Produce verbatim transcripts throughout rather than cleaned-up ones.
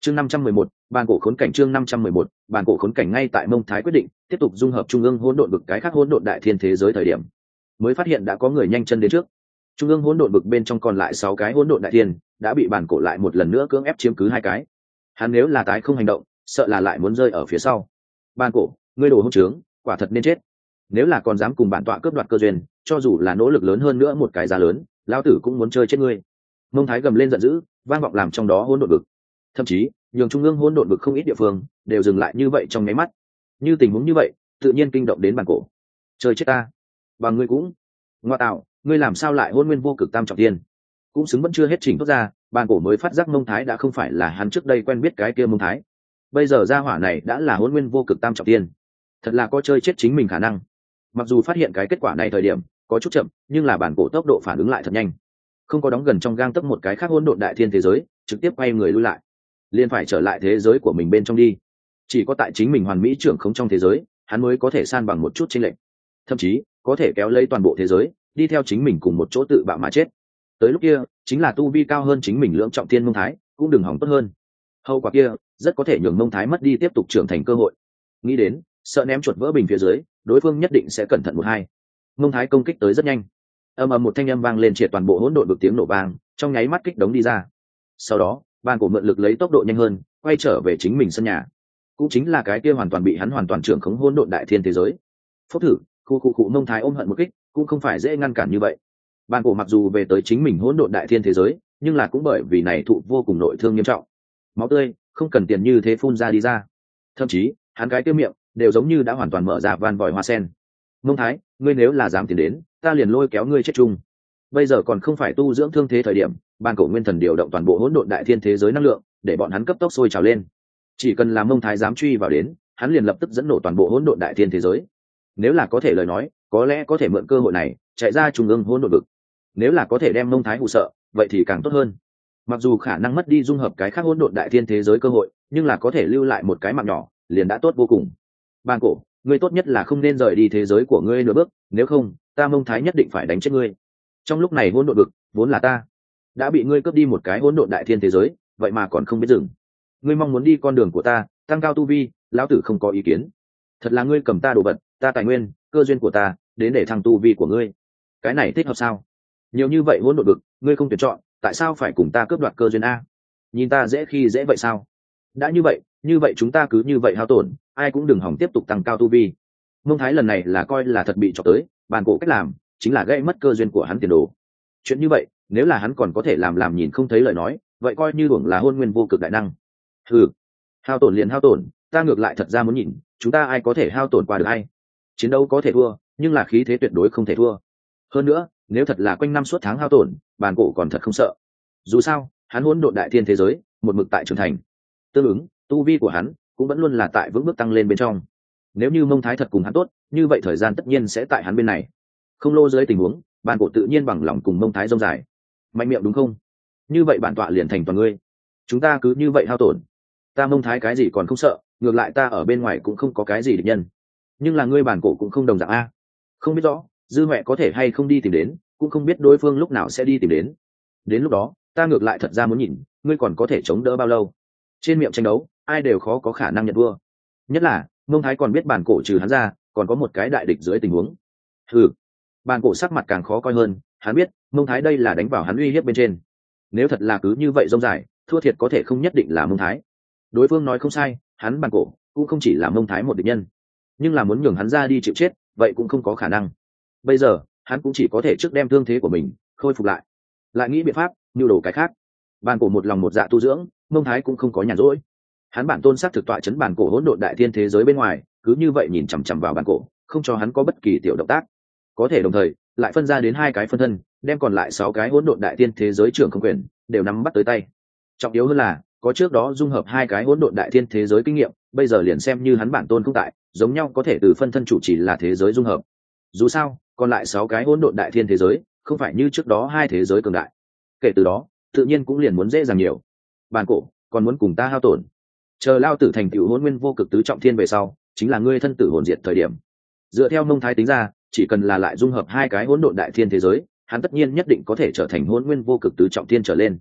chương năm trăm mười một, bàn cổ khốn cảnh. Chương năm trăm mười một, bàn cổ khốn cảnh. Ngay tại Mông Thái quyết định tiếp tục dung hợp trung ương hỗn độn vực cái khác hỗn độn đại thiên thế giới thời điểm, mới phát hiện đã có người nhanh chân đến trước. Trung ương hỗn độn vực bên trong còn lại sáu cái hỗn độn đại thiên đã bị bàn cổ lại một lần nữa cưỡng ép chiếm cứ hai cái. Hắn nếu là tái không hành động, sợ là lại muốn rơi ở phía sau. Bàn cổ, ngươi đồ hỗn trướng, quả thật nên chết. Nếu là còn dám cùng bản tọa cướp đoạt cơ duyên, cho dù là nỗ lực lớn hơn nữa một cái giá lớn, lão tử cũng muốn chơi chết ngươi. Mông Thái gầm lên giận dữ, vang vọng làm trong đó hỗn độn vực. Thậm chí, nhường trung ương hỗn độn vực không ít địa phương đều dừng lại như vậy trong nháy mắt. Như tình huống như vậy, tự nhiên kinh động đến bàn cổ. Chơi chết ta, và ngươi cũng. Ngoa tạo, ngươi làm sao lại hôn nguyên vô cực tam trọng thiên? Cũng xứng vẫn chưa hết chỉnh tốt ra, bàn cổ mới phát giác Mông Thái đã không phải là hắn trước đây quen biết cái kia Mông Thái. Bây giờ gia hỏa này đã là hôn nguyên vô cực tam trọng thiên, thật là có chơi chết chính mình khả năng. Mặc dù phát hiện cái kết quả này thời điểm có chút chậm, nhưng là bản cổ tốc độ phản ứng lại thật nhanh, không có đóng gần trong gang tấc một cái khác hỗn độn đại thiên thế giới, trực tiếp quay người lui lại, liền phải trở lại thế giới của mình bên trong đi. Chỉ có tại chính mình hoàn mỹ trưởng không trong thế giới, hắn mới có thể san bằng một chút chênh lệch, thậm chí có thể kéo lấy toàn bộ thế giới đi theo chính mình cùng một chỗ tự bạo mà chết. Tới lúc kia, chính là tu vi cao hơn chính mình lưỡng trọng thiên Mông Thái cũng đừng hỏng tốt hơn. Hậu quả kia rất có thể nhường Mông Thái mất đi tiếp tục trưởng thành cơ hội. Nghĩ đến, sợ ném chuột vỡ bình phía dưới, đối phương nhất định sẽ cẩn thận một hai. Mông Thái công kích tới rất nhanh, ầm ầm một thanh âm vang lên, triệt toàn bộ hỗn độn vực tiếng nổ vang trong nháy mắt kích đống đi ra. Sau đó, bàn cổ mượn lực lấy tốc độ nhanh hơn, quay trở về chính mình sân nhà, cũng chính là cái kia hoàn toàn bị hắn hoàn toàn trưởng khống hỗn độn đại thiên thế giới. Phốc thử, khu khu khu. Mông Thái ôm hận một kích, cũng không phải dễ ngăn cản như vậy. Bàn cổ mặc dù về tới chính mình hỗn độn đại thiên thế giới, nhưng là cũng bởi vì này thụ vô cùng nội thương nghiêm trọng, máu tươi không cần tiền như thế phun ra đi ra, thậm chí hắn cái tiêu miệng đều giống như đã hoàn toàn mở ra van vòi hoa sen. Mông Thái, ngươi nếu là dám tiến đến, ta liền lôi kéo ngươi chết chung. Bây giờ còn không phải tu dưỡng thương thế thời điểm. Bàn cổ nguyên thần điều động toàn bộ hỗn độn đại thiên thế giới năng lượng, để bọn hắn cấp tốc sôi trào lên. Chỉ cần làm Mông Thái dám truy vào đến, hắn liền lập tức dẫn nổ toàn bộ hỗn độn đại thiên thế giới. Nếu là có thể lời nói, có lẽ có thể mượn cơ hội này chạy ra trung ương hỗn độn vực. Nếu là có thể đem Mông Thái hù sợ, vậy thì càng tốt hơn. Mặc dù khả năng mất đi dung hợp cái khác hỗn độn đại thiên thế giới cơ hội, nhưng là có thể lưu lại một cái mạng nhỏ, liền đã tốt vô cùng. Bàn cổ, ngươi tốt nhất là không nên rời đi thế giới của ngươi nửa bước, nếu không, ta Mông Thái nhất định phải đánh chết ngươi. Trong lúc này hỗn độn vực vốn là ta, đã bị ngươi cướp đi một cái hỗn độn đại thiên thế giới, vậy mà còn không biết dừng. Ngươi mong muốn đi con đường của ta, tăng cao tu vi, lão tử không có ý kiến. Thật là ngươi cầm ta đồ vật, ta tài nguyên, cơ duyên của ta, đến để thăng tu vi của ngươi. Cái này thích hợp sao? Nhiều như vậy hỗn độn vực, ngươi không tuyển chọn, tại sao phải cùng ta cướp đoạt cơ duyên a? Nhìn ta dễ khi dễ vậy sao? Đã như vậy, như vậy chúng ta cứ như vậy hao tổn, ai cũng đừng hỏng tiếp tục tăng cao tu vi. Mông Thái lần này là coi là thật bị chọc tới, bàn cổ cách làm chính là gây mất cơ duyên của hắn tiền đồ. Chuyện như vậy, nếu là hắn còn có thể làm làm nhìn không thấy lời nói, vậy coi như uổng là hôn nguyên vô cực đại năng. Ừ, hao tổn liền hao tổn, ta ngược lại thật ra muốn nhìn, chúng ta ai có thể hao tổn qua được hay? Chiến đấu có thể thua, nhưng là khí thế tuyệt đối không thể thua. Hơn nữa, nếu thật là quanh năm suốt tháng hao tổn, bàn cổ còn thật không sợ. Dù sao, hắn hỗn độn đại thiên thế giới, một mực tại trưởng thành. Tương ứng, tu vi của hắn cũng vẫn luôn là tại vững bước tăng lên bên trong. Nếu như Mông Thái thật cùng hắn tốt, như vậy thời gian tất nhiên sẽ tại hắn bên này. Không lô dưới tình huống, bàn cổ tự nhiên bằng lòng cùng Mông Thái rông dài. Mạnh miệng đúng không? Như vậy bản tọa liền thành toàn ngươi. Chúng ta cứ như vậy hao tổn. Ta Mông Thái cái gì còn không sợ, ngược lại ta ở bên ngoài cũng không có cái gì địch nhân. Nhưng là ngươi bản cổ cũng không đồng dạng a. Không biết rõ, dư huệ có thể hay không đi tìm đến, cũng không biết đối phương lúc nào sẽ đi tìm đến. Đến lúc đó, ta ngược lại thật ra muốn nhìn, ngươi còn có thể chống đỡ bao lâu. Trên miệng tranh đấu, ai đều khó có khả năng nhận thua. Nhất là, Mông Thái còn biết bản cổ trừ hắn ra, còn có một cái đại địch dưới tình huống. Ừ, bản cổ sắc mặt càng khó coi hơn, hắn biết, Mông Thái đây là đánh vào hắn uy hiếp bên trên. Nếu thật là cứ như vậy rông dài, thua thiệt có thể không nhất định là Mông Thái. Đối phương nói không sai, hắn bản cổ cũng không chỉ là Mông Thái một địch nhân, nhưng là muốn nhường hắn ra đi chịu chết, vậy cũng không có khả năng. Bây giờ, hắn cũng chỉ có thể trước đem thương thế của mình khôi phục lại, lại nghĩ biện pháp nhu đồ cái khác. Bản cổ một lòng một dạ tu dưỡng, Mông Thái cũng không có nhàn rỗi. Hắn bản tôn sắc thực tọa chấn bản cổ hỗn độn đại thiên thế giới bên ngoài, cứ như vậy nhìn chằm chằm vào bản cổ, không cho hắn có bất kỳ tiểu động tác. Có thể đồng thời lại phân ra đến hai cái phân thân, đem còn lại sáu cái hỗn độn đại thiên thế giới trưởng không quyền đều nắm bắt tới tay. Trọng yếu hơn là, có trước đó dung hợp hai cái hỗn độn đại thiên thế giới kinh nghiệm, bây giờ liền xem như hắn bản tôn không tại, giống nhau có thể từ phân thân chủ chỉ là thế giới dung hợp. Dù sao, còn lại sáu cái hỗn độn đại thiên thế giới, không phải như trước đó hai thế giới cường đại. Kể từ đó, tự nhiên cũng liền muốn dễ dàng nhiều. Bản cổ, còn muốn cùng ta hao tổn? Chờ lao tử thành tựu hỗn nguyên vô cực tứ trọng thiên về sau, chính là ngươi thân tử hồn diệt thời điểm. Dựa theo Mông Thái tính ra, chỉ cần là lại dung hợp hai cái hỗn độn đại thiên thế giới, hắn tất nhiên nhất định có thể trở thành hỗn nguyên vô cực tứ trọng thiên trở lên.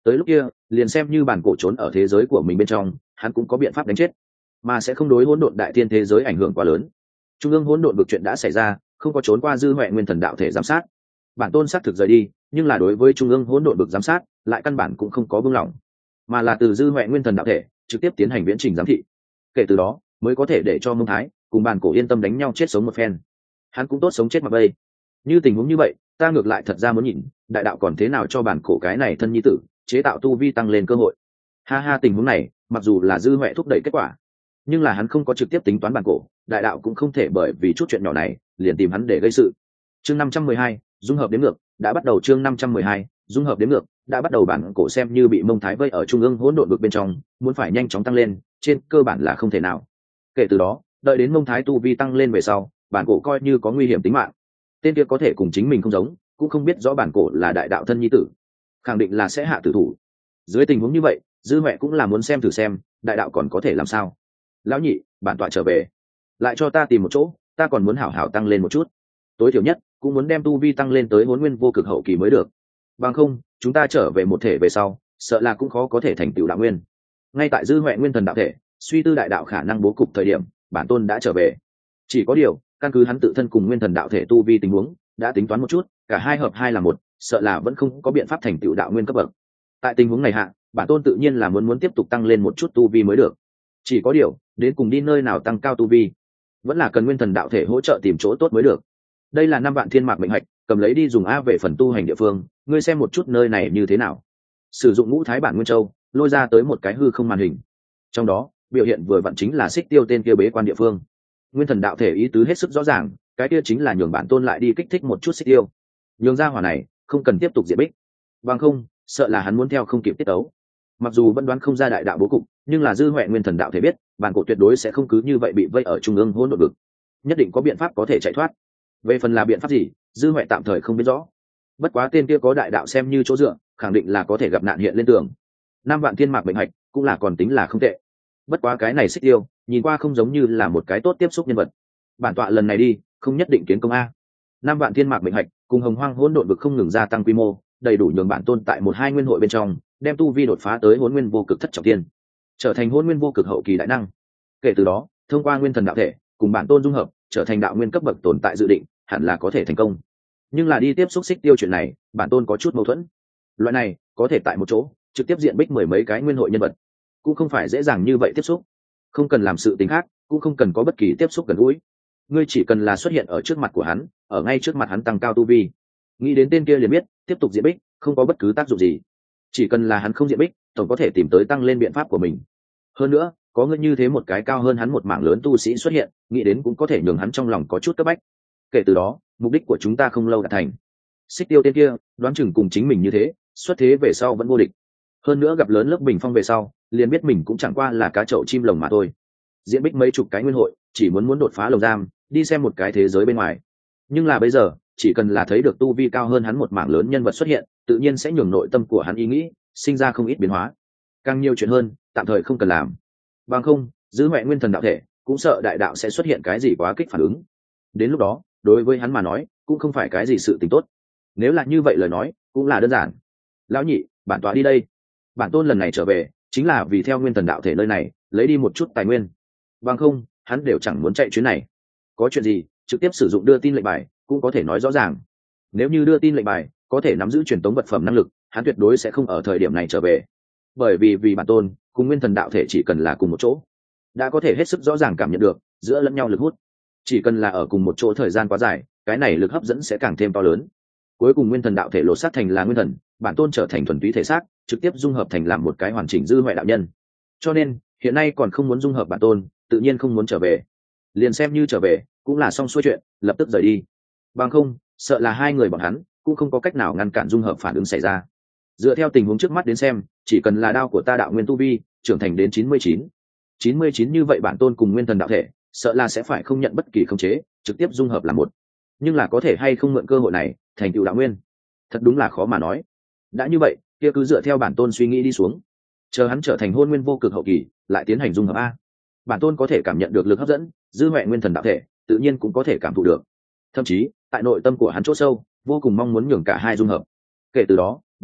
Tới lúc kia liền xem như bản cổ trốn ở thế giới của mình bên trong, hắn cũng có biện pháp đánh chết, mà sẽ không đối hỗn độn đại thiên thế giới ảnh hưởng quá lớn. Trung ương hỗn độn vực chuyện đã xảy ra, không có trốn qua dư huệ nguyên thần đạo thể giám sát. Bản tôn xác thực rời đi, nhưng là đối với trung ương hỗn độn vực giám sát lại căn bản cũng không có buông lỏng, mà là từ dư huệ nguyên thần đạo thể trực tiếp tiến hành viễn trình giám thị. Kể từ đó mới có thể để cho Mông Thái cùng bản cổ yên tâm đánh nhau chết sống một phen. Hắn cũng tốt sống chết mặc bây. Như tình huống như vậy, ta ngược lại thật ra muốn nhìn đại đạo còn thế nào cho bản cổ cái này thân nhi tử chế tạo tu vi tăng lên cơ hội. Ha ha, tình huống này mặc dù là dư huệ thúc đẩy kết quả, nhưng là hắn không có trực tiếp tính toán bản cổ, đại đạo cũng không thể bởi vì chút chuyện nhỏ này liền tìm hắn để gây sự. Chương năm trăm mười hai, dung hợp đến ngược đã bắt đầu. Chương năm trăm mười hai, dung hợp đến ngược đã bắt đầu. Bản cổ xem như bị Mông Thái vây ở trung ương hỗn độn vực bên trong, muốn phải nhanh chóng tăng lên trên cơ bản là không thể nào. Kể từ đó đợi đến Mông Thái tu vi tăng lên về sau, bản cổ coi như có nguy hiểm tính mạng, tên kia có thể cùng chính mình không giống, cũng không biết rõ bản cổ là đại đạo thân nhi tử, khẳng định là sẽ hạ tử thủ. Dưới tình huống như vậy, dư huệ cũng là muốn xem thử xem đại đạo còn có thể làm sao. Lão nhị, bản tọa trở về, lại cho ta tìm một chỗ, ta còn muốn hảo hảo tăng lên một chút, tối thiểu nhất cũng muốn đem tu vi tăng lên tới hỗn nguyên vô cực hậu kỳ mới được, bằng không chúng ta trở về một thể về sau sợ là cũng khó có thể thành tựu đạo nguyên. Ngay tại dư huệ nguyên thần đạo thể suy tư đại đạo khả năng bố cục thời điểm, bản tôn đã trở về. Chỉ có điều căn cứ hắn tự thân cùng nguyên thần đạo thể tu vi tình huống đã tính toán một chút, cả hai hợp hai là một, sợ là vẫn không có biện pháp thành tựu đạo nguyên cấp bậc. Tại tình huống này hạ, bản tôn tự nhiên là muốn muốn tiếp tục tăng lên một chút tu vi mới được. Chỉ có điều đến cùng đi nơi nào tăng cao tu vi, vẫn là cần nguyên thần đạo thể hỗ trợ tìm chỗ tốt mới được. Đây là năm vạn thiên mạc mệnh hạch, cầm lấy đi dùng a về phần tu hành địa phương, ngươi xem một chút nơi này như thế nào. Sử dụng ngũ thái bản nguyên châu lôi ra tới một cái hư không màn hình, trong đó biểu hiện vừa vặn chính là xích tiêu tên kia bế quan địa phương. Nguyên thần đạo thể ý tứ hết sức rõ ràng, cái kia chính là nhường bản tôn lại đi kích thích một chút xích tiêu, nhường ra hỏa này không cần tiếp tục diệt bích, bằng không sợ là hắn muốn theo không kịp tiết tấu. Mặc dù vẫn đoán không ra đại đạo bố cục, nhưng là dư huệ nguyên thần đạo thể biết bản cổ tuyệt đối sẽ không cứ như vậy bị vây ở trung ương hỗn độn vực, nhất định có biện pháp có thể chạy thoát. Về phần là biện pháp gì, dư huệ tạm thời không biết rõ, bất quá tên kia có đại đạo xem như chỗ dựa, khẳng định là có thể gặp nạn hiện lên tường. Năm vạn thiên mạc bệnh hạch cũng là còn tính là không tệ, bất quá cái này xích tiêu nhìn qua không giống như là một cái tốt tiếp xúc nhân vật. Bản tọa lần này đi không nhất định kiến công a. Năm vạn thiên mạc bệnh hạch cùng hồng hoang hỗn độn vực không ngừng gia tăng quy mô, đầy đủ nhường bản tôn tại một hai nguyên hội bên trong đem tu vi đột phá tới hỗn nguyên vô cực thất trọng tiên, trở thành hỗn nguyên vô cực hậu kỳ đại năng. Kể từ đó thông qua nguyên thần đạo thể cùng bản tôn dung hợp, trở thành đạo nguyên cấp bậc tồn tại dự định hẳn là có thể thành công. Nhưng là đi tiếp xúc xích tiêu chuyện này, bản tôn có chút mâu thuẫn. Loại này có thể tại một chỗ trực tiếp diện bích mười mấy cái nguyên hội nhân vật, cũng không phải dễ dàng như vậy tiếp xúc. Không cần làm sự tình khác, cũng không cần có bất kỳ tiếp xúc gần gũi, ngươi chỉ cần là xuất hiện ở trước mặt của hắn, ở ngay trước mặt hắn tăng cao tu vi. Nghĩ đến tên kia liền biết tiếp tục diện bích không có bất cứ tác dụng gì, chỉ cần là hắn không diện bích tổng có thể tìm tới tăng lên biện pháp của mình. Hơn nữa có ngươi như thế một cái cao hơn hắn một mảng lớn tu sĩ xuất hiện, nghĩ đến cũng có thể nhường hắn trong lòng có chút cấp bách. Kể từ đó mục đích của chúng ta không lâu đạt thành. Xích tiêu tên kia đoán chừng cùng chính mình như thế, xuất thế về sau vẫn vô địch. Hơn nữa gặp lớn lớp bình phong về sau liền biết mình cũng chẳng qua là cá chậu chim lồng mà thôi. Diễn bích mấy chục cái nguyên hội chỉ muốn muốn đột phá lồng giam, đi xem một cái thế giới bên ngoài. Nhưng là bây giờ chỉ cần là thấy được tu vi cao hơn hắn một mảng lớn nhân vật xuất hiện, tự nhiên sẽ nhường nội tâm của hắn ý nghĩ sinh ra không ít biến hóa. Càng nhiều chuyện hơn tạm thời không cần làm, bằng không giữ mẹ nguyên thần đạo thể cũng sợ đại đạo sẽ xuất hiện cái gì quá kích phản ứng. Đến lúc đó đối với hắn mà nói cũng không phải cái gì sự tình tốt. Nếu là như vậy lời nói cũng là đơn giản. Lão nhị, bản tọa đi đây. Bản tôn lần này trở về chính là vì theo nguyên thần đạo thể nơi này lấy đi một chút tài nguyên, bằng không hắn đều chẳng muốn chạy chuyến này. Có chuyện gì trực tiếp sử dụng đưa tin lệnh bài cũng có thể nói rõ ràng. Nếu như đưa tin lệnh bài có thể nắm giữ truyền tống vật phẩm năng lực, hắn tuyệt đối sẽ không ở thời điểm này trở về. Bởi vì vì bản tôn cùng nguyên thần đạo thể chỉ cần là cùng một chỗ, đã có thể hết sức rõ ràng cảm nhận được giữa lẫn nhau lực hút. Chỉ cần là ở cùng một chỗ thời gian quá dài, cái này lực hấp dẫn sẽ càng thêm to lớn. Cuối cùng nguyên thần đạo thể lột xác thành là nguyên thần, bản tôn trở thành thuần túy thể xác, trực tiếp dung hợp thành làm một cái hoàn chỉnh dư huệ đạo nhân. Cho nên hiện nay còn không muốn dung hợp bản tôn, tự nhiên không muốn trở về. Liền xem như trở về cũng là xong xuôi chuyện, lập tức rời đi. Bằng không sợ là hai người bọn hắn cũng không có cách nào ngăn cản dung hợp phản ứng xảy ra. Dựa theo tình huống trước mắt đến xem, chỉ cần là đao của ta đạo nguyên tu vi trưởng thành đến chín mươi chín chín mươi chín như vậy, bản tôn cùng nguyên thần đạo thể sợ là sẽ phải không nhận bất kỳ khống chế, trực tiếp dung hợp là một. Nhưng là có thể hay không mượn cơ hội này thành tựu đạo nguyên, thật đúng là khó mà nói. Đã như vậy kia cứ dựa theo bản tôn suy nghĩ đi xuống, chờ hắn trở thành hôn nguyên vô cực hậu kỳ lại tiến hành dung hợp a. Bản tôn có thể cảm nhận được lực hấp dẫn, dư huệ nguyên thần đạo thể tự nhiên cũng có thể cảm thụ được. Thậm chí tại nội tâm của hắn chỗ sâu vô cùng mong muốn nhường cả hai dung hợp. Kể từ đó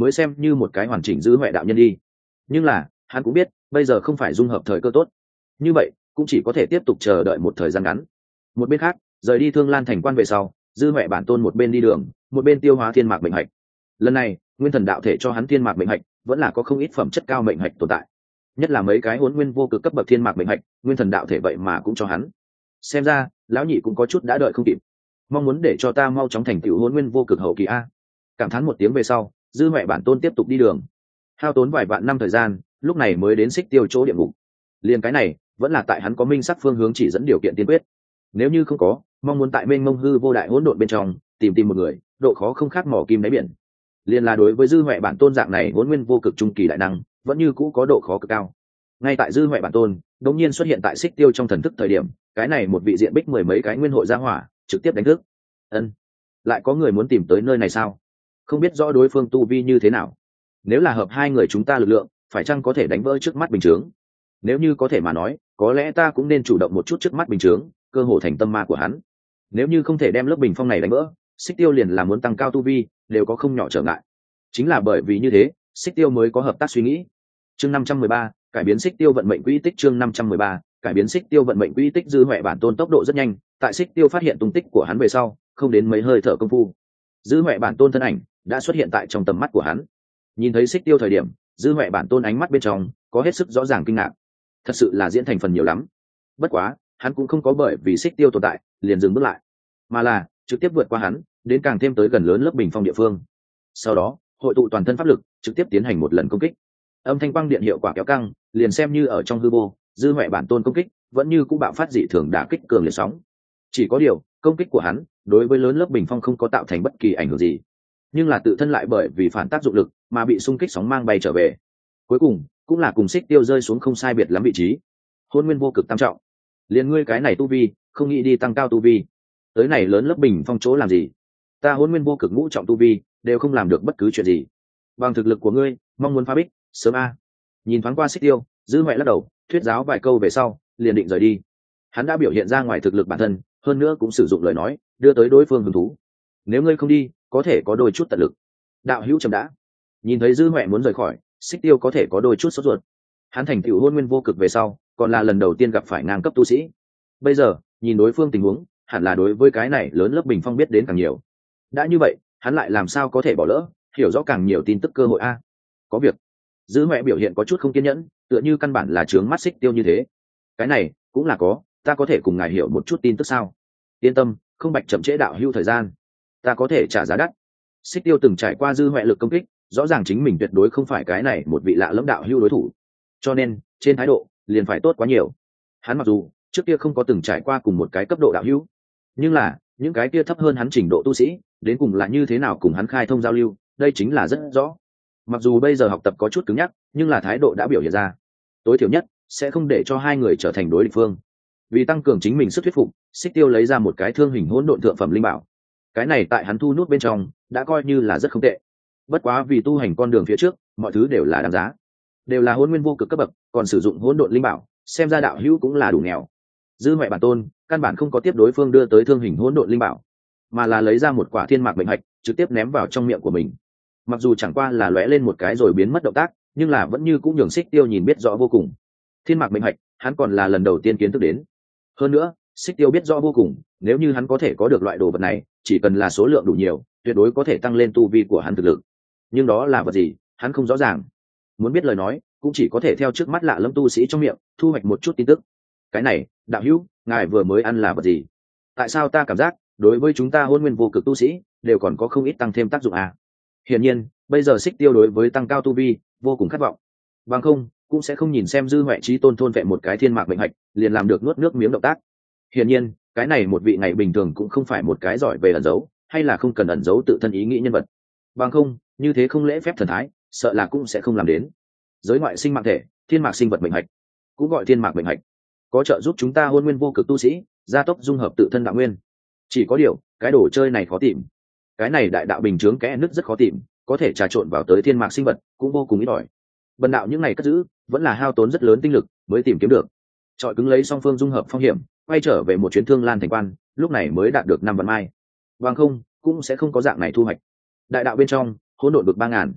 mới xem như một cái hoàn chỉnh dư huệ đạo nhân đi. Nhưng là hắn cũng biết bây giờ không phải dung hợp thời cơ tốt, như vậy cũng chỉ có thể tiếp tục chờ đợi một thời gian ngắn. Một bên khác, rời đi Thương Lan thành quan về sau, dư huệ bản tôn một bên đi đường, một bên tiêu hóa thiên mạc mệnh hạch. Lần này nguyên thần đạo thể cho hắn thiên mạc mệnh hạch vẫn là có không ít phẩm chất cao mệnh hạch tồn tại, nhất là mấy cái hỗn nguyên vô cực cấp bậc thiên mạc mệnh hạch, nguyên thần đạo thể vậy mà cũng cho hắn. Xem ra lão nhị cũng có chút đã đợi không kịp, mong muốn để cho ta mau chóng thành tựu hỗn nguyên vô cực hậu kỳ a. Cảm thán một tiếng về sau, dư huệ bản tôn tiếp tục đi đường, hao tốn vài vạn năm thời gian, lúc này mới đến Xích Tiêu chỗ địa ngục. Liền cái này vẫn là tại hắn có minh sắc phương hướng chỉ dẫn điều kiện tiên quyết, nếu như không có, mong muốn tại mênh mông hư vô đại hỗn độn bên trong tìm tìm một người, độ khó không khác mỏ kim đáy biển. Liền là đối với dư huệ bản tôn dạng này hỗn nguyên vô cực trung kỳ đại năng, vẫn như cũ có độ khó cực cao. Ngay tại dư huệ bản tôn đột nhiên xuất hiện tại Xích Tiêu trong thần thức thời điểm, cái này một vị diện bích mười mấy cái nguyên hội gia hỏa trực tiếp đánh thức. Ân, lại có người muốn tìm tới nơi này sao? Không biết rõ đối phương tu vi như thế nào. Nếu là hợp hai người chúng ta lực lượng, phải chăng có thể đánh vỡ trước mắt bình chướng? Nếu như có thể mà nói, có lẽ ta cũng nên chủ động một chút trước mắt bình chướng, cơ hồ thành tâm ma của hắn. Nếu như không thể đem lớp bình phong này đánh vỡ, Xích Tiêu liền là muốn tăng cao tu vi, đều có không nhỏ trở ngại. Chính là bởi vì như thế, Xích Tiêu mới có hợp tác suy nghĩ. Chương năm trăm mười ba, cải biến Xích Tiêu vận mệnh quỹ tích. Chương năm trăm mười ba, cải biến Xích Tiêu vận mệnh quỹ tích. Dư huệ bản tôn tốc độ rất nhanh, tại Xích Tiêu phát hiện tung tích của hắn về sau, không đến mấy hơi thở công phu, dư huệ bản tôn thân ảnh đã xuất hiện tại trong tầm mắt của hắn. Nhìn thấy Xích Tiêu thời điểm, dư huệ bản tôn ánh mắt bên trong có hết sức rõ ràng kinh ngạc, thật sự là diễn thành phần nhiều lắm. Bất quá hắn cũng không có bởi vì Xích Tiêu tồn tại liền dừng bước lại, mà là trực tiếp vượt qua hắn, đến càng thêm tới gần lớn lớp bình phong địa phương. Sau đó hội tụ toàn thân pháp lực, trực tiếp tiến hành một lần công kích. Âm thanh quang điện hiệu quả kéo căng, liền xem như ở trong hư vô, dư huệ bản tôn công kích vẫn như cũng bạo phát dị thường đả kích cường liệt sóng. Chỉ có điều công kích của hắn đối với lớn lớp bình phong không có tạo thành bất kỳ ảnh hưởng gì, nhưng là tự thân lại bởi vì phản tác dụng lực mà bị xung kích sóng mang bay trở về. Cuối cùng cũng là cùng Xích Tiêu rơi xuống không sai biệt lắm vị trí. Hôn nguyên vô cực tam trọng, liền ngươi cái này tu vi, không nghĩ đi tăng cao tu vi, tới này lớn lớp bình phong chỗ làm gì? Ta hôn nguyên vô cực ngũ trọng tu vi đều không làm được bất cứ chuyện gì, bằng thực lực của ngươi mong muốn phá bích sớm a. Nhìn thoáng qua Xích Tiêu, dư huệ lắc đầu thuyết giáo vài câu về sau liền định rời đi. Hắn đã biểu hiện ra ngoài thực lực bản thân, hơn nữa cũng sử dụng lời nói đưa tới đối phương hứng thú. Nếu ngươi không đi, có thể có đôi chút tận lực. Đạo hữu chậm đã. Nhìn thấy dư huệ muốn rời khỏi, Xích Tiêu có thể có đôi chút sốt ruột. Hắn thành tựu hôn nguyên vô cực về sau, còn là lần đầu tiên gặp phải ngang cấp tu sĩ. Bây giờ nhìn đối phương tình huống, hẳn là đối với cái này lớn lớp bình phong biết đến càng nhiều. Đã như vậy, hắn lại làm sao có thể bỏ lỡ hiểu rõ càng nhiều tin tức cơ hội a? Có việc. Dư huệ biểu hiện có chút không kiên nhẫn, tựa như căn bản là trướng mắt Xích Tiêu như thế. Cái này cũng là có, ta có thể cùng ngài hiểu một chút tin tức sao? Yên tâm, không bạch chậm trễ đạo hữu thời gian, ta có thể trả giá đắt. Xích Tiêu từng trải qua dư huệ lực công kích, rõ ràng chính mình tuyệt đối không phải cái này một vị lạ lẫm đạo hữu đối thủ, cho nên trên thái độ liền phải tốt quá nhiều. Hắn mặc dù trước kia không có từng trải qua cùng một cái cấp độ đạo hữu, nhưng là những cái kia thấp hơn hắn trình độ tu sĩ đến cùng là như thế nào cùng hắn khai thông giao lưu, đây chính là rất rõ. Mặc dù bây giờ học tập có chút cứng nhắc, nhưng là thái độ đã biểu hiện ra, tối thiểu nhất sẽ không để cho hai người trở thành đối địch phương. Vì tăng cường chính mình sức thuyết phục, Xích Tiêu lấy ra một cái thương hình hỗn độn thượng phẩm linh bảo. Cái này tại hắn thu nút bên trong đã coi như là rất không tệ. Bất quá vì tu hành con đường phía trước, mọi thứ đều là đáng giá, đều là hỗn nguyên vô cực cấp bậc, còn sử dụng hỗn độn linh bảo, xem ra đạo hữu cũng là đủ nghèo. Dư huệ bản tôn căn bản không có tiếp đối phương đưa tới thương hình hỗn độn linh bảo, mà là lấy ra một quả thiên mạc mệnh hạch, trực tiếp ném vào trong miệng của mình. Mặc dù chẳng qua là lóe lên một cái rồi biến mất động tác, nhưng là vẫn như cũng nhường Xích Tiêu nhìn biết rõ vô cùng. Thiên mạc mệnh hạch, hắn còn là lần đầu tiên kiến thức đến. Hơn nữa, Xích Tiêu biết rõ vô cùng, nếu như hắn có thể có được loại đồ vật này, chỉ cần là số lượng đủ nhiều, tuyệt đối có thể tăng lên tu vi của hắn thực lực. Nhưng đó là vật gì, hắn không rõ ràng. Muốn biết lời nói, cũng chỉ có thể theo trước mắt lạ lẫm tu sĩ trong miệng thu hoạch một chút tin tức. Cái này, đạo hữu, ngài vừa mới ăn là vật gì? Tại sao ta cảm giác đối với chúng ta hôn nguyên vô cực tu sĩ đều còn có không ít tăng thêm tác dụng à? Hiển nhiên, bây giờ Xích Tiêu đối với tăng cao tu vi vô cùng khát vọng. Bằng không, cũng sẽ không nhìn xem dư huệ chí tôn thôn vẹn một cái thiên mạc mệnh hạch, liền làm được nuốt nước miếng động tác. Hiển nhiên, cái này một vị ngày bình thường cũng không phải một cái giỏi về ẩn giấu, hay là không cần ẩn giấu tự thân ý nghĩ nhân vật. Bằng không, như thế không lễ phép thần thái, sợ là cũng sẽ không làm đến. Giới ngoại sinh mạng thể, thiên mạc sinh vật mệnh hạch, cũng gọi thiên mạc mệnh hạch, có trợ giúp chúng ta hôn nguyên vô cực tu sĩ gia tốc dung hợp tự thân đạo nguyên. Chỉ có điều, cái đồ chơi này khó tìm. Cái này đại đạo bình chướng kẽ nứt rất khó tìm, có thể trà trộn vào tới thiên mạc sinh vật cũng vô cùng ít ỏi. Bần đạo những ngày cất giữ vẫn là hao tốn rất lớn tinh lực mới tìm kiếm được. Trọi cứng lấy song phương dung hợp phong hiểm, quay trở về một chuyến Thương Lan thành quan, lúc này mới đạt được năm vạn mai. Bằng không, cũng sẽ không có dạng này thu hoạch. Đại đạo bên trong hỗn độn vực ba ngàn,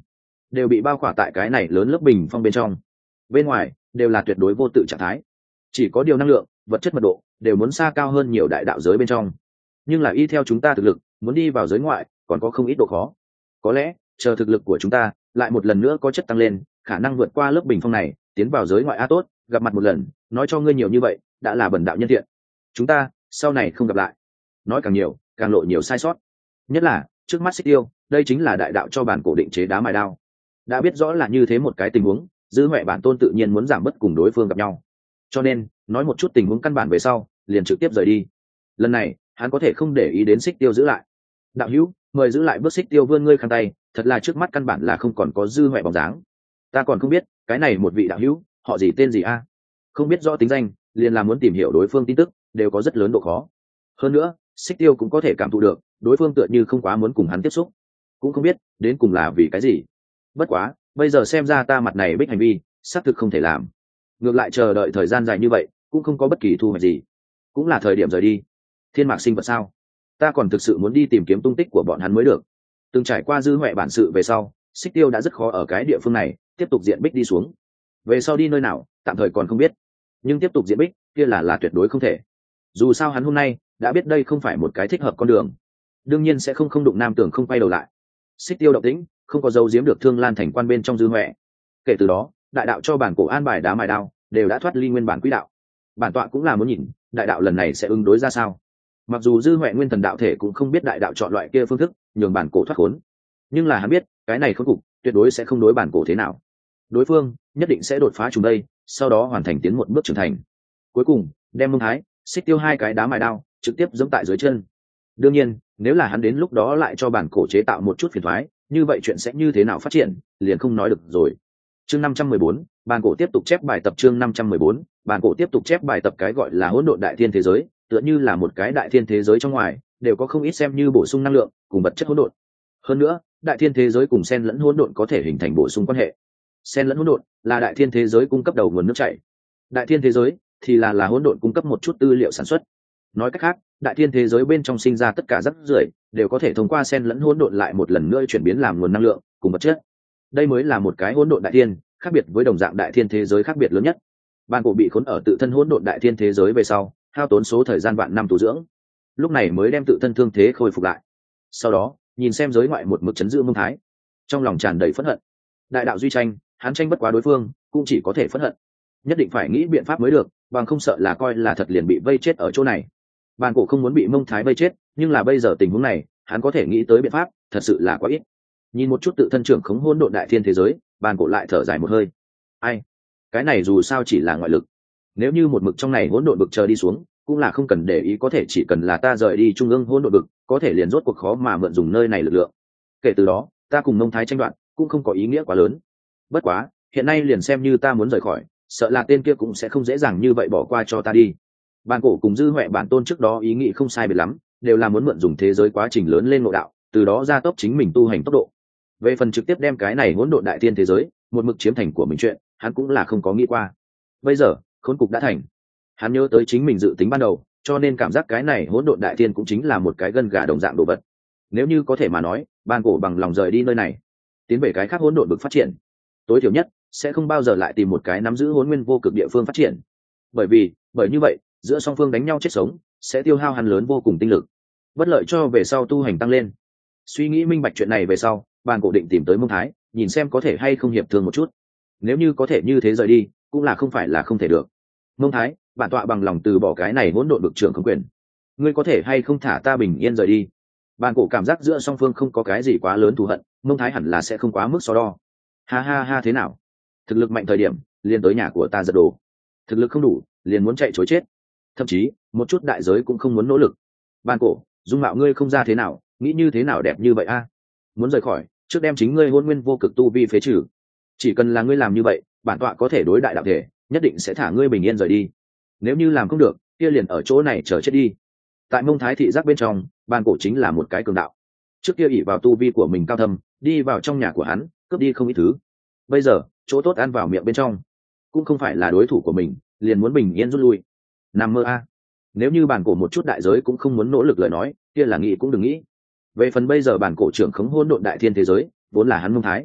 đều bị bao khỏa tại cái này lớn lớp bình phong bên trong. Bên ngoài đều là tuyệt đối vô tự trạng thái, chỉ có điều năng lượng, vật chất mật độ đều muốn xa cao hơn nhiều đại đạo giới bên trong. Nhưng là y theo chúng ta thực lực, muốn đi vào giới ngoại còn có không ít độ khó. Có lẽ chờ thực lực của chúng ta lại một lần nữa có chất tăng lên, khả năng vượt qua lớp bình phong này, tiến vào giới ngoại a tốt, gặp mặt một lần, nói cho ngươi nhiều như vậy, đã là bần đạo nhân thiện. Chúng ta sau này không gặp lại. Nói càng nhiều, càng lộ nhiều sai sót. Nhất là trước mắt Xích Tiêu, đây chính là đại đạo cho bản cổ định chế đá mài đao. Đã biết rõ là như thế một cái tình huống, Dư Huệ bản tôn tự nhiên muốn giảm bớt cùng đối phương gặp nhau. Cho nên, nói một chút tình huống căn bản về sau, liền trực tiếp rời đi. Lần này, hắn có thể không để ý đến Xích Tiêu giữ lại. Đạo hữu, mời giữ lại bước. Xích Tiêu vươn ngươi khăn tay, thật là trước mắt căn bản là không còn có Dư Huệ bóng dáng. Ta còn không biết, cái này một vị đạo hữu, họ gì tên gì a? Không biết rõ tính danh, liền là muốn tìm hiểu đối phương tin tức, đều có rất lớn độ khó. Hơn nữa, Xích Tiêu cũng có thể cảm thụ được, đối phương tựa như không quá muốn cùng hắn tiếp xúc, cũng không biết đến cùng là vì cái gì. Bất quá, bây giờ xem ra ta mặt này bích hành vi, xác thực không thể làm. Ngược lại chờ đợi thời gian dài như vậy, cũng không có bất kỳ thu hoạch gì, cũng là thời điểm rời đi. Thiên mạc sinh vật sao? Ta còn thực sự muốn đi tìm kiếm tung tích của bọn hắn mới được. Từng trải qua Dư Huệ bản sự về sau, Xích Tiêu đã rất khó ở cái địa phương này tiếp tục diện bích đi xuống. Về sau đi nơi nào, tạm thời còn không biết, nhưng tiếp tục diện bích kia là là tuyệt đối không thể. Dù sao hắn hôm nay đã biết đây không phải một cái thích hợp con đường, đương nhiên sẽ không không đụng nam tưởng không quay đầu lại. Xích Tiêu động tĩnh không có dấu giếm được Thương Lan thành quan bên trong Dư Huệ. Kể từ đó, đại đạo cho bản cổ an bài đá mài đao đều đã thoát ly nguyên bản quỹ đạo. Bản tọa cũng là muốn nhìn đại đạo lần này sẽ ứng đối ra sao. Mặc dù Dư Huệ nguyên thần đạo thể cũng không biết đại đạo chọn loại kia phương thức nhường bản cổ thoát khốn, nhưng là hắn biết cái này khốn cục tuyệt đối sẽ không đối bản cổ thế nào. Đối phương nhất định sẽ đột phá chúng đây, sau đó hoàn thành tiến một bước trưởng thành, cuối cùng đem Mông Thái, Xích Tiêu hai cái đá mài đao trực tiếp giẫm tại dưới chân. Đương nhiên, nếu là hắn đến lúc đó lại cho bản cổ chế tạo một chút phiền toái, như vậy chuyện sẽ như thế nào phát triển, liền không nói được rồi. Chương năm trăm mười bốn, bản cổ tiếp tục chép bài tập. Chương năm trăm mười bốn, bản cổ tiếp tục chép bài tập. Cái gọi là hỗn độn đại thiên thế giới, tựa như là một cái đại thiên thế giới trong ngoài, đều có không ít xem như bổ sung năng lượng cùng vật chất hỗn độn. Hơn nữa, đại thiên thế giới cùng xen lẫn hỗn độn có thể hình thành bổ sung quan hệ. Xen lẫn hỗn độn là đại thiên thế giới cung cấp đầu nguồn nước chảy, đại thiên thế giới thì là là hỗn độn cung cấp một chút tư liệu sản xuất. Nói cách khác, đại thiên thế giới bên trong sinh ra tất cả rác rưởi đều có thể thông qua xen lẫn hỗn độn lại một lần nữa chuyển biến làm nguồn năng lượng cùng vật chất. Đây mới là một cái hỗn độn đại thiên, khác biệt với đồng dạng đại thiên thế giới khác biệt lớn nhất. Ban cổ bị khốn ở tự thân hỗn độn đại thiên thế giới về sau, hao tốn số thời gian vạn năm tu dưỡng, lúc này mới đem tự thân thương thế khôi phục lại. Sau đó, nhìn xem giới ngoại một mực chấn giữ Mông Thái, trong lòng tràn đầy phẫn hận. Đại đạo duy tranh, hắn tranh bất quá đối phương, cũng chỉ có thể phẫn hận. Nhất định phải nghĩ biện pháp mới được, bằng không sợ là coi là thật liền bị vây chết ở chỗ này. Bàn cổ không muốn bị Mông Thái vây chết, nhưng là bây giờ tình huống này, hắn có thể nghĩ tới biện pháp, thật sự là quá ít. Nhìn một chút tự thân trưởng khống hỗn độn đại thiên thế giới, bàn cổ lại thở dài một hơi. Ai, cái này dù sao chỉ là ngoại lực. Nếu như một mực trong này hỗn độn bực chờ đi xuống, cũng là không cần để ý, có thể chỉ cần là ta rời đi trung ương hỗn độn bực, có thể liền rốt cuộc khó mà mượn dùng nơi này lực lượng. Kể từ đó, ta cùng Mông Thái tranh đoạt, cũng không có ý nghĩa quá lớn. Bất quá, hiện nay liền xem như ta muốn rời khỏi, sợ là tên kia cũng sẽ không dễ dàng như vậy bỏ qua cho ta đi. Bàn cổ cùng Dư Huệ bản tôn trước đó ý nghĩ không sai biệt lắm, đều là muốn mượn dùng thế giới quá trình lớn lên ngộ đạo, từ đó gia tốc chính mình tu hành tốc độ. Về phần trực tiếp đem cái này hỗn độn đại thiên thế giới một mực chiếm thành của mình chuyện, hắn cũng là không có nghĩ qua. Bây giờ, khốn cục đã thành. Hắn nhớ tới chính mình dự tính ban đầu, cho nên cảm giác cái này hỗn độn đại thiên cũng chính là một cái gân gà đồng dạng đồ vật. Nếu như có thể mà nói, bàn cổ bằng lòng rời đi nơi này, tiến về cái khác hỗn độn vực phát triển. Tối thiểu nhất sẽ không bao giờ lại tìm một cái nắm giữ hỗn nguyên vô cực địa phương phát triển. Bởi vì, bởi như vậy, giữa song phương đánh nhau chết sống, sẽ tiêu hao hắn lớn vô cùng tinh lực, bất lợi cho về sau tu hành tăng lên. Suy nghĩ minh bạch chuyện này về sau, bàn cổ định tìm tới Mông Thái, nhìn xem có thể hay không hiệp thương một chút. Nếu như có thể như thế rời đi, cũng là không phải là không thể được. Mông Thái, bản tọa bằng lòng từ bỏ cái này hỗn độn vực trưởng không quyền, ngươi có thể hay không thả ta bình yên rời đi. Bàn cổ cảm giác giữa song phương không có cái gì quá lớn thù hận, Mông Thái hẳn là sẽ không quá mức so đo. Ha ha ha, thế nào, thực lực mạnh thời điểm liền tới nhà của ta giật đồ, thực lực không đủ liền muốn chạy chối chết, thậm chí một chút đại giới cũng không muốn nỗ lực. Bàn cổ, dung mạo ngươi không ra thế nào, nghĩ như thế nào đẹp như vậy a? Muốn rời khỏi, trước đem chính ngươi hôn nguyên vô cực tu vi phế trừ. Chỉ cần là ngươi làm như vậy, bản tọa có thể đối đại đạo thể, nhất định sẽ thả ngươi bình yên rời đi. Nếu như làm không được, kia liền ở chỗ này chờ chết đi. Tại Mông Thái thị giác bên trong, bàn cổ chính là một cái cường đạo. Trước kia ỷ vào tu vi của mình cao thâm, đi vào trong nhà của hắn, cướp đi không ít thứ. Bây giờ, chỗ tốt ăn vào miệng bên trong, cũng không phải là đối thủ của mình, liền muốn bình yên rút lui. Nằm mơ a! Nếu như bản cổ một chút đại giới cũng không muốn nỗ lực lời nói, kia là nghĩ cũng đừng nghĩ. Về phần bây giờ bản cổ trưởng khống hỗn độn đại thiên thế giới, vốn là hắn Mông Thái.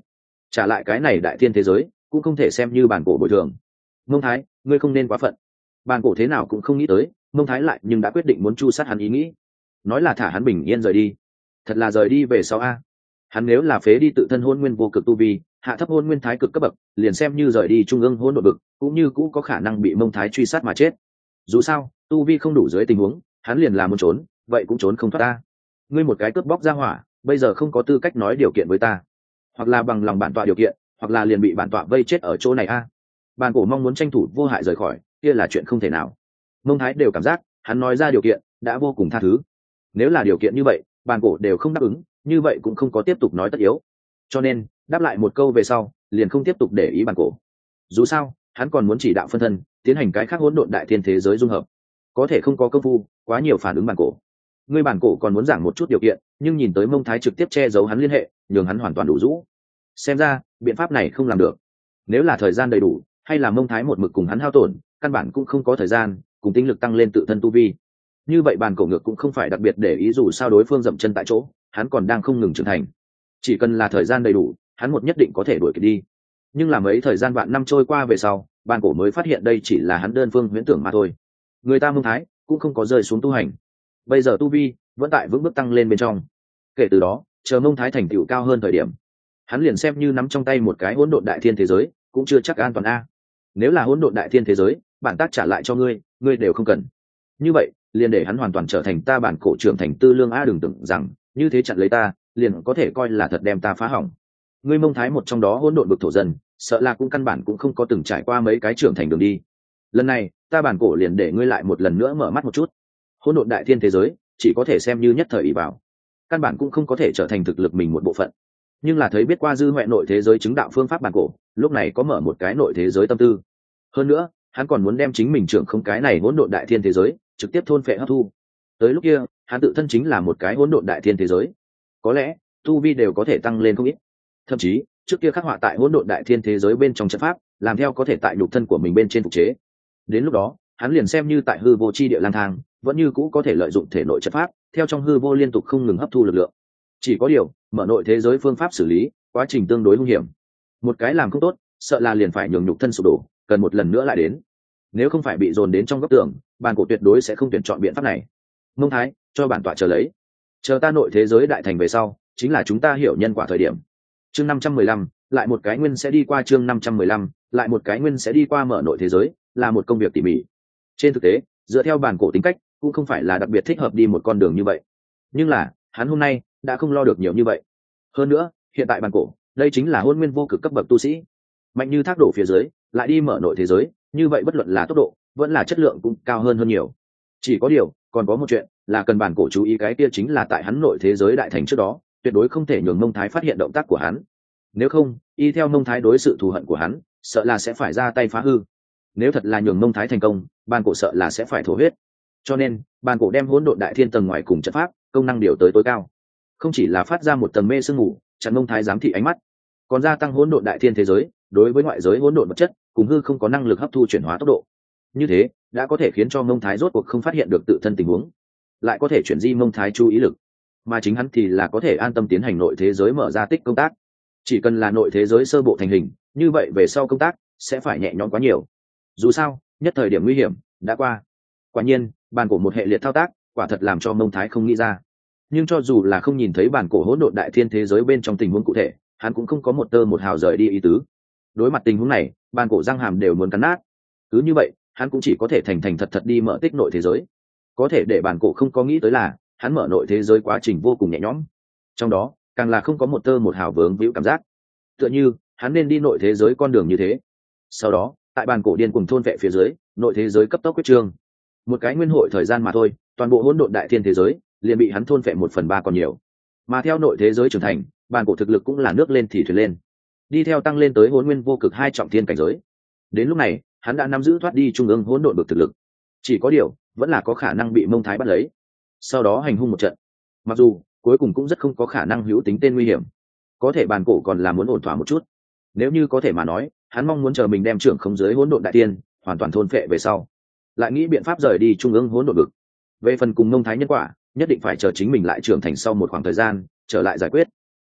trả lại cái này đại thiên thế giới cũng không thể xem như bản cổ bồi thường. Mông Thái, ngươi không nên quá phận. Bản cổ thế nào cũng không nghĩ tới Mông Thái lại nhưng đã quyết định muốn chu sát hắn ý nghĩ, nói là thả hắn bình yên rời đi. Thật là rời đi về sau a. Hắn nếu là phế đi tự thân hôn nguyên vô cực tu vi, hạ thấp hôn nguyên thái cực cấp bậc, liền xem như rời đi trung ương hôn độn vực cũng như cũ có khả năng bị Mông Thái truy sát mà chết. Dù sao tu vi không đủ dưới tình huống, hắn liền là muốn trốn vậy cũng trốn không thoát ta. Ngươi một cái cướp bóc ra hỏa, bây giờ không có tư cách nói điều kiện với ta, hoặc là bằng lòng bản tọa điều kiện, hoặc là liền bị bản tọa vây chết ở chỗ này a. À. Bàn cổ mong muốn tranh thủ vô hại rời khỏi, kia là chuyện không thể nào. Mông Thái đều cảm giác hắn nói ra điều kiện đã vô cùng tha thứ. Nếu là điều kiện như vậy bàn cổ đều không đáp ứng, như vậy cũng không có tiếp tục nói tất yếu, cho nên đáp lại một câu về sau liền không tiếp tục để ý bàn cổ. Dù sao hắn còn muốn chỉ đạo phân thân tiến hành cái khác hỗn độn đại thiên thế giới dung hợp, có thể không có công phu quá nhiều phản ứng bàn cổ. Ngươi bản cổ còn muốn giảng một chút điều kiện, nhưng nhìn tới Mông Thái trực tiếp che giấu hắn liên hệ, nhường hắn hoàn toàn đủ rũ. Xem ra biện pháp này không làm được. Nếu là thời gian đầy đủ, hay là Mông Thái một mực cùng hắn hao tổn, căn bản cũng không có thời gian cùng tinh lực tăng lên tự thân tu vi. Như vậy bản cổ ngược cũng không phải đặc biệt để ý, dù sao đối phương dậm chân tại chỗ, hắn còn đang không ngừng trưởng thành. Chỉ cần là thời gian đầy đủ, hắn một nhất định có thể đuổi kịp đi. Nhưng là mấy thời gian vạn năm trôi qua về sau, bản cổ mới phát hiện đây chỉ là hắn đơn phương huyễn tưởng mà thôi. Người ta Mông Thái cũng không có rơi xuống tu hành, bây giờ tu vi vẫn tại vững bước tăng lên bên trong. Kể từ đó chờ Mông Thái thành tựu cao hơn thời điểm, hắn liền xem như nắm trong tay một cái hỗn độn đại thiên thế giới cũng chưa chắc an toàn a. Nếu là hỗn độn đại thiên thế giới bản tác trả lại cho ngươi, ngươi đều không cần, như vậy liền để hắn hoàn toàn trở thành ta bản cổ trưởng thành tư lương a. Đừng tưởng rằng như thế chặn lấy ta liền có thể coi là thật đem ta phá hỏng. Ngươi Mông Thái một trong đó hỗn độn vực thổ dân, sợ là cũng căn bản cũng không có từng trải qua mấy cái trưởng thành đường đi. Lần này ta bản cổ liền để ngươi lại một lần nữa mở mắt một chút. Hỗn độn đại thiên thế giới chỉ có thể xem như nhất thời ỷ vào, căn bản cũng không có thể trở thành thực lực mình một bộ phận. Nhưng là thấy biết qua dư huệ nội thế giới chứng đạo phương pháp bản cổ lúc này có mở một cái nội thế giới tâm tư. Hơn nữa hắn còn muốn đem chính mình trưởng không cái này hỗn độn đại thiên thế giới trực tiếp thôn phệ hấp thu. Tới lúc kia hắn tự thân chính là một cái hỗn độn đại thiên thế giới, có lẽ tu vi đều có thể tăng lên không ít. Thậm chí trước kia khắc họa tại hỗn độn đại thiên thế giới bên trong trận pháp làm theo có thể tại nhục thân của mình bên trên phục chế. Đến lúc đó hắn liền xem như tại hư vô chi địa lang thang vẫn như cũ có thể lợi dụng thể nội chất pháp theo trong hư vô liên tục không ngừng hấp thu lực lượng. Chỉ có điều mở nội thế giới phương pháp xử lý quá trình tương đối hung hiểm, một cái làm không tốt sợ là liền phải nhường nhục thân sụp đổ, cần một lần nữa lại đến. Nếu không phải bị dồn đến trong góc tường, bản cổ tuyệt đối sẽ không tuyển chọn biện pháp này. Mông Thái, cho bản tọa chờ lấy, chờ ta nội thế giới đại thành về sau chính là chúng ta hiểu nhân quả thời điểm. Chương năm trăm mười lăm, lại một cái nguyên sẽ đi qua. Chương năm trăm mười lăm, lại một cái nguyên sẽ đi qua. Mở nội thế giới là một công việc tỉ mỉ. Trên thực tế dựa theo bản cổ tính cách cũng không phải là đặc biệt thích hợp đi một con đường như vậy, nhưng là hắn hôm nay đã không lo được nhiều như vậy. Hơn nữa hiện tại bản cổ đây chính là hôn nguyên vô cực cấp bậc tu sĩ, mạnh như thác đổ phía dưới lại đi mở nội thế giới, như vậy bất luận là tốc độ vẫn là chất lượng cũng cao hơn hơn nhiều. Chỉ có điều còn có một chuyện là cần bản cổ chú ý, cái kia chính là tại hắn nội thế giới đại thành trước đó tuyệt đối không thể nhường Mông Thái phát hiện động tác của hắn. Nếu không y theo Mông Thái đối sự thù hận của hắn sợ là sẽ phải ra tay phá hư. Nếu thật là nhường Mông Thái thành công, bản cổ sợ là sẽ phải thổ huyết. Cho nên bản cổ đem hỗn độn đại thiên tầng ngoài cùng trận pháp công năng điều tới tối cao, không chỉ là phát ra một tầng mê sương mù chặn Mông Thái giám thị ánh mắt, còn gia tăng hỗn độn đại thiên thế giới đối với ngoại giới hỗn độn vật chất cùng hư không có năng lực hấp thu chuyển hóa tốc độ. Như thế đã có thể khiến cho Mông Thái rốt cuộc không phát hiện được tự thân tình huống, lại có thể chuyển di Mông Thái chú ý lực, mà chính hắn thì là có thể an tâm tiến hành nội thế giới mở ra tích công tác. Chỉ cần là nội thế giới sơ bộ thành hình, như vậy về sau công tác sẽ phải nhẹ nhõm quá nhiều. Dù sao nhất thời điểm nguy hiểm đã qua. Quả nhiên bản cổ một hệ liệt thao tác quả thật làm cho Mông Thái không nghĩ ra. Nhưng cho dù là không nhìn thấy bản cổ hỗn độn đại thiên thế giới bên trong tình huống cụ thể, hắn cũng không có một tơ một hào rời đi ý tứ. Đối mặt tình huống này bản cổ răng hàm đều muốn cắn nát. Cứ như vậy hắn cũng chỉ có thể thành thành thật thật đi mở tích nội thế giới. Có thể để bản cổ không có nghĩ tới là hắn mở nội thế giới quá trình vô cùng nhẹ nhõm, trong đó càng là không có một tơ một hào vướng víu cảm giác, tựa như hắn nên đi nội thế giới con đường như thế. Sau đó tại bản cổ điên cùng thôn vệ phía dưới, nội thế giới cấp tốc quyết trương. Một cái nguyên hội thời gian mà thôi, toàn bộ hỗn độn đại thiên thế giới liền bị hắn thôn vệ một phần ba còn nhiều. Mà theo nội thế giới trưởng thành, bản cổ thực lực cũng là nước lên thì thuyền lên, đi theo tăng lên tới hỗn nguyên vô cực hai trọng thiên cảnh giới. Đến lúc này hắn đã nắm giữ thoát đi trung ương hỗn độn vực thực lực, chỉ có điều vẫn là có khả năng bị Mông Thái bắt lấy, sau đó hành hung một trận. Mặc dù cuối cùng cũng rất không có khả năng hữu tính tên nguy hiểm, có thể bản cổ còn là muốn ổn thỏa một chút. Nếu như có thể mà nói, hắn mong muốn chờ mình đem trưởng không giới hỗn độn đại tiên hoàn toàn thôn phệ về sau, lại nghĩ biện pháp rời đi trung ương hỗn độn vực. Về phần cùng Mông Thái nhân quả, nhất định phải chờ chính mình lại trưởng thành sau một khoảng thời gian trở lại giải quyết.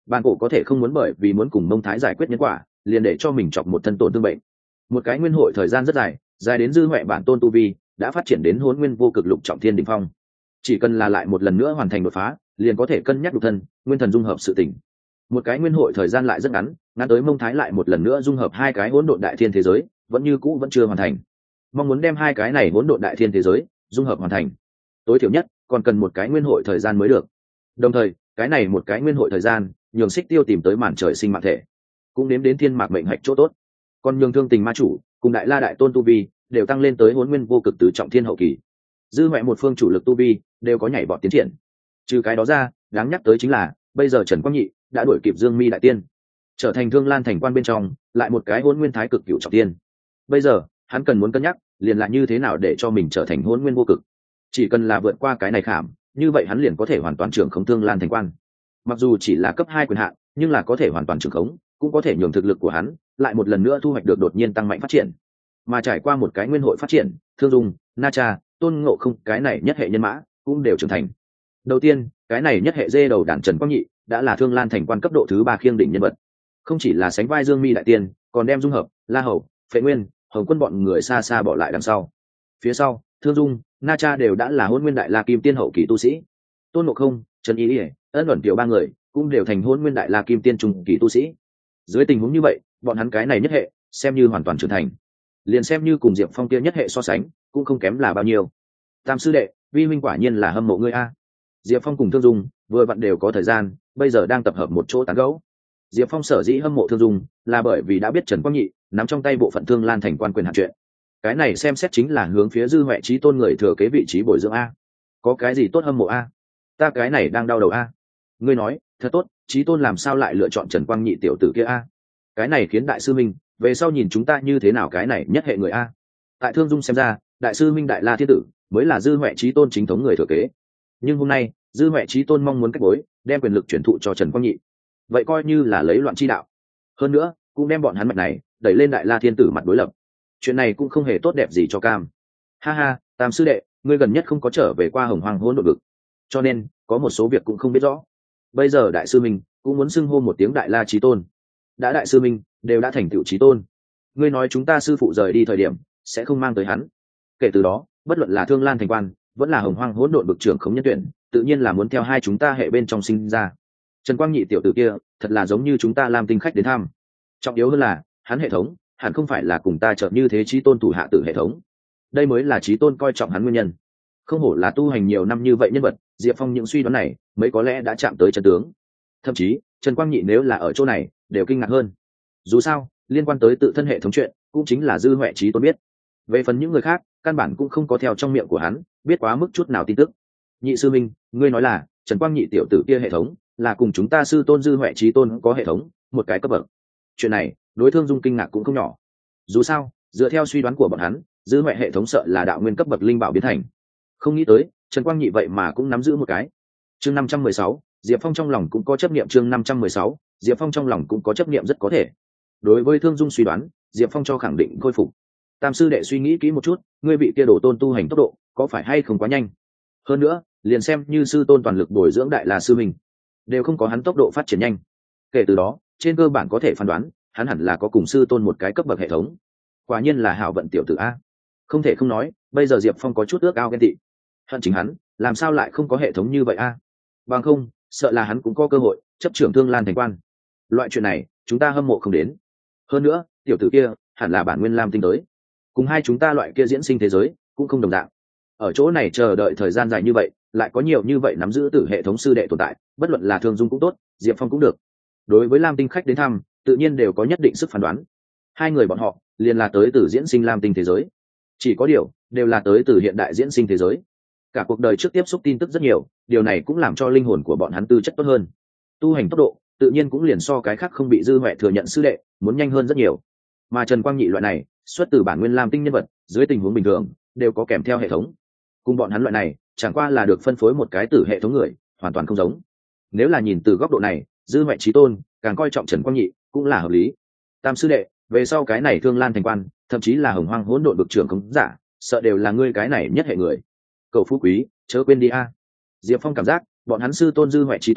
bàn cổ có thể không muốn bởi vì muốn cùng mông thái giải quyết nhân quả liền để cho mình chọc một thân tổn thương bệnh. Một cái nguyên hội thời gian rất dài, dài đến dư huệ bản tôn tu vi đã phát triển đến hôn nguyên vô cực lục trọng thiên đỉnh phong, chỉ cần là lại một lần nữa hoàn thành đột phá liền có thể cân nhắc đục thân nguyên thần dung hợp sự tỉnh. Một cái nguyên hội thời gian lại rất ngắn, ngắn tới mông thái lại một lần nữa dung hợp hai cái hỗn độn đại thiên thế giới vẫn như cũ vẫn chưa hoàn thành. Mong muốn đem hai cái này hỗn độn đại thiên thế giới dung hợp hoàn thành, tối thiểu nhất còn cần một cái nguyên hội thời gian mới được. Đồng thời cái này một cái nguyên hội thời gian nhường Xích Tiêu tìm tới màn trời sinh mạng thể, cũng nếm đến thiên mạc mệnh hạch chỗ tốt. Còn nhường Thương Tình ma chủ cùng Đại La đại tôn tu vi đều tăng lên tới hỗn nguyên vô cực tứ trọng thiên hậu kỳ, dư huệ một phương chủ lực tu vi đều có nhảy vọt tiến triển. Trừ cái đó ra, đáng nhắc tới chính là bây giờ Trần Quang Nhị đã đuổi kịp Dương Mi đại tiên, trở thành Thương Lan thành quan bên trong lại một cái hỗn nguyên thái cực cửu trọng tiên. Bây giờ hắn cần muốn cân nhắc liền là như thế nào để cho mình trở thành hỗn nguyên vô cực. Chỉ cần là vượt qua cái này khảm, như vậy hắn liền có thể hoàn toàn trưởng khống Thương Lan thành quan. Mặc dù chỉ là cấp hai quyền hạn, nhưng là có thể hoàn toàn trưởng khống, cũng có thể nhường thực lực của hắn lại một lần nữa thu hoạch được đột nhiên tăng mạnh phát triển. Mà trải qua một cái nguyên hội phát triển, Thương Dung, Na Cha, Tôn Ngộ Không cái này nhất hệ nhân mã cũng đều trưởng thành. Đầu tiên, cái này nhất hệ dê đầu đàn Trần Quang Nhị đã là Thương Lan thành quan cấp độ thứ ba khiêng đỉnh nhân vật, không chỉ là sánh vai Dương Mi đại tiên, còn đem dung hợp La Hầu, Phệ Nguyên, Hồng Quân bọn người xa xa bỏ lại đằng sau. Phía sau, Thương Dung, Na Cha đều đã là hôn nguyên đại la kim tiên hậu kỳ tu sĩ. Tôn Ngộ Không, Trần Ý Ỉa, Ân Luận Tiểu ba người cũng đều thành hôn nguyên đại la kim tiên trung kỳ tu sĩ. Dưới tình huống như vậy, bọn hắn cái này nhất hệ xem như hoàn toàn trưởng thành, liền xem như cùng Diệp Phong kia nhất hệ so sánh cũng không kém là bao nhiêu. Tam sư đệ, vi huynh quả nhiên là hâm mộ ngươi a. Diệp Phong cùng Thương Dung vừa vặn đều có thời gian, bây giờ đang tập hợp một chỗ tán gẫu. Diệp Phong sở dĩ hâm mộ Thương Dung là bởi vì đã biết Trần Quang Nhị nắm trong tay bộ phận Thương Lan thành quan quyền hạn chuyện. Cái này xem xét chính là hướng phía dư huệ trí tôn người thừa kế vị trí bồi dưỡng a. Có cái gì tốt hâm mộ a? Ta cái này đang đau đầu a. Ngươi nói thật tốt, trí tôn làm sao lại lựa chọn Trần Quang Nhị tiểu tử kia a? Cái này khiến đại sư minh về sau nhìn chúng ta như thế nào cái này nhất hệ người a. Tại Thương Dung xem ra, đại sư minh Đại La thiên tử mới là dư huệ trí tôn chính thống người thừa kế, nhưng hôm nay dư huệ trí tôn mong muốn cách bối đem quyền lực chuyển thụ cho Trần Quang Nhị, vậy coi như là lấy loạn chi đạo. Hơn nữa cũng đem bọn hắn mạch này đẩy lên Đại La thiên tử mặt đối lập. Chuyện này cũng không hề tốt đẹp gì cho Cam. Ha ha, Tam sư đệ, ngươi gần nhất không có trở về qua Hồng Hoang hỗn độn vực, cho nên có một số việc cũng không biết rõ. Bây giờ đại sư minh cũng muốn xưng hô một tiếng Đại La chí tôn. Đã đại sư minh đều đã thành tựu chí tôn, ngươi nói chúng ta sư phụ rời đi thời điểm sẽ không mang tới hắn. Kể từ đó, bất luận là Thương Lan thành quan vẫn là Hồng Hoang hỗn độn vực trưởng khống nhân tuyển, tự nhiên là muốn theo hai chúng ta hệ bên trong sinh ra. Trần Quang Nhị tiểu tử kia thật là giống như chúng ta làm tinh khách đến thăm. Trọng yếu hơn là hắn hệ thống hẳn không phải là cùng ta chợt như thế chí tôn thủ hạ tử hệ thống. Đây mới là chí tôn coi trọng hắn nguyên nhân. Không hổ là tu hành nhiều năm như vậy nhân vật, Diệp Phong những suy đoán này mới có lẽ đã chạm tới chân tướng. Thậm chí Trần Quang Nhị nếu là ở chỗ này đều kinh ngạc hơn. Dù sao liên quan tới tự thân hệ thống chuyện cũng chính là dư huệ chí tôn biết. Về phần những người khác căn bản cũng không có theo trong miệng của hắn biết quá mức chút nào tin tức. Nhị sư minh, ngươi nói là Trần Quang Nhị tiểu tử kia hệ thống là cùng chúng ta sư tôn dư huệ chí tôn có hệ thống một cái cấp bậc. Chuyện này đối Thương Dung kinh ngạc cũng không nhỏ. Dù sao dựa theo suy đoán của bọn hắn, dư huệ hệ thống sợ là đạo nguyên cấp bậc linh bảo biến thành. Không nghĩ tới Trần Quang Nhị vậy mà cũng nắm giữ một cái. Chương năm trăm mười sáu, Diệp Phong trong lòng cũng có chấp niệm. Chương năm trăm mười sáu, Diệp Phong trong lòng cũng có chấp niệm rất có thể. Đối với Thương Dung suy đoán, Diệp Phong cho khẳng định khôi phục. Tam sư đệ suy nghĩ kỹ một chút, ngươi bị kia đổ tôn tu hành tốc độ có phải hay không quá nhanh? Hơn nữa liền xem như sư tôn toàn lực bồi dưỡng Đại La sư mình đều không có hắn tốc độ phát triển nhanh. Kể từ đó trên cơ bản có thể phán đoán hắn hẳn là có cùng sư tôn một cái cấp bậc hệ thống. Quả nhiên là hảo vận tiểu tử a. Không thể không nói, bây giờ Diệp Phong có chút ước ao ghen tị. Hận chính hắn làm sao lại không có hệ thống như vậy a? Bằng không sợ là hắn cũng có cơ hội chấp trưởng Thương Lan thành quan. Loại chuyện này chúng ta hâm mộ không đến. Hơn nữa tiểu tử kia hẳn là bản nguyên lam tinh tới, cùng hai chúng ta loại kia diễn sinh thế giới cũng không đồng dạng. Ở chỗ này chờ đợi thời gian dài như vậy, lại có nhiều như vậy nắm giữ tử hệ thống sư đệ tồn tại, bất luận là Thương Dung cũng tốt, Diệp Phong cũng được. Đối với lam tinh khách đến thăm tự nhiên đều có nhất định sức phán đoán. Hai người bọn họ liền là tới từ diễn sinh lam tinh thế giới, chỉ có điều đều là tới từ hiện đại diễn sinh thế giới. Cả cuộc đời trước tiếp xúc tin tức rất nhiều, điều này cũng làm cho linh hồn của bọn hắn tư chất tốt hơn, tu hành tốc độ tự nhiên cũng liền so cái khác không bị dư huệ thừa nhận sư đệ muốn nhanh hơn rất nhiều. Mà Trần Quang Nhị loại này xuất từ bản nguyên lam tinh nhân vật, dưới tình huống bình thường đều có kèm theo hệ thống. Cùng bọn hắn loại này chẳng qua là được phân phối một cái tử hệ thống người, hoàn toàn không giống. Nếu là nhìn từ góc độ này, dư huệ chí tôn càng coi trọng Trần Quang Nhị cũng là hợp lý. Tam sư đệ, về sau cái này Thương Lan thành quan, thậm chí là Hồng Hoang hỗn độn vực trưởng không giả, sợ đều là ngươi cái này nhất hệ người. Cậu phú quý chớ quên đi a. Diệp Phong cảm giác bọn hắn sư tôn dư huệ chí tôn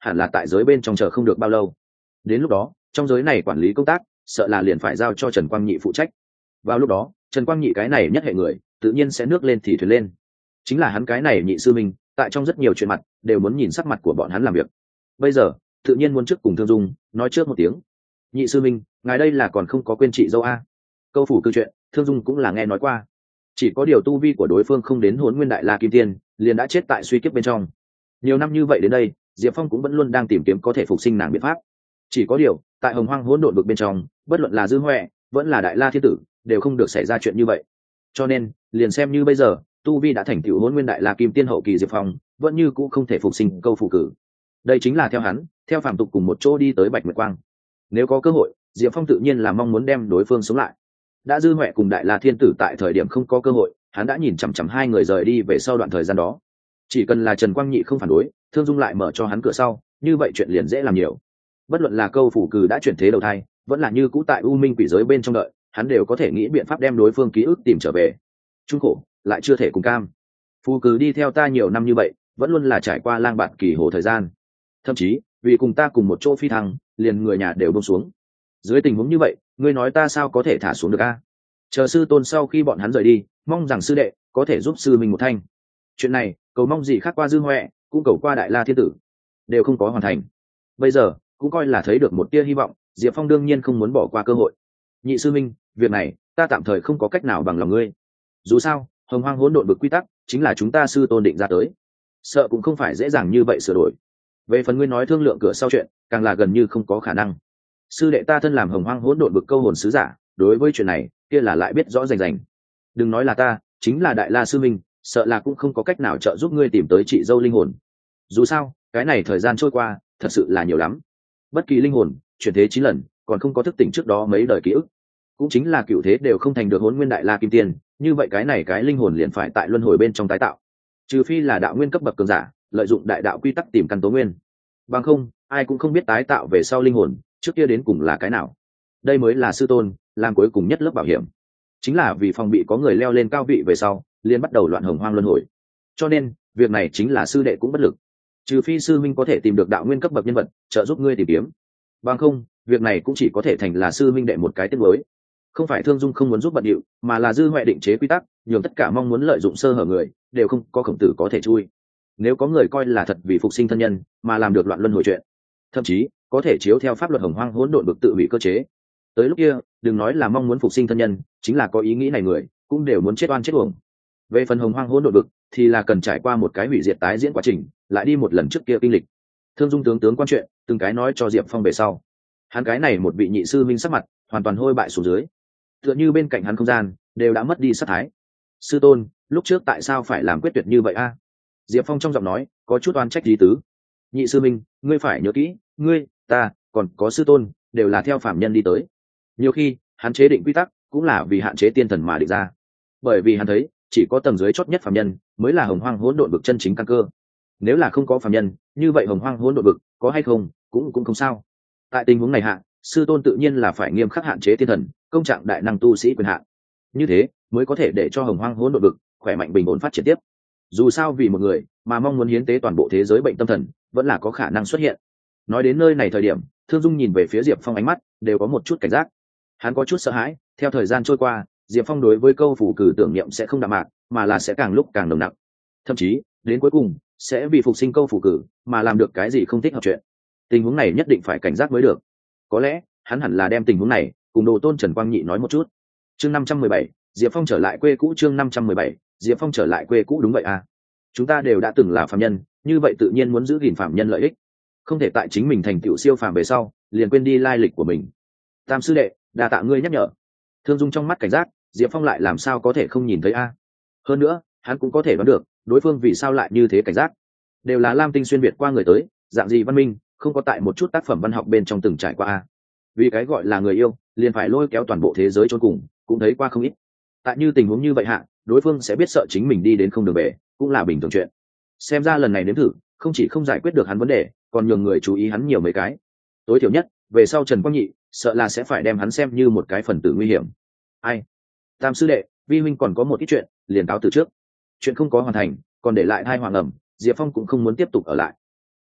hẳn là tại giới bên trong chờ không được bao lâu. Đến lúc đó trong giới này quản lý công tác sợ là liền phải giao cho Trần Quang Nhị phụ trách. Vào lúc đó Trần Quang Nhị cái này nhất hệ người tự nhiên sẽ nước lên thì thuyền lên. Chính là hắn cái này nhị sư minh tại trong rất nhiều chuyện mặt đều muốn nhìn sắc mặt của bọn hắn làm việc. Bây giờ tự nhiên muốn trước cùng Thương Dung nói trước một tiếng. Nhị sư minh, ngài đây là còn không có quên chị dâu a? Câu phủ cư chuyện Thương Dung cũng là nghe nói qua. Chỉ có điều tu vi của đối phương không đến Hỗn Nguyên Đại La Kim Tiên, liền đã chết tại suy kiếp bên trong. Nhiều năm như vậy đến đây, Diệp Phong cũng vẫn luôn đang tìm kiếm có thể phục sinh nàng biện pháp. Chỉ có điều, tại Hồng Hoang Hỗn Độn vực bên trong, bất luận là Dư Hoè, vẫn là Đại La Thiên Tử, đều không được xảy ra chuyện như vậy. Cho nên, liền xem như bây giờ, tu vi đã thành tựu Hỗn Nguyên Đại La Kim Tiên hậu kỳ Diệp Phong, vẫn như cũ không thể phục sinh câu phủ cử. Đây chính là theo hắn, theo phàm tục cùng một chỗ đi tới Bạch Nguyệt Quang. Nếu có cơ hội, Diệp Phong tự nhiên là mong muốn đem đối phương sống lại. Đã Dư Hoè cùng Đại La Thiên Tử tại thời điểm không có cơ hội, hắn đã nhìn chằm chằm hai người rời đi về sau đoạn thời gian đó. Chỉ cần là Trần Quang Nhị không phản đối, Thương Dung lại mở cho hắn cửa sau, như vậy chuyện liền dễ làm nhiều. Bất luận là câu phủ cử đã chuyển thế đầu thai, vẫn là như cũ tại U Minh quỷ giới bên trong đợi, hắn đều có thể nghĩ biện pháp đem đối phương ký ức tìm trở về. Trung khổ lại chưa thể cùng cam. Phù cử đi theo ta nhiều năm như vậy, vẫn luôn là trải qua lang bạt kỳ hồ thời gian. Thậm chí, vì cùng ta cùng một chỗ phi thăng, liền người nhà đều buông xuống. Dưới tình huống như vậy, ngươi nói ta sao có thể thả xuống được a? Chờ sư tôn sau khi bọn hắn rời đi, mong rằng sư đệ có thể giúp sư mình một thanh. Chuyện này, cầu mong gì khác qua Dư Hoè, cũng cầu qua Đại La Thiên Tử, đều không có hoàn thành. Bây giờ cũng coi là thấy được một tia hy vọng, Diệp Phong đương nhiên không muốn bỏ qua cơ hội. Nhị sư minh, việc này ta tạm thời không có cách nào bằng lòng ngươi. Dù sao, Hồng Hoang Hỗn Độn vực quy tắc chính là chúng ta sư tôn định ra tới, sợ cũng không phải dễ dàng như vậy sửa đổi. Về phần ngươi nói thương lượng cửa sau chuyện, càng là gần như không có khả năng. Sư đệ ta thân làm Hồng Hoang Hỗn Độn vực câu hồn sứ giả, đối với chuyện này kia là lại biết rõ rành rành. Đừng nói là ta, chính là Đại La sư minh, sợ là cũng không có cách nào trợ giúp ngươi tìm tới chị dâu linh hồn. Dù sao, cái này thời gian trôi qua thật sự là nhiều lắm. Bất kỳ linh hồn chuyển thế chín lần, còn không có thức tỉnh trước đó mấy đời ký ức, cũng chính là cựu thế đều không thành được Hỗn Nguyên Đại La Kim Tiên, như vậy cái này cái linh hồn liền phải tại luân hồi bên trong tái tạo. Trừ phi là đạo nguyên cấp bậc cường giả, lợi dụng đại đạo quy tắc tìm căn tố nguyên. Bằng không, ai cũng không biết tái tạo về sau linh hồn trước kia đến cùng là cái nào. Đây mới là sư tôn làm cuối cùng nhất lớp bảo hiểm. Chính là vì phòng bị có người leo lên cao vị về sau, liền bắt đầu loạn hồng hoang luân hồi. Cho nên, việc này chính là sư đệ cũng bất lực. Trừ phi sư minh có thể tìm được đạo nguyên cấp bậc nhân vật, trợ giúp ngươi tìm kiếm. Bằng không, việc này cũng chỉ có thể thành là sư minh đệ một cái tiếc nuối. Không phải Thương Dung không muốn giúp bận điệu, mà là Dư Hoè định chế quy tắc, nhường tất cả mong muốn lợi dụng sơ hở người đều không có khổng tử có thể chui. Nếu có người coi là thật vì phục sinh thân nhân mà làm được loạn luân hồi chuyện, thậm chí có thể chiếu theo pháp luật Hồng Hoang Hỗn Độn vực tự hủy cơ chế, tới lúc kia đừng nói là mong muốn phục sinh thân nhân, chính là có ý nghĩ này người cũng đều muốn chết oan chết uổng. Về phần Hồng Hoang Hỗn Độn vực thì là cần trải qua một cái hủy diệt tái diễn quá trình, lại đi một lần trước kia kinh lịch. Thương Dung tướng tướng quan chuyện từng cái nói cho Diệp Phong về sau, hắn cái này một vị nhị sư minh sắc mặt hoàn toàn hôi bại xuống dưới, tựa như bên cạnh hắn không gian đều đã mất đi sát thái. Sư tôn, lúc trước tại sao phải làm quyết tuyệt như vậy a? Diệp Phong trong giọng nói có chút oan trách lý tứ. Nhị sư minh, ngươi phải nhớ kỹ, ngươi, ta, còn có sư tôn đều là theo phạm nhân đi tới. Nhiều khi hắn chế định quy tắc cũng là vì hạn chế tiên thần mà định ra, bởi vì hắn thấy chỉ có tầng dưới chót nhất phạm nhân mới là Hồng Hoang Hỗn Độn vực chân chính căn cơ. Nếu là không có phạm nhân, như vậy Hồng Hoang Hỗn Độn vực có hay không cũng cũng không sao. Tại tình huống này hạ, sư tôn tự nhiên là phải nghiêm khắc hạn chế tiên thần, công trạng đại năng tu sĩ quyền hạn. Như thế mới có thể để cho Hồng Hoang Hỗn Độn vực khỏe mạnh bình ổn phát triển tiếp. Dù sao vì một người mà mong muốn hiến tế toàn bộ thế giới bệnh tâm thần vẫn là có khả năng xuất hiện. Nói đến nơi này thời điểm, Thương Dung nhìn về phía Diệp Phong ánh mắt đều có một chút cảnh giác. Hắn có chút sợ hãi, theo thời gian trôi qua, Diệp Phong đối với câu phủ cử tưởng niệm sẽ không đạm mạc, mà là sẽ càng lúc càng nồng nặng. Thậm chí, đến cuối cùng, sẽ vì phục sinh câu phủ cử mà làm được cái gì không thích hợp chuyện. Tình huống này nhất định phải cảnh giác mới được. Có lẽ, hắn hẳn là đem tình huống này cùng Đồ Tôn Trần Quang Nhị nói một chút. Chương năm trăm mười bảy, Diệp Phong trở lại quê cũ. Chương năm trăm mười bảy, Diệp Phong trở lại quê cũ. Đúng vậy à? Chúng ta đều đã từng là phàm nhân, như vậy tự nhiên muốn giữ gìn phàm nhân lợi ích, không thể tại chính mình thành tựu siêu phàm về sau liền quên đi lai lịch của mình. Tam sư đệ, đa tạ ngươi nhắc nhở. Thương Dung trong mắt cảnh giác, Diệp Phong lại làm sao có thể không nhìn thấy a? Hơn nữa, hắn cũng có thể đoán được đối phương vì sao lại như thế cảnh giác. Đều là Lam Tinh xuyên việt qua người tới, dạng gì văn minh không có tại một chút tác phẩm văn học bên trong từng trải qua a. Vì cái gọi là người yêu liền phải lôi kéo toàn bộ thế giới chôn cùng, cũng thấy qua không ít. Tại như tình huống như vậy hạ, đối phương sẽ biết sợ chính mình đi đến không đường về, cũng là bình thường chuyện. Xem ra lần này nếm thử không chỉ không giải quyết được hắn vấn đề, còn nhường người chú ý hắn nhiều mấy cái. Tối thiểu nhất về sau Trần Quang Nhị sợ là sẽ phải đem hắn xem như một cái phần tử nguy hiểm. Ai? Tam sư đệ, vi huynh còn có một ít chuyện liền cáo từ trước. Chuyện không có hoàn thành, còn để lại thai hoàng ẩm, Diệp Phong cũng không muốn tiếp tục ở lại.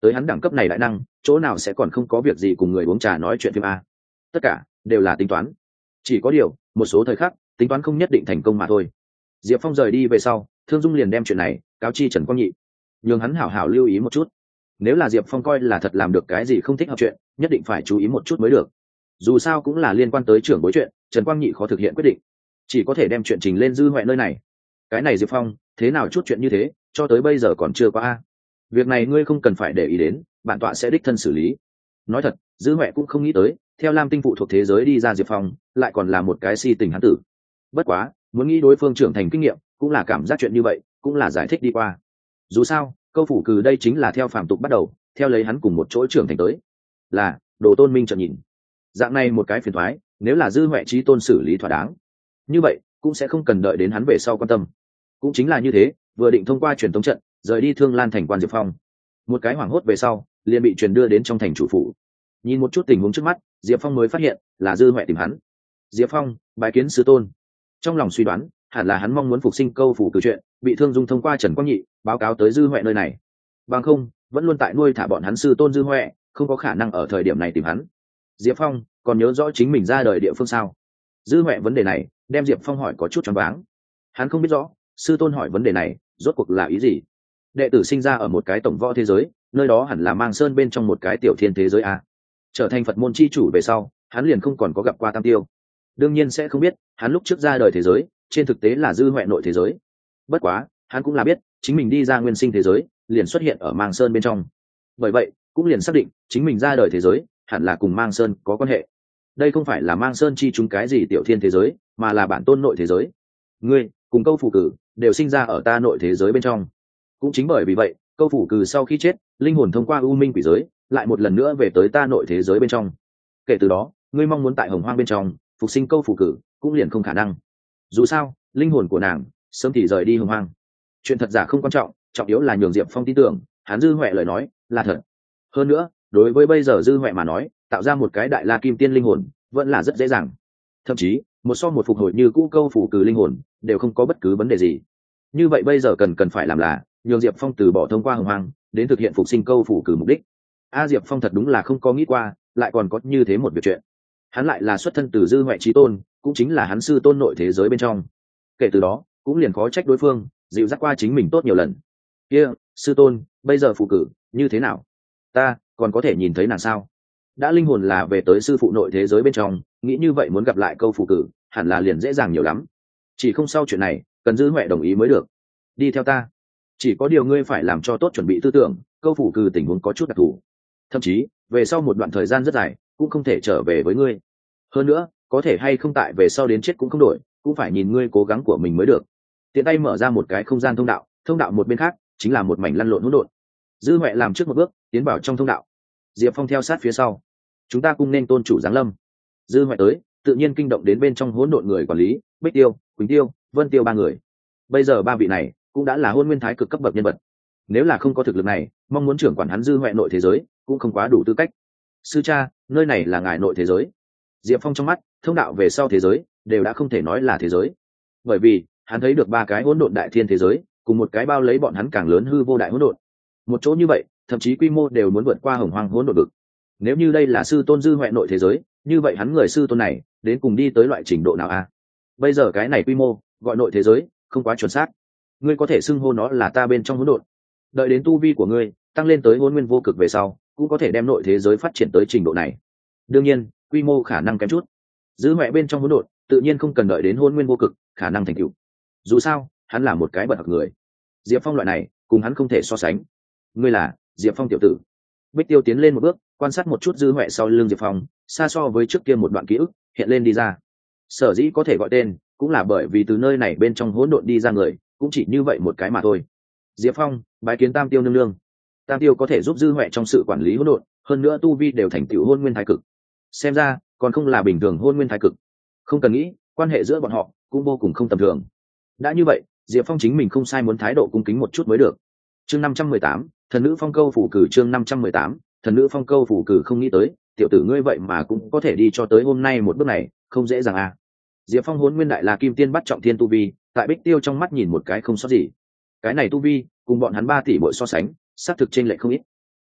tới hắn đẳng cấp này đại năng chỗ nào sẽ còn không có việc gì cùng người uống trà nói chuyện phim a. Tất cả đều là tính toán, chỉ có điều một số thời khắc tính toán không nhất định thành công mà thôi. Diệp Phong rời đi về sau, Thương Dung liền đem chuyện này cáo chi Trần Quang Nhị, nhường hắn hảo hảo lưu ý một chút. Nếu là Diệp Phong coi là thật làm được cái gì không thích hợp chuyện, nhất định phải chú ý một chút mới được. Dù sao cũng là liên quan tới trưởng bối chuyện, Trần Quang Nhị khó thực hiện quyết định, chỉ có thể đem chuyện trình lên Dư Huệ nơi này. Cái này Diệp Phong thế nào chút chuyện như thế, cho tới bây giờ còn chưa qua a. Việc này ngươi không cần phải để ý đến, bản tọa sẽ đích thân xử lý. Nói thật, Dư Huệ cũng không nghĩ tới, theo Lam Tinh phụ thuộc thế giới đi ra Diệp Phong, lại còn là một cái si tình hắn tử. Bất quá, muốn nghĩ đối phương trưởng thành kinh nghiệm, cũng là cảm giác chuyện như vậy, cũng là giải thích đi qua. Dù sao, câu phủ cừ đây chính là theo phàm tục bắt đầu, theo lấy hắn cùng một chỗ trưởng thành tới. Là, Đồ Tôn Minh chợt nhìn. Dạng này một cái phiền toái, nếu là Dư Huệ chí tôn xử lý thỏa đáng, như vậy cũng sẽ không cần đợi đến hắn về sau quan tâm. Cũng chính là như thế, vừa định thông qua truyền tống trận, rời đi Thương Lan thành quan Diệp Phong. Một cái hoảng hốt về sau, liền bị truyền đưa đến trong thành chủ phủ. Nhìn một chút tình huống trước mắt, Diệp Phong mới phát hiện là Dư Huệ tìm hắn. Diệp Phong, bái kiến sư tôn. Trong lòng suy đoán, hẳn là hắn mong muốn phục sinh câu phủ từ chuyện, bị Thương Dung thông qua Trần Quang Nhị báo cáo tới Dư Huệ nơi này. Bằng không, vẫn luôn tại nuôi thả bọn hắn sư tôn Dư Huệ, không có khả năng ở thời điểm này tìm hắn. Diệp Phong còn nhớ rõ chính mình ra đời địa phương sao? Dư Huệ vấn đề này, đem Diệp Phong hỏi có chút choáng váng. Hắn không biết rõ, sư tôn hỏi vấn đề này, rốt cuộc là ý gì? Đệ tử sinh ra ở một cái tổng võ thế giới, nơi đó hẳn là Mang Sơn bên trong một cái tiểu thiên thế giới a. Trở thành Phật môn chi chủ về sau, hắn liền không còn có gặp qua Tam Tiêu. Đương nhiên sẽ không biết, hắn lúc trước ra đời thế giới, trên thực tế là Dư Huệ nội thế giới. Bất quá, hắn cũng là biết, chính mình đi ra nguyên sinh thế giới, liền xuất hiện ở Mang Sơn bên trong. Bởi vậy, cũng liền xác định, chính mình ra đời thế giới, hẳn là cùng Mang Sơn có quan hệ. Đây không phải là Mang Sơn chi chúng cái gì tiểu thiên thế giới, mà là bản tôn nội thế giới. Ngươi, cùng câu phủ cử, đều sinh ra ở ta nội thế giới bên trong. Cũng chính bởi vì vậy, câu phủ cử sau khi chết, linh hồn thông qua u minh quỷ giới, lại một lần nữa về tới ta nội thế giới bên trong. Kể từ đó, ngươi mong muốn tại Hồng Hoang bên trong phục sinh câu phủ cử, cũng liền không khả năng. Dù sao, linh hồn của nàng sớm thì rời đi Hồng Hoang. Chuyện thật giả không quan trọng, trọng yếu là nhường Diệp Phong tin tưởng, hắn Dư Huệ lời nói là thật. Hơn nữa, đối với bây giờ Dư Huệ mà nói, tạo ra một cái đại la kim tiên linh hồn vẫn là rất dễ dàng. Thậm chí, một so một phục hồi như cũ câu phủ cử linh hồn đều không có bất cứ vấn đề gì. Như vậy bây giờ cần cần phải làm là nhường Diệp Phong từ bỏ thông qua Hồng Hoang đến thực hiện phục sinh câu phủ cử mục đích. A Diệp Phong thật đúng là không có nghĩ qua, lại còn có như thế một việc chuyện. Hắn lại là xuất thân từ Dư Huệ chí tôn, cũng chính là hắn sư tôn nội thế giới bên trong. Kể từ đó, cũng liền khó trách đối phương dịu dắt qua chính mình tốt nhiều lần. Kia, sư tôn, bây giờ phụ cử như thế nào? Ta còn có thể nhìn thấy nàng sao? Đã linh hồn là về tới sư phụ nội thế giới bên trong, nghĩ như vậy muốn gặp lại câu phụ cử, hẳn là liền dễ dàng nhiều lắm. Chỉ không sau chuyện này, cần Dư Huệ đồng ý mới được. Đi theo ta. Chỉ có điều ngươi phải làm cho tốt chuẩn bị tư tưởng, câu phụ cử tình huống có chút đặc thù. Thậm chí, về sau một đoạn thời gian rất dài, cũng không thể trở về với ngươi. Hơn nữa, có thể hay không tại về sau đến chết cũng không đổi, cũng phải nhìn ngươi cố gắng của mình mới được. Tiện tay mở ra một cái không gian thông đạo, thông đạo một bên khác chính là một mảnh lăn lộn hỗn độn. Dư Huệ làm trước một bước, tiến vào trong thông đạo. Diệp Phong theo sát phía sau. Chúng ta cùng nên tôn chủ giáng lâm. Dư Huệ tới, tự nhiên kinh động đến bên trong hỗn độn người quản lý, Bích Tiêu, Quỳnh Tiêu, Vân Tiêu ba người. Bây giờ ba vị này cũng đã là Hôn Nguyên Thái cực cấp bậc nhân vật. Nếu là không có thực lực này, mong muốn trưởng quản hắn Dư Huệ nội thế giới, cũng không quá đủ tư cách. Sư cha, nơi này là ngài nội thế giới. Diệp Phong trong mắt, thông đạo về sau thế giới đều đã không thể nói là thế giới, bởi vì hắn thấy được ba cái hỗn độn đại thiên thế giới cùng một cái bao lấy bọn hắn càng lớn hư vô đại hỗn độn. Một chỗ như vậy, thậm chí quy mô đều muốn vượt qua Hồng Hoang hỗn độn vực. Nếu như đây là sư tôn Dư Huệ nội thế giới, như vậy hắn người sư tôn này đến cùng đi tới loại trình độ nào a? Bây giờ cái này quy mô gọi nội thế giới không quá chuẩn xác. Ngươi có thể xưng hô nó là ta bên trong hỗn độn. Đợi đến tu vi của ngươi tăng lên tới hỗn nguyên vô cực về sau, cũng có thể đem nội thế giới phát triển tới trình độ này. Đương nhiên, quy mô khả năng kém chút. Dư Huệ bên trong hỗn độn, tự nhiên không cần đợi đến hôn nguyên vô cực, khả năng thành tựu. Dù sao, hắn là một cái bậc học người. Diệp Phong loại này, cùng hắn không thể so sánh. Ngươi là Diệp Phong tiểu tử. Bích Tiêu tiến lên một bước, quan sát một chút Dư Huệ sau lưng Diệp Phong, xa so với trước kia một đoạn ký ức hiện lên đi ra. Sở dĩ có thể gọi tên, cũng là bởi vì từ nơi này bên trong hỗn độn đi ra người, cũng chỉ như vậy một cái mà thôi. Diệp Phong, bái kiến Tam Tiêu nương nương. Tam Tiêu có thể giúp Dư Huệ trong sự quản lý hỗn độn, hơn nữa tu vi đều thành tựu hôn nguyên thái cực. Xem ra, còn không là bình thường hôn nguyên thái cực. Không cần nghĩ, quan hệ giữa bọn họ cũng vô cùng không tầm thường. Đã như vậy, Diệp Phong chính mình không sai muốn thái độ cung kính một chút mới được. Chương năm trăm mười tám, thần nữ phong câu phủ cử. Chương năm trăm mười tám, thần nữ phong câu phủ cử. Không nghĩ tới, tiểu tử ngươi vậy mà cũng có thể đi cho tới hôm nay một bước này, không dễ dàng à. Diệp Phong hôn nguyên đại là kim tiên bắt trọng thiên tu vi, tại Bích Tiêu trong mắt nhìn một cái không sót gì. Cái này tu vi, cùng bọn hắn ba tỷ bội so sánh, xác thực chênh lệch không ít.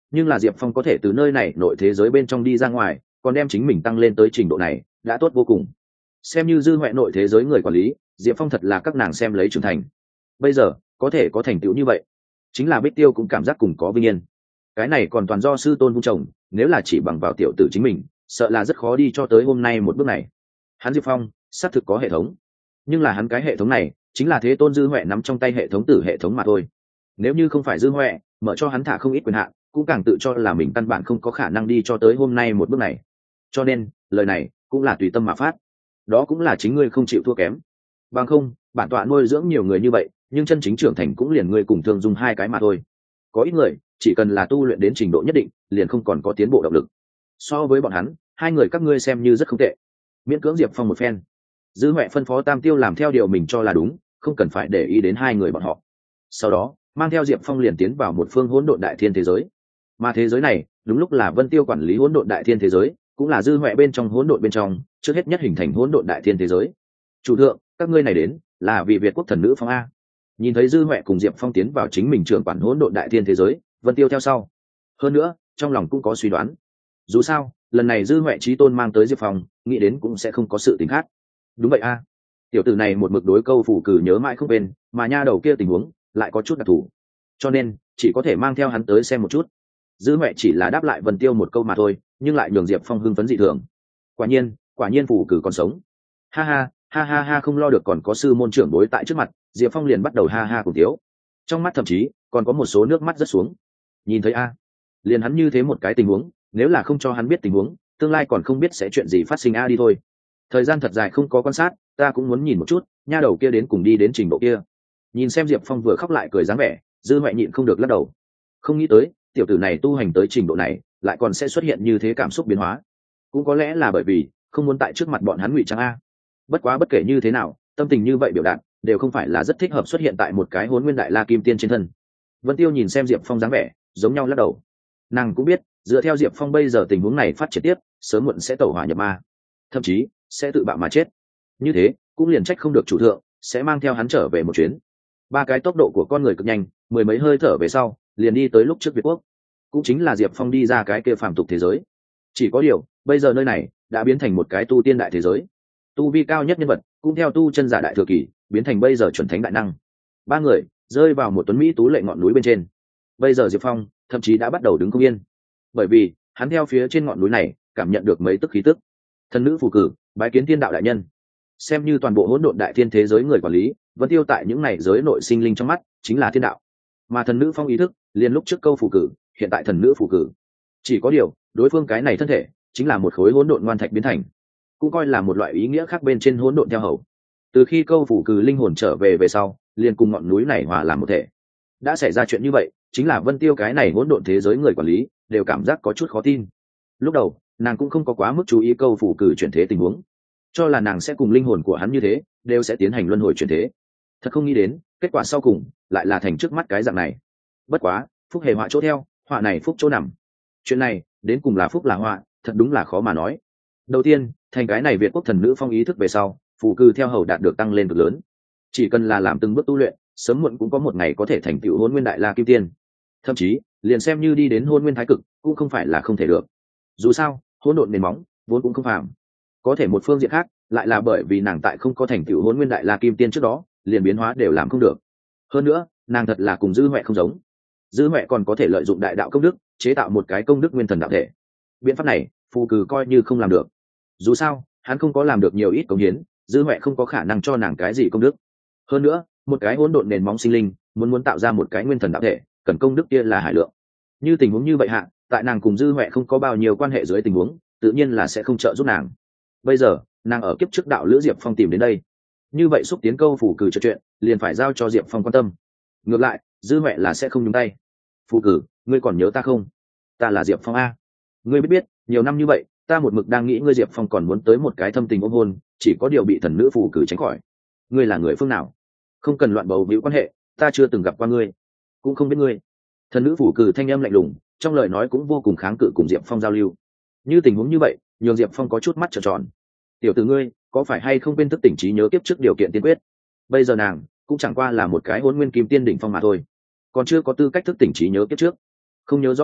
nhưng là diệp phong có thể từ nơi này nội thế giới bên trong đi ra ngoài, còn đem chính mình tăng lên tới trình độ này đã tốt vô cùng. Xem như dư huệ nội thế giới người quản lý, diệp phong thật là các nàng xem lấy trưởng thành. Bây giờ có thể có thành tựu như vậy, chính là Bích Tiêu cũng cảm giác cùng có vinh yên. Cái này còn toàn do sư tôn vung trồng, nếu là chỉ bằng vào tiểu tử chính mình, sợ là rất khó đi cho tới hôm nay một bước này. Hắn Diệp Phong xác thực có hệ thống, nhưng là hắn cái hệ thống này chính là thế tôn dư huệ nắm trong tay hệ thống tử hệ thống mà thôi. Nếu như không phải dư huệ mở cho hắn thả không ít quyền hạn, cũng càng tự cho là mình căn bản không có khả năng đi cho tới hôm nay một bước này. Cho nên lời này cũng là tùy tâm mà phát, đó cũng là chính ngươi không chịu thua kém. Bằng không bản tọa nuôi dưỡng nhiều người như vậy, nhưng chân chính trưởng thành cũng liền ngươi cùng Thương Dung hai cái mà thôi. Có ít người chỉ cần là tu luyện đến trình độ nhất định, liền không còn có tiến bộ động lực. So với bọn hắn, hai người các ngươi xem như rất không tệ. Miễn cưỡng Diệp Phong một phen, dư huệ phân phó Tam Tiêu làm theo điều mình cho là đúng, không cần phải để ý đến hai người bọn họ. Sau đó mang theo Diệp Phong liền tiến vào một phương hỗn độn đại thiên thế giới. Mà thế giới này đúng lúc là Vân Tiêu quản lý hỗn độn đại thiên thế giới, cũng là dư huệ bên trong hỗn độn bên trong trước hết nhất hình thành hỗn độn đại thiên thế giới. Chủ thượng, các ngươi này đến là vì Việt quốc thần nữ Phong a. Nhìn thấy dư huệ cùng Diệp Phong tiến vào chính mình trưởng quản hỗn độn đại thiên thế giới, Vân Tiêu theo sau. Hơn nữa trong lòng cũng có suy đoán, dù sao lần này dư huệ chí tôn mang tới Diệp Phong, nghĩ đến cũng sẽ không có sự tình khác. Đúng vậy a, tiểu tử này một mực đối câu phủ cử nhớ mãi không quên, mà nha đầu kia tình huống lại có chút đặc thù, cho nên chỉ có thể mang theo hắn tới xem một chút. Dư huệ chỉ là đáp lại Vân Tiêu một câu mà thôi, nhưng lại nhường Diệp Phong hưng phấn dị thường. Quả nhiên quả nhiên phủ cử còn sống. Ha ha ha ha ha, không lo được còn có sư môn trưởng đối tại trước mặt, Diệp Phong liền bắt đầu ha ha cùng tiếu, trong mắt thậm chí còn có một số nước mắt rớt xuống. Nhìn thấy a, liền hắn như thế một cái tình huống, nếu là không cho hắn biết tình huống, tương lai còn không biết sẽ chuyện gì phát sinh a. Đi thôi, thời gian thật dài không có quan sát, ta cũng muốn nhìn một chút nha đầu kia đến cùng đi đến trình độ kia. Nhìn xem Diệp Phong vừa khóc lại cười dáng vẻ, dư huệ nhịn không được lắc đầu. Không nghĩ tới tiểu tử này tu hành tới trình độ này lại còn sẽ xuất hiện như thế cảm xúc biến hóa, cũng có lẽ là bởi vì không muốn tại trước mặt bọn hắn ngụy trang a. Bất quá bất kể như thế nào, tâm tình như vậy biểu đạt đều không phải là rất thích hợp xuất hiện tại một cái Hỗn Nguyên Đại La Kim Tiên trên thân. Vân Tiêu nhìn xem Diệp Phong dáng vẻ giống nhau lắc đầu, nàng cũng biết dựa theo Diệp Phong bây giờ tình huống này phát triển tiếp, sớm muộn sẽ tẩu hỏa nhập ma, thậm chí sẽ tự bạo mà chết. Như thế cũng liền trách không được chủ thượng sẽ mang theo hắn trở về một chuyến. Ba cái tốc độ của con người cực nhanh, mười mấy hơi thở về sau liền đi tới lúc trước Việt quốc, cũng chính là Diệp Phong đi ra cái kia phàm tục thế giới. Chỉ có điều bây giờ nơi này đã biến thành một cái tu tiên đại thế giới, tu vi cao nhất nhân vật cũng theo tu chân giả đại thừa kỳ biến thành bây giờ chuẩn thánh đại năng. Ba người rơi vào một tuấn mỹ tú lệ ngọn núi bên trên. Bây giờ Diệp Phong thậm chí đã bắt đầu đứng không yên, bởi vì hắn theo phía trên ngọn núi này cảm nhận được mấy tức khí tức. Thần nữ phù cử bái kiến thiên đạo đại nhân. Xem như toàn bộ hỗn độn đại thiên thế giới người quản lý, Vân Tiêu tại những này giới nội sinh linh trong mắt chính là thiên đạo, mà thần nữ Phong ý thức liền lúc trước câu phù cử, hiện tại thần nữ phù cử. Chỉ có điều đối phương cái này thân thể chính là một khối hỗn độn ngoan thạch biến thành, cũng coi là một loại ý nghĩa khác bên trên hỗn độn theo hầu. Từ khi câu phù cử linh hồn trở về về sau, liền cùng ngọn núi này hòa làm một thể. Đã xảy ra chuyện như vậy, chính là Vân Tiêu cái này hỗn độn thế giới người quản lý đều cảm giác có chút khó tin. Lúc đầu nàng cũng không có quá mức chú ý câu phù cử chuyển thế tình huống, cho là nàng sẽ cùng linh hồn của hắn như thế đều sẽ tiến hành luân hồi chuyển thế. Thật không nghĩ đến kết quả sau cùng lại là thành trước mắt cái dạng này. Bất quá phúc hề họa chỗ theo, họa này phúc chỗ nằm. Chuyện này đến cùng là phúc là họa, thật đúng là khó mà nói. Đầu tiên, thành cái này Việt quốc thần nữ Phong ý thức về sau, phù cử theo hầu đạt được tăng lên cực lớn. Chỉ cần là làm từng bước tu luyện, sớm muộn cũng có một ngày có thể thành tựu Hỗn Nguyên Đại La Kim Tiên. Thậm chí liền xem như đi đến Hỗn Nguyên Thái Cực cũng không phải là không thể được. Dù sao hỗn độn nền móng vốn cũng không phàm. Có thể một phương diện khác lại là bởi vì nàng tại không có thành tựu Hỗn Nguyên Đại La Kim Tiên trước đó, liền biến hóa đều làm không được. Hơn nữa nàng thật là cùng dư huệ không giống. Dư huệ còn có thể lợi dụng đại đạo công đức chế tạo một cái công đức nguyên thần đạo thể. Biện pháp này phù cử coi như không làm được. Dù sao hắn không có làm được nhiều ít công hiến, dư huệ không có khả năng cho nàng cái gì công đức. Hơn nữa một cái hỗn độn nền móng sinh linh muốn muốn tạo ra một cái nguyên thần đạo thể, cần công đức kia là hải lượng. Như tình huống như vậy hạ, tại nàng cùng dư huệ không có bao nhiêu quan hệ dưới tình huống, tự nhiên là sẽ không trợ giúp nàng. Bây giờ nàng ở kiếp trước đạo lữ Diệp Phong tìm đến đây, như vậy xúc tiến câu phù cử trò chuyện liền phải giao cho Diệp Phong quan tâm. Ngược lại dư huệ là sẽ không nhúng tay. Phù cử, ngươi còn nhớ ta không? Ta là Diệp Phong a. Ngươi biết biết nhiều năm như vậy ta một mực đang nghĩ ngươi Diệp Phong còn muốn tới một cái thâm tình ôm hôn, chỉ có điều bị thần nữ phù cử tránh khỏi. Ngươi là người phương nào? Không cần loạn bầu víu quan hệ, ta chưa từng gặp qua ngươi, cũng không biết ngươi. Thần nữ phù cử thanh âm lạnh lùng, trong lời nói cũng vô cùng kháng cự cùng Diệp Phong giao lưu. Như tình huống như vậy nhường Diệp Phong có chút mắt trợn tròn. Tiểu tử ngươi có phải hay không quên thức tỉnh trí nhớ kiếp trước điều kiện tiên quyết? Bây giờ nàng cũng chẳng qua là một cái Hỗn Nguyên Kim Tiên đỉnh phong mà thôi, còn chưa có tư cách thức tỉnh trí nhớ kiếp trước. Không nhớ rõ ngươi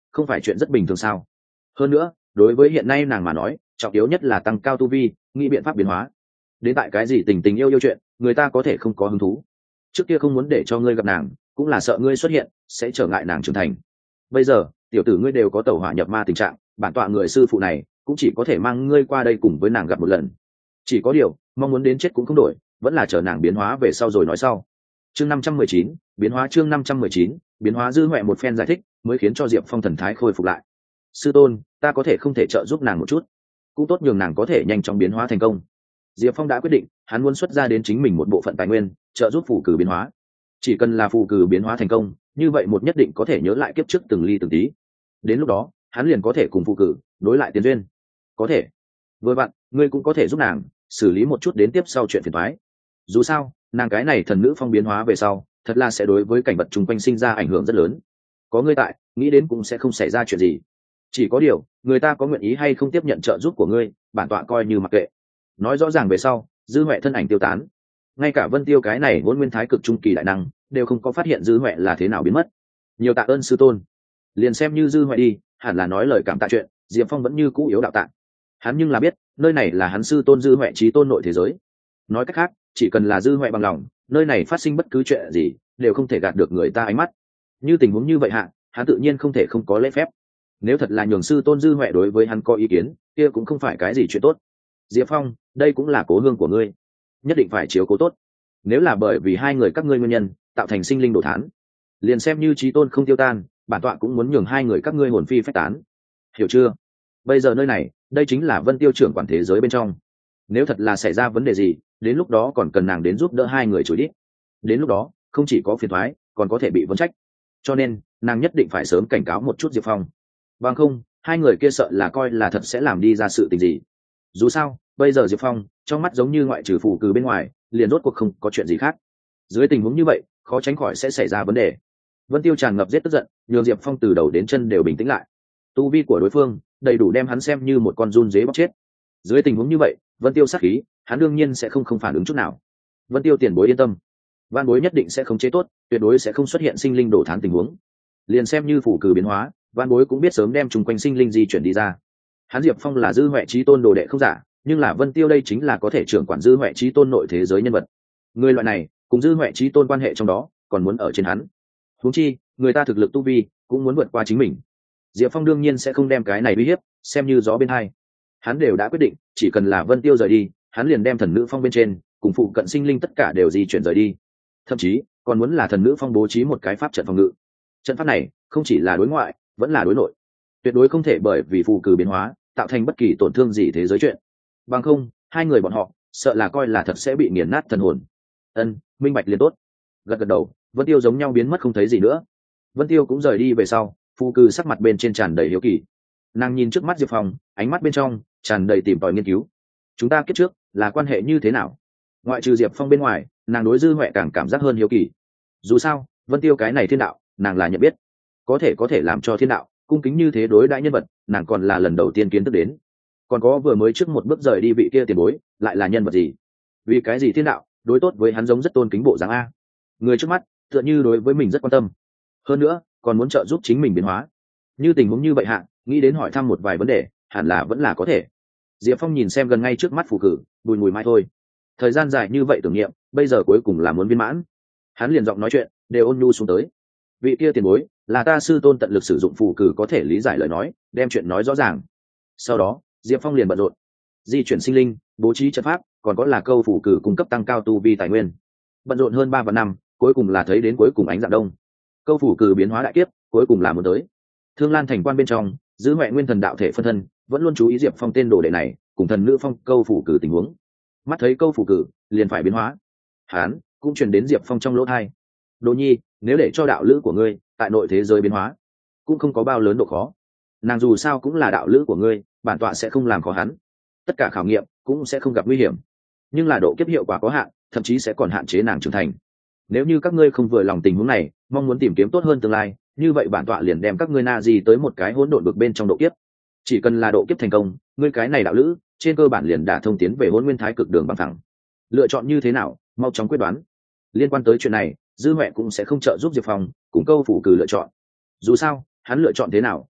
không phải chuyện rất bình thường sao? Hơn nữa đối với hiện nay nàng mà nói, trọng yếu nhất là tăng cao tu vi, nghĩ biện pháp biến hóa. Đến tại cái gì tình tình yêu yêu chuyện, người ta có thể không có hứng thú. Trước kia không muốn để cho ngươi gặp nàng, cũng là sợ ngươi xuất hiện sẽ trở ngại nàng trưởng thành. Bây giờ tiểu tử ngươi đều có tẩu hỏa nhập ma tình trạng, bản tọa người sư phụ này cũng chỉ có thể mang ngươi qua đây cùng với nàng gặp một lần. Chỉ có điều mong muốn đến chết cũng không đổi, vẫn là chờ nàng biến hóa về sau rồi nói sau. Chương năm trăm mười chín, biến hóa. Chương năm trăm mười chín, biến hóa. Dư Hoẹ một phen giải thích mới khiến cho Diệp Phong thần thái khôi phục lại. Sư tôn, ta có thể không thể trợ giúp nàng một chút, cũng tốt nhường nàng có thể nhanh chóng biến hóa thành công. Diệp Phong đã quyết định, hắn muốn xuất ra đến chính mình một bộ phận tài nguyên trợ giúp phù cử biến hóa. Chỉ cần là phù cử biến hóa thành công, như vậy một nhất định có thể nhớ lại kiếp trước từng ly từng tí. Đến lúc đó hắn liền có thể cùng phù cử nối lại tiền duyên. Có thể vừa vặn ngươi cũng có thể giúp nàng xử lý một chút đến tiếp sau chuyện phiền toái. Dù sao nàng cái này thần nữ phong biến hóa về sau thật là sẽ đối với cảnh vật chung quanh sinh ra ảnh hưởng rất lớn. Có ngươi tại, nghĩ đến cũng sẽ không xảy ra chuyện gì. Chỉ có điều người ta có nguyện ý hay không tiếp nhận trợ giúp của ngươi, bản tọa coi như mặc kệ. Nói rõ ràng về sau, Dư Hoẹ thân ảnh tiêu tán. Ngay cả Vân Tiêu cái này Hỗn Nguyên Thái cực trung kỳ đại năng đều không có phát hiện Dư Hoẹ là thế nào biến mất. Nhiều tạ ơn sư tôn. Liền xem như Dư Hoẹ đi, hẳn là nói lời cảm tạ chuyện, Diệp Phong vẫn như cũ yếu đạo tạ. Hắn nhưng là biết nơi này là hắn sư tôn Dư Hoẹ chí tôn nội thế giới. Nói cách khác, chỉ cần là Dư Hoẹ bằng lòng, nơi này phát sinh bất cứ chuyện gì đều không thể gạt được người ta ánh mắt. Như tình huống như vậy hạ, hắn tự nhiên không thể không có lễ phép. Nếu thật là nhường sư tôn Dư Hoẹ đối với hắn có ý kiến, kia cũng không phải cái gì chuyện tốt. Diệp Phong, đây cũng là cố hương của ngươi, nhất định phải chiếu cố tốt. Nếu là bởi vì hai người các ngươi nguyên nhân tạo thành sinh linh đổ thán, liền xem như chí tôn không tiêu tan, bản tọa cũng muốn nhường hai người các ngươi hồn phi phách tán. Hiểu chưa? Bây giờ nơi này, đây chính là Vân Tiêu trưởng quản thế giới bên trong. Nếu thật là xảy ra vấn đề gì, đến lúc đó còn cần nàng đến giúp đỡ hai người chối đít. Đến lúc đó không chỉ có phiền toái, còn có thể bị vấn trách. Cho nên nàng nhất định phải sớm cảnh cáo một chút Diệp Phong, bằng không hai người kia sợ là coi là thật sẽ làm đi ra sự tình gì. Dù sao bây giờ Diệp Phong trong mắt giống như ngoại trừ phù cử bên ngoài liền rốt cuộc không có chuyện gì khác. Dưới tình huống như vậy khó tránh khỏi sẽ xảy ra vấn đề. Vân Tiêu tràn ngập giết tức giận, nhường Diệp Phong từ đầu đến chân đều bình tĩnh lại. Tu vi của đối phương đầy đủ đem hắn xem như một con giun dế bóc chết. Dưới tình huống như vậy Vân Tiêu sát khí, hắn đương nhiên sẽ không không phản ứng chút nào. Vân Tiêu tiền bối yên tâm, van bối nhất định sẽ khống chế tốt, tuyệt đối sẽ không xuất hiện sinh linh đổ thán tình huống. Liền xem như phủ cử biến hóa, van bối cũng biết sớm đem chung quanh sinh linh di chuyển đi ra. Hắn Diệp Phong là Dư Hoẹ chí tôn đồ đệ không giả, nhưng là Vân Tiêu đây chính là có thể trưởng quản Dư Hoẹ chí tôn nội thế giới nhân vật. Người loại này cùng Dư Hoẹ chí tôn quan hệ trong đó còn muốn ở trên hắn. Huống chi người ta thực lực tu vi cũng muốn vượt qua chính mình. Diệp Phong đương nhiên sẽ không đem cái này uy hiếp xem như gió bên hai. Hắn đều đã quyết định, chỉ cần là Vân Tiêu rời đi, hắn liền đem thần nữ phong bên trên cùng phụ cận sinh linh tất cả đều di chuyển rời đi. Thậm chí còn muốn là thần nữ phong bố trí một cái pháp trận phòng ngự. Trận pháp này không chỉ là đối ngoại, vẫn là đối nội, tuyệt đối không thể bởi vì phù cử biến hóa tạo thành bất kỳ tổn thương gì thế giới chuyện. Bằng không hai người bọn họ sợ là coi là thật sẽ bị nghiền nát thần hồn. Ân, minh bạch liền tốt. Gật gật đầu, Vân Tiêu giống nhau biến mất không thấy gì nữa. Vân Tiêu cũng rời đi về sau, phù cử sắc mặt bên trên tràn đầy hiếu kỳ. Nàng nhìn trước mắt Diệp Phong, ánh mắt bên trong tràn đầy tìm tòi nghiên cứu. Chúng ta kết trước là quan hệ như thế nào? Ngoại trừ Diệp Phong bên ngoài, nàng đối Dư Hoẹ càng cảm giác hơn hiếu kỳ. Dù sao Vân Tiêu cái này thiên đạo nàng là nhận biết, có thể có thể làm cho thiên đạo cung kính như thế đối đãi nhân vật, nàng còn là lần đầu tiên kiến thức đến. Còn có vừa mới trước một bước rời đi vị kia tiền bối lại là nhân vật gì? Vì cái gì thiên đạo đối tốt với hắn giống rất tôn kính bộ dáng a? Người trước mắt tựa như đối với mình rất quan tâm, hơn nữa còn muốn trợ giúp chính mình biến hóa. Như tình huống như vậy hạ, nghĩ đến hỏi thăm một vài vấn đề hẳn là vẫn là có thể. Diệp Phong nhìn xem gần ngay trước mắt phù cử, bùi mùi mai thôi. Thời gian dài như vậy tưởng niệm, bây giờ cuối cùng là muốn viên mãn. Hắn liền giọng nói chuyện đều ôn nhu xuống tới. Vị kia tiền bối là ta sư tôn tận lực sử dụng phù cử có thể lý giải lời nói, đem chuyện nói rõ ràng. Sau đó Diệp Phong liền bận rộn di chuyển sinh linh, bố trí trận pháp, còn có là câu phù cử cung cấp tăng cao tu vi tài nguyên. Bận rộn hơn ba vạn năm, cuối cùng là thấy đến cuối cùng ánh dạng đông. Câu phù cử biến hóa đại kiếp cuối cùng là muốn tới. Thương Lan thành quan bên trong, Dư Hoẹ nguyên thần đạo thể phân thân vẫn luôn chú ý Diệp Phong tên đồ đệ này cùng thần nữ phong câu phù cử tình huống. Mắt thấy câu phù cử liền phải biến hóa, hán cũng truyền đến Diệp Phong trong lỗ thai. Đỗ Nhi, nếu để cho đạo lữ của ngươi tại nội thế giới biến hóa, cũng không có bao lớn độ khó. Nàng dù sao cũng là đạo lữ của ngươi, bản tọa sẽ không làm khó hắn, tất cả khảo nghiệm cũng sẽ không gặp nguy hiểm. Nhưng là độ kiếp hiệu quả có hạn, thậm chí sẽ còn hạn chế nàng trưởng thành. Nếu như các ngươi không vừa lòng tình huống này, mong muốn tìm kiếm tốt hơn tương lai, như vậy bản tọa liền đem các ngươi na di tới một cái hỗn độn vực bên trong độ kiếp. Chỉ cần là độ kiếp thành công, ngươi cái này đạo lữ trên cơ bản liền đã thông tiến về hỗn nguyên thái cực đường bằng thẳng. Lựa chọn như thế nào, mau chóng quyết đoán. Liên quan tới chuyện này, Dư Hoẹ cũng sẽ không trợ giúp Diệp Phong cùng câu phủ cử lựa chọn. Dù sao hắn lựa chọn thế nào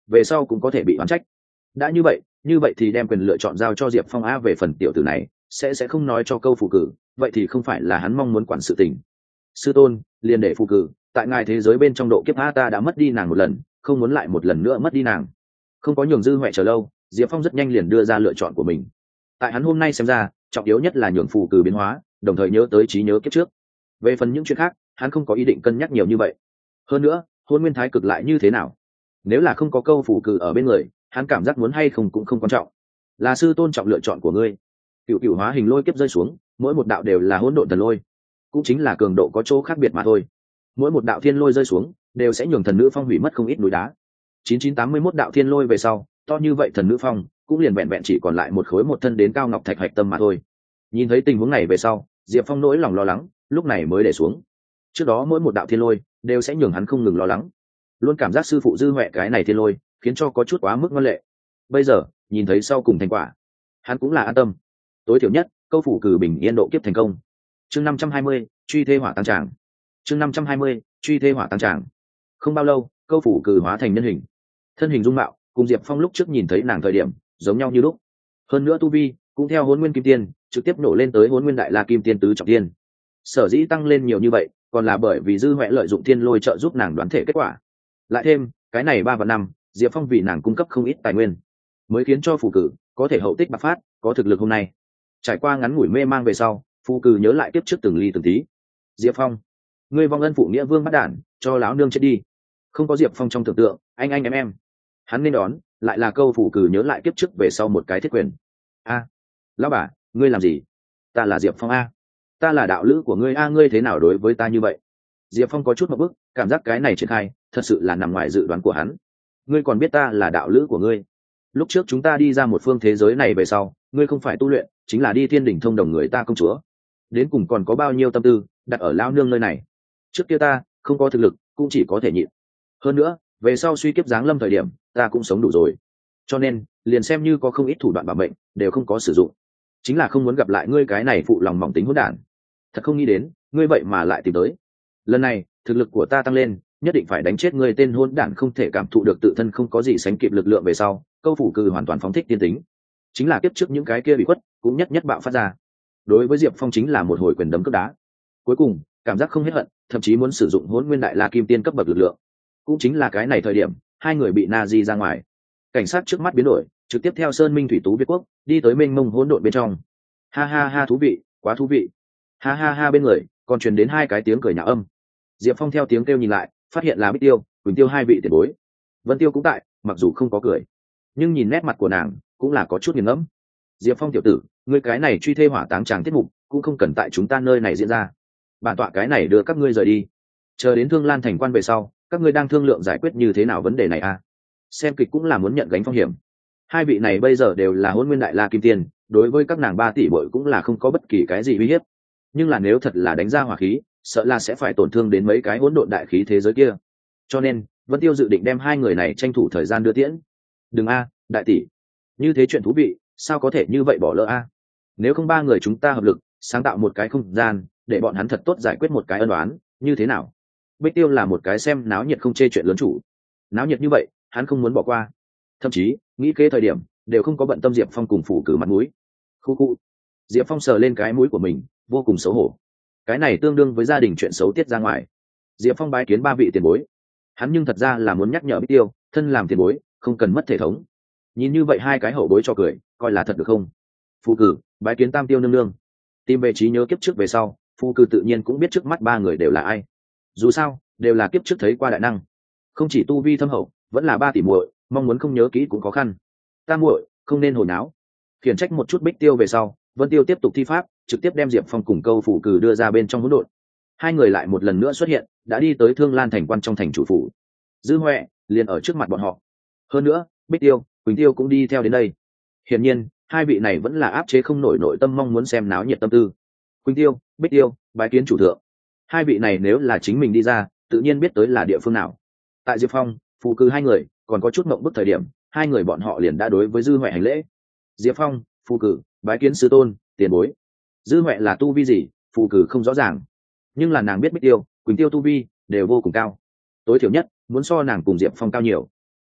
về sau cũng có thể bị oán trách. Đã như vậy như vậy thì đem quyền lựa chọn giao cho Diệp Phong. A về phần tiểu tử này sẽ sẽ không nói cho câu phù cử, vậy thì không phải là hắn mong muốn quản sự tình. Sư tôn, liền để phù cử tại ngài thế giới bên trong độ kiếp. A ta đã mất đi nàng một lần, không muốn lại một lần nữa mất đi nàng. Không có nhường Dư Huệ chờ lâu, Diệp Phong rất nhanh liền đưa ra lựa chọn của mình. Tại hắn hôm nay xem ra, trọng yếu nhất là nhường phù cử biến hóa, đồng thời nhớ tới trí nhớ kiếp trước. Về phần những chuyện khác, hắn không có ý định cân nhắc nhiều như vậy. Hơn nữa, hôn nguyên thái cực lại như thế nào? Nếu là không có câu phù cử ở bên người, hắn cảm giác muốn hay không cũng không quan trọng. Là sư tôn trọng lựa chọn của ngươi. Cựu cựu hóa hình lôi kiếp rơi xuống, mỗi một đạo đều là hỗn độn thần lôi, cũng chính là cường độ có chỗ khác biệt mà thôi. Mỗi một đạo thiên lôi rơi xuống đều sẽ nhường thần nữ phong hủy mất không ít núi đá. chín chín tám mươi mốt đạo thiên lôi về sau, to như vậy thần nữ phong cũng liền vẹn vẹn chỉ còn lại một khối một thân đến cao ngọc thạch hạch tâm mà thôi. Nhìn thấy tình huống này về sau, Diệp Phong nỗi lòng lo lắng lúc này mới để xuống. Trước đó mỗi một đạo thiên lôi đều sẽ nhường hắn không ngừng lo lắng, luôn cảm giác sư phụ Dư Huệ cái này thiên lôi khiến cho có chút quá mức ngoan lệ. Bây giờ nhìn thấy sau cùng thành quả, hắn cũng là an tâm. Tối thiểu nhất câu phủ cử bình yên độ kiếp thành công. Chương năm trăm hai mươi, truy thê hỏa tăng tràng. Chương năm trăm hai mươi, truy thê hỏa tăng tràng. Không bao lâu, câu phủ cử hóa thành nhân hình. Thân hình dung mạo cùng Diệp Phong lúc trước nhìn thấy nàng thời điểm giống nhau như lúc. Hơn nữa tu vi cũng theo Hỗn Nguyên Kim Tiên trực tiếp nổ lên tới Hỗn Nguyên Đại La Kim Tiên tứ trọng tiên. Sở dĩ tăng lên nhiều như vậy, còn là bởi vì Dư Huệ lợi dụng thiên lôi trợ giúp nàng đoán thể kết quả. Lại thêm cái này ba và năm, Diệp Phong vì nàng cung cấp không ít tài nguyên, mới khiến cho phù cử có thể hậu tích bạc phát, có thực lực hôm nay. Trải qua ngắn ngủi mê mang về sau, phù cử nhớ lại tiếp trước từng ly từng tí. Diệp Phong, ngươi vong ân phụ nghĩa vương bắt đản, cho láo nương chết đi. Không có Diệp Phong trong tưởng tượng, anh anh em em, hắn nên đón lại là câu phù cử nhớ lại kiếp trước về sau một cái thiết quyền. A, lão bà, ngươi làm gì? Ta là Diệp Phong a, ta là đạo lữ của ngươi a, ngươi thế nào đối với ta như vậy? Diệp Phong có chút một bức, cảm giác cái này triển khai thật sự là nằm ngoài dự đoán của hắn. Ngươi còn biết ta là đạo lữ của ngươi? Lúc trước chúng ta đi ra một phương thế giới này về sau, ngươi không phải tu luyện, chính là đi thiên đỉnh thông đồng người ta công chúa. Đến cùng còn có bao nhiêu tâm tư đặt ở lao nương nơi này? Trước kia ta không có thực lực, cũng chỉ có thể nhịn. Hơn nữa, về sau suy kiếp giáng lâm thời điểm, ta cũng sống đủ rồi. Cho nên, liền xem như có không ít thủ đoạn bảo mệnh, đều không có sử dụng. Chính là không muốn gặp lại ngươi cái này phụ lòng mỏng tính hỗn đản. Thật không nghĩ đến, ngươi vậy mà lại tìm tới. Lần này, thực lực của ta tăng lên, nhất định phải đánh chết ngươi tên hỗn đản không thể cảm thụ được tự thân không có gì sánh kịp lực lượng về sau, câu phủ cử hoàn toàn phóng thích tiên tính. Chính là kiếp trước những cái kia bị khuất, cũng nhất nhất bạo phát ra. Đối với Diệp Phong chính là một hồi quyền đấm cước đá. Cuối cùng, cảm giác không hết hận, thậm chí muốn sử dụng Hỗn Nguyên Đại La Kim Tiên cấp bậc lực lượng. Cũng chính là cái này thời điểm, hai người bị na di ra ngoài. Cảnh sát trước mắt biến đổi, trực tiếp theo Sơn Minh Thủy Tú Việt Quốc, đi tới mênh mông hỗn độn bên trong. Ha ha ha, thú vị, quá thú vị. Ha ha ha, bên người còn truyền đến hai cái tiếng cười nhạo âm. Diệp Phong theo tiếng kêu nhìn lại, phát hiện là Bích Tiêu, Quỳnh Tiêu hai vị tiền bối. Vân Tiêu cũng tại, mặc dù không có cười, nhưng nhìn nét mặt của nàng cũng là có chút nghiền ngẫm. Diệp Phong tiểu tử, ngươi cái này truy thê hỏa táng tràng tiết mục cũng không cần tại chúng ta nơi này diễn ra. Bản tọa cái này đưa các ngươi rời đi, chờ đến Thương Lan thành quan về sau, các ngươi đang thương lượng giải quyết như thế nào vấn đề này à? Xem kịch cũng là muốn nhận gánh phong hiểm. Hai vị này bây giờ đều là Hỗn Nguyên Đại La Kim Tiên, đối với các nàng ba tỷ bội cũng là không có bất kỳ cái gì uy hiếp. Nhưng là nếu thật là đánh ra hỏa khí, sợ là sẽ phải tổn thương đến mấy cái hỗn độn đại khí thế giới kia. Cho nên Vân Tiêu dự định đem hai người này tranh thủ thời gian đưa tiễn. Đừng a, đại tỷ, như thế chuyện thú vị, sao có thể như vậy bỏ lỡ a? Nếu không ba người chúng ta hợp lực, sáng tạo một cái không gian, để bọn hắn thật tốt giải quyết một cái ân oán, như thế nào? Bích Tiêu là một cái xem náo nhiệt không chê chuyện lớn chủ. Náo nhiệt như vậy, hắn không muốn bỏ qua. Thậm chí, nghĩ kế thời điểm, đều không có bận tâm Diệp Phong cùng phủ cử mặt mũi. Khu khu. Diệp Phong sờ lên cái mũi của mình, vô cùng xấu hổ. Cái này tương đương với gia đình chuyện xấu tiết ra ngoài. Diệp Phong bái kiến ba vị tiền bối. Hắn nhưng thật ra là muốn nhắc nhở Bích Tiêu, thân làm tiền bối, không cần mất thể thống. Nhìn như vậy hai cái hậu bối cho cười, coi là thật được không? Phù cử, bái kiến Tam Tiêu nương nương. Tìm về trí nhớ kiếp trước về sau, Phù cử tự nhiên cũng biết trước mắt ba người đều là ai. Dù sao, đều là kiếp trước thấy qua đại năng, không chỉ tu vi thâm hậu, vẫn là ba tỷ muội, mong muốn không nhớ kỹ cũng khó khăn. Ta muội, không nên hồi náo. Khiển trách một chút Bích Tiêu về sau, Vân Tiêu tiếp tục thi pháp, trực tiếp đem Diệp Phong cùng câu phủ cử đưa ra bên trong hỗn độn. Hai người lại một lần nữa xuất hiện, đã đi tới Thương Lan thành quan trong thành chủ phủ. Dư Huệ liền ở trước mặt bọn họ. Hơn nữa, Bích Tiêu, Quỳnh Tiêu cũng đi theo đến đây. Hiển nhiên, hai vị này vẫn là áp chế không nổi nội tâm mong muốn xem náo nhiệt tâm tư. Quỳnh Tiêu, Bích Tiêu, bái kiến chủ thượng. Hai vị này nếu là chính mình đi ra, tự nhiên biết tới là địa phương nào. Tại Diệp Phong, phụ cử hai người còn có chút mộng bức thời điểm, hai người bọn họ liền đã đối với Dư Huệ hành lễ. Diệp Phong, phụ cử, bái kiến sư tôn, tiền bối. Dư Huệ là tu vi gì, phụ cử không rõ ràng, nhưng là nàng biết Bích Tiêu, Quỳnh Tiêu tu vi đều vô cùng cao, tối thiểu nhất muốn so nàng cùng Diệp Phong cao nhiều.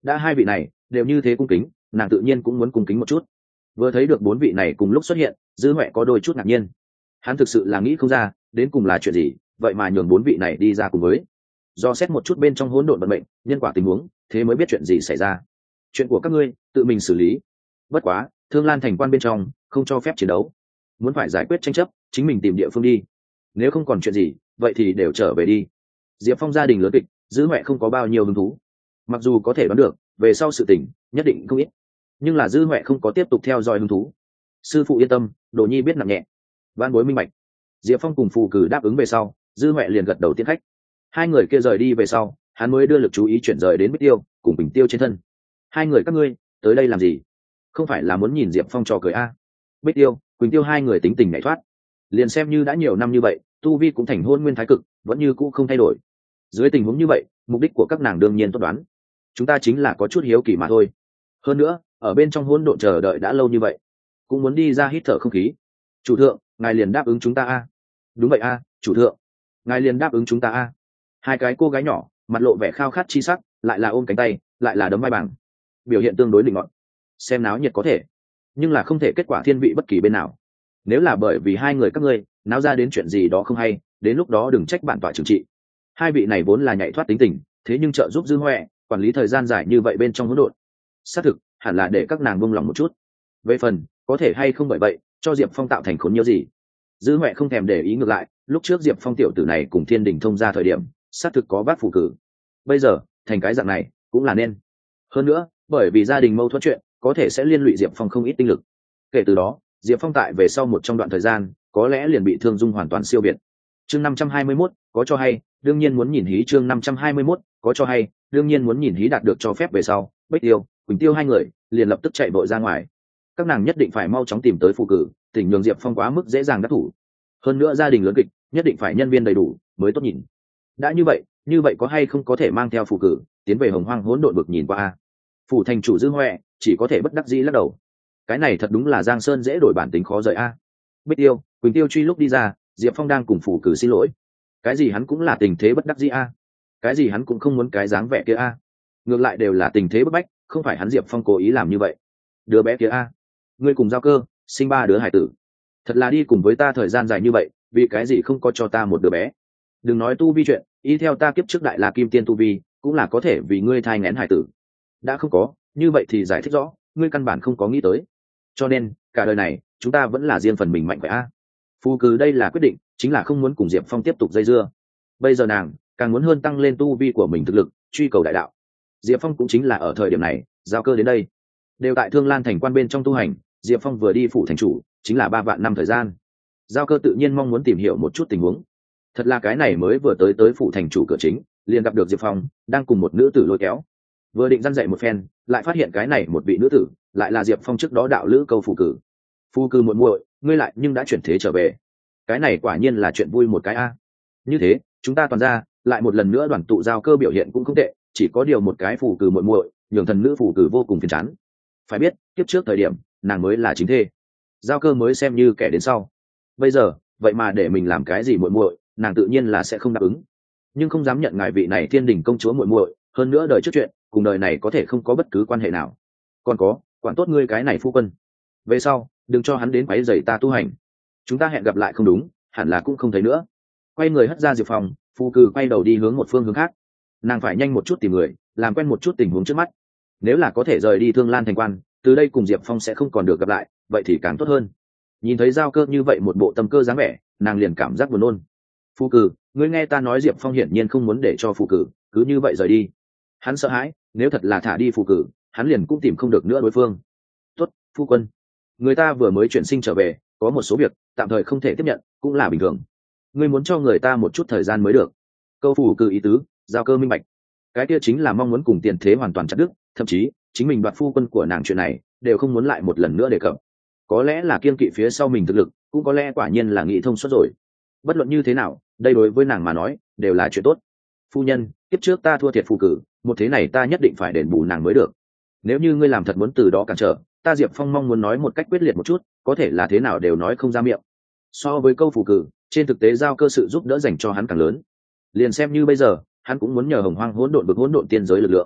đã hai vị này đều như thế cung kính, nàng tự nhiên cũng muốn cung kính một chút. Vừa thấy được bốn vị này cùng lúc xuất hiện, dư huệ có đôi chút ngạc nhiên. Hắn thực sự là nghĩ không ra đến cùng là chuyện gì, vậy mà nhường bốn vị này đi ra cùng với. Do xét một chút bên trong hỗn độn vận mệnh nhân quả tình huống, thế mới biết chuyện gì xảy ra. Chuyện của các ngươi tự mình xử lý. Bất quá Thương Lan thành quan bên trong không cho phép chiến đấu, muốn phải giải quyết tranh chấp chính mình tìm địa phương đi, nếu không còn chuyện gì vậy thì đều trở về đi. Diệp Phong gia đình lớn kịch, dư huệ không có bao nhiêu hứng thú, mặc dù có thể đoán được về sau sự tình nhất định không ít, nhưng là dư huệ không có tiếp tục theo dõi hứng thú. Sư phụ yên tâm, đồ nhi biết nặng nhẹ. Van bối minh bạch. Diệp Phong cùng phù cử đáp ứng về sau, dư huệ liền gật đầu tiến khách. Hai người kia rời đi về sau, hắn mới đưa lực chú ý chuyển rời đến Bích Tiêu cùng Bình Tiêu trên thân. Hai người các ngươi tới đây làm gì? Không phải là muốn nhìn Diệp Phong trò cười a? Bích Tiêu, Quỳnh Tiêu hai người tính tình nhảy thoát, liền xem như đã nhiều năm như vậy, tu vi cũng thành hôn nguyên thái cực, vẫn như cũ không thay đổi. Dưới tình huống như vậy, mục đích của các nàng đương nhiên tốt đoán, chúng ta chính là có chút hiếu kỳ mà thôi. Hơn nữa, ở bên trong hỗn độn chờ đợi đã lâu như vậy, cũng muốn đi ra hít thở không khí. Chủ thượng, ngài liền đáp ứng chúng ta a? Đúng vậy a, chủ thượng, ngài liền đáp ứng chúng ta a. Hai cái cô gái nhỏ mặt lộ vẻ khao khát chi sắc, lại là ôm cánh tay, lại là đấm vai bằng, biểu hiện tương đối định ngọn. Xem náo nhiệt có thể, nhưng là không thể kết quả thiên vị bất kỳ bên nào. Nếu là bởi vì hai người các ngươi náo ra đến chuyện gì đó không hay, đến lúc đó đừng trách bản tọa trừng trị. Hai vị này vốn là nhạy thoát tính tình, thế nhưng trợ giúp dư huệ quản lý thời gian dài như vậy bên trong hỗn độn, xác thực hẳn là để các nàng buông lòng một chút. Về phần có thể hay không bởi vậy cho Diệp Phong tạo thành khốn nhiều gì, dư huệ không thèm để ý. Ngược lại lúc trước Diệp Phong tiểu tử này cùng Thiên Đình thông ra thời điểm, xác thực có bác phụ cử, bây giờ thành cái dạng này cũng là nên. Hơn nữa bởi vì gia đình mâu thuẫn chuyện, có thể sẽ liên lụy Diệp Phong không ít tinh lực. Kể từ đó Diệp Phong tại về sau một trong đoạn thời gian có lẽ liền bị thương dung hoàn toàn siêu biệt. Chương năm trăm hai mươi mốt có cho hay đương nhiên muốn nhìn hí. Chương năm trăm hai mươi mốt có cho hay đương nhiên muốn nhìn hí. Đạt được cho phép về sau, Bích Tiêu, Quỳnh Tiêu hai người liền lập tức chạy vội ra ngoài. Các nàng nhất định phải mau chóng tìm tới phụ cử, tỉnh nhường Diệp Phong quá mức dễ dàng đắc thủ. Hơn nữa gia đình lớn kịch nhất định phải nhân viên đầy đủ mới tốt nhìn. Đã như vậy, như vậy có hay không có thể mang theo phụ cử tiến về Hồng Hoang hỗn độn vực nhìn qua a? Phủ thành chủ dư huệ chỉ có thể bất đắc dĩ lắc đầu. Cái này thật đúng là Giang Sơn dễ đổi bản tính khó rời a. Bích Tiêu, Quỳnh Tiêu truy lúc đi ra, Diệp Phong đang cùng phủ cử xin lỗi. Cái gì hắn cũng là tình thế bất đắc dĩ a, cái gì hắn cũng không muốn cái dáng vẻ kia a. Ngược lại đều là tình thế bức bách, không phải hắn Diệp Phong cố ý làm như vậy. Đứa bé kia a, ngươi cùng giao cơ sinh ba đứa hải tử, thật là đi cùng với ta thời gian dài như vậy, vì cái gì không có cho ta một đứa bé? Đừng nói tu vi chuyện, ý theo ta kiếp trước đại la kim tiên tu vi cũng là có thể vì ngươi thai nghén hải tử. Đã không có, như vậy thì giải thích rõ ngươi căn bản không có nghĩ tới, cho nên cả đời này chúng ta vẫn là riêng phần mình mạnh khỏe a. Phù cử đây là quyết định, chính là không muốn cùng Diệp Phong tiếp tục dây dưa. Bây giờ nàng càng muốn hơn tăng lên tu vi của mình thực lực, truy cầu đại đạo. Diệp Phong cũng chính là ở thời điểm này giao cơ đến đây, đều tại Thương Lan thành quan bên trong tu hành. Diệp Phong vừa đi phủ thành chủ chính là ba vạn năm thời gian, giao cơ tự nhiên mong muốn tìm hiểu một chút tình huống. Thật là cái này mới vừa tới tới phủ thành chủ cửa chính, liền gặp được Diệp Phong đang cùng một nữ tử lôi kéo. Vừa định răn dạy một phen, lại phát hiện cái này một vị nữ tử lại là Diệp Phong trước đó đạo lữ câu phù cử. Phù cử muội muội, ngươi lại nhưng đã chuyển thế trở về, cái này quả nhiên là chuyện vui một cái a. Như thế chúng ta toàn ra lại một lần nữa đoàn tụ. giao cơ biểu hiện cũng không tệ, chỉ có điều một cái phù cử muội muội nhường thần nữ phù cử vô cùng phiền chán. Phải biết kiếp trước thời điểm nàng mới là chính thê, giao cơ mới xem như kẻ đến sau. Bây giờ vậy mà để mình làm cái gì muội muội, nàng tự nhiên là sẽ không đáp ứng. Nhưng không dám nhận ngài vị này Thiên Đình công chúa muội muội, hơn nữa đời trước chuyện cùng đời này có thể không có bất cứ quan hệ nào. Còn có, quản tốt ngươi cái này phu quân, về sau đừng cho hắn đến quấy rầy ta tu hành. Chúng ta hẹn gặp lại không đúng, hẳn là cũng không thấy nữa. Quay người hất ra Diệp Phong, phù cử quay đầu đi hướng một phương hướng khác. Nàng phải nhanh một chút tìm người, làm quen một chút tình huống trước mắt. Nếu là có thể rời đi Thương Lan thành quan, từ đây cùng Diệp Phong sẽ không còn được gặp lại, vậy thì càng tốt hơn. Nhìn thấy giao cơ như vậy một bộ tâm cơ dáng vẻ, nàng liền cảm giác buồn nôn. Phù cử, ngươi nghe ta nói, Diệp Phong hiển nhiên không muốn để cho phù cử cứ như vậy rời đi. Hắn sợ hãi, nếu thật là thả đi phù cử, hắn liền cũng tìm không được nữa đối phương. Tốt, phu quân, người ta vừa mới chuyển sinh trở về, có một số việc tạm thời không thể tiếp nhận, cũng là bình thường. Ngươi muốn cho người ta một chút thời gian mới được. Câu phù cử ý tứ, giao cơ minh bạch. Cái kia chính là mong muốn cùng tiền thế hoàn toàn chặt đứt, thậm chí chính mình đoạt phu quân của nàng chuyện này đều không muốn lại một lần nữa đề cập. Có lẽ là kiên kỵ phía sau mình thực lực, cũng có lẽ quả nhiên là nghĩ thông suốt rồi. Bất luận như thế nào, đây đối với nàng mà nói đều là chuyện tốt. Phu nhân, kiếp trước ta thua thiệt phù cử, một thế này ta nhất định phải đền bù nàng mới được. Nếu như ngươi làm thật muốn từ đó cản trở, ta Diệp Phong mong muốn nói một cách quyết liệt một chút, có thể là thế nào đều nói không ra miệng. So với câu phù cử, trên thực tế giao cơ sự giúp đỡ dành cho hắn càng lớn. Liền xem như bây giờ, hắn cũng muốn nhờ Hồng Hoang hỗn độn vực hỗn độn tiên giới lực lượng.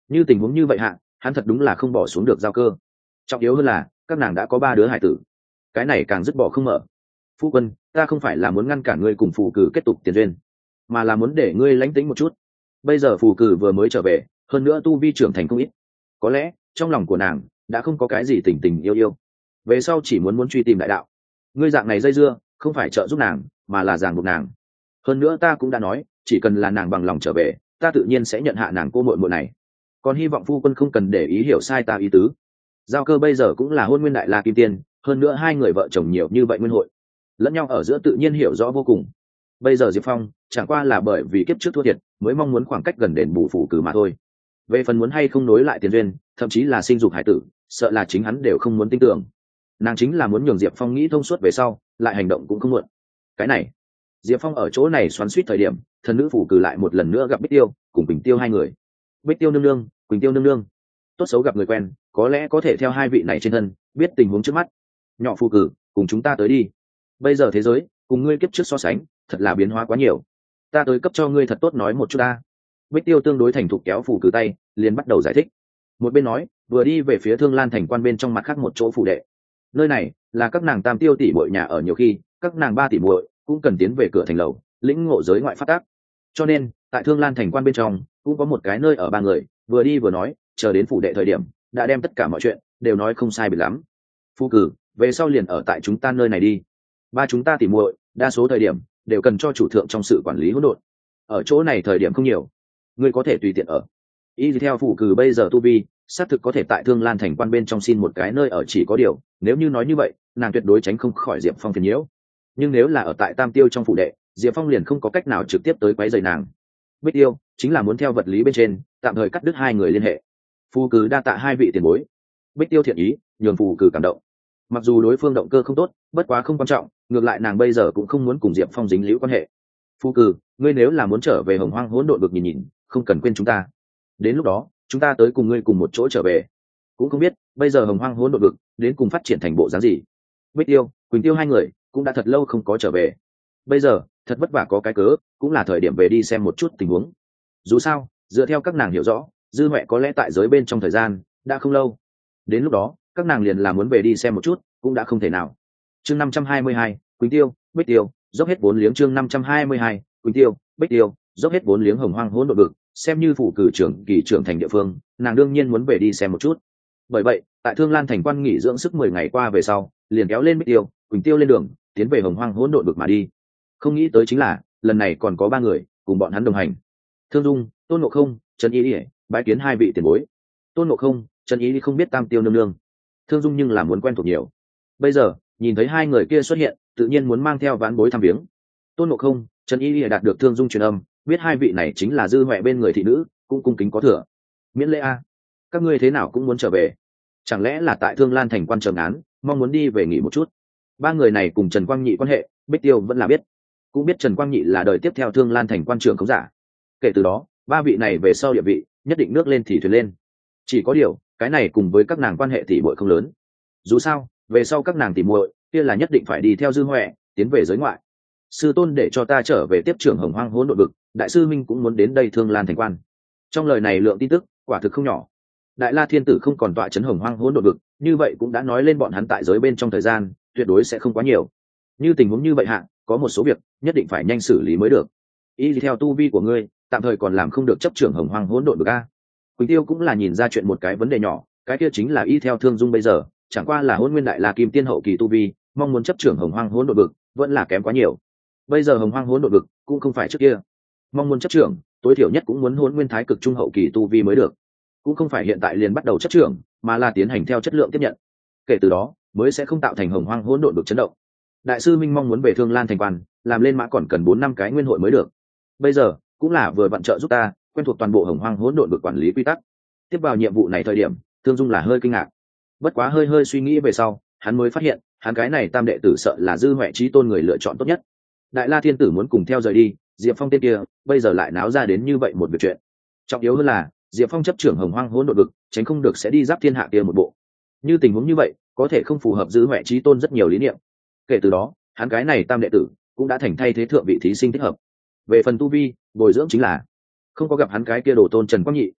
Như tình huống như vậy hạ, hắn thật đúng là không bỏ xuống được giao cơ. Trọng yếu hơn là các nàng đã có ba đứa hải tử, cái này càng dứt bỏ không mở. Phu quân, ta không phải là muốn ngăn cản ngươi cùng phù cử kết tục tiền duyên, mà là muốn để ngươi lánh tính một chút. Bây giờ phù cử vừa mới trở về, hơn nữa tu vi trưởng thành không ít, có lẽ trong lòng của nàng đã không có cái gì tình tình yêu yêu, về sau chỉ muốn muốn truy tìm đại đạo. Ngươi dạng này dây dưa không phải trợ giúp nàng, mà là ràng buộc nàng. Hơn nữa ta cũng đã nói, chỉ cần là nàng bằng lòng trở về, ta tự nhiên sẽ nhận hạ nàng cô muội muội này. Còn hy vọng phu quân không cần để ý hiểu sai ta ý tứ. Giao cơ bây giờ cũng là hôn nguyên đại la kim tiên, hơn nữa hai người vợ chồng nhiều như vậy nguyên hội, lẫn nhau ở giữa tự nhiên hiểu rõ vô cùng. Bây giờ Diệp Phong chẳng qua là bởi vì kiếp trước thua thiệt mới mong muốn khoảng cách gần đền bù phủ cử mà thôi. Về phần muốn hay không nối lại tiền duyên, thậm chí là sinh dục hải tử, sợ là chính hắn đều không muốn tin tưởng. Nàng chính là muốn nhường Diệp Phong nghĩ thông suốt về sau lại hành động cũng không muộn. Cái này Diệp Phong ở chỗ này xoắn suýt thời điểm, thần nữ phủ cử lại một lần nữa gặp Bích Tiêu cùng Quỳnh Tiêu hai người. Bích Tiêu nương nương, Quỳnh Tiêu nương nương, tốt xấu gặp người quen, có lẽ có thể theo hai vị này trên thân biết tình huống trước mắt. Nhỏ phủ cử, cùng chúng ta tới đi. Bây giờ thế giới cùng ngươi kiếp trước so sánh thật là biến hóa quá nhiều, ta tới cấp cho ngươi thật tốt nói một chút ta. Bích Tiêu tương đối thành thục kéo phủ cử tay, liền bắt đầu giải thích. Một bên nói vừa đi về phía Thương Lan thành quan bên trong mặt khác một chỗ phủ đệ. Nơi này là các nàng tam tiêu tỷ muội nhà ở, nhiều khi các nàng ba tỷ muội cũng cần tiến về cửa thành lầu lĩnh ngộ giới ngoại phát tác, cho nên tại Thương Lan thành quan bên trong cũng có một cái nơi ở ba người. Vừa đi vừa nói, chờ đến phủ đệ thời điểm đã đem tất cả mọi chuyện đều nói không sai biệt lắm. Phu cử, về sau liền ở tại chúng ta nơi này đi. Ba chúng ta tỉ muội đa số thời điểm đều cần cho chủ thượng trong sự quản lý hỗn độn, ở chỗ này thời điểm không nhiều, ngươi có thể tùy tiện ở. Y theo phủ cử bây giờ tu vi, xác thực có thể tại Thương Lan thành quan bên trong xin một cái nơi ở, chỉ có điều nếu như nói như vậy nàng tuyệt đối tránh không khỏi Diệp Phong phiền nhiễu. Nhưng nếu là ở tại Tam Tiêu trong phủ đệ, Diệp Phong liền không có cách nào trực tiếp tới quấy rầy nàng. Bích Tiêu chính là muốn theo vật lý bên trên tạm thời cắt đứt hai người liên hệ. Phù cử đa tạ hai vị tiền bối. Bích Tiêu thiện ý nhường phù cử cảm động. Mặc dù đối phương động cơ không tốt, bất quá không quan trọng, ngược lại nàng bây giờ cũng không muốn cùng Diệp Phong dính líu quan hệ. Phù cử, ngươi nếu là muốn trở về Hồng Hoang hỗn độn vực nhìn nhìn, không cần quên chúng ta. Đến lúc đó chúng ta tới cùng ngươi cùng một chỗ trở về. Cũng không biết bây giờ Hồng Hoang hỗn độn vực đến cùng phát triển thành bộ dáng gì. Bích Tiêu, Quỳnh Tiêu hai người cũng đã thật lâu không có trở về, bây giờ thật vất vả có cái cớ, cũng là thời điểm về đi xem một chút tình huống. Dù sao dựa theo các nàng hiểu rõ, Dư Huệ có lẽ tại giới bên trong thời gian đã không lâu, đến lúc đó các nàng liền là muốn về đi xem một chút cũng đã không thể nào. Chương năm trăm hai mươi hai, Quỳnh Tiêu, Bích Tiêu dốc hết vốn liếng. Chương năm trăm hai mươi hai, Quỳnh Tiêu, Bích Tiêu dốc hết vốn liếng. Hồng Hoang hỗn độn vực xem như phủ cử trưởng kỳ trưởng thành địa phương, nàng đương nhiên muốn về đi xem một chút. Bởi vậy tại Thương Lan thành quan nghỉ dưỡng sức mười ngày qua về sau, liền kéo lên Bích Tiêu, Quỳnh Tiêu lên đường tiến về Hồng Hoang hỗn độn vực mà đi. Không nghĩ tới chính là lần này còn có ba người cùng bọn hắn đồng hành. Thương Dung, Tôn Ngộ Không, Trần Y Lìa bái kiến hai vị tiền bối. Tôn Ngộ Không, Trần Y không biết Tam Tiêu nương nương. Thương Dung nhưng là muốn quen thuộc nhiều, bây giờ nhìn thấy hai người kia xuất hiện, tự nhiên muốn mang theo ván bối thăm viếng. Tôn Ngộ Không, Trần Y Lìa đạt được Thương Dung truyền âm, biết hai vị này chính là Dư Huệ bên người thị nữ, cũng cung kính có thừa. Miễn lễ a, các ngươi thế nào cũng muốn trở về, chẳng lẽ là tại Thương Lan thành quan trường án, mong muốn đi về nghỉ một chút. Ba người này cùng Trần Quang Nhị quan hệ, Bích Tiêu vẫn là biết, cũng biết Trần Quang Nhị là đời tiếp theo Thương Lan thành quan trường khống giả. Kể từ đó ba vị này về sau địa vị nhất định nước lên thì thuyền lên. Chỉ có điều cái này cùng với các nàng quan hệ tỷ muội không lớn, dù sao về sau các nàng tỷ muội kia là nhất định phải đi theo Dư Huệ tiến về giới ngoại. Sư tôn để cho ta trở về tiếp trưởng Hồng Hoang hỗn độn vực, đại sư minh cũng muốn đến đây Thương Lan thành quan. Trong lời này lượng tin tức quả thực không nhỏ. Đại La Thiên Tử không còn tọa chấn Hồng Hoang hỗn độn vực, như vậy cũng đã nói lên bọn hắn tại giới bên trong thời gian tuyệt đối sẽ không quá nhiều. Như tình huống như vậy hạ, có một số việc nhất định phải nhanh xử lý mới được. Y theo tu vi của ngươi, tạm thời còn làm không được chấp trưởng Hồng Hoang hỗn độn vực a. Quỳnh Tiêu cũng là nhìn ra chuyện một cái vấn đề nhỏ, cái kia chính là y theo Thương Dung bây giờ chẳng qua là hôn nguyên đại la kim tiên hậu kỳ tu vi, mong muốn chấp trưởng Hồng Hoang hỗn độn vực vẫn là kém quá nhiều. Bây giờ Hồng Hoang hỗn độn vực cũng không phải trước kia, mong muốn chấp trưởng tối thiểu nhất cũng muốn hôn nguyên thái cực trung hậu kỳ tu vi mới được, cũng không phải hiện tại liền bắt đầu chấp trưởng, mà là tiến hành theo chất lượng tiếp nhận, kể từ đó mới sẽ không tạo thành Hồng Hoang hỗn độn vực chấn động. Đại sư minh mong muốn về Thương Lan thành quan làm lên mã còn cần bốn năm cái nguyên hội mới được, bây giờ cũng là vừa vặn trợ giúp ta quen thuộc toàn bộ Hồng Hoang hỗn độn vực quản lý quy tắc. Tiếp vào nhiệm vụ này thời điểm, Thương Dung là hơi kinh ngạc, bất quá hơi hơi suy nghĩ về sau hắn mới phát hiện hắn cái này tam đệ tử sợ là Dư Huệ chí tôn người lựa chọn tốt nhất. Đại La Thiên Tử muốn cùng theo rời đi, Diệp Phong tên kia bây giờ lại náo ra đến như vậy một việc chuyện. Trọng yếu hơn là Diệp Phong chấp trưởng Hồng Hoang hỗn độn vực, tránh không được sẽ đi giáp thiên hạ kia một bộ. Như tình huống như vậy có thể không phù hợp Dư Huệ chí tôn rất nhiều lý niệm. Kể từ đó hắn cái này tam đệ tử cũng đã thành thay thế thượng vị thí sinh thích hợp. Về phần tu vi bồi dưỡng chính là không có gặp hắn cái kia đồ tôn Trần Quang Nhị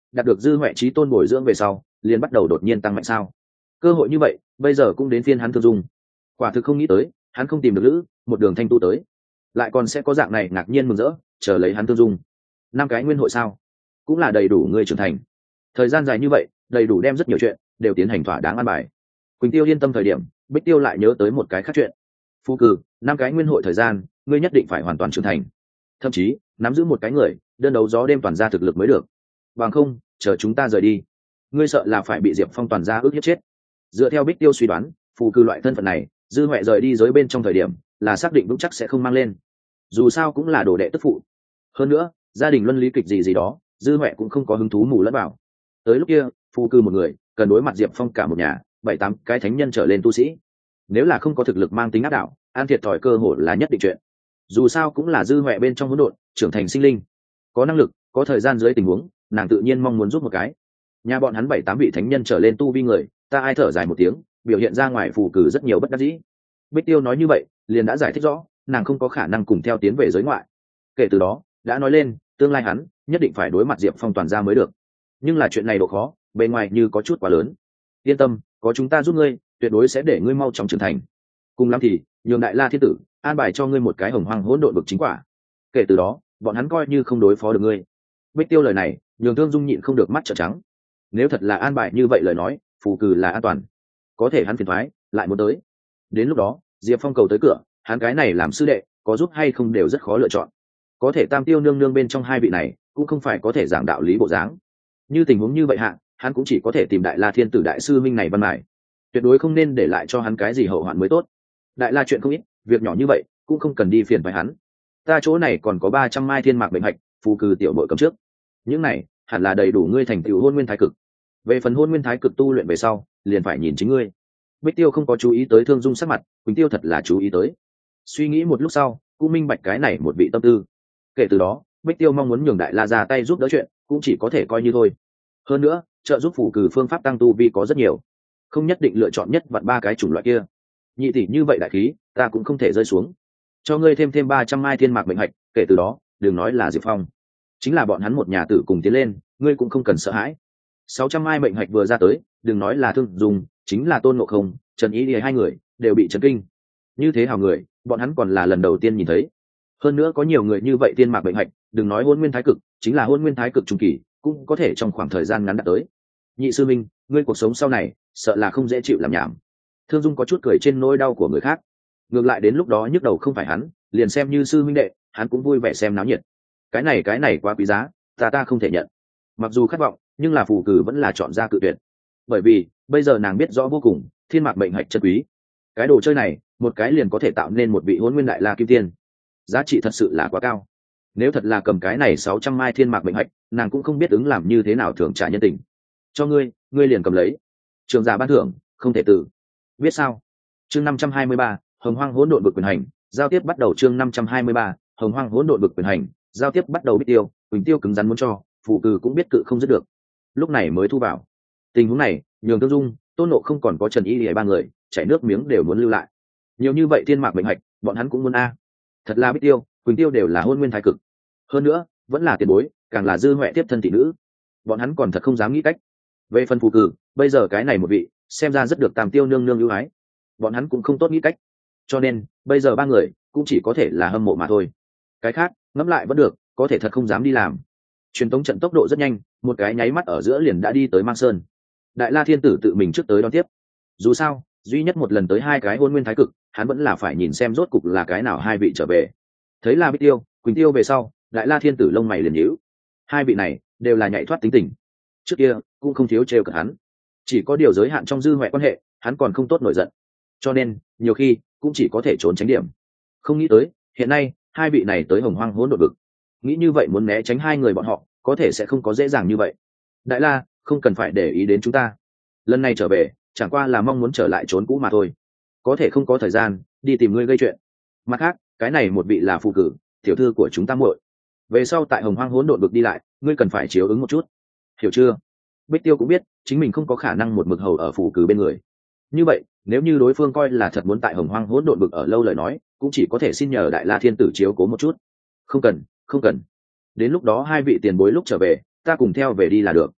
đạt được dư huệ trí tôn bồi dưỡng về sau liền bắt đầu đột nhiên tăng mạnh sao. Cơ hội như vậy bây giờ cũng đến phiên hắn Thương Dung. Quả thực không nghĩ tới hắn không tìm được lữ một đường thanh tu tới lại còn sẽ có dạng này ngạc nhiên mừng rỡ chờ lấy hắn Thương Dung. Năm cái nguyên hội sao, cũng là đầy đủ người trưởng thành. Thời gian dài như vậy đầy đủ đem rất nhiều chuyện đều tiến hành thỏa đáng an bài. Quỳnh Tiêu yên tâm thời điểm, Bích Tiêu lại nhớ tới một cái khác chuyện. Phu cử năm cái nguyên hội thời gian ngươi nhất định phải hoàn toàn trưởng thành, thậm chí nắm giữ một cái người đơn đấu gió đêm toàn ra thực lực mới được, bằng không chờ chúng ta rời đi ngươi sợ là phải bị Diệp Phong toàn ra ước hiếp chết. Dựa theo Bích Tiêu suy đoán, phù cử loại thân phận này dư huệ rời đi giới bên trong thời điểm là xác định vững chắc sẽ không mang lên, dù sao cũng là đồ đệ tức phụ. Hơn nữa gia đình luân lý kịch gì gì đó dư huệ cũng không có hứng thú mù lẫn vào. Tới lúc kia phù cử một người cần đối mặt Diệp Phong cả một nhà bảy tám cái thánh nhân trở lên tu sĩ, nếu là không có thực lực mang tính áp đảo, an thiệt thòi cơ hội là nhất định chuyện. Dù sao cũng là dư huệ bên trong hỗn độn trưởng thành sinh linh, có năng lực có thời gian dưới tình huống nàng tự nhiên mong muốn giúp một cái. Nhà bọn hắn bảy tám vị thánh nhân trở lên tu vi người, ta ai thở dài một tiếng, biểu hiện ra ngoài phù cử rất nhiều bất đắc dĩ. Bích Tiêu nói như vậy liền đã giải thích rõ nàng không có khả năng cùng theo tiến về giới ngoại. Kể từ đó đã nói lên tương lai hắn nhất định phải đối mặt Diệp Phong toàn ra mới được. Nhưng là chuyện này độ khó bề ngoài như có chút quá lớn. Yên tâm, có chúng ta giúp ngươi, tuyệt đối sẽ để ngươi mau chóng trưởng thành. Cùng lắm thì nhường Đại La Thiên Tử an bài cho ngươi một cái hồng hoang hỗn độn vực chính quả. Kể từ đó bọn hắn coi như không đối phó được ngươi. Bích Tiêu lời này nhường Thương Dung nhịn không được mắt trợn trắng. Nếu thật là an bài như vậy lời nói, phù cử là an toàn, có thể hắn phiền thoái lại muốn tới. Đến lúc đó Diệp Phong cầu tới cửa, hắn cái này làm sư đệ có giúp hay không đều rất khó lựa chọn. Có thể Tam Tiêu nương nương bên trong hai vị này cũng không phải có thể giảng đạo lý bộ dáng. Như tình huống như vậy hạ, hắn cũng chỉ có thể tìm Đại La Thiên Tử đại sư minh này văn mài, tuyệt đối không nên để lại cho hắn cái gì hậu hoạn mới tốt. Đại La chuyện không ít, việc nhỏ như vậy cũng không cần đi phiền phải hắn. Ta chỗ này còn có ba trăm mai thiên mạc bệnh hạch, phù cử tiểu bội cầm trước. Những này hẳn là đầy đủ ngươi thành tựu hôn nguyên thái cực. Về phần hôn nguyên thái cực tu luyện về sau, liền phải nhìn chính ngươi. Bích Tiêu không có chú ý tới Thương Dung sắc mặt, Quỳnh Tiêu thật là chú ý tới. Suy nghĩ một lúc sau, cũng minh bạch cái này một vị tâm tư. Kể từ đó, Bích Tiêu mong muốn nhường Đại La ra tay giúp đỡ chuyện, cũng chỉ có thể coi như thôi. Hơn nữa, trợ giúp phù cử phương pháp tăng tu vi có rất nhiều, không nhất định lựa chọn nhất vạn ba cái chủng loại kia. Nhị tỷ như vậy đại khí, ta cũng không thể rơi xuống. Cho ngươi thêm thêm ba trăm mai thiên mạc bệnh hạch, kể từ đó, đừng nói là Diệp Phong, chính là bọn hắn một nhà tử cùng tiến lên, ngươi cũng không cần sợ hãi. Sáu trăm mai bệnh hạch vừa ra tới, đừng nói là Thương Dung, chính là Tôn Ngộ Không, Trần Ý Lìa hai người đều bị chấn kinh. Như thế hào người, bọn hắn còn là lần đầu tiên nhìn thấy. Hơn nữa có nhiều người như vậy tiên mạc bệnh hạch, đừng nói hôn nguyên thái cực, chính là hôn nguyên thái cực trung kỳ, cũng có thể trong khoảng thời gian ngắn đạt tới. Nhị sư minh, ngươi cuộc sống sau này sợ là không dễ chịu làm nhảm. Thương Dung có chút cười trên nỗi đau của người khác. Ngược lại đến lúc đó nhức đầu không phải hắn, liền xem như sư minh đệ, hắn cũng vui vẻ xem náo nhiệt. Cái này cái này quá quý giá, ta ta không thể nhận. Mặc dù khát vọng, nhưng là phù cử vẫn là chọn ra cự tuyệt. Bởi vì bây giờ nàng biết rõ vô cùng thiên mạc bệnh hạch chân quý. Cái đồ chơi này một cái liền có thể tạo nên một vị hôn nguyên đại la kim tiên, giá trị thật sự là quá cao. Nếu thật là cầm cái này sáu trăm mai thiên mạc bệnh hạch, nàng cũng không biết ứng làm như thế nào thưởng trả nhân tình. Cho ngươi, ngươi liền cầm lấy. Trường giả ban thưởng, không thể tự. Biết sao? Chương năm trăm hai mươi ba, Hồng Hoang hỗn độn vực quyền hành, giao tiếp bắt đầu. Chương năm trăm hai mươi ba, Hồng Hoang hỗn độn vực quyền hành, giao tiếp bắt đầu. Bích Tiêu, Quỳnh Tiêu cứng rắn muốn cho, phụ cử cũng biết cự không dứt được. Lúc này mới thu vào. Tình huống này, nhường Thương Dung, Tôn Nộ không còn có Trần Y Lìa ba người, chảy nước miếng đều muốn lưu lại. Nhiều như vậy thiên mạc bệnh hạch, bọn hắn cũng muốn a. Thật là Bích Tiêu, Quỳnh Tiêu đều là hôn nguyên thái cực. Hơn nữa, vẫn là tiền bối, càng là dư huệ tiếp thân tỷ nữ. Bọn hắn còn thật không dám nghĩ cách. Về phần phù cử, bây giờ cái này một vị, xem ra rất được Tam Tiêu nương nương ưu ái. Bọn hắn cũng không tốt nghĩ cách. Cho nên, bây giờ ba người cũng chỉ có thể là hâm mộ mà thôi. Cái khác, ngẫm lại vẫn được, có thể thật không dám đi làm. Truyền tống trận tốc độ rất nhanh, một cái nháy mắt ở giữa liền đã đi tới Mang Sơn. Đại La Thiên Tử tự mình trước tới đón tiếp. Dù sao, duy nhất một lần tới hai cái hôn nguyên thái cực, hắn vẫn là phải nhìn xem rốt cục là cái nào hai vị trở về. Thấy là Bích Tiêu, Quỳnh Tiêu về sau, Đại La Thiên Tử lông mày liền nhíu. Hai vị này đều là nhạy thoát tính tình, trước kia cũng không thiếu trêu cợt hắn. Chỉ có điều giới hạn trong dư huệ quan hệ, hắn còn không tốt nổi giận, cho nên nhiều khi cũng chỉ có thể trốn tránh điểm. Không nghĩ tới hiện nay hai vị này tới Hồng Hoang hỗn độn vực, nghĩ như vậy muốn né tránh hai người bọn họ có thể sẽ không có dễ dàng như vậy. Đại La, không cần phải để ý đến chúng ta, lần này trở về chẳng qua là mong muốn trở lại trốn cũ mà thôi, có thể không có thời gian đi tìm ngươi gây chuyện. Mặt khác, cái này một vị là phù cử, tiểu thư của chúng ta muội, về sau tại Hồng Hoang hỗn độn vực đi lại, ngươi cần phải chiếu ứng một chút, hiểu chưa? Bích Tiêu cũng biết chính mình không có khả năng một mực hầu ở phù cử bên người, như vậy nếu như đối phương coi là thật muốn tại Hồng Hoang hỗn độn vực ở lâu lời nói, cũng chỉ có thể xin nhờ Đại La Thiên Tử chiếu cố một chút. Không cần, không cần, đến lúc đó hai vị tiền bối lúc trở về, ta cùng theo về đi là được.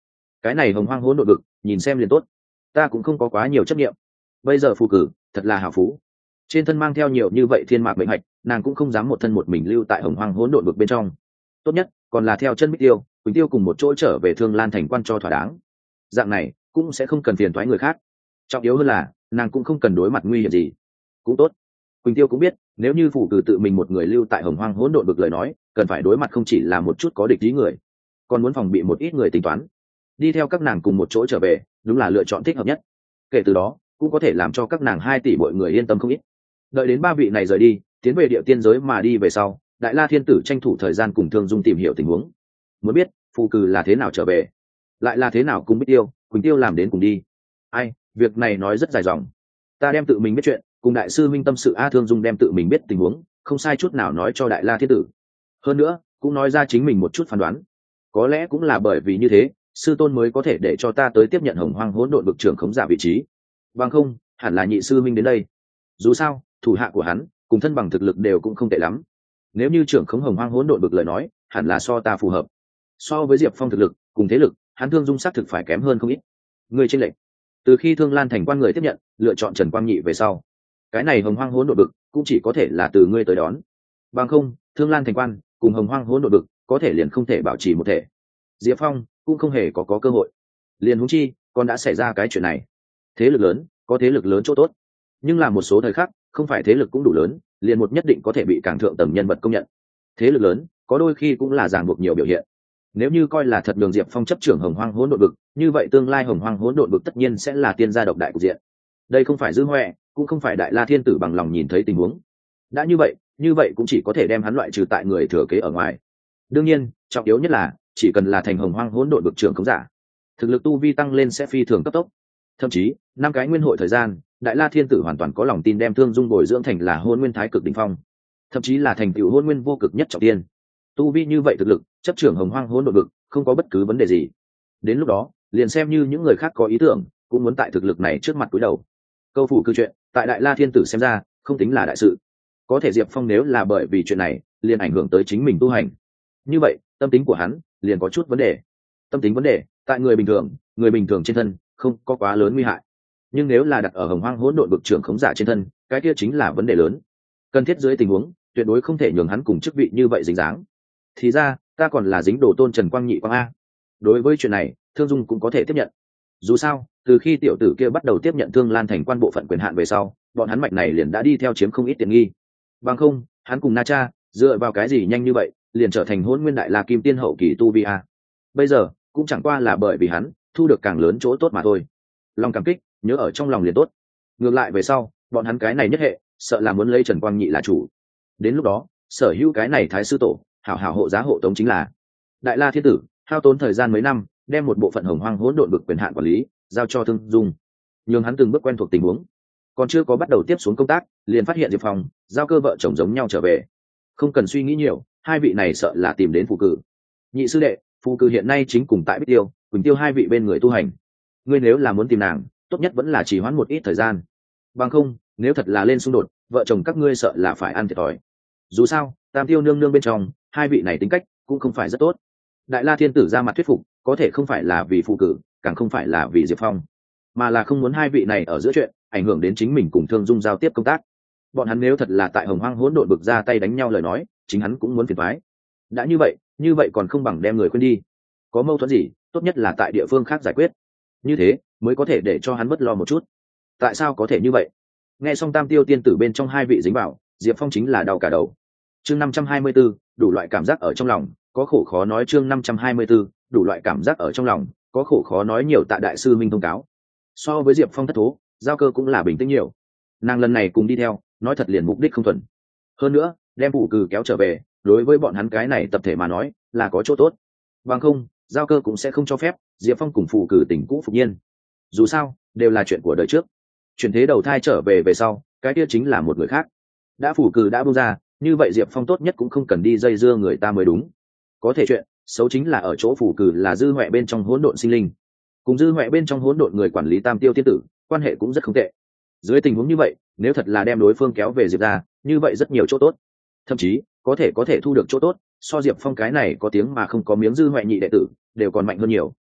cái này hồng hoang hỗn độn vực nhìn xem liền tốt, ta cũng không có quá nhiều chấp nghiệm. Bây giờ phù cử thật là hào phú, trên thân mang theo nhiều như vậy thiên mạc mệnh hạch, nàng cũng không dám một thân một mình lưu tại hồng hoang hỗn độn vực bên trong, tốt nhất còn là theo chân Bích Tiêu, Quỳnh Tiêu cùng một chỗ trở về Thương Lan thành quan cho thỏa đáng, dạng này cũng sẽ không cần phiền toái người khác, trọng yếu hơn là nàng cũng không cần đối mặt nguy hiểm gì. Cũng tốt, Quỳnh Tiêu cũng biết nếu như phù cử tự mình một người lưu tại hồng hoang hỗn độn vực lời nói, cần phải đối mặt không chỉ là một chút có địch ý người, còn muốn phòng bị một ít người tính toán. Đi theo các nàng cùng một chỗ trở về đúng là lựa chọn thích hợp nhất, kể từ đó cũng có thể làm cho các nàng hai tỷ mọi người yên tâm không ít. Đợi đến ba vị này rời đi tiến về địa tiên giới mà đi về sau, Đại La Thiên Tử tranh thủ thời gian cùng Thương Dung tìm hiểu tình huống, muốn biết phù cử là thế nào trở về, lại là thế nào cùng Bích Tiêu, Quỳnh Tiêu làm đến cùng đi. Ai, việc này nói rất dài dòng, ta đem tự mình biết chuyện cùng đại sư minh tâm sự. A Thương Dung đem tự mình biết tình huống không sai chút nào nói cho Đại La Thiên Tử, hơn nữa cũng nói ra chính mình một chút phán đoán. Có lẽ cũng là bởi vì như thế, sư tôn mới có thể để cho ta tới tiếp nhận hồng hoang hỗn độn vực trưởng khống giả vị trí, bằng không hẳn là nhị sư minh đến đây. Dù sao thủ hạ của hắn cùng thân bằng thực lực đều cũng không tệ lắm, nếu như trưởng khống hồng hoang hỗn độn vực lời nói hẳn là so ta phù hợp. So với Diệp Phong thực lực cùng thế lực, hắn Thương Dung xác thực phải kém hơn không ít. Người trên lệnh từ khi Thương Lan thành quan người tiếp nhận lựa chọn Trần Quang Nhị về sau, cái này hồng hoang hỗn độn vực cũng chỉ có thể là từ ngươi tới đón, bằng không Thương Lan thành quan cùng hồng hoang hỗn độn vực có thể liền không thể bảo trì một thể. Diệp Phong cũng không hề có có cơ hội, liền huống chi còn đã xảy ra cái chuyện này. Thế lực lớn có thế lực lớn chỗ tốt, nhưng là một số thời khắc không phải thế lực cũng đủ lớn liền một nhất định có thể bị càng thượng tầng nhân vật công nhận. Thế lực lớn có đôi khi cũng là ràng buộc nhiều biểu hiện. Nếu như coi là thật đường Diệp Phong chấp trưởng hồng hoang hỗn độn vực, như vậy tương lai hồng hoang hỗn độn vực tất nhiên sẽ là tiên gia độc đại cục diện. Đây không phải dư huệ, cũng không phải Đại La Thiên Tử bằng lòng nhìn thấy tình huống. Đã như vậy như vậy cũng chỉ có thể đem hắn loại trừ tại người thừa kế ở ngoài. Đương nhiên trọng yếu nhất là chỉ cần là thành hồng hoang hỗn độn vực trưởng khống giả, thực lực tu vi tăng lên sẽ phi thường cấp tốc. Thậm chí năm cái nguyên hội thời gian, Đại La Thiên Tử hoàn toàn có lòng tin đem Thương Dung bồi dưỡng thành là hôn nguyên thái cực đỉnh phong, thậm chí là thành tựu hôn nguyên vô cực nhất trọng tiên. Tu vi như vậy thực lực, chấp trưởng hồng hoang hỗn độn vực không có bất cứ vấn đề gì. Đến lúc đó liền xem như những người khác có ý tưởng cũng muốn tại thực lực này trước mặt cúi đầu. Câu phủ cư chuyện tại Đại La Thiên Tử xem ra không tính là đại sự, có thể Diệp Phong nếu là bởi vì chuyện này liền ảnh hưởng tới chính mình tu hành, như vậy tâm tính của hắn liền có chút vấn đề. Tâm tính vấn đề tại người bình thường người bình thường trên thân không có quá lớn nguy hại, nhưng nếu là đặt ở hồng hoang hỗn độn vực trưởng khống giả trên thân, cái kia chính là vấn đề lớn. Cần thiết dưới tình huống tuyệt đối không thể nhường hắn cùng chức vị như vậy dính dáng. Thì ra ta còn là dính đồ tôn Trần Quang Nhị Quang a. Đối với chuyện này Thương Dung cũng có thể tiếp nhận, dù sao từ khi tiểu tử kia bắt đầu tiếp nhận Thương Lan thành quan bộ phận quyền hạn về sau, bọn hắn mạch này liền đã đi theo chiếm không ít tiện nghi. Bằng không hắn cùng Na Cha dựa vào cái gì nhanh như vậy liền trở thành hỗn nguyên đại la kim tiên hậu kỳ tu vi a. Bây giờ cũng chẳng qua là bởi vì hắn thu được càng lớn chỗ tốt mà thôi. Lòng cảm kích nhớ ở trong lòng liền tốt. Ngược lại về sau bọn hắn cái này nhất hệ sợ là muốn lấy Trần Quang Nhị là chủ, đến lúc đó sở hữu cái này thái sư tổ hảo hảo hộ giá hộ tống chính là. Đại La Thiên Tử hao tốn thời gian mấy năm đem một bộ phận hồng hoang hỗn độn vực quyền hạn quản lý giao cho Thương Dung, nhường hắn từng bước quen thuộc tình huống. Còn chưa có bắt đầu tiếp xuống công tác liền phát hiện Diệp Phong giao cơ vợ chồng giống nhau trở về. Không cần suy nghĩ nhiều, hai vị này sợ là tìm đến phù cử. Nhị sư đệ, phù cử hiện nay chính cùng tại Bích Tiêu, Quỳnh Tiêu hai vị bên người tu hành, ngươi nếu là muốn tìm nàng tốt nhất vẫn là chỉ hoãn một ít thời gian, bằng không nếu thật là lên xung đột vợ chồng các ngươi sợ là phải ăn thiệt thòi. Dù sao Tam Tiêu nương nương bên trong hai vị này tính cách cũng không phải rất tốt. Đại La Thiên Tử ra mặt thuyết phục có thể không phải là vì phù cử, càng không phải là vì Diệp Phong, mà là không muốn hai vị này ở giữa chuyện ảnh hưởng đến chính mình cùng Thương Dung giao tiếp công tác. Bọn hắn nếu thật là tại hồng hoang hỗn độn bực ra tay đánh nhau lời nói, chính hắn cũng muốn phiền toái. Đã như vậy như vậy còn không bằng đem người quên đi, có mâu thuẫn gì tốt nhất là tại địa phương khác giải quyết, như thế mới có thể để cho hắn bất lo một chút. Tại sao có thể như vậy? Nghe xong Tam Tiêu tiên tử bên trong hai vị dính vào, Diệp Phong chính là đau cả đầu. Chương năm trăm hai mươi 'bốn, đủ loại cảm giác ở trong lòng, có khổ khó nói. Chương năm trăm hai mươi 'bốn, đủ loại cảm giác ở trong lòng, có khổ khó nói. Nhiều tạ đại sư minh thông cáo. So với Diệp Phong thất thố, giao cơ cũng là bình tĩnh nhiều. Nàng lần này cùng đi theo, nói thật liền mục đích không thuần. Hơn nữa, đem phụ cử kéo trở về, đối với bọn hắn cái này tập thể mà nói, là có chỗ tốt. Bằng không, giao cơ cũng sẽ không cho phép Diệp Phong cùng phụ cử tình cũ phục nhiên. Dù sao, đều là chuyện của đời trước. Chuyển thế đầu thai trở về về sau, cái kia chính là một người khác. Đã phụ cử đã buông ra, như vậy Diệp Phong tốt nhất cũng không cần đi dây dưa người ta mới đúng. Có thể chuyện xấu chính là ở chỗ phụ cử là dư huệ bên trong hỗn độn sinh linh, cùng dư huệ bên trong hỗn độn người quản lý Tam Tiêu tiên tử quan hệ cũng rất không tệ. Dưới tình huống như vậy, nếu thật là đem đối phương kéo về Diệp ra, như vậy rất nhiều chỗ tốt, thậm chí có thể có thể thu được chỗ tốt so Diệp Phong cái này có tiếng mà không có miếng dư huệ nhị đệ tử đều còn mạnh hơn nhiều.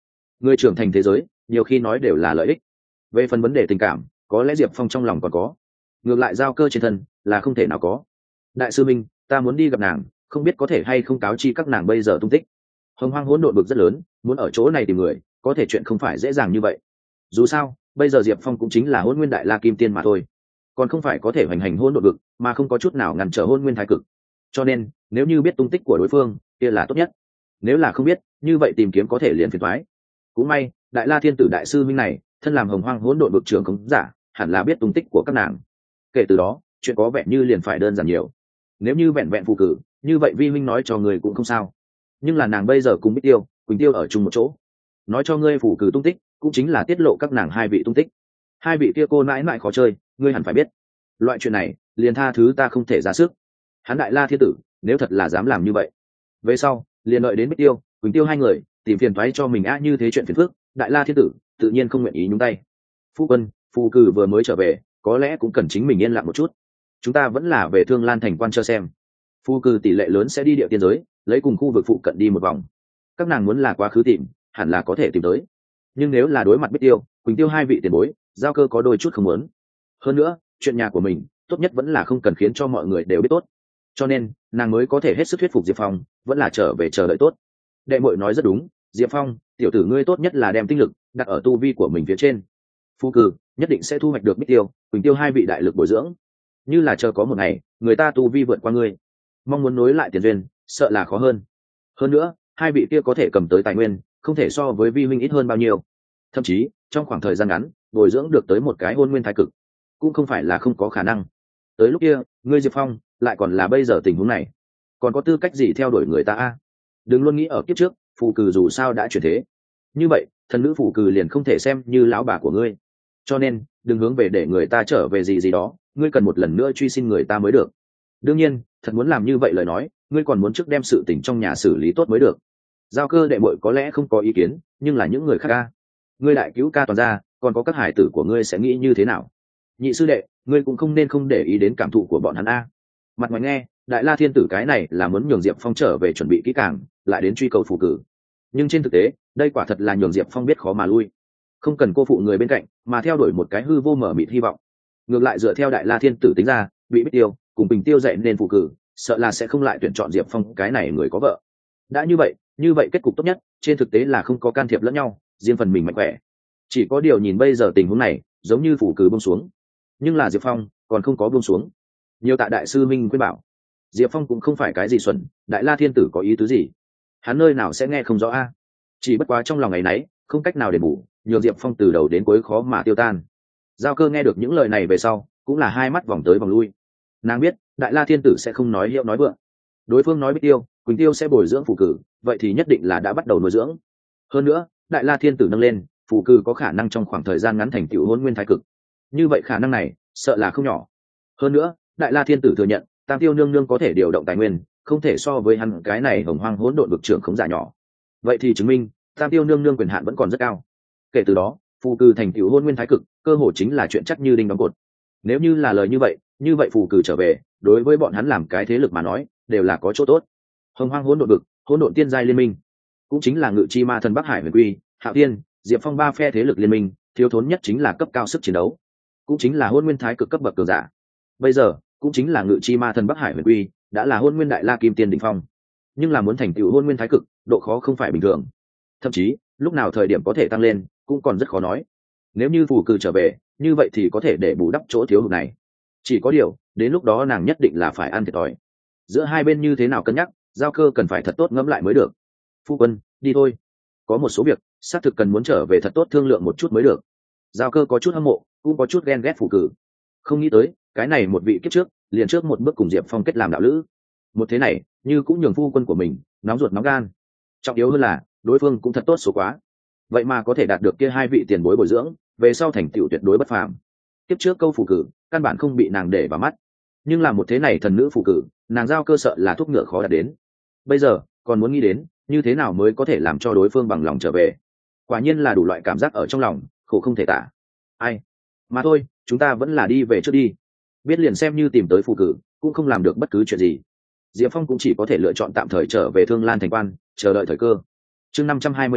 người trưởng thành thế giới nhiều khi nói đều là lợi ích. Về phần vấn đề tình cảm, có lẽ Diệp Phong trong lòng còn có, ngược lại giao cơ trên thân là không thể nào có. Đại sư minh, ta muốn đi gặp nàng, không biết có thể hay không cáo chi các nàng bây giờ tung tích. Hồng Hoang hỗn độn bực rất lớn, muốn ở chỗ này tìm người có thể chuyện không phải dễ dàng như vậy. Dù sao bây giờ Diệp Phong cũng chính là hỗn nguyên đại la kim tiên mà thôi, còn không phải có thể hoành hành hỗn độn vực mà không có chút nào ngăn trở hỗn nguyên thái cực. Cho nên nếu như biết tung tích của đối phương kia là tốt nhất, nếu là không biết như vậy tìm kiếm có thể liền phiền toái. Cũng may đại la thiên tử đại sư minh này thân làm Hồng Hoang hỗn độn vực trưởng khống giả, hẳn là biết tung tích của các nàng. Kể từ đó chuyện có vẻ như liền phải đơn giản nhiều. Nếu như vẹn vẹn phụ cử như vậy vi huynh nói cho người cũng không sao, nhưng là nàng bây giờ cùng Bích Tiêu Quỳnh Tiêu ở chung một chỗ, nói cho ngươi phụ cử tung tích cũng chính là tiết lộ các nàng hai vị tung tích. Hai vị kia cô mãi mãi khó chơi, ngươi hẳn phải biết. Loại chuyện này liền tha thứ ta không thể ra sức. Hắn đại la thiên tử nếu thật là dám làm như vậy, về sau liền đợi đến Bích Tiêu Quỳnh Tiêu hai người tìm phiền toái cho mình á, như thế chuyện phiền phức đại la thiên tử tự nhiên không nguyện ý nhúng tay. Phu quân, phù cử vừa mới trở về, có lẽ cũng cần chính mình yên lặng một chút. Chúng ta vẫn là về Thương Lan thành quan chờ xem. Phu cử tỷ lệ lớn sẽ đi địa tiên giới, lấy cùng khu vực phụ cận đi một vòng. Các nàng muốn là quá khứ tìm, hẳn là có thể tìm tới. Nhưng nếu là đối mặt Bích Tiêu Quỳnh Tiêu hai vị tiền bối, giao cơ có đôi chút không muốn. Hơn nữa chuyện nhà của mình tốt nhất vẫn là không cần khiến cho mọi người đều biết tốt, cho nên nàng mới có thể hết sức thuyết phục Diệp Phong vẫn là trở về chờ đợi tốt. Đệ muội nói rất đúng, Diệp Phong tiểu tử ngươi tốt nhất là đem tinh lực đặt ở tu vi của mình phía trên. Phu cử nhất định sẽ thu hoạch được Bích Tiêu Quỳnh Tiêu hai vị đại lực bồi dưỡng, như là chờ có một ngày người ta tu vi vượt qua ngươi, mong muốn nối lại tiền duyên sợ là khó hơn. Hơn nữa hai vị kia có thể cầm tới tài nguyên không thể so với vi huynh ít hơn bao nhiêu, thậm chí trong khoảng thời gian ngắn bồi dưỡng được tới một cái hôn nguyên thái cực cũng không phải là không có khả năng. Tới lúc kia ngươi Diệp Phong lại còn là bây giờ tình huống này, còn có tư cách gì theo đuổi người ta a? Đừng luôn nghĩ ở kiếp trước phù cử dù sao đã chuyển thế, như vậy thần nữ phù cử liền không thể xem như lão bà của ngươi. Cho nên đừng hướng về để người ta trở về gì gì đó, ngươi cần một lần nữa truy xin người ta mới được. Đương nhiên thật muốn làm như vậy lời nói, ngươi còn muốn trước đem sự tình trong nhà xử lý tốt mới được. Giao cơ đệ muội có lẽ không có ý kiến, nhưng là những người khác ca, ngươi đại cứu ca toàn ra, còn có các hải tử của ngươi sẽ nghĩ như thế nào? Nhị sư đệ, ngươi cũng không nên không để ý đến cảm thụ của bọn hắn a. Mặt ngoài nghe đại la thiên tử cái này là muốn nhường Diệp Phong trở về chuẩn bị kỹ càng lại đến truy cầu phù cử, nhưng trên thực tế đây quả thật là nhường Diệp Phong biết khó mà lui, không cần cô phụ người bên cạnh mà theo đuổi một cái hư vô mở mịt hy vọng. Ngược lại dựa theo đại la thiên tử tính ra, bị Bích Tiêu cùng Bình Tiêu dạy nên phù cử, sợ là sẽ không lại tuyển chọn Diệp Phong cái này người có vợ. Đã như vậy như vậy kết cục tốt nhất trên thực tế là không có can thiệp lẫn nhau, riêng phần mình mạnh khỏe. Chỉ có điều nhìn bây giờ tình huống này giống như phù cử buông xuống, nhưng là Diệp Phong còn không có buông xuống. Nhiều tạ đại sư minh khuyên bảo, Diệp Phong cũng không phải cái gì xuẩn, đại la thiên tử có ý tứ gì hắn nơi nào sẽ nghe không rõ a. Chỉ bất quá trong lòng ngày nấy không cách nào để bù, nhường Diệp Phong từ đầu đến cuối khó mà tiêu tan. Giao cơ nghe được những lời này về sau cũng là hai mắt vòng tới vòng lui. Nàng biết đại la thiên tử sẽ không nói hiệu nói vượng, đối phương nói Bích Tiêu Quỳnh Tiêu sẽ bồi dưỡng phù cử, vậy thì nhất định là đã bắt đầu nuôi dưỡng. Hơn nữa đại la thiên tử nâng lên phù cử có khả năng trong khoảng thời gian ngắn thành tựu hôn nguyên thái cực, như vậy khả năng này sợ là không nhỏ. Hơn nữa đại la thiên tử thừa nhận tam tiêu nương nương có thể điều động tài nguyên không thể so với hắn cái này hồng hoang hỗn độn vực trưởng khống giả nhỏ, vậy thì chứng minh tam tiêu nương nương quyền hạn vẫn còn rất cao. Kể từ đó phù cử thành tựu hôn nguyên thái cực cơ hội chính là chuyện chắc như đinh đóng cột. Nếu như là lời như vậy như vậy phù cử trở về đối với bọn hắn làm cái thế lực mà nói đều là có chỗ tốt. Hồng hoang hỗn độn vực hỗn độn tiên giai liên minh cũng chính là ngự chi ma thần Bắc Hải huyền quy Hạo Tiên Diệp Phong ba phe thế lực liên minh, thiếu thốn nhất chính là cấp cao sức chiến đấu, cũng chính là hôn nguyên thái cực cấp bậc cường giả. Bây giờ cũng chính là ngự chi ma thần Bắc Hải huyền quy đã là hôn nguyên đại la kim tiên đỉnh phong, nhưng là muốn thành tựu hôn nguyên thái cực độ khó không phải bình thường, thậm chí lúc nào thời điểm có thể tăng lên cũng còn rất khó nói. Nếu như phù cử trở về như vậy thì có thể để bù đắp chỗ thiếu hụt này, chỉ có điều đến lúc đó nàng nhất định là phải ăn thiệt thòi. Giữa hai bên như thế nào cân nhắc, giao cơ cần phải thật tốt ngẫm lại mới được. Phu quân đi thôi, có một số việc xác thực cần muốn trở về thật tốt thương lượng một chút mới được. Giao cơ có chút hâm mộ cũng có chút ghen ghét phù cử, không nghĩ tới cái này một vị kiếp trước liền trước một bước cùng Diệp Phong kết làm đạo lữ, một thế này như cũng nhường phu quân của mình nóng ruột nóng gan. Trọng yếu hơn là đối phương cũng thật tốt số quá, vậy mà có thể đạt được kia hai vị tiền bối bồi dưỡng, về sau thành tựu tuyệt đối bất phàm. Kiếp trước câu phù cử căn bản không bị nàng để vào mắt, nhưng là một thế này thần nữ phù cử nàng giao cơ sợ là thuốc ngựa khó đạt đến. Bây giờ còn muốn nghĩ đến như thế nào mới có thể làm cho đối phương bằng lòng trở về, quả nhiên là đủ loại cảm giác ở trong lòng khổ không thể tả. Ai mà thôi, chúng ta vẫn là đi về trước đi, biết liền xem như tìm tới phù cử cũng không làm được bất cứ chuyện gì. Diệp Phong cũng chỉ có thể lựa chọn tạm thời trở về Thương Lan thành quan chờ đợi thời cơ. Chương năm trăm hai mươi lăm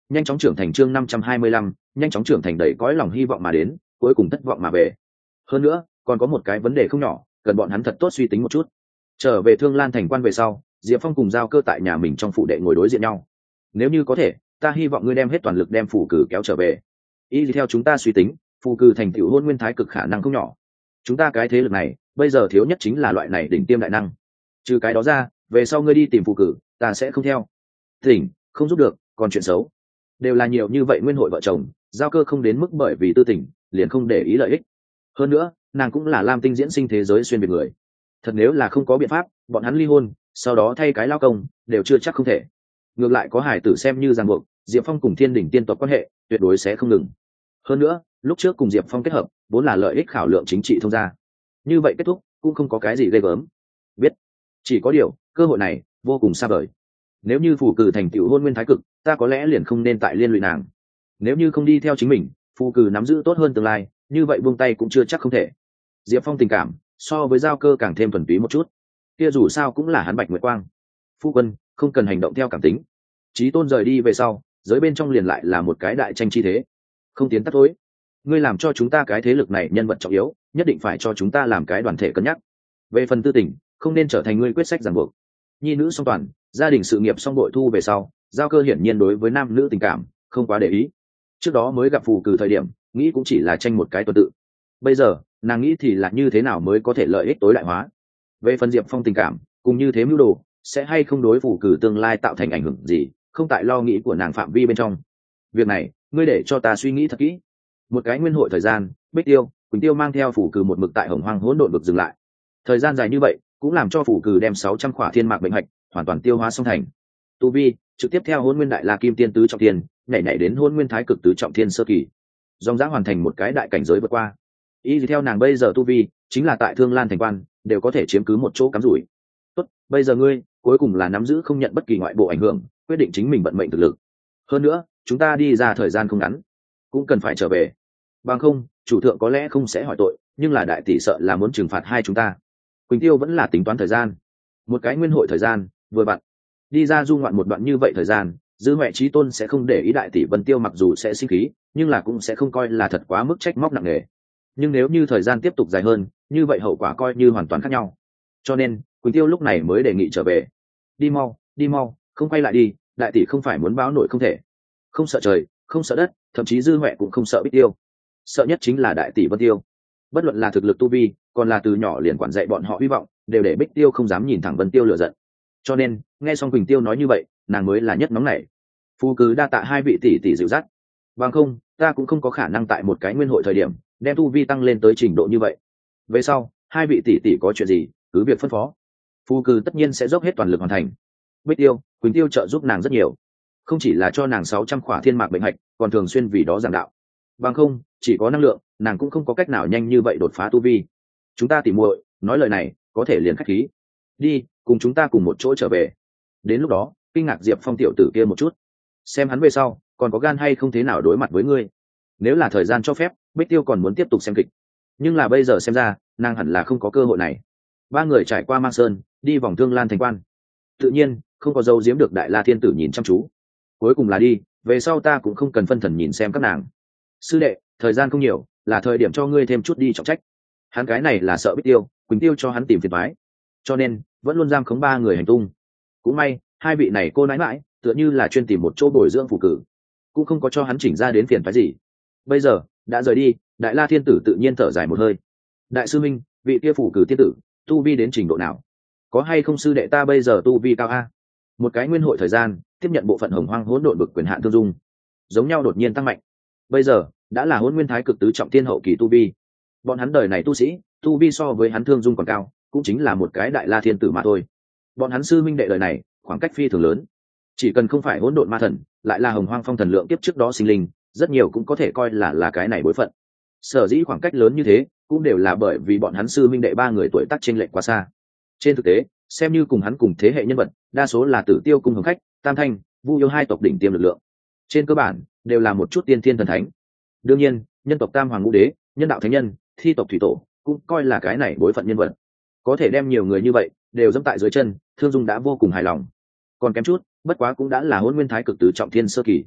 nhanh chóng trưởng thành chương năm trăm hai mươi lăm, nhanh chóng trưởng thành đầy cõi lòng hy vọng mà đến, cuối cùng thất vọng mà về. Hơn nữa, còn có một cái vấn đề không nhỏ, cần bọn hắn thật tốt suy tính một chút. Trở về Thương Lan thành quan về sau, Diệp Phong cùng Giao Cơ tại nhà mình trong phủ đệ ngồi đối diện nhau. Nếu như có thể, ta hy vọng ngươi đem hết toàn lực đem phủ cử kéo trở về. Ý gì theo chúng ta suy tính, phủ cử thành tựu hôn nguyên thái cực khả năng không nhỏ. Chúng ta cái thế lực này, bây giờ thiếu nhất chính là loại này đỉnh tiêm đại năng. Trừ cái đó ra, về sau ngươi đi tìm phủ cử, ta sẽ không theo. Tỉnh, không giúp được, còn chuyện xấu. Đều là nhiều như vậy nguyên hội vợ chồng, Giao Cơ không đến mức bởi vì tư tình, liền không để ý lợi ích. Hơn nữa, nàng cũng là Lam Tinh diễn sinh thế giới xuyên việt người. Thật nếu là không có biện pháp, bọn hắn ly hôn, sau đó thay cái lao công, đều chưa chắc không thể. Ngược lại có hải tử xem như ràng buộc, Diệp Phong cùng Thiên Đỉnh tiên tộc quan hệ tuyệt đối sẽ không ngừng. Hơn nữa, lúc trước cùng Diệp Phong kết hợp, vốn là lợi ích khảo lượng chính trị thông gia. Như vậy kết thúc, cũng không có cái gì ghê gớm. Biết, chỉ có điều, cơ hội này vô cùng xa vời. Nếu như phủ cử thành tựu hôn nguyên thái cực, ta có lẽ liền không nên tại liên lụy nàng. Nếu như không đi theo chính mình, phủ cử nắm giữ tốt hơn tương lai, như vậy buông tay cũng chưa chắc không thể. Diệp Phong tình cảm so với Giao Cơ càng thêm thuần túy một chút, kia dù sao cũng là hắn Bạch Nguyệt Quang. Phu quân, không cần hành động theo cảm tính. Chí Tôn rời đi về sau, giới bên trong liền lại là một cái đại tranh chi thế, không tiến tắt tối. Ngươi làm cho chúng ta cái thế lực này nhân vật trọng yếu, nhất định phải cho chúng ta làm cái đoàn thể cân nhắc. Về phần tư tình, không nên trở thành ngươi quyết sách ràng buộc. Nhi nữ song toàn, gia đình sự nghiệp song bội thu về sau, Giao Cơ hiển nhiên đối với nam nữ tình cảm không quá để ý. Trước đó mới gặp phù cử thời điểm, nghĩ cũng chỉ là tranh một cái tuần tự. Bây giờ, nàng nghĩ thì là như thế nào mới có thể lợi ích tối đại hóa. Về phần Diệp Phong tình cảm, cùng như thế mưu đồ, sẽ hay không đối phù cử tương lai tạo thành ảnh hưởng gì, không tại lo nghĩ của nàng phạm vi bên trong. Việc này, ngươi để cho ta suy nghĩ thật kỹ. Một cái nguyên hội thời gian, Bích Tiêu, Quỳnh Tiêu mang theo phù cử một mực tại Hồng Hoang hỗn độn vực dừng lại. Thời gian dài như vậy, cũng làm cho phù cử đem sáu trăm khỏa thiên mạc bệnh hạch hoàn toàn tiêu hóa xong thành. Tu vi trực tiếp theo Hỗn Nguyên Đại La Kim Tiên tứ trọng thiên, nhảy nhảy đến Hỗn Nguyên Thái Cực tứ trọng thiên sơ kỳ. Dòng dã hoàn thành một cái đại cảnh giới vượt qua. Ý gì theo nàng bây giờ tu vi, chính là tại Thương Lan thành quan, đều có thể chiếm cứ một chỗ cắm rủi. Tốt, bây giờ ngươi, cuối cùng là nắm giữ không nhận bất kỳ ngoại bộ ảnh hưởng, quyết định chính mình vận mệnh thực lực. Hơn nữa, chúng ta đi ra thời gian không ngắn, cũng cần phải trở về. Bằng không, chủ thượng có lẽ không sẽ hỏi tội, nhưng là đại tỷ sợ là muốn trừng phạt hai chúng ta. Quỳnh Tiêu vẫn là tính toán thời gian, một cái nguyên hội thời gian, vừa vặn. Đi ra du ngoạn một đoạn như vậy thời gian, Dư Huệ Chí Tôn sẽ không để ý đại tỷ Vân Tiêu mặc dù sẽ sinh khí, nhưng là cũng sẽ không coi là thật quá mức trách móc nặng nề. Nhưng nếu như thời gian tiếp tục dài hơn, như vậy hậu quả coi như hoàn toàn khác nhau. Cho nên, Quỳnh Tiêu lúc này mới đề nghị trở về. Đi mau, đi mau, không quay lại đi, đại tỷ không phải muốn báo nổi không thể. Không sợ trời, không sợ đất, thậm chí Dư Huệ cũng không sợ Bích Tiêu. Sợ nhất chính là đại tỷ Vân Tiêu. Bất luận là thực lực tu vi, còn là từ nhỏ liền quản dạy bọn họ hy vọng, đều để Bích Tiêu không dám nhìn thẳng Vân Tiêu lửa giận. Cho nên, nghe xong Quỳnh Tiêu nói như vậy, nàng mới là nhất nóng nảy. Phu cứ đa tạ hai vị tỷ tỷ dịu dắt. Bằng không, ta cũng không có khả năng tại một cái nguyên hội thời điểm, đem tu vi tăng lên tới trình độ như vậy. Về sau, hai vị tỷ tỷ có chuyện gì, cứ việc phân phó. Phu cư tất nhiên sẽ dốc hết toàn lực hoàn thành. Bích Tiêu, Quỳnh Tiêu trợ giúp nàng rất nhiều, không chỉ là cho nàng sáu trăm khỏa thiên mạc bệnh hạch, còn thường xuyên vì đó giảng đạo. Bằng không, chỉ có năng lượng, nàng cũng không có cách nào nhanh như vậy đột phá tu vi. Chúng ta tỉ muội, nói lời này, có thể liền khách khí. Đi, cùng chúng ta cùng một chỗ trở về. Đến lúc đó, kinh ngạc Diệp Phong tiểu tử kia một chút, xem hắn về sau còn có gan hay không thế nào đối mặt với ngươi. Nếu là thời gian cho phép, Bích Tiêu còn muốn tiếp tục xem kịch, nhưng là bây giờ xem ra, nàng hẳn là không có cơ hội này. Ba người trải qua Mang Sơn, đi vòng Thương Lan thành quan, tự nhiên không có dấu giếm được Đại La Thiên Tử nhìn chăm chú. Cuối cùng là đi, về sau ta cũng không cần phân thần nhìn xem các nàng. Sư đệ, thời gian không nhiều, là thời điểm cho ngươi thêm chút đi trọng trách. Hắn cái này là sợ Bích Tiêu, Quỳnh Tiêu cho hắn tìm phiền toái, cho nên vẫn luôn giam khống ba người hành tung. Cũng may, hai vị này cô nãi mãi, tựa như là chuyên tìm một chỗ bồi dưỡng phụ cử, cũng không có cho hắn chỉnh ra đến phiền phái gì. Bây giờ đã rời đi, Đại La Thiên Tử tự nhiên thở dài một hơi. Đại sư minh, vị kia phụ cử tiên tử tu vi đến trình độ nào? Có hay không sư đệ ta bây giờ tu vi cao a? Một cái nguyên hội thời gian, tiếp nhận bộ phận Hồng Hoang hỗn độn bực quyền hạn thương dung, giống nhau đột nhiên tăng mạnh. Bây giờ đã là Hỗn Nguyên Thái Cực tứ trọng thiên hậu kỳ tu vi. Bọn hắn đời này tu sĩ, tu vi so với hắn thương dung còn cao, cũng chính là một cái Đại La Thiên Tử mà thôi. Bọn hắn sư minh đệ đời này, khoảng cách phi thường lớn. Chỉ cần không phải hỗn độn ma thần, lại là Hồng Hoang phong thần lượng kiếp trước đó sinh linh, rất nhiều cũng có thể coi là là cái này bối phận. Sở dĩ khoảng cách lớn như thế, cũng đều là bởi vì bọn hắn sư minh đệ ba người tuổi tác chênh lệch quá xa. Trên thực tế, xem như cùng hắn cùng thế hệ nhân vật, đa số là Tử Tiêu cung Hồng Khách, Tam Thanh, Vu Yêu hai tộc đỉnh tiêm lực lượng. Trên cơ bản, đều là một chút tiên thiên thần thánh. Đương nhiên, nhân tộc Tam Hoàng Ngũ Đế, nhân đạo thánh nhân, thi tộc thủy tổ, cũng coi là cái này bối phận nhân vật. Có thể đem nhiều người như vậy đều dẫm tại dưới chân, Thương Dung đã vô cùng hài lòng. Còn kém chút, bất quá cũng đã là Hỗn Nguyên Thái Cực tứ trọng thiên sơ kỳ.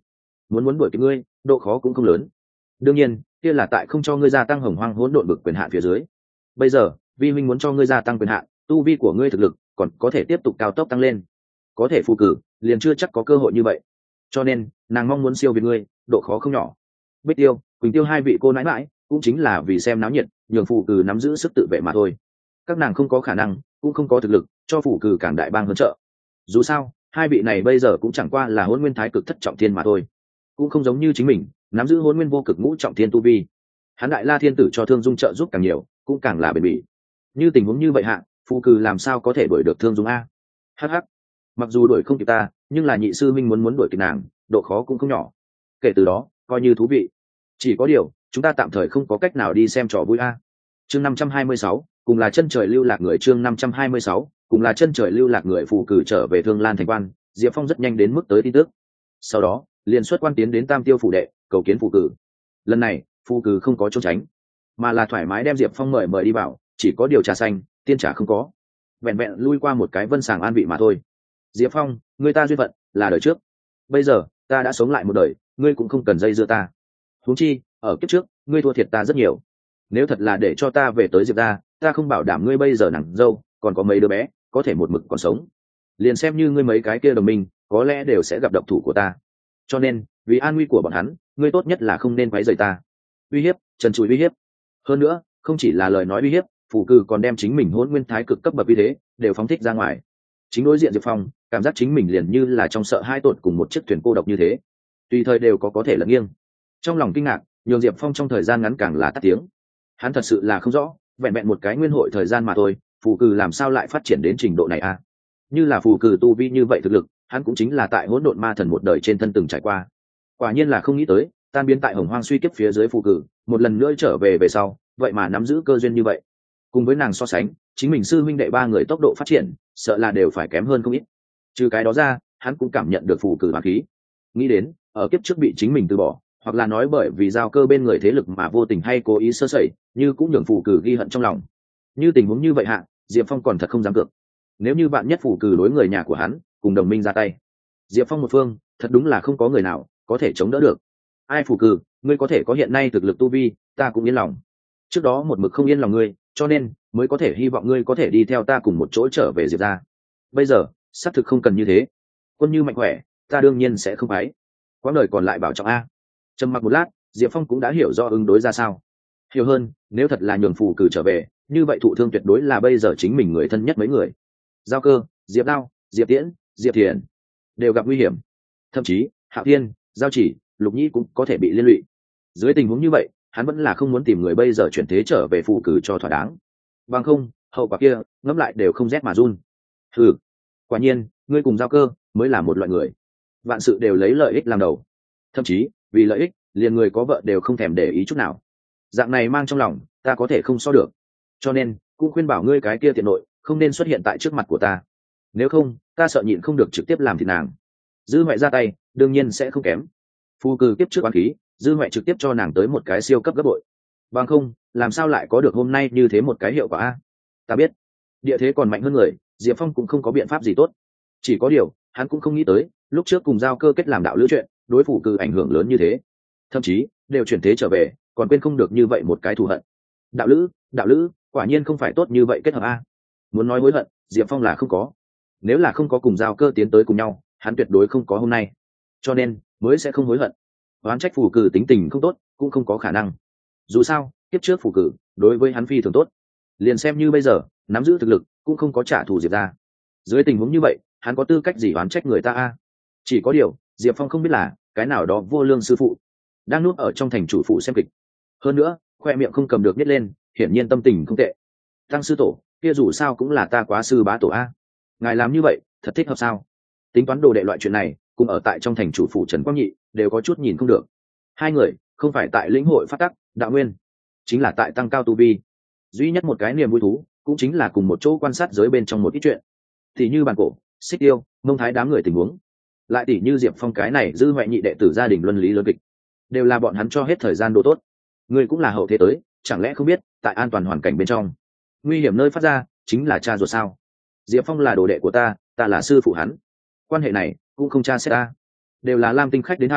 muốn muốn đuổi kịp ngươi độ khó cũng không lớn. Đương nhiên kia là tại không cho ngươi gia tăng hồng hoang hỗn độn vực quyền hạn phía dưới. Bây giờ vi huynh muốn cho ngươi gia tăng quyền hạn, tu vi của ngươi thực lực còn có thể tiếp tục cao tốc tăng lên, có thể phù cử liền chưa chắc có cơ hội như vậy, cho nên nàng mong muốn siêu việt ngươi độ khó không nhỏ. Bích Tiêu, Quỳnh Tiêu hai vị cô nãi mãi cũng chính là vì xem náo nhiệt, nhường phù cử nắm giữ sức tự vệ mà thôi. Các nàng không có khả năng cũng không có thực lực cho phù cử càng đại bang hơn trợ. Dù sao hai vị này bây giờ cũng chẳng qua là hôn nguyên thái cực thất trọng thiên mà thôi, cũng không giống như chính mình nắm giữ hôn nguyên vô cực ngũ trọng thiên tu vi. Hắn đại la thiên tử cho Thương Dung trợ giúp càng nhiều cũng càng là bền bỉ. Như tình huống như vậy hạ phù cử làm sao có thể đuổi được Thương Dung a? Hh, mặc dù đuổi không kịp ta nhưng là nhị sư minh muốn muốn đuổi kịp nàng độ khó cũng không nhỏ, kể từ đó coi như thú vị. Chỉ có điều chúng ta tạm thời không có cách nào đi xem trò vui a. Chương năm trăm hai mươi sáu, cùng là chân trời lưu lạc người. Chương năm trăm hai mươi sáu, cùng là chân trời lưu lạc người. Phù cử trở về Thương Lan thành quan, Diệp Phong rất nhanh đến mức tới tin tức. Sau đó liền xuất quan tiến đến Tam Tiêu phủ đệ cầu kiến phù cử. Lần này phù cử không có trốn tránh mà là thoải mái đem Diệp Phong mời mời đi vào, chỉ có điều trà xanh tiên trà không có, vẹn vẹn lui qua một cái vân sàng an vị mà thôi. Diệp Phong, người ta duyên phận là đời trước, bây giờ ta đã sống lại một đời, ngươi cũng không cần dây dưa ta. Huống chi ở kiếp trước ngươi thua thiệt ta rất nhiều, nếu thật là để cho ta về tới Diệp ra, ta không bảo đảm ngươi bây giờ nàng dâu còn có mấy đứa bé có thể một mực còn sống, liền xem như ngươi mấy cái kia đồng minh có lẽ đều sẽ gặp độc thủ của ta. Cho nên vì an nguy của bọn hắn, ngươi tốt nhất là không nên quấy rầy ta. Uy hiếp, trần trụi uy hiếp. Hơn nữa không chỉ là lời nói uy hiếp, phù cử còn đem chính mình hôn nguyên thái cực cấp bậc uy thế đều phóng thích ra ngoài. Chính đối diện Diệp Phong cảm giác chính mình liền như là trong sợ hai tột cùng một chiếc thuyền cô độc như thế, tùy thời đều có có thể lật nghiêng. Trong lòng kinh ngạc nhường Diệp Phong trong thời gian ngắn càng là tắt tiếng. Hắn thật sự là không rõ, vẹn vẹn một cái nguyên hội thời gian mà thôi, phù cử làm sao lại phát triển đến trình độ này a? À? Như là phù cử tu vi như vậy thực lực, hắn cũng chính là tại hỗn độn ma thần một đời trên thân từng trải qua. Quả nhiên là không nghĩ tới, tan biến tại hồng hoang suy kiếp phía dưới phù cử, một lần nữa trở về về sau, vậy mà nắm giữ cơ duyên như vậy. Cùng với nàng so sánh, chính mình sư huynh đệ ba người tốc độ phát triển, sợ là đều phải kém hơn không ít. Trừ cái đó ra, hắn cũng cảm nhận được phù cử bá khí. Nghĩ đến, ở kiếp trước bị chính mình từ bỏ, hoặc là nói bởi vì giao cơ bên người thế lực mà vô tình hay cố ý sơ sẩy, như cũng nhường phù cử ghi hận trong lòng. Như tình huống như vậy hạ, Diệp Phong còn thật không dám cược. Nếu như bạn nhất phù cử đối người nhà của hắn cùng đồng minh ra tay, Diệp Phong một phương thật đúng là không có người nào có thể chống đỡ được. Ai phù cử, ngươi có thể có hiện nay thực lực tu vi, ta cũng yên lòng. Trước đó một mực không yên lòng ngươi, cho nên mới có thể hy vọng ngươi có thể đi theo ta cùng một chỗ trở về Diệp ra. Bây giờ xác thực không cần như thế, quân như mạnh khỏe, ta đương nhiên sẽ không phải. Quãng đời còn lại bảo trọng a. Trầm mặc một lát, Diệp Phong cũng đã hiểu do ứng đối ra sao. Hiểu hơn, nếu thật là nhường phù cử trở về, như vậy thụ thương tuyệt đối là bây giờ chính mình người thân nhất mấy người. Giao cơ, Diệp Đao, Diệp Tiễn, Diệp Thiền đều gặp nguy hiểm, thậm chí Hạo Thiên, Giao Chỉ, Lục Nhĩ cũng có thể bị liên lụy. Dưới tình huống như vậy, hắn vẫn là không muốn tìm người bây giờ chuyển thế trở về phù cử cho thỏa đáng. Bằng không, hậu quả kia ngẫm lại đều không rét mà run. Ừ, quả nhiên, ngươi cùng Giao cơ mới là một loại người. Vạn sự đều lấy lợi ích làm đầu, thậm chí vì lợi ích liền người có vợ đều không thèm để ý chút nào. Dạng này mang trong lòng ta có thể không so được, cho nên cũng khuyên bảo ngươi cái kia tiện nội không nên xuất hiện tại trước mặt của ta, nếu không ta sợ nhịn không được trực tiếp làm thịt nàng. Dư Huệ ra tay đương nhiên sẽ không kém, phù cử kiếp trước oán khí, Dư Huệ trực tiếp cho nàng tới một cái siêu cấp gấp bội. Bằng không làm sao lại có được hôm nay như thế một cái hiệu quả a? Ta biết địa thế còn mạnh hơn người, Diệp Phong cũng không có biện pháp gì tốt. Chỉ có điều hắn cũng không nghĩ tới lúc trước cùng Giao cơ kết làm đạo lữ chuyện đối phù cử ảnh hưởng lớn như thế, thậm chí đều chuyển thế trở về còn quên không được như vậy một cái thù hận. Đạo lữ, đạo lữ quả nhiên không phải tốt như vậy kết hợp a. Muốn nói hối hận, Diệp Phong là không có. Nếu là không có cùng Giao cơ tiến tới cùng nhau, hắn tuyệt đối không có hôm nay, cho nên mới sẽ không hối hận. Oán trách phù cử tính tình không tốt cũng không có khả năng. Dù sao kiếp trước phù cử đối với hắn phi thường tốt, liền xem như bây giờ nắm giữ thực lực cũng không có trả thù Diệp ra. Dưới tình huống như vậy, hắn có tư cách gì oán trách người ta a? Chỉ có điều Diệp Phong không biết là cái nào đó vô lương sư phụ đang nuốt ở trong thành chủ phụ xem kịch, hơn nữa khoe miệng không cầm được nhét lên, hiển nhiên tâm tình không tệ. Tăng sư tổ kia dù sao cũng là ta quá sư bá tổ a, ngài làm như vậy thật thích hợp sao? Tính toán đồ đệ loại chuyện này cùng ở tại trong thành chủ phụ Trần Quang Nhị đều có chút nhìn không được. Hai người không phải tại lĩnh hội phát tắc đạo nguyên, chính là tại tăng cao tu vi. Duy nhất một cái niềm vui thú cũng chính là cùng một chỗ quan sát giới bên trong một ít chuyện, thì như bàn cổ, xích tiêu, mông thái đám người tình huống, lại tỉ như Diệp Phong cái này Dư Huệ nhị đệ tử gia đình luân lý lớn kịch, đều là bọn hắn cho hết thời gian độ tốt. Người cũng là hậu thế tới, chẳng lẽ không biết tại an toàn hoàn cảnh bên trong nguy hiểm nơi phát ra chính là cha ruột sao? Diệp Phong là đồ đệ của ta, ta là sư phụ hắn, quan hệ này cũng không cha xét ta, đều là Lam Tinh khách đến thăm,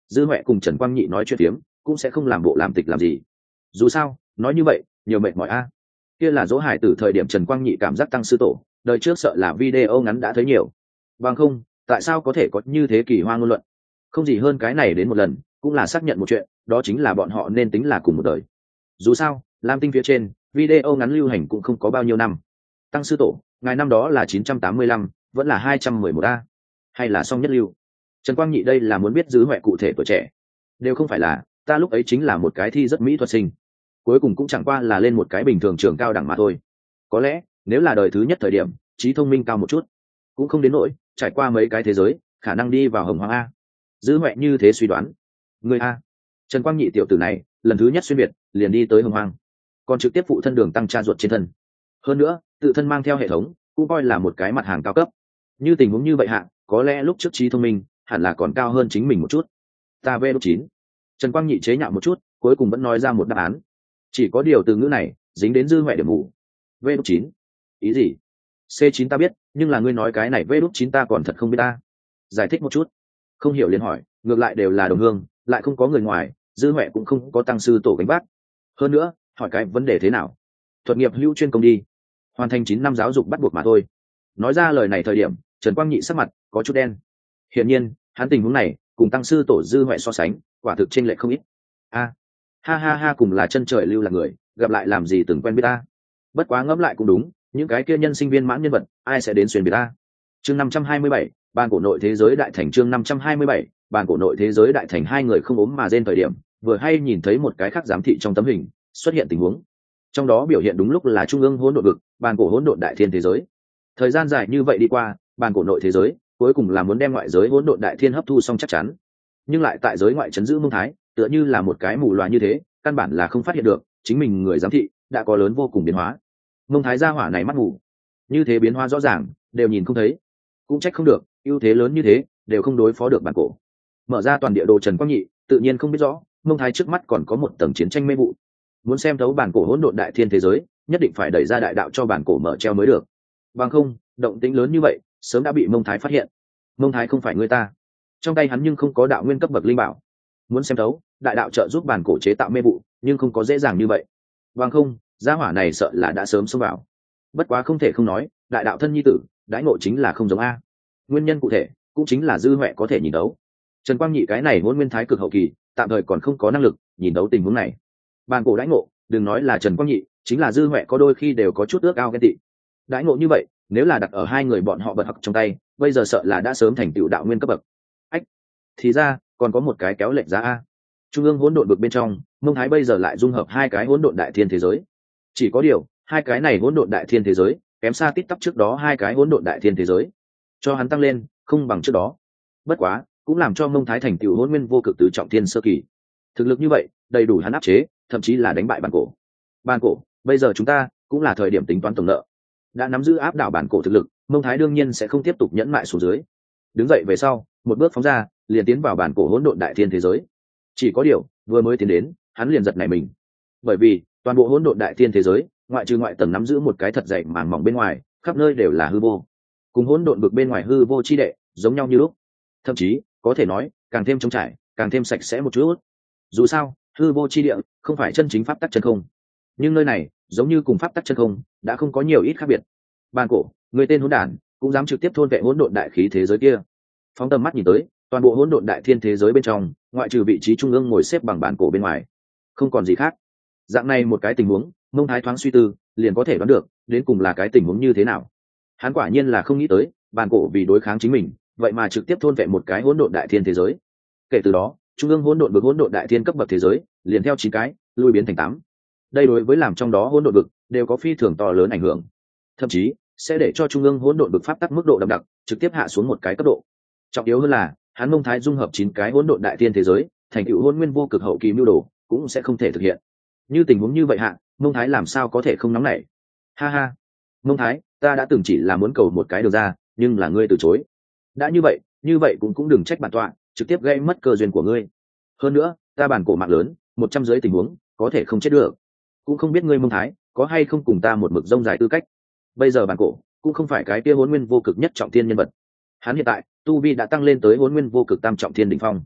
Dư Huệ cùng Trần Quang Nhị nói chuyện tiếm cũng sẽ không làm bộ làm tịch làm gì. Dù sao nói như vậy nhiều mệt mỏi a. Kia là Dỗ Hải từ thời điểm Trần Quang Nhị cảm giác tăng sư tổ đời trước sợ là video ngắn đã thấy nhiều, bằng không tại sao có thể có như thế kỳ hoa ngôn luận. Không gì hơn cái này đến một lần cũng là xác nhận một chuyện, đó chính là bọn họ nên tính là cùng một đời. Dù sao lam tinh phía trên video ngắn lưu hành cũng không có bao nhiêu năm. Tăng sư tổ ngài năm đó là chín trăm tám mươi lăm vẫn là hai trăm mười một a, hay là song nhất lưu? Trần Quang Nhị đây là muốn biết Dư Huệ cụ thể tuổi trẻ. Đều không phải là, ta lúc ấy chính là một cái thi rất mỹ thuật sinh, cuối cùng cũng chẳng qua là lên một cái bình thường trường cao đẳng mà thôi. Có lẽ nếu là đời thứ nhất thời điểm trí thông minh cao một chút cũng không đến nỗi trải qua mấy cái thế giới khả năng đi vào hồng hoang a. Dư Huệ như thế suy đoán. Người a. Trần Quang Nhị tiểu tử này lần thứ nhất xuyên việt liền đi tới hồng hoang, còn trực tiếp phụ thân Đường Tăng cha ruột trên thân, hơn nữa tự thân mang theo hệ thống, cũng coi là một cái mặt hàng cao cấp. Như tình huống như vậy hạ, có lẽ lúc trước trí thông minh hẳn là còn cao hơn chính mình một chút. Ta vê lúc chín. Trần Quang Nhị chế nhạo một chút, cuối cùng vẫn nói ra một đáp án. Chỉ có điều từ ngữ này dính đến Dư Huệ điểm mù. Vê lúc chín. Ý gì? C chín ta biết, nhưng là ngươi nói cái này vê lúc chín ta còn thật không biết ta. Giải thích một chút. Không hiểu liền hỏi, ngược lại đều là đồng hương, lại không có người ngoài, Dư Huệ cũng không có tăng sư tổ gánh vác. Hơn nữa hỏi cái vấn đề thế nào? Thuật nghiệp hữu chuyên công đi, hoàn thành chín năm giáo dục bắt buộc mà thôi. Nói ra lời này thời điểm Trần Quang Nhị sắc mặt có chút đen. Hiển nhiên hắn tình huống này cùng tăng sư tổ Dư Huệ so sánh quả thực chênh lệch không ít. A, ha ha ha, cùng là chân trời lưu là người, gặp lại làm gì từng quen biết ta. Bất quá ngẫm lại cũng đúng, những cái kia nhân sinh viên mãn nhân vật ai sẽ đến xuyên biệt ta. Chương năm trăm hai mươi bảy, bàn cổ nội thế giới đại thành. Chương năm trăm hai mươi bảy, bàn cổ nội thế giới đại thành. Hai người không ốm mà rên thời điểm vừa hay nhìn thấy một cái khác giám thị trong tấm hình xuất hiện tình huống, trong đó biểu hiện đúng lúc là trung ương hỗn độn vực, bàn cổ hỗn độn đại thiên thế giới. Thời gian dài như vậy đi qua, bàn cổ nội thế giới cuối cùng là muốn đem ngoại giới hỗn độn đại thiên hấp thu xong chắc chắn, nhưng lại tại giới ngoại chấn giữ Mông Thái tựa như là một cái mù loà như thế, căn bản là không phát hiện được chính mình người giám thị đã có lớn vô cùng biến hóa. Mông Thái gia hỏa này mắt mù, như thế biến hóa rõ ràng đều nhìn không thấy, cũng trách không được ưu thế lớn như thế đều không đối phó được bản cổ. Mở ra toàn địa đồ Trần Quang Nhị tự nhiên không biết rõ Mông Thái trước mắt còn có một tầng chiến tranh mê vụ, muốn xem thấu bản cổ hỗn độn đại thiên thế giới nhất định phải đẩy ra đại đạo cho bản cổ mở treo mới được, bằng không động tĩnh lớn như vậy sớm đã bị Mông Thái phát hiện. Mông Thái không phải người ta, trong tay hắn nhưng không có đạo nguyên cấp bậc linh bảo, muốn xem thấu đại đạo trợ giúp bản cổ chế tạo mê vụ nhưng không có dễ dàng như vậy, bằng không gia hỏa này sợ là đã sớm xông vào. Bất quá không thể không nói, đại đạo thân nhi tử đãi ngộ chính là không giống a. Nguyên nhân cụ thể cũng chính là Dư Huệ có thể nhìn đấu. Trần Quang Nhị cái này hôn nguyên thái cực hậu kỳ tạm thời còn không có năng lực nhìn đấu tình huống này. Bàn cổ đãi ngộ đừng nói là Trần Quang Nhị, chính là Dư Huệ có đôi khi đều có chút ước ao ghen tị. Đãi ngộ như vậy nếu là đặt ở hai người bọn họ bật học trong tay, bây giờ sợ là đã sớm thành tựu đạo nguyên cấp bậc. Ách, thì ra còn có một cái kéo lệnh giá a. Trung ương hỗn độn vực bên trong, Mông Thái bây giờ lại dung hợp hai cái hỗn độn đại thiên thế giới. Chỉ có điều hai cái này hỗn độn đại thiên thế giới kém xa tít tắp trước đó hai cái hỗn độn đại thiên thế giới, cho hắn tăng lên không bằng trước đó. Bất quá cũng làm cho Mông Thái thành tựu hỗn nguyên vô cực tứ trọng thiên sơ kỳ. Thực lực như vậy đầy đủ hắn áp chế, thậm chí là đánh bại bản cổ. Bản cổ, bây giờ chúng ta cũng là thời điểm tính toán tổng nợ. Đã nắm giữ áp đảo bản cổ thực lực, Mông Thái đương nhiên sẽ không tiếp tục nhẫn mại xuống dưới. Đứng dậy về sau, một bước phóng ra, liền tiến vào bản cổ hỗn độn đại thiên thế giới. Chỉ có điều, vừa mới tiến đến, hắn liền giật nảy mình. Bởi vì, toàn bộ hỗn độn đại thiên thế giới, ngoại trừ ngoại tầng nắm giữ một cái thật dày màng mỏng bên ngoài, khắp nơi đều là hư vô. Cùng hỗn độn vực bên ngoài hư vô chi đệ, giống nhau như lúc. Thậm chí, có thể nói, càng thêm trống trải, càng thêm sạch sẽ một chút. Dù sao, hư vô chi địa không phải chân chính pháp tắc chân không, nhưng nơi này giống như cùng pháp tắc chân không đã không có nhiều ít khác biệt. Bàn cổ, người tên hỗn đản cũng dám trực tiếp thôn vệ hỗn độn đại khí thế giới kia. Phóng tầm mắt nhìn tới, toàn bộ hỗn độn đại thiên thế giới bên trong, ngoại trừ vị trí trung ương ngồi xếp bằng bản cổ bên ngoài, không còn gì khác. Dạng này một cái tình huống, Mông Thái thoáng suy tư, liền có thể đoán được đến cùng là cái tình huống như thế nào. Hắn quả nhiên là không nghĩ tới, bản cổ vì đối kháng chính mình, vậy mà trực tiếp thôn vệ một cái hỗn độn đại thiên thế giới. Kể từ đó, trung ương hỗn độn vực hỗn độn đại thiên cấp bậc thế giới liền theo chín cái lui biến thành tám. Đây đối với làm trong đó hỗn độn vực đều có phi thường to lớn ảnh hưởng, thậm chí sẽ để cho trung ương hỗn độn vực pháp tắc mức độ đậm đặc trực tiếp hạ xuống một cái cấp độ. Trọng yếu hơn là hắn Mông Thái dung hợp chín cái hỗn độn đại thiên thế giới thành tựu hỗn nguyên vô cực hậu kỳ mưu đồ cũng sẽ không thể thực hiện. Như tình huống như vậy hạ, Mông Thái làm sao có thể không nóng nảy. Ha ha, Mông Thái, ta đã từng chỉ là muốn cầu một cái đường ra, nhưng là ngươi từ chối. Đã như vậy như vậy cũng cũng đừng trách bản tọa trực tiếp gây mất cơ duyên của ngươi. Hơn nữa ta bản cổ mạng lớn một trăm giới tình huống có thể không chết được, cũng không biết ngươi Mông Thái có hay không cùng ta một mực rông dài tư cách. Bây giờ bản cổ cũng không phải cái kia hỗn nguyên vô cực nhất trọng thiên nhân vật, hắn hiện tại tu vi đã tăng lên tới hỗn nguyên vô cực tam trọng thiên đỉnh phong.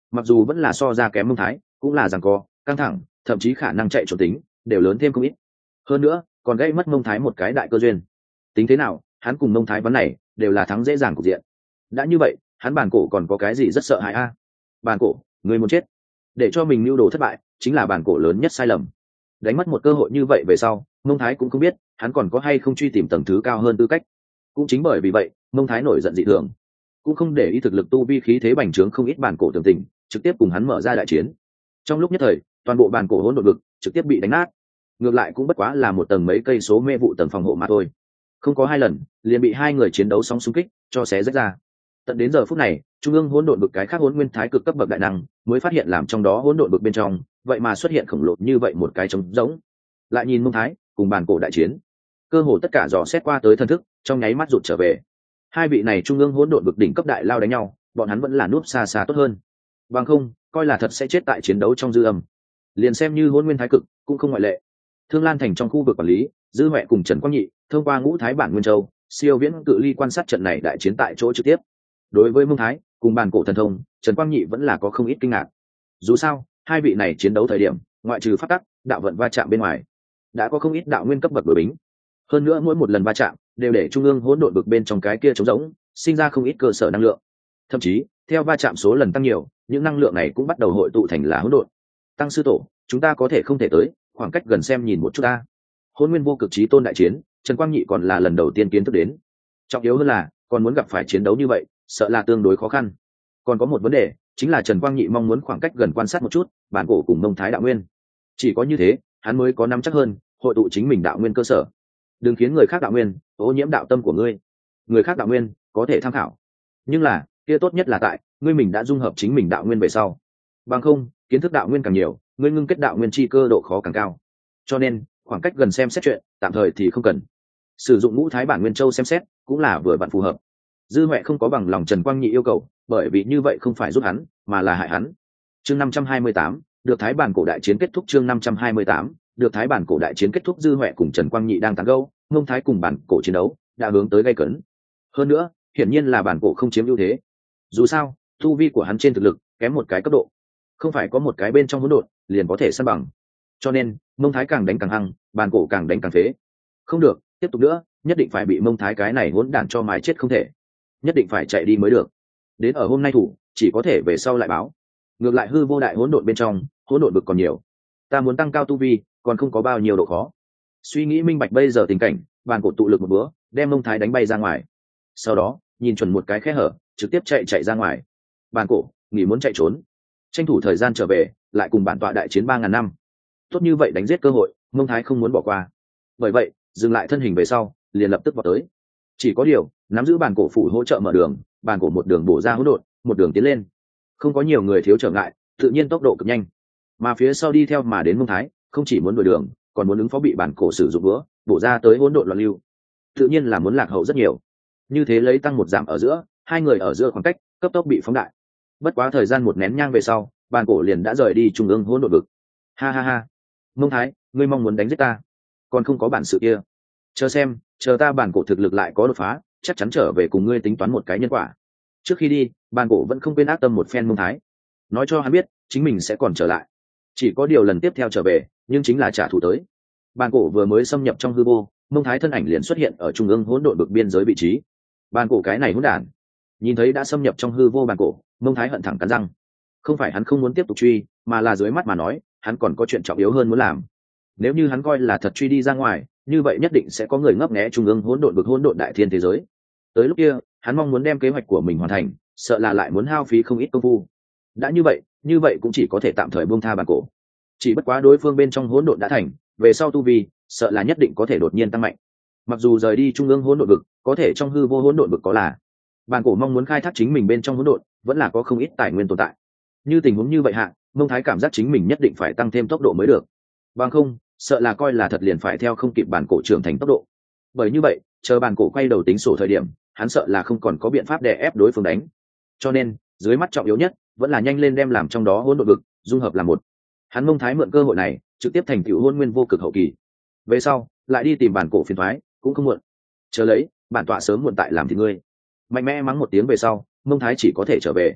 mặc dù vẫn là so ra kém mông thái, cũng là giằng co căng thẳng, thậm chí khả năng chạy trốn tính đều lớn thêm không ít. Hơn nữa còn gây mất mông thái một cái đại cơ duyên. Tính thế nào hắn cùng mông thái vấn này đều là thắng dễ dàng cục diện. Đã như vậy hắn bản cổ còn có cái gì rất sợ hãi a? À? Bản cổ người muốn chết, để cho mình mưu đồ thất bại chính là bản cổ lớn nhất sai lầm. Đánh mất một cơ hội như vậy về sau, mông thái cũng không biết hắn còn có hay không truy tìm tầng thứ cao hơn tư cách. Cũng chính bởi vì vậy mông thái nổi giận dị thường, cũng không để ý thực lực tu vi khí thế bành trướng không ít bản cổ tưởng tình, trực tiếp cùng hắn mở ra đại chiến. Trong lúc nhất thời toàn bộ bản cổ hỗn độn vực trực tiếp bị đánh nát. Ngược lại cũng bất quá là một tầng mấy cây số mê vụ tầng phòng hộ mà thôi, không có hai lần liền bị hai người chiến đấu song xung kích cho xé rách ra. Tận đến giờ phút này trung ương hỗn độn vực cái khác hỗn nguyên thái cực cấp bậc đại năng mới phát hiện làm trong đó hỗn độn vực bên trong vậy mà xuất hiện khổng lồ như vậy một cái trống rỗng. Lại nhìn mông thái cùng bản cổ đại chiến, cơ hồ tất cả dò xét qua tới thân thức trong nháy mắt rụt trở về. Hai vị này trung ương hỗn độn vực đỉnh cấp đại lao đánh nhau, bọn hắn vẫn là núp xa xa tốt hơn, bằng không coi là thật sẽ chết tại chiến đấu trong dư âm. Liền xem như hỗn nguyên thái cực cũng không ngoại lệ. Thương Lan thành trong khu vực quản lý, Dư Huệ cùng Trần Quang Nhị thông qua ngũ thái bản nguyên châu siêu viễn cự ly quan sát trận này đại chiến tại chỗ trực tiếp. Đối với mông thái cùng bản cổ thần thông, Trần Quang Nhị vẫn là có không ít kinh ngạc. Dù sao hai vị này chiến đấu thời điểm ngoại trừ phát tắc đạo vận va chạm bên ngoài, đã có không ít đạo nguyên cấp bậc đối bính. Hơn nữa mỗi một lần va chạm đều để trung ương hỗn độn vực bên trong cái kia trống rỗng sinh ra không ít cơ sở năng lượng. Thậm chí theo va chạm số lần tăng nhiều, những năng lượng này cũng bắt đầu hội tụ thành là hỗn độn. Tăng sư tổ, chúng ta có thể không thể tới khoảng cách gần xem nhìn một chút ta. Hôn nguyên vô cực chí tôn đại chiến, Trần Quang Nhị còn là lần đầu tiên kiến thức đến. Trọng yếu hơn là còn muốn gặp phải chiến đấu như vậy, sợ là tương đối khó khăn. Còn có một vấn đề chính là Trần Quang Nhị mong muốn khoảng cách gần quan sát một chút bản cổ cùng mông thái đạo nguyên. Chỉ có như thế hắn mới có nắm chắc hơn hội tụ chính mình đạo nguyên cơ sở. Đừng khiến người khác đạo nguyên ô nhiễm đạo tâm của ngươi. Người khác đạo nguyên có thể tham khảo, nhưng là kia tốt nhất là tại ngươi mình đã dung hợp chính mình đạo nguyên về sau. Bằng không kiến thức đạo nguyên càng nhiều, ngươi ngưng kết đạo nguyên chi cơ độ khó càng cao. Cho nên khoảng cách gần xem xét chuyện tạm thời thì không cần, sử dụng ngũ thái bản nguyên châu xem xét cũng là vừa vặn phù hợp. Dư Huệ không có bằng lòng Trần Quang Nhị yêu cầu, bởi vì như vậy không phải giúp hắn mà là hại hắn. Chương năm trăm hai mươi tám, được thái bản cổ đại chiến kết thúc. Chương năm trăm hai mươi tám, được thái bản cổ đại chiến kết thúc. Dư Huệ cùng Trần Quang Nhị đang tán gẫu, mông thái cùng bản cổ chiến đấu đã hướng tới gay cấn. Hơn nữa hiển nhiên là bản cổ không chiếm ưu thế. Dù sao tu vi của hắn trên thực lực kém một cái cấp độ, không phải có một cái bên trong hỗn độn liền có thể săn bằng. Cho nên mông thái càng đánh càng hăng, bản cổ càng đánh càng phế. Không được tiếp tục nữa, nhất định phải bị mông thái cái này hỗn đản cho mái chết không thể, nhất định phải chạy đi mới được. Đến ở hôm nay thủ chỉ có thể về sau lại báo. Ngược lại hư vô đại hỗn độn bên trong hỗn độn vực còn nhiều, ta muốn tăng cao tu vi còn không có bao nhiêu độ khó. Suy nghĩ minh bạch bây giờ tình cảnh, bản cổ tụ lực một bữa đem mông thái đánh bay ra ngoài, sau đó nhìn chuẩn một cái khe hở trực tiếp chạy chạy ra ngoài. Bản cổ nghĩ muốn chạy trốn, tranh thủ thời gian trở về lại cùng bản tọa đại chiến ba ngàn năm. Tốt như vậy đánh giết cơ hội mông thái không muốn bỏ qua, bởi vậy dừng lại thân hình về sau liền lập tức vào tới. Chỉ có điều nắm giữ bản cổ phủ hỗ trợ mở đường, bản cổ một đường bổ ra hỗn độn, một đường tiến lên, không có nhiều người thiếu trở ngại, tự nhiên tốc độ cực nhanh. Mà phía sau đi theo mà đến mông thái không chỉ muốn đổi đường, còn muốn ứng phó bị bản cổ sử dụng bữa bổ ra tới hỗn độn loạn lưu, tự nhiên là muốn lạc hậu rất nhiều. Như thế lấy tăng một giảm ở giữa, hai người ở giữa khoảng cách cấp tốc bị phóng đại. Bất quá thời gian một nén nhang về sau, bản cổ liền đã rời đi trung ương hỗn độn vực. Ha ha ha, mông thái, ngươi mong muốn đánh giết ta, còn không có bản sự kia. Chờ xem, chờ ta bản cổ thực lực lại có đột phá, chắc chắn trở về cùng ngươi tính toán một cái nhân quả. Trước khi đi, bản cổ vẫn không quên ác tâm một phen mông thái, nói cho hắn biết chính mình sẽ còn trở lại. Chỉ có điều lần tiếp theo trở về, nhưng chính là trả thù tới. Bản cổ vừa mới xâm nhập trong hư vô, mông thái thân ảnh liền xuất hiện ở trung ương hỗn độn vực biên giới vị trí. Bản cổ cái này hỗn đản, nhìn thấy đã xâm nhập trong hư vô bản cổ, mông thái hận thẳng cắn răng. Không phải hắn không muốn tiếp tục truy, mà là dưới mắt mà nói, hắn còn có chuyện trọng yếu hơn muốn làm. Nếu như hắn coi là thật truy đi ra ngoài, như vậy nhất định sẽ có người ngấp nghé trung ương hỗn độn vực hỗn độn đại thiên thế giới. Tới lúc kia, hắn mong muốn đem kế hoạch của mình hoàn thành, sợ là lại muốn hao phí không ít công phu. Đã như vậy, như vậy cũng chỉ có thể tạm thời buông tha bản cổ. Chỉ bất quá đối phương bên trong hỗn độn đã thành, về sau tu vi, sợ là nhất định có thể đột nhiên tăng mạnh. Mặc dù rời đi trung ương hỗn độn vực, có thể trong hư vô hỗn độn vực có là, bản cổ mong muốn khai thác chính mình bên trong hỗn độn, vẫn là có không ít tài nguyên tồn tại. Như tình huống như vậy hạ, mông thái cảm giác chính mình nhất định phải tăng thêm tốc độ mới được. Bằng không, sợ là coi là thật liền phải theo không kịp bản cổ trưởng thành tốc độ. Bởi như vậy, chờ bản cổ quay đầu tính sổ thời điểm, hắn sợ là không còn có biện pháp đè ép đối phương đánh. Cho nên, dưới mắt trọng yếu nhất, vẫn là nhanh lên đem làm trong đó hỗn độn vực dung hợp làm một. Hắn mông thái mượn cơ hội này, trực tiếp thành tựu hôn nguyên vô cực hậu kỳ. Về sau, lại đi tìm bản cổ phiền thoái, cũng không muộn. Chờ lấy, bản tọa sớm muộn tại làm thì ngươi. Mạnh mẽ mắng một tiếng về sau, mông thái chỉ có thể trở về.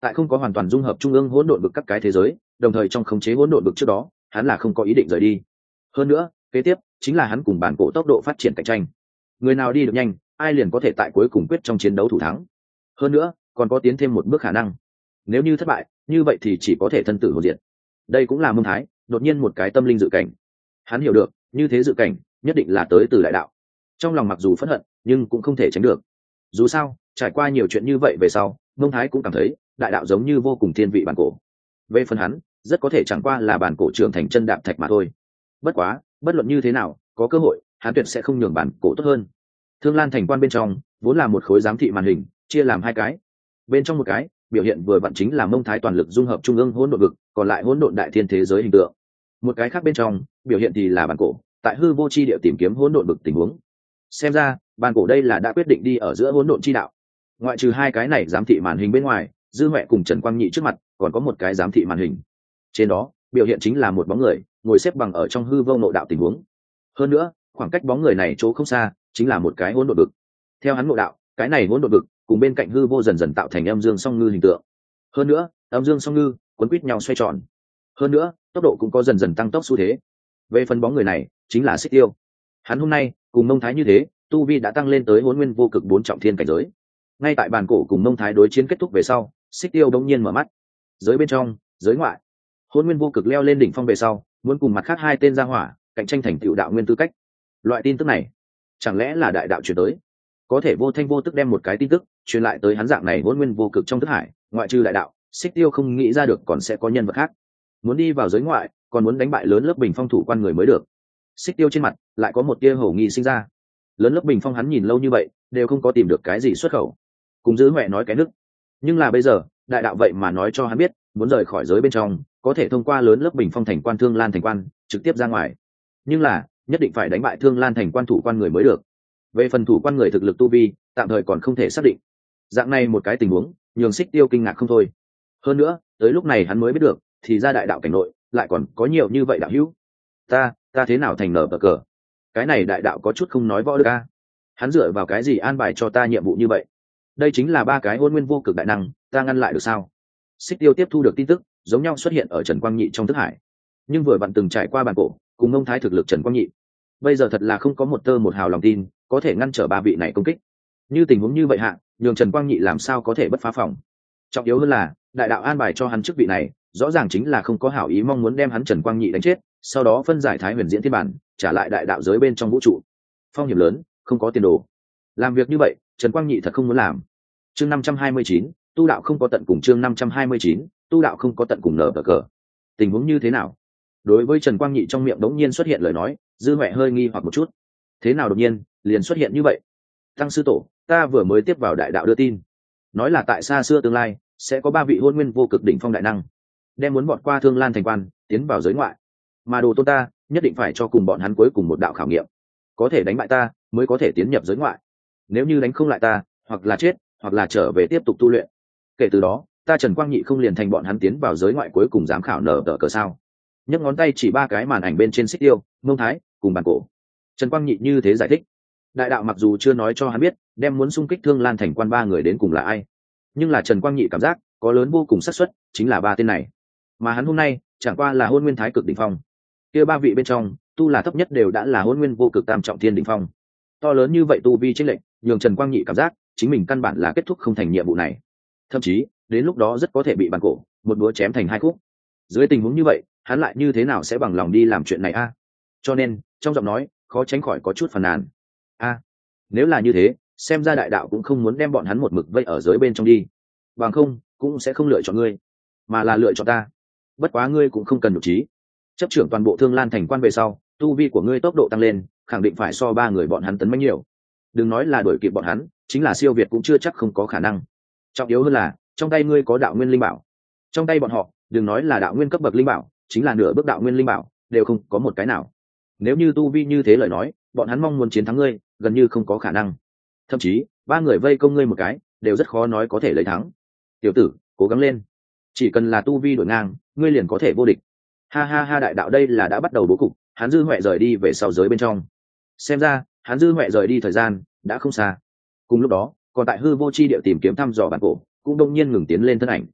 tại không có hoàn toàn dung hợp trung ương hỗn độn vực các cái thế giới, đồng thời trong khống chế hỗn độn vực trước đó, hắn là không có ý định rời đi. Hơn nữa, kế tiếp chính là hắn cùng bản cổ tốc độ phát triển cạnh tranh. Người nào đi được nhanh, ai liền có thể tại cuối cùng quyết trong chiến đấu thủ thắng. Hơn nữa, còn có tiến thêm một bước khả năng. Nếu như thất bại, như vậy thì chỉ có thể thân tử hồn diệt. Đây cũng là Mông Thái đột nhiên một cái tâm linh dự cảnh. Hắn hiểu được, như thế dự cảnh nhất định là tới từ đại đạo. Trong lòng mặc dù phẫn hận, nhưng cũng không thể tránh được. Dù sao, trải qua nhiều chuyện như vậy về sau, Mông Thái cũng cảm thấy đại đạo giống như vô cùng thiên vị bản cổ. Về phần hắn, rất có thể chẳng qua là bản cổ trưởng thành chân đạp thạch mà thôi. Bất quá, bất luận như thế nào, có cơ hội, hắn tuyệt sẽ không nhường bản cổ tốt hơn. Thương Lan thành quan bên trong vốn là một khối giám thị màn hình, chia làm hai cái. Bên trong một cái biểu hiện vừa vặn chính là Mông Thái toàn lực dung hợp trung ương hỗn độn vực, còn lại hỗn độn đại thiên thế giới hình tượng. Một cái khác bên trong biểu hiện thì là bản cổ tại hư vô chi địa tìm kiếm hỗn độn vực tình huống. Xem ra bản cổ đây là đã quyết định đi ở giữa hỗn độn chi đạo. Ngoại trừ hai cái này giám thị màn hình bên ngoài, Dư Huệ cùng Trần Quang Nhị trước mặt còn có một cái giám thị màn hình. Trên đó biểu hiện chính là một bóng người ngồi xếp bằng ở trong hư vô nội đạo tình huống. Hơn nữa, khoảng cách bóng người này chỗ không xa chính là một cái hỗn độn vực. Theo hắn nội đạo, cái này hỗn độn vực cùng bên cạnh hư vô dần dần tạo thành âm dương song ngư hình tượng. Hơn nữa, âm dương song ngư quấn quýt nhau xoay tròn. Hơn nữa, tốc độ cũng có dần dần tăng tốc xu thế. Về phần bóng người này chính là Xích Tiêu. Hắn hôm nay cùng Mông Thái như thế, tu vi đã tăng lên tới Hỗn Nguyên vô cực bốn trọng thiên cảnh giới. Ngay tại bàn cổ cùng Mông Thái đối chiến kết thúc về sau, Xích Tiêu đống nhiên mở mắt. Giới bên trong, giới ngoại, Hỗn Nguyên vô cực leo lên đỉnh phong về sau, muốn cùng mặt khác hai tên gia hỏa cạnh tranh thành tựu đạo nguyên tư cách. Loại tin tức này, chẳng lẽ là đại đạo truyền tới? Có thể vô thanh vô tức đem một cái tin tức truyền lại tới hắn dạng này Hỗn Nguyên vô cực trong thức hải, ngoại trừ đại đạo, Xích Tiêu không nghĩ ra được còn sẽ có nhân vật khác. Muốn đi vào giới ngoại, còn muốn đánh bại lớn lớp bình phong thủ quan người mới được. Xích Tiêu trên mặt lại có một tia hổ nghi sinh ra. Lớn lớp bình phong hắn nhìn lâu như vậy đều không có tìm được cái gì xuất khẩu, cùng Dư Huệ nói cái nước. Nhưng là bây giờ đại đạo vậy mà nói cho hắn biết muốn rời khỏi giới bên trong có thể thông qua lớn lớp bình phong thành quan Thương Lan thành quan trực tiếp ra ngoài, nhưng là nhất định phải đánh bại Thương Lan thành quan thủ quan người mới được. Về phần thủ quan người thực lực tu vi tạm thời còn không thể xác định. Dạng này một cái tình huống nhường Xích Tiêu kinh ngạc không thôi. Hơn nữa tới lúc này hắn mới biết được thì ra đại đạo cảnh nội lại còn có nhiều như vậy đạo hữu. Ta, ta thế nào thành nở bờ cờ? Cái này đại đạo có chút không nói võ được a. Hắn dựa vào cái gì an bài cho ta nhiệm vụ như vậy? Đây chính là ba cái Hỗn Nguyên vô cực đại năng, ta ngăn lại được sao? Xích Tiêu tiếp thu được tin tức, giống nhau xuất hiện ở Trần Quang Nhị trong thức hải. Nhưng vừa vặn từng trải qua bàn cổ, cùng Mông Thái thực lực Trần Quang Nhị, bây giờ thật là không có một tơ một hào lòng tin, có thể ngăn trở ba vị này công kích. Như tình huống như vậy hạ, nhường Trần Quang Nhị làm sao có thể bất phá phòng? Trọng yếu hơn là, đại đạo an bài cho hắn chức vị này, rõ ràng chính là không có hảo ý mong muốn đem hắn Trần Quang Nhị đánh chết, sau đó phân giải Thái Huyền Diễn Thiên Bản, trả lại đại đạo giới bên trong vũ trụ. Phong hiểm lớn, không có tiền đồ. Làm việc như vậy, Trần Quang Nhị thật không muốn làm. Chương năm trăm hai mươi chín, tu đạo không có tận cùng. Chương năm trăm hai mươi chín, tu đạo không có tận cùng nở cờ. Tình huống như thế nào? Đối với Trần Quang Nhị trong miệng đống nhiên xuất hiện lời nói, Dư Huệ hơi nghi hoặc một chút. Thế nào đột nhiên liền xuất hiện như vậy? Tăng sư tổ, ta vừa mới tiếp vào đại đạo đưa tin, nói là tại xa xưa tương lai sẽ có ba vị Hỗn Nguyên vô cực đỉnh phong đại năng đem muốn bọn qua Thương Lan thành quan tiến vào giới ngoại, mà đồ tôn ta nhất định phải cho cùng bọn hắn cuối cùng một đạo khảo nghiệm, có thể đánh bại ta mới có thể tiến nhập giới ngoại, nếu như đánh không lại ta, hoặc là chết hoặc là trở về tiếp tục tu luyện. Kể từ đó ta Trần Quang Nhị không liền thành bọn hắn tiến vào giới ngoại cuối cùng giám khảo nở tờ cờ sao? Nhấc ngón tay chỉ ba cái màn ảnh bên trên Xích Tiêu, Mông Thái cùng bàn cổ. Trần Quang Nhị như thế giải thích. Đại đạo mặc dù chưa nói cho hắn biết đem muốn xung kích Thương Lan thành quan ba người đến cùng là ai, nhưng là Trần Quang Nhị cảm giác có lớn vô cùng xác suất chính là ba tên này, mà hắn hôm nay chẳng qua là Hôn Nguyên Thái cực đỉnh phong, kia ba vị bên trong tu là thấp nhất đều đã là Hôn Nguyên vô cực tam trọng thiên đỉnh phong. To lớn như vậy tu vi chênh lệch nhường Trần Quang Nhị cảm giác chính mình căn bản là kết thúc không thành nhiệm vụ này, thậm chí đến lúc đó rất có thể bị bàn cổ một búa chém thành hai khúc. Dưới tình huống như vậy hắn lại như thế nào sẽ bằng lòng đi làm chuyện này a? Cho nên trong giọng nói khó tránh khỏi có chút phàn nàn. A, nếu là như thế, xem ra đại đạo cũng không muốn đem bọn hắn một mực vây ở giới bên trong đi, bằng không cũng sẽ không lựa chọn ngươi, mà là lựa chọn ta. Bất quá ngươi cũng không cần nhục trí, chấp trưởng toàn bộ Thương Lan thành quan về sau, tu vi của ngươi tốc độ tăng lên khẳng định phải so ba người bọn hắn tấn mãnh nhiều. Đừng nói là đuổi kịp bọn hắn, chính là siêu việt cũng chưa chắc không có khả năng. Trọng yếu hơn là trong tay ngươi có đạo nguyên linh bảo, trong tay bọn họ đừng nói là đạo nguyên cấp bậc linh bảo, chính là nửa bước đạo nguyên linh bảo đều không có một cái nào. Nếu như tu vi như thế lời nói, bọn hắn mong muốn chiến thắng ngươi gần như không có khả năng, thậm chí ba người vây công ngươi một cái đều rất khó nói có thể lấy thắng. Tiểu tử, cố gắng lên, chỉ cần là tu vi đổi ngang ngươi liền có thể vô địch. Ha ha ha, đại đạo đây là đã bắt đầu bố cục. Hắn Dư Huệ rời đi về sau giới bên trong, xem ra hắn Dư Huệ rời đi thời gian đã không xa. Cùng lúc đó còn tại hư vô chi địa tìm kiếm thăm dò bản cổ cũng đông nhiên ngừng tiến lên thân ảnh.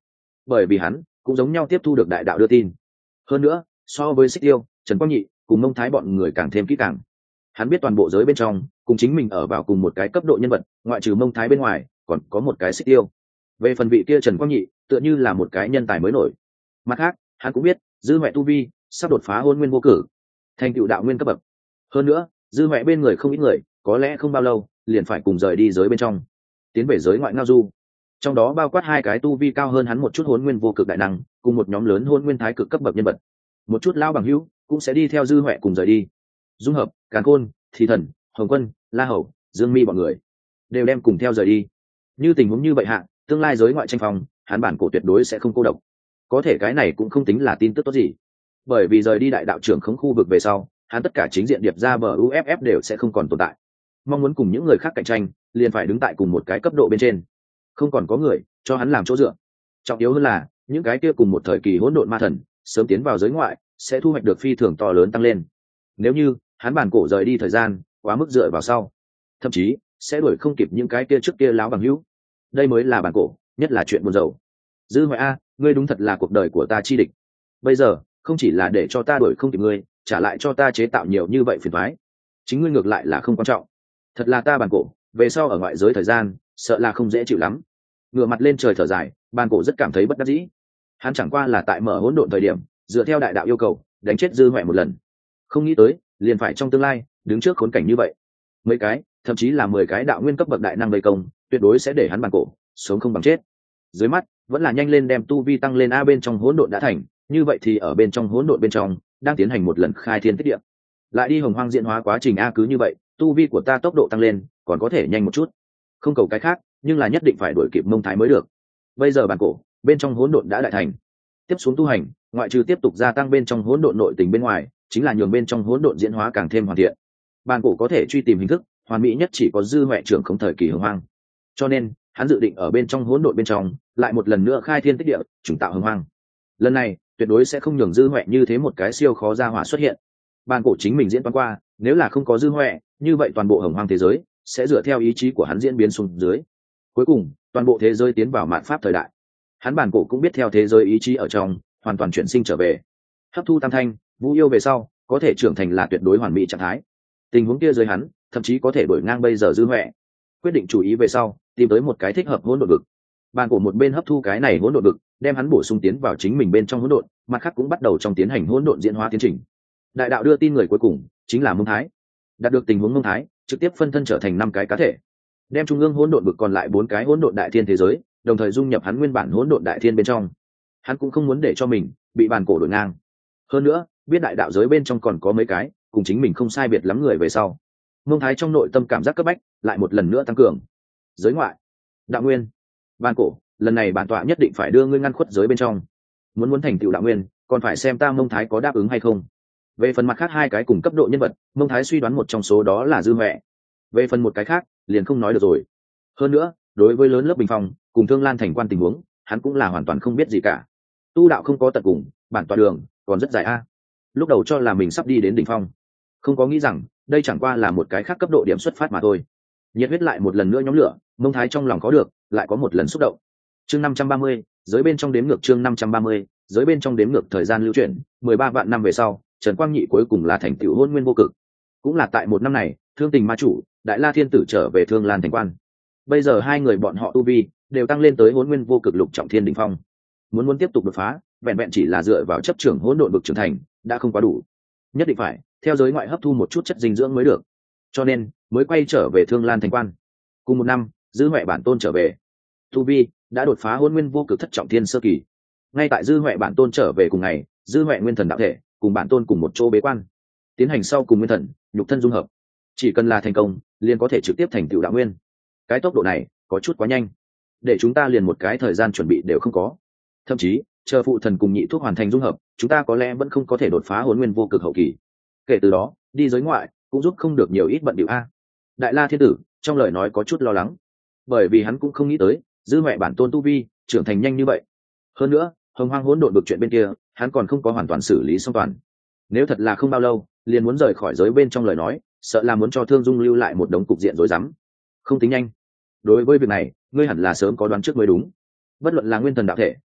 bởi vì hắn cũng giống nhau tiếp thu được đại đạo đưa tin. Hơn nữa so với Xích Tiêu, Trần Quang Nhị cùng Mông Thái bọn người càng thêm kỹ càng. Hắn biết toàn bộ giới bên trong cùng chính mình ở vào cùng một cái cấp độ nhân vật, ngoại trừ Mông Thái bên ngoài còn có một cái Xích Tiêu. Về phần vị kia Trần Quang Nhị tựa như là một cái nhân tài mới nổi. Mặt khác hắn cũng biết Dư Huệ tu vi sắp đột phá hôn nguyên vô cử, thành tựu đạo nguyên cấp bậc. Hơn nữa Dư Huệ bên người không ít người, có lẽ không bao lâu liền phải cùng rời đi giới bên trong, tiến về giới ngoại ngao du. Trong đó bao quát hai cái tu vi cao hơn hắn một chút hôn nguyên vô cực đại năng, cùng một nhóm lớn hôn nguyên thái cực cấp bậc nhân vật. Một chút lao bằng hữu cũng sẽ đi theo Dư Huệ cùng rời đi. Dung hợp, Càn Khôn, Thì Thần, Hồng Quân, La Hầu, Dương Mi bọn người đều đem cùng theo rời đi. Như tình huống như vậy hạ, tương lai giới ngoại tranh phòng, hắn bản cổ tuyệt đối sẽ không cô độc. Có thể cái này cũng không tính là tin tức tốt gì, bởi vì rời đi đại đạo trưởng khống khu vực về sau, hắn tất cả chính diện điệp ra bờ u ép ép đều sẽ không còn tồn tại. Mong muốn cùng những người khác cạnh tranh, liền phải đứng tại cùng một cái cấp độ bên trên, không còn có người cho hắn làm chỗ dựa. Trọng yếu hơn là những cái kia cùng một thời kỳ hỗn độn ma thần sớm tiến vào giới ngoại sẽ thu hoạch được phi thường to lớn tăng lên. Nếu như hắn bản cổ rời đi thời gian quá mức dựa vào sau, thậm chí sẽ đuổi không kịp những cái kia trước kia láo bằng hữu. Đây mới là bản cổ, nhất là chuyện buồn rầu. Dư Huệ a, ngươi đúng thật là cuộc đời của ta chi địch. Bây giờ không chỉ là để cho ta đuổi không kịp ngươi, trả lại cho ta chế tạo nhiều như vậy phiền toái. Chính ngươi ngược lại là không quan trọng. Thật là ta bản cổ, về sau ở ngoại giới thời gian sợ là không dễ chịu lắm. Ngửa mặt lên trời thở dài, bản cổ rất cảm thấy bất đắc dĩ. Hắn chẳng qua là tại mở hỗn độn thời điểm, dựa theo đại đạo yêu cầu đánh chết Dư Huệ một lần, không nghĩ tới liền phải trong tương lai đứng trước khốn cảnh như vậy. Mấy cái thậm chí là mười cái đạo nguyên cấp bậc đại năng vây công, tuyệt đối sẽ để hắn bản cổ sống không bằng chết. Dưới mắt vẫn là nhanh lên đem tu vi tăng lên a. Bên trong hỗn độn đã thành, như vậy thì ở bên trong hỗn độn bên trong đang tiến hành một lần khai thiên tích địa, lại đi hồng hoang diễn hóa quá trình a. Cứ như vậy tu vi của ta tốc độ tăng lên còn có thể nhanh một chút, không cầu cái khác, nhưng là nhất định phải đuổi kịp Mông Thái mới được. Bây giờ bản cổ bên trong hỗn độn đã đại thành, tiếp xuống tu hành ngoại trừ tiếp tục gia tăng bên trong hỗn độn nội tình bên ngoài, chính là nhường bên trong hỗn độn diễn hóa càng thêm hoàn thiện. Bản cổ có thể truy tìm hình thức hoàn mỹ nhất chỉ có Dư Huệ trưởng không thời kỳ hồng hoang, cho nên hắn dự định ở bên trong hỗn độn bên trong lại một lần nữa khai thiên tích địa, trùng tạo hồng hoang. Lần này tuyệt đối sẽ không nhường Dư Huệ như thế một cái siêu khó ra hỏa xuất hiện. Bản cổ chính mình diễn toán qua, nếu là không có Dư Huệ, như vậy toàn bộ hồng hoang thế giới sẽ dựa theo ý chí của hắn diễn biến xuống dưới, cuối cùng toàn bộ thế giới tiến vào mạt pháp thời đại. Hắn bản cổ cũng biết theo thế giới ý chí ở trong hoàn toàn chuyển sinh trở về, hấp thu tam thanh vũ yêu về sau có thể trưởng thành là tuyệt đối hoàn mỹ trạng thái. Tình huống kia dưới hắn thậm chí có thể đổi ngang bây giờ Dư Huệ. Quyết định chú ý về sau, tìm tới một cái thích hợp hỗn độn vực. Bản cổ một bên hấp thu cái này hỗn độn vực, đem hắn bổ sung tiến vào chính mình bên trong hỗn độn, mặt khác cũng bắt đầu trong tiến hành hỗn độn diễn hóa tiến trình. Đại đạo đưa tin người cuối cùng chính là Mông Thái. Đạt được tình huống Mông Thái trực tiếp phân thân trở thành năm cái cá thể, đem trung ương hỗn độn vực còn lại bốn cái hỗn độn đại thiên thế giới đồng thời dung nhập hắn nguyên bản hỗn độn đại thiên bên trong. Hắn cũng không muốn để cho mình bị bản cổ đổi ngang, hơn nữa biết đại đạo giới bên trong còn có mấy cái cùng chính mình không sai biệt lắm người về sau, Mông Thái trong nội tâm cảm giác cấp bách lại một lần nữa tăng cường. Giới ngoại, đạo nguyên, bản cổ, lần này bản tọa nhất định phải đưa ngươi ngăn khuất giới bên trong. Muốn muốn thành tựu đạo nguyên, còn phải xem ta Mông Thái có đáp ứng hay không. Về phần mặt khác hai cái cùng cấp độ nhân vật, Mông Thái suy đoán một trong số đó là Dư Huệ. Về phần một cái khác liền không nói được rồi. Hơn nữa đối với lớn lớp bình phong cùng Thương Lan thành quan tình huống, hắn cũng là hoàn toàn không biết gì cả. Tu đạo không có tận cùng, bản tọa đường còn rất dài a. Lúc đầu cho là mình sắp đi đến đỉnh phong, không có nghĩ rằng đây chẳng qua là một cái khác cấp độ điểm xuất phát mà thôi. Nhiệt huyết lại một lần nữa nhóm lửa, Mông Thái trong lòng có được lại có một lần xúc động. Chương năm trăm ba mươi, giới bên trong đếm ngược. Chương năm trăm ba mươi, giới bên trong đếm ngược. Thời gian lưu chuyển mười ba vạn năm về sau, Trần Quang Nhị cuối cùng là thành tựu hôn nguyên vô cực. Cũng là tại một năm này, Thương Tình ma chủ, Đại La Thiên Tử trở về Thương Lan thành quan. Bây giờ hai người bọn họ tu vi đều tăng lên tới hôn nguyên vô cực lục trọng thiên đỉnh phong. Muốn muốn tiếp tục đột phá, vẹn vẹn chỉ là dựa vào chấp trưởng hỗn độn vực trưởng thành đã không quá đủ, nhất định phải theo giới ngoại hấp thu một chút chất dinh dưỡng mới được. Cho nên mới quay trở về Thương Lan thành quan. Cùng một năm, Dư Huệ bản tôn trở về, tu vi đã đột phá hôn nguyên vô cực thất trọng thiên sơ kỳ. Ngay tại Dư Huệ bản tôn trở về cùng ngày, Dư Huệ nguyên thần đạo thể cùng bản tôn cùng một chỗ bế quan, tiến hành sau cùng nguyên thần nhục thân dung hợp. Chỉ cần là thành công liền có thể trực tiếp thành tựu đạo nguyên. Cái tốc độ này có chút quá nhanh, để chúng ta liền một cái thời gian chuẩn bị đều không có. Thậm chí chờ phụ thần cùng nhị thuốc hoàn thành dung hợp, chúng ta có lẽ vẫn không có thể đột phá hôn nguyên vô cực hậu kỳ. Kể từ đó đi giới ngoại cũng giúp không được nhiều ít bận điệu a. Đại La Thiên Tử trong lời nói có chút lo lắng, bởi vì hắn cũng không nghĩ tới Dư Huệ bản tôn tu vi trưởng thành nhanh như vậy. Hơn nữa hồng hoang hỗn độn vực chuyện bên kia hắn còn không có hoàn toàn xử lý xong toàn. Nếu thật là không bao lâu liền muốn rời khỏi giới bên trong lời nói, sợ là muốn cho Thương Dung lưu lại một đống cục diện rối rắm. Không tính nhanh. Đối với việc này ngươi hẳn là sớm có đoán trước mới đúng. Bất luận là nguyên thần đạo thể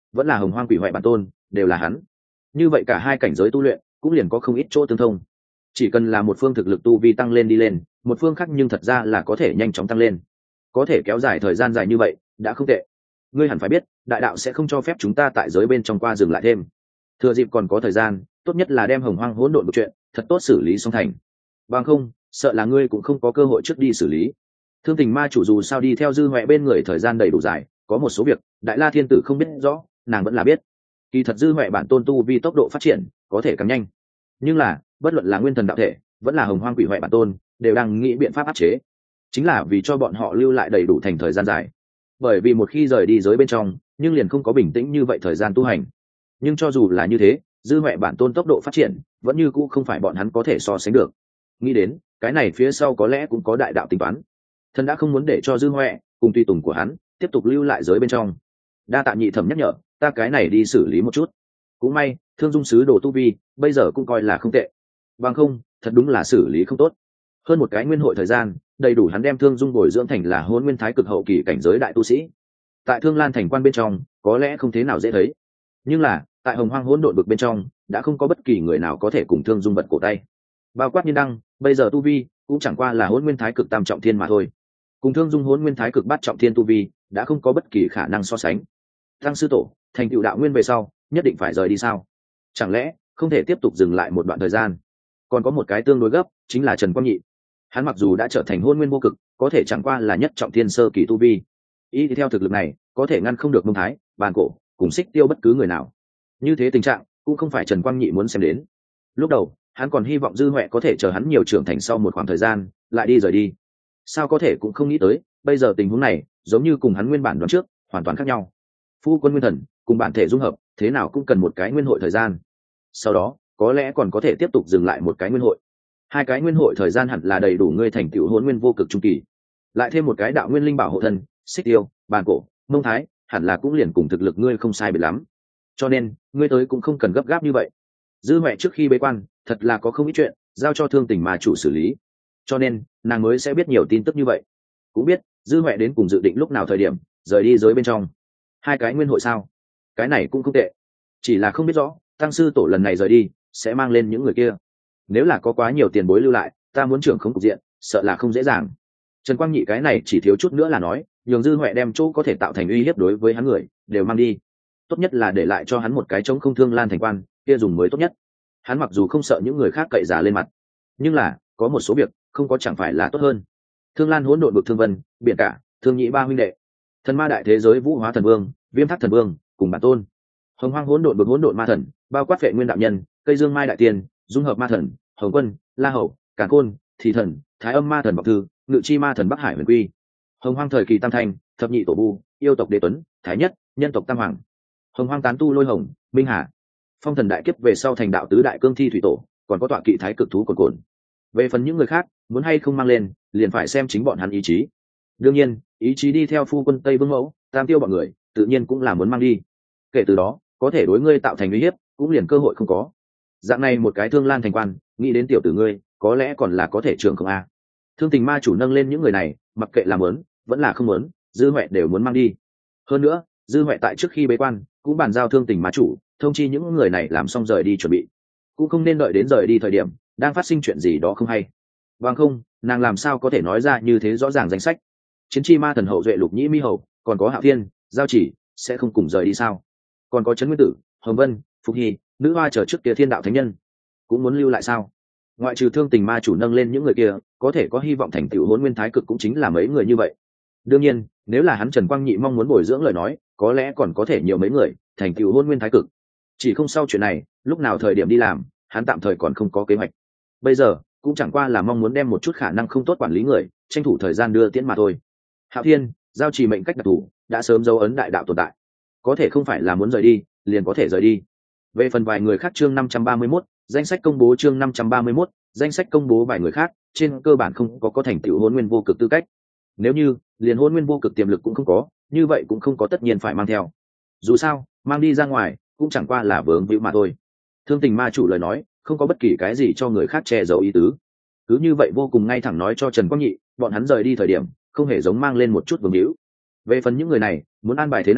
vẫn là hồng hoang quỷ hoại bản tôn, đều là hắn. Như vậy cả hai cảnh giới tu luyện cũng liền có không ít chỗ tương thông. Chỉ cần là một phương thực lực tu vi tăng lên đi lên, một phương khác nhưng thật ra là có thể nhanh chóng tăng lên, có thể kéo dài thời gian dài như vậy đã không tệ. Ngươi hẳn phải biết đại đạo sẽ không cho phép chúng ta tại giới bên trong qua dừng lại thêm, thừa dịp còn có thời gian, tốt nhất là đem hồng hoang hỗn độn một chuyện thật tốt xử lý xong thành, bằng không sợ là ngươi cũng không có cơ hội trước đi xử lý. Thương Tình ma chủ dù sao đi theo dư huệ bên người thời gian đầy đủ dài, có một số việc đại la thiên tử không biết rõ, nàng vẫn là biết. Kỳ thật dư huệ bản tôn tu vi tốc độ phát triển có thể càng nhanh, nhưng là bất luận là nguyên thần đạo thể vẫn là hồng hoang quỷ huệ bản tôn đều đang nghĩ biện pháp áp chế, chính là vì cho bọn họ lưu lại đầy đủ thành thời gian dài. Bởi vì một khi rời đi giới bên trong nhưng liền không có bình tĩnh như vậy thời gian tu hành. Nhưng cho dù là như thế, dư huệ bản tôn tốc độ phát triển vẫn như cũ không phải bọn hắn có thể so sánh được. Nghĩ đến cái này phía sau có lẽ cũng có đại đạo tính toán. Thần đã không muốn để cho dư huệ cùng tùy tùng của hắn tiếp tục lưu lại giới bên trong. Đa tạ nhị thẩm nhắc nhở, ta cái này đi xử lý một chút. Cũng may thương dung sứ đồ tu vi bây giờ cũng coi là không tệ, bằng không thật đúng là xử lý không tốt. Hơn một cái nguyên hội thời gian đầy đủ hắn đem thương dung bồi dưỡng thành là hôn nguyên thái cực hậu kỳ cảnh giới đại tu sĩ. Tại Thương Lan thành quan bên trong có lẽ không thế nào dễ thấy, nhưng là tại hồng hoang hỗn độn vực bên trong đã không có bất kỳ người nào có thể cùng thương dung bật cổ tay. Bao quát Nhiên Đăng bây giờ tu vi cũng chẳng qua là hỗn nguyên thái cực tam trọng thiên mà thôi, cùng thương dung hỗn nguyên thái cực bát trọng thiên tu vi đã không có bất kỳ khả năng so sánh. Tăng sư tổ thành tựu đạo nguyên về sau nhất định phải rời đi sao? Chẳng lẽ không thể tiếp tục dừng lại một đoạn thời gian? Còn có một cái tương đối gấp chính là Trần Quang Nhị. Hắn mặc dù đã trở thành hôn nguyên vô cực, có thể chẳng qua là nhất trọng thiên sơ kỳ tu vi, ý thì theo thực lực này có thể ngăn không được Mông Thái, Bàn Cổ cùng Xích Tiêu bất cứ người nào. Như thế tình trạng cũng không phải Trần Quang Nhị muốn xem đến. Lúc đầu hắn còn hy vọng dư huệ có thể chờ hắn nhiều trưởng thành sau một khoảng thời gian lại đi rời đi, sao có thể cũng không nghĩ tới bây giờ tình huống này giống như cùng hắn nguyên bản đoán trước hoàn toàn khác nhau. Phu quân nguyên thần cùng bản thể dung hợp thế nào cũng cần một cái nguyên hội thời gian, sau đó có lẽ còn có thể tiếp tục dừng lại một cái nguyên hội. Hai cái nguyên hội thời gian hẳn là đầy đủ ngươi thành tựu hôn nguyên vô cực trung kỳ, lại thêm một cái đạo nguyên linh bảo hộ thân, Xích Tiêu, Bàn Cổ, Mông Thái hẳn là cũng liền cùng thực lực ngươi không sai biệt lắm, cho nên ngươi tới cũng không cần gấp gáp như vậy. Dư huệ trước khi bế quan thật là có không ít chuyện giao cho Thương Tình mà chủ xử lý, cho nên nàng mới sẽ biết nhiều tin tức như vậy, cũng biết dư huệ đến cùng dự định lúc nào thời điểm rời đi giới bên trong. Hai cái nguyên hội sao? Cái này cũng không tệ, chỉ là không biết rõ tăng sư tổ lần này rời đi sẽ mang lên những người kia. Nếu là có quá nhiều tiền bối lưu lại, ta muốn trưởng không cục diện sợ là không dễ dàng. Trần Quang Nhị cái này chỉ thiếu chút nữa là nói nhường dư huệ đem chỗ có thể tạo thành uy hiếp đối với hắn người đều mang đi, tốt nhất là để lại cho hắn một cái trống không Thương Lan thành quan kia dùng mới tốt nhất. Hắn mặc dù không sợ những người khác cậy giả lên mặt, nhưng là có một số việc không có chẳng phải là tốt hơn. Thương Lan hỗn độn vực Thương Vân, Biển Cả, Thương Nhĩ ba huynh đệ, Thần Ma đại thế giới Vũ Hóa thần vương, Viêm Thác thần vương cùng bản tôn, hồng hoang hỗn độn vực hỗn độn ma thần bao quát Vệ Nguyên đạo nhân, Cây Dương Mai đại tiên, dung hợp ma thần Hồng Quân, La Hầu, Càn Khôn, Thị thần, Thái Âm ma thần Bọc Thư, Ngự Chi ma thần Bắc Hải Huyền Quy, hồng hoang thời kỳ tam thành, thập nhị tổ bu, yêu tộc Đế Tuấn, Thái Nhất, nhân tộc Tam Hoàng, hồng hoang tán tu Lôi Hồng, Minh Hà, phong thần đại kiếp về sau thành đạo tứ đại cương thi thủy tổ, còn có tọa kỵ thái cực thú cồn cồn. Về phần những người khác muốn hay không mang lên liền phải xem chính bọn hắn ý chí. Đương nhiên ý chí đi theo phu quân Tây Vương Mẫu, Tam Tiêu bọn người tự nhiên cũng là muốn mang đi, kể từ đó có thể đối ngươi tạo thành uy hiếp cũng liền cơ hội không có. Dạng này một cái Thương Lan thành quan, nghĩ đến tiểu tử ngươi có lẽ còn là có thể trưởng không a. Thương Tình ma chủ nâng lên những người này, mặc kệ là muốn vẫn là không muốn, dư huệ đều muốn mang đi. Hơn nữa dư huệ tại trước khi bế quan cũng bàn giao Thương Tình ma chủ thông chi những người này làm xong rời đi chuẩn bị, cũng không nên đợi đến rời đi thời điểm đang phát sinh chuyện gì đó không hay. Bằng không nàng làm sao có thể nói ra như thế rõ ràng danh sách. Chiến chi ma thần hậu duệ Lục Nhĩ Mi Hầu, còn có Hạ Thiên, Giao Chỉ sẽ không cùng rời đi sao? Còn có Trấn Nguyên Tử, Hồng Vân, Phục Hy, Nữ Hoa chờ trước kia thiên đạo thánh nhân cũng muốn lưu lại sao? Ngoại trừ Thương Tình ma chủ nâng lên những người kia có thể có hy vọng thành tựu hôn nguyên thái cực cũng chính là mấy người như vậy. Đương nhiên nếu là hắn Trần Quang Nhị mong muốn bồi dưỡng lời nói có lẽ còn có thể nhiều mấy người thành tựu hôn nguyên thái cực, chỉ không sau chuyện này lúc nào thời điểm đi làm hắn tạm thời còn không có kế hoạch. Bây giờ cũng chẳng qua là mong muốn đem một chút khả năng không tốt quản lý người tranh thủ thời gian đưa tiễn mà thôi. Hạo Thiên, Giao Trì mệnh cách đặc thù đã sớm dấu ấn đại đạo tồn tại, có thể không phải là muốn rời đi liền có thể rời đi. Về phần vài người khác, chương năm trăm ba mươi mốt danh sách công bố, chương năm trăm ba mươi mốt danh sách công bố vài người khác trên cơ bản không có có thành tựu hôn nguyên vô cực tư cách. Nếu như liền hôn nguyên vô cực tiềm lực cũng không có, như vậy cũng không có tất nhiên phải mang theo. Dù sao mang đi ra ngoài cũng chẳng qua là vướng víu mà thôi. Thương Tình ma chủ lời nói không có bất kỳ cái gì cho người khác che giấu ý tứ, cứ như vậy vô cùng ngay thẳng nói cho Trần Quang Nhị bọn hắn rời đi thời điểm không hề giống mang lên một chút vướng víu. Về phần những người này muốn an bài thế nào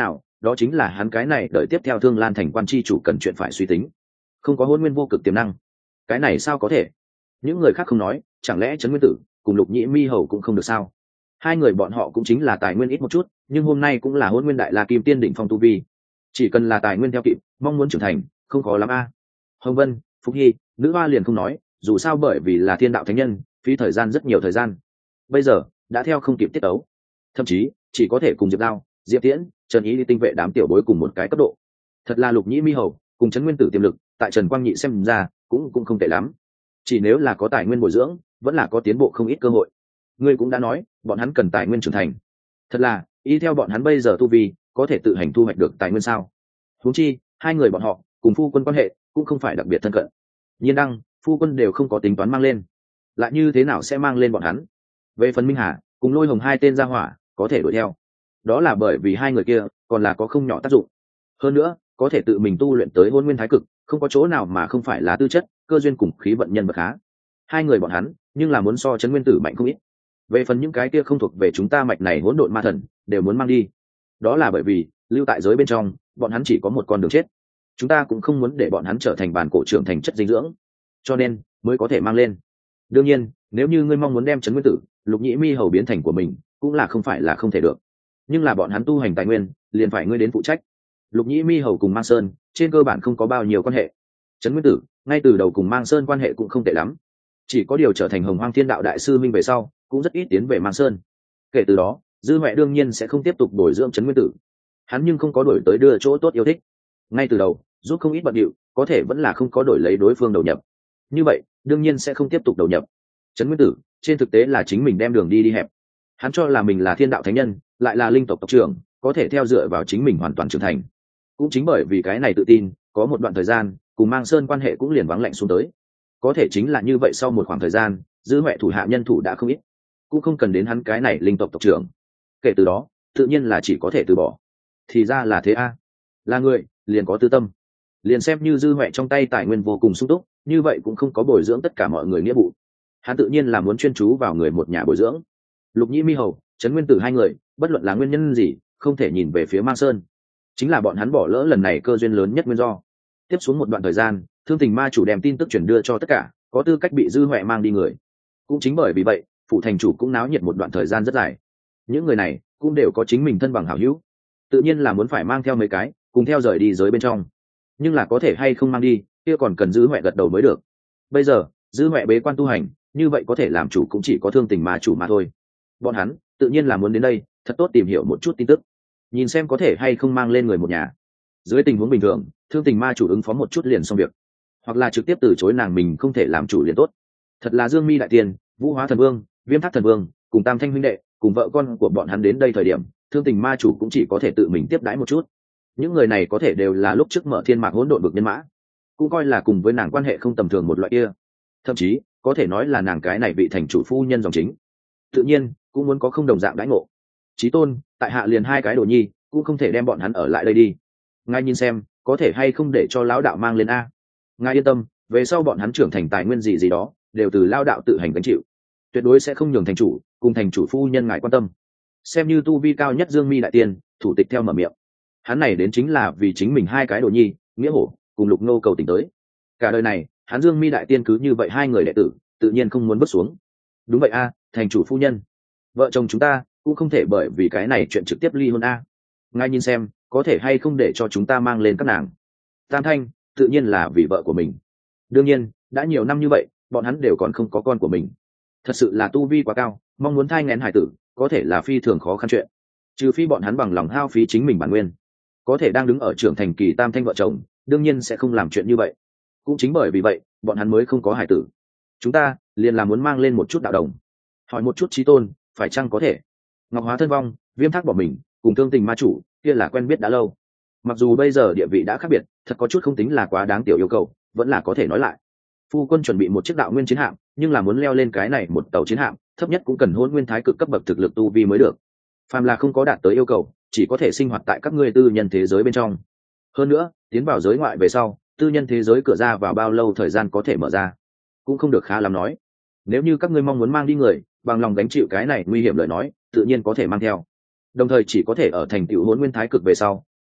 đó chính là hắn cái này đợi tiếp theo Thương Lan thành quan chi chủ cần chuyện phải suy tính. Không có hôn nguyên vô cực tiềm năng, cái này sao có thể? Những người khác không nói, chẳng lẽ Trấn Nguyên Tử cùng Lục Nhĩ Mi Hầu cũng không được sao? Hai người bọn họ cũng chính là tài nguyên ít một chút, nhưng hôm nay cũng là hôn nguyên đại la kim tiên đỉnh phong tu vi, chỉ cần là tài nguyên theo kịp, mong muốn trưởng thành không khó lắm a. Hồng Vân, Phúc Hy, nữ hoa liền không nói, dù sao bởi vì là thiên đạo thánh nhân, phí thời gian rất nhiều thời gian, bây giờ đã theo không kịp tiết ấu, thậm chí chỉ có thể cùng Diệp Đao, Diệp Tiễn, Trần Ý đi tinh vệ đám tiểu bối cùng một cái cấp độ. Thật là Lục Nhĩ Mi Hầu cùng Trấn Nguyên Tử tiềm lực, tại Trần Quang Nhị xem ra cũng cũng không tệ lắm, chỉ nếu là có tài nguyên bồi dưỡng, vẫn là có tiến bộ không ít cơ hội. Ngươi cũng đã nói, bọn hắn cần tài nguyên trưởng thành, thật là y theo bọn hắn bây giờ tu vi, có thể tự hành thu hoạch được tài nguyên sao? Huống chi hai người bọn họ cùng phu quân quan hệ cũng không phải đặc biệt thân cận, Nhiên Đăng, phu quân đều không có tính toán mang lên, lại như thế nào sẽ mang lên bọn hắn? Về phần Minh Hà cùng Lôi Hồng hai tên gia hỏa có thể đuổi theo, đó là bởi vì hai người kia còn là có không nhỏ tác dụng. Hơn nữa có thể tự mình tu luyện tới hôn nguyên thái cực, không có chỗ nào mà không phải là tư chất, cơ duyên cùng khí vận nhân vật khá. Hai người bọn hắn nhưng là muốn so Trấn Nguyên Tử mạnh không ít. Về phần những cái kia không thuộc về chúng ta mạch này hỗn độn ma thần đều muốn mang đi, đó là bởi vì lưu tại giới bên trong bọn hắn chỉ có một con đường chết, chúng ta cũng không muốn để bọn hắn trở thành bản cổ trưởng thành chất dinh dưỡng, cho nên mới có thể mang lên. Đương nhiên nếu như ngươi mong muốn đem Trấn Nguyên Tử, Lục Nhĩ Mi Hầu biến thành của mình, cũng là không phải là không thể được, nhưng là bọn hắn tu hành tài nguyên liền phải ngươi đến phụ trách. Lục Nhĩ Mi Hầu cùng Mang Sơn trên cơ bản không có bao nhiêu quan hệ, Trấn Nguyên Tử ngay từ đầu cùng Mang Sơn quan hệ cũng không tệ lắm, chỉ có điều trở thành Hồng Hoang Thiên Đạo đại sư minh về sau cũng rất ít tiến về Mang Sơn. Kể từ đó Dư Huệ đương nhiên sẽ không tiếp tục bồi dưỡng Trấn Nguyên Tử, hắn nhưng không có đổi tới đưa chỗ tốt yêu thích, ngay từ đầu giúp không ít bận điệu, có thể vẫn là không có đổi lấy đối phương đầu nhập, như vậy đương nhiên sẽ không tiếp tục đầu nhập. Trấn Nguyên Tử trên thực tế là chính mình đem đường đi đi hẹp, hắn cho là mình là thiên đạo thánh nhân, lại là linh tộc tộc trưởng, có thể theo dựa vào chính mình hoàn toàn trưởng thành. Cũng chính bởi vì cái này tự tin, có một đoạn thời gian cùng Mang Sơn quan hệ cũng liền vắng lạnh xuống tới. Có thể chính là như vậy, sau một khoảng thời gian Dư Huệ thủ hạ nhân thủ đã không ít, cũng không cần đến hắn cái này linh tộc tộc trưởng, kể từ đó tự nhiên là chỉ có thể từ bỏ. Thì ra là thế a, là người liền có tư tâm, liền xem như Dư Huệ trong tay tài nguyên vô cùng sung túc, như vậy cũng không có bồi dưỡng tất cả mọi người nghĩa vụ, hắn tự nhiên là muốn chuyên chú vào người một nhà bồi dưỡng. Lục Nhĩ Mi Hầu, Trấn Nguyên Tử hai người bất luận là nguyên nhân gì không thể nhìn về phía Mang Sơn, chính là bọn hắn bỏ lỡ lần này cơ duyên lớn nhất nguyên do. Tiếp xuống một đoạn thời gian, Thương Tình Ma chủ đem tin tức chuyển đưa cho tất cả có tư cách bị Dư Huệ mang đi người, cũng chính bởi vì vậy phủ thành chủ cũng náo nhiệt một đoạn thời gian rất dài. Những người này cũng đều có chính mình thân bằng hảo hữu, tự nhiên là muốn phải mang theo mấy cái cùng theo rời đi giới bên trong, nhưng là có thể hay không mang đi kia còn cần Dư Huệ gật đầu mới được. Bây giờ Dư Huệ bế quan tu hành, như vậy có thể làm chủ cũng chỉ có Thương Tình Ma chủ mà thôi. Bọn hắn tự nhiên là muốn đến đây thật tốt tìm hiểu một chút tin tức, nhìn xem có thể hay không mang lên người một nhà. Dưới tình huống bình thường Thương Tình Ma chủ ứng phó một chút liền xong việc, hoặc là trực tiếp từ chối nàng mình không thể làm chủ liền tốt. Thật là Dương Mi đại tiên, Vũ Hóa thần vương, Viêm Thác thần vương cùng Tam Thanh huynh đệ cùng vợ con của bọn hắn đến đây thời điểm, Thương Tình Ma chủ cũng chỉ có thể tự mình tiếp đãi một chút. Những người này có thể đều là lúc trước mở thiên mạc hỗn độn vực nhân mã, cũng coi là cùng với nàng quan hệ không tầm thường một loại kia, thậm chí có thể nói là nàng cái này vị thành chủ phu nhân dòng chính, tự nhiên cũng muốn có không đồng dạng đãi ngộ. Chí tôn, tại hạ liền hai cái đồ nhi, cũng không thể đem bọn hắn ở lại đây đi, ngài nhìn xem có thể hay không để cho lão đạo mang lên a. Ngài yên tâm, về sau bọn hắn trưởng thành tài nguyên gì gì đó đều từ lao đạo tự hành gánh chịu, tuyệt đối sẽ không nhường thành chủ cùng thành chủ phu nhân ngài quan tâm. Xem như tu vi cao nhất Dương Mi đại tiên thủ tịch theo mở miệng, hắn này đến chính là vì chính mình hai cái đồ nhi Nghĩa Hổ cùng Lục Ngô cầu tình tới. Cả đời này hắn Dương Mi đại tiên cứ như vậy hai người đệ tử tự nhiên không muốn bước xuống. Đúng vậy a, thành chủ phu nhân, vợ chồng chúng ta cũng không thể bởi vì cái này chuyện trực tiếp ly hôn a. Ngài nhìn xem có thể hay không để cho chúng ta mang lên các nàng. Tam Thanh tự nhiên là vì vợ của mình, đương nhiên đã nhiều năm như vậy bọn hắn đều còn không có con của mình, thật sự là tu vi quá cao, mong muốn thai nghén hải tử có thể là phi thường khó khăn chuyện, trừ phi bọn hắn bằng lòng hao phí chính mình bản nguyên. Có thể đang đứng ở trưởng thành kỳ Tam Thanh vợ chồng đương nhiên sẽ không làm chuyện như vậy, cũng chính bởi vì vậy bọn hắn mới không có hải tử. Chúng ta liền là muốn mang lên một chút đạo đồng, hỏi một chút Chí tôn phải chăng có thể. Ngọc Hóa thân vong, Viêm Thác bỏ mình cùng Thương Tình Ma chủ kia là quen biết đã lâu, mặc dù bây giờ địa vị đã khác biệt, thật có chút không tính là quá đáng tiểu yêu cầu, vẫn là có thể nói lại. Phu quân chuẩn bị một chiếc đạo nguyên chiến hạm, nhưng là muốn leo lên cái này một tàu chiến hạm thấp nhất cũng cần hôn nguyên thái cực cấp bậc thực lực tu vi mới được, phàm là không có đạt tới yêu cầu chỉ có thể sinh hoạt tại các ngươi tư nhân thế giới bên trong. Hơn nữa tiến vào giới ngoại về sau, tư nhân thế giới cửa ra vào bao lâu thời gian có thể mở ra cũng không được khá lắm nói. Nếu như các ngươi mong muốn mang đi người, bằng lòng gánh chịu cái này nguy hiểm lời nói, tự nhiên có thể mang theo, đồng thời chỉ có thể ở thành tựu hôn nguyên thái cực về sau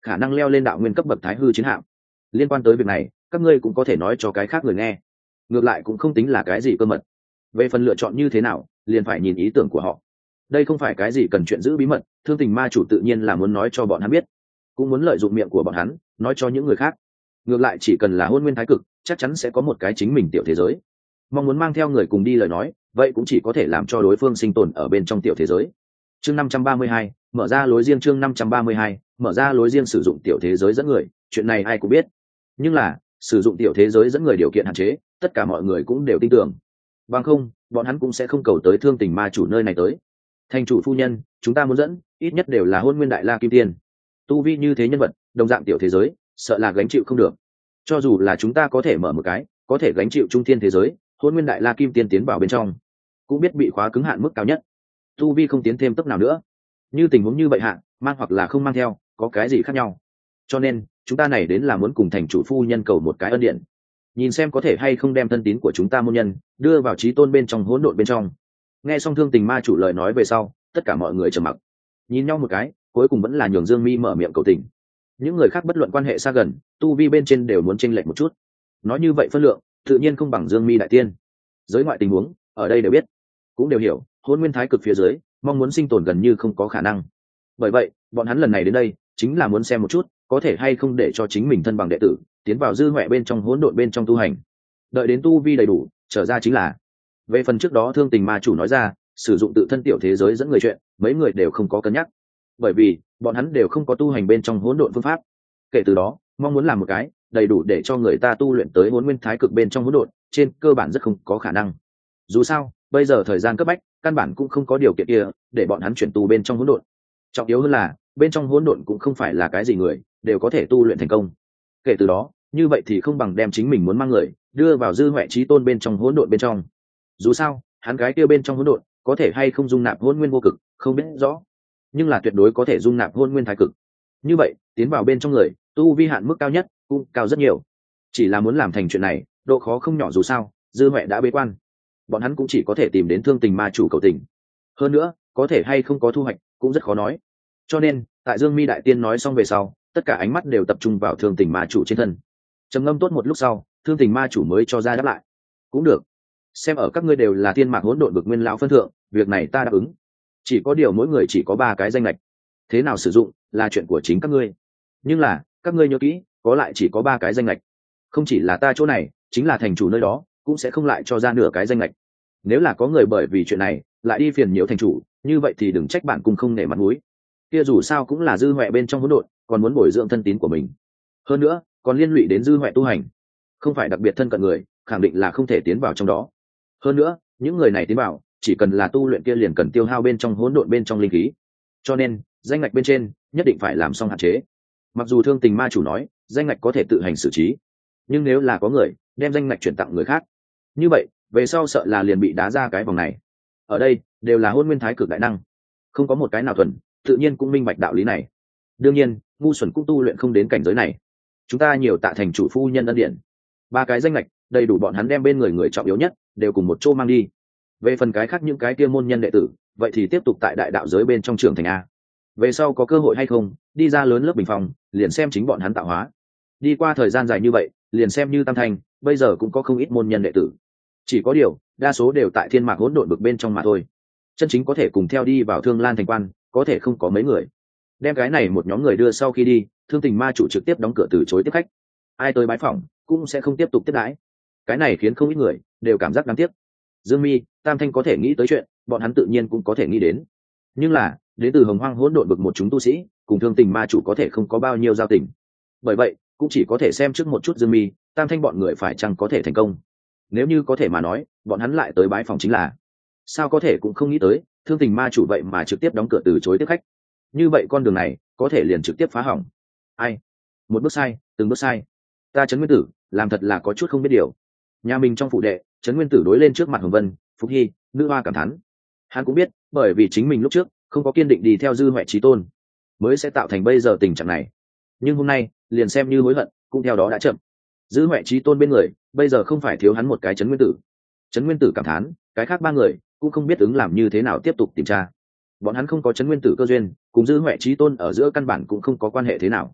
khả năng leo lên đạo nguyên cấp bậc thái hư chiến hạm. Liên quan tới việc này các ngươi cũng có thể nói cho cái khác người nghe, ngược lại cũng không tính là cái gì cơ mật. Về phần lựa chọn như thế nào liền phải nhìn ý tưởng của họ, đây không phải cái gì cần chuyện giữ bí mật. Thương tình ma chủ tự nhiên là muốn nói cho bọn hắn biết, cũng muốn lợi dụng miệng của bọn hắn nói cho những người khác. Ngược lại chỉ cần là hôn nguyên thái cực chắc chắn sẽ có một cái chính mình tiểu thế giới, mong muốn mang theo người cùng đi lời nói vậy cũng chỉ có thể làm cho đối phương sinh tồn ở bên trong tiểu thế giới. Chương năm trăm ba mươi hai, mở ra lối riêng. Chương năm trăm ba mươi hai, mở ra lối riêng. Sử dụng tiểu thế giới dẫn người, chuyện này ai cũng biết, nhưng là sử dụng tiểu thế giới dẫn người điều kiện hạn chế tất cả mọi người cũng đều tin tưởng, bằng không bọn hắn cũng sẽ không cầu tới thương tình ma chủ nơi này tới. Thành chủ phu nhân, chúng ta muốn dẫn ít nhất đều là hôn nguyên đại la kim tiên, tu vi như thế nhân vật đồng dạng tiểu thế giới sợ là gánh chịu không được. Cho dù là chúng ta có thể mở một cái có thể gánh chịu trung thiên thế giới, hôn nguyên đại la kim tiên tiến vào bên trong cũng biết bị khóa cứng hạn mức cao nhất, tu vi không tiến thêm tốc nào nữa. Như tình huống như vậy hạn mang hoặc là không mang theo có cái gì khác nhau. Cho nên chúng ta này đến là muốn cùng thành chủ phu nhân cầu một cái ân điện, nhìn xem có thể hay không đem thân tín của chúng ta môn nhân đưa vào trí tôn bên trong hỗn độn bên trong. Nghe xong thương tình ma chủ lời nói về sau tất cả mọi người trầm mặc nhìn nhau một cái, cuối cùng vẫn là nhường Dương Mi mở miệng cầu tình. Những người khác bất luận quan hệ xa gần tu vi bên trên đều muốn chênh lệch một chút, nói như vậy phân lượng tự nhiên không bằng Dương Mi đại tiên. Giới ngoại tình huống ở đây đều biết cũng đều hiểu, hôn nguyên thái cực phía dưới mong muốn sinh tồn gần như không có khả năng. Bởi vậy bọn hắn lần này đến đây chính là muốn xem một chút có thể hay không để cho chính mình thân bằng đệ tử tiến vào dư huệ bên trong hỗn độn bên trong tu hành, đợi đến tu vi đầy đủ trở ra chính là. Về phần trước đó thương tình ma chủ nói ra sử dụng tự thân tiểu thế giới dẫn người chuyện, mấy người đều không có cân nhắc, bởi vì bọn hắn đều không có tu hành bên trong hỗn độn phương pháp. Kể từ đó mong muốn làm một cái đầy đủ để cho người ta tu luyện tới hỗn nguyên thái cực bên trong hỗn độn trên cơ bản rất không có khả năng. Dù sao bây giờ thời gian cấp bách căn bản cũng không có điều kiện kia để bọn hắn chuyển tu bên trong hỗn độn. Trọng yếu hơn là bên trong hỗn độn cũng không phải là cái gì người đều có thể tu luyện thành công. Kể từ đó như vậy thì không bằng đem chính mình muốn mang người đưa vào dư huệ trí tôn bên trong hỗn độn bên trong. Dù sao hắn cái kia bên trong hỗn độn có thể hay không dung nạp hôn nguyên vô cực không biết rõ, nhưng là tuyệt đối có thể dung nạp hôn nguyên thái cực. Như vậy tiến vào bên trong người tu vi hạn mức cao nhất cũng cao rất nhiều. Chỉ là muốn làm thành chuyện này độ khó không nhỏ, dù sao dư huệ đã bế quan, bọn hắn cũng chỉ có thể tìm đến thương tình ma chủ cầu tình. Hơn nữa có thể hay không có thu hoạch cũng rất khó nói. Cho nên tại Dương Mi đại tiên nói xong về sau tất cả ánh mắt đều tập trung vào thương tình ma chủ trên thân. Trầm ngâm tốt một lúc sau thương tình ma chủ mới cho ra đáp lại. Cũng được, xem ở các ngươi đều là thiên mạc hỗn độn bực nguyên lão phân thượng, việc này ta đáp ứng. Chỉ có điều mỗi người chỉ có ba cái danh lệch, thế nào sử dụng là chuyện của chính các ngươi, nhưng là các ngươi nhớ kỹ có lại chỉ có ba cái danh lệch, không chỉ là ta chỗ này chính là thành chủ nơi đó cũng sẽ không lại cho ra nửa cái danh lệch. Nếu là có người bởi vì chuyện này lại đi phiền nhiễu thành chủ, như vậy thì đừng trách bạn cùng không nể mặt mũi. Kia dù sao cũng là dư huệ bên trong hỗn độn, còn muốn bồi dưỡng thân tín của mình, hơn nữa còn liên lụy đến dư huệ tu hành, không phải đặc biệt thân cận người khẳng định là không thể tiến vào trong đó. Hơn nữa những người này tiến vào chỉ cần là tu luyện kia liền cần tiêu hao bên trong hỗn độn bên trong linh khí, cho nên danh ngạch bên trên nhất định phải làm xong hạn chế. Mặc dù thương tình ma chủ nói danh ngạch có thể tự hành xử trí, nhưng nếu là có người đem danh ngạch chuyển tặng người khác, như vậy về sau sợ là liền bị đá ra cái vòng này. Ở đây đều là hôn nguyên thái cực đại năng, không có một cái nào thuần, tự nhiên cũng minh bạch đạo lý này. Đương nhiên ngu xuẩn cũng tu luyện không đến cảnh giới này. Chúng ta nhiều tạ thành chủ phu nhân ân điển, ba cái danh lệch đầy đủ bọn hắn đem bên người người trọng yếu nhất đều cùng một chỗ mang đi. Về phần cái khác những cái kia môn nhân đệ tử vậy thì tiếp tục tại đại đạo giới bên trong trường thành a. Về sau có cơ hội hay không đi ra lớn lớp bình phòng liền xem chính bọn hắn tạo hóa. Đi qua thời gian dài như vậy liền xem như tam thanh bây giờ cũng có không ít môn nhân đệ tử, chỉ có điều đa số đều tại thiên mạc hỗn độn bực bên trong mà thôi. Chân chính có thể cùng theo đi vào Thương Lan thành quan có thể không có mấy người. Đem cái này một nhóm người đưa sau khi đi, thương tình ma chủ trực tiếp đóng cửa từ chối tiếp khách, ai tới bái phỏng cũng sẽ không tiếp tục tiếp đãi. Cái này khiến không ít người đều cảm giác đáng tiếc. Dương Mi, tam thanh có thể nghĩ tới chuyện bọn hắn tự nhiên cũng có thể nghĩ đến, nhưng là đến từ hồng hoang hỗn độn bực một chúng tu sĩ cùng thương tình ma chủ có thể không có bao nhiêu giao tình. Bởi vậy cũng chỉ có thể xem trước một chút Dương Mi, tam thanh bọn người phải chăng có thể thành công. Nếu như có thể mà nói bọn hắn lại tới bái phòng chính là. Sao có thể cũng không nghĩ tới thương tình ma chủ vậy mà trực tiếp đóng cửa từ chối tiếp khách. Như vậy con đường này có thể liền trực tiếp phá hỏng. Ai? Một bước sai từng bước sai. Ta Trấn Nguyên Tử làm thật là có chút không biết điều. Nhà mình trong phụ đệ, Trấn Nguyên Tử đối lên trước mặt Hồng Vân, Phúc Hy, nữ hoa cảm thán. Hắn cũng biết bởi vì chính mình lúc trước không có kiên định đi theo dư huệ chí tôn mới sẽ tạo thành bây giờ tình trạng này. Nhưng hôm nay liền xem như hối hận cũng theo đó đã chậm. Dư huệ chí tôn bên người bây giờ không phải thiếu hắn một cái Trấn Nguyên Tử. Trấn Nguyên Tử cảm thán, cái khác ba người cũng không biết ứng làm như thế nào tiếp tục tìm tra. Bọn hắn không có Trấn Nguyên Tử cơ duyên, cùng dư huệ chí tôn ở giữa căn bản cũng không có quan hệ thế nào.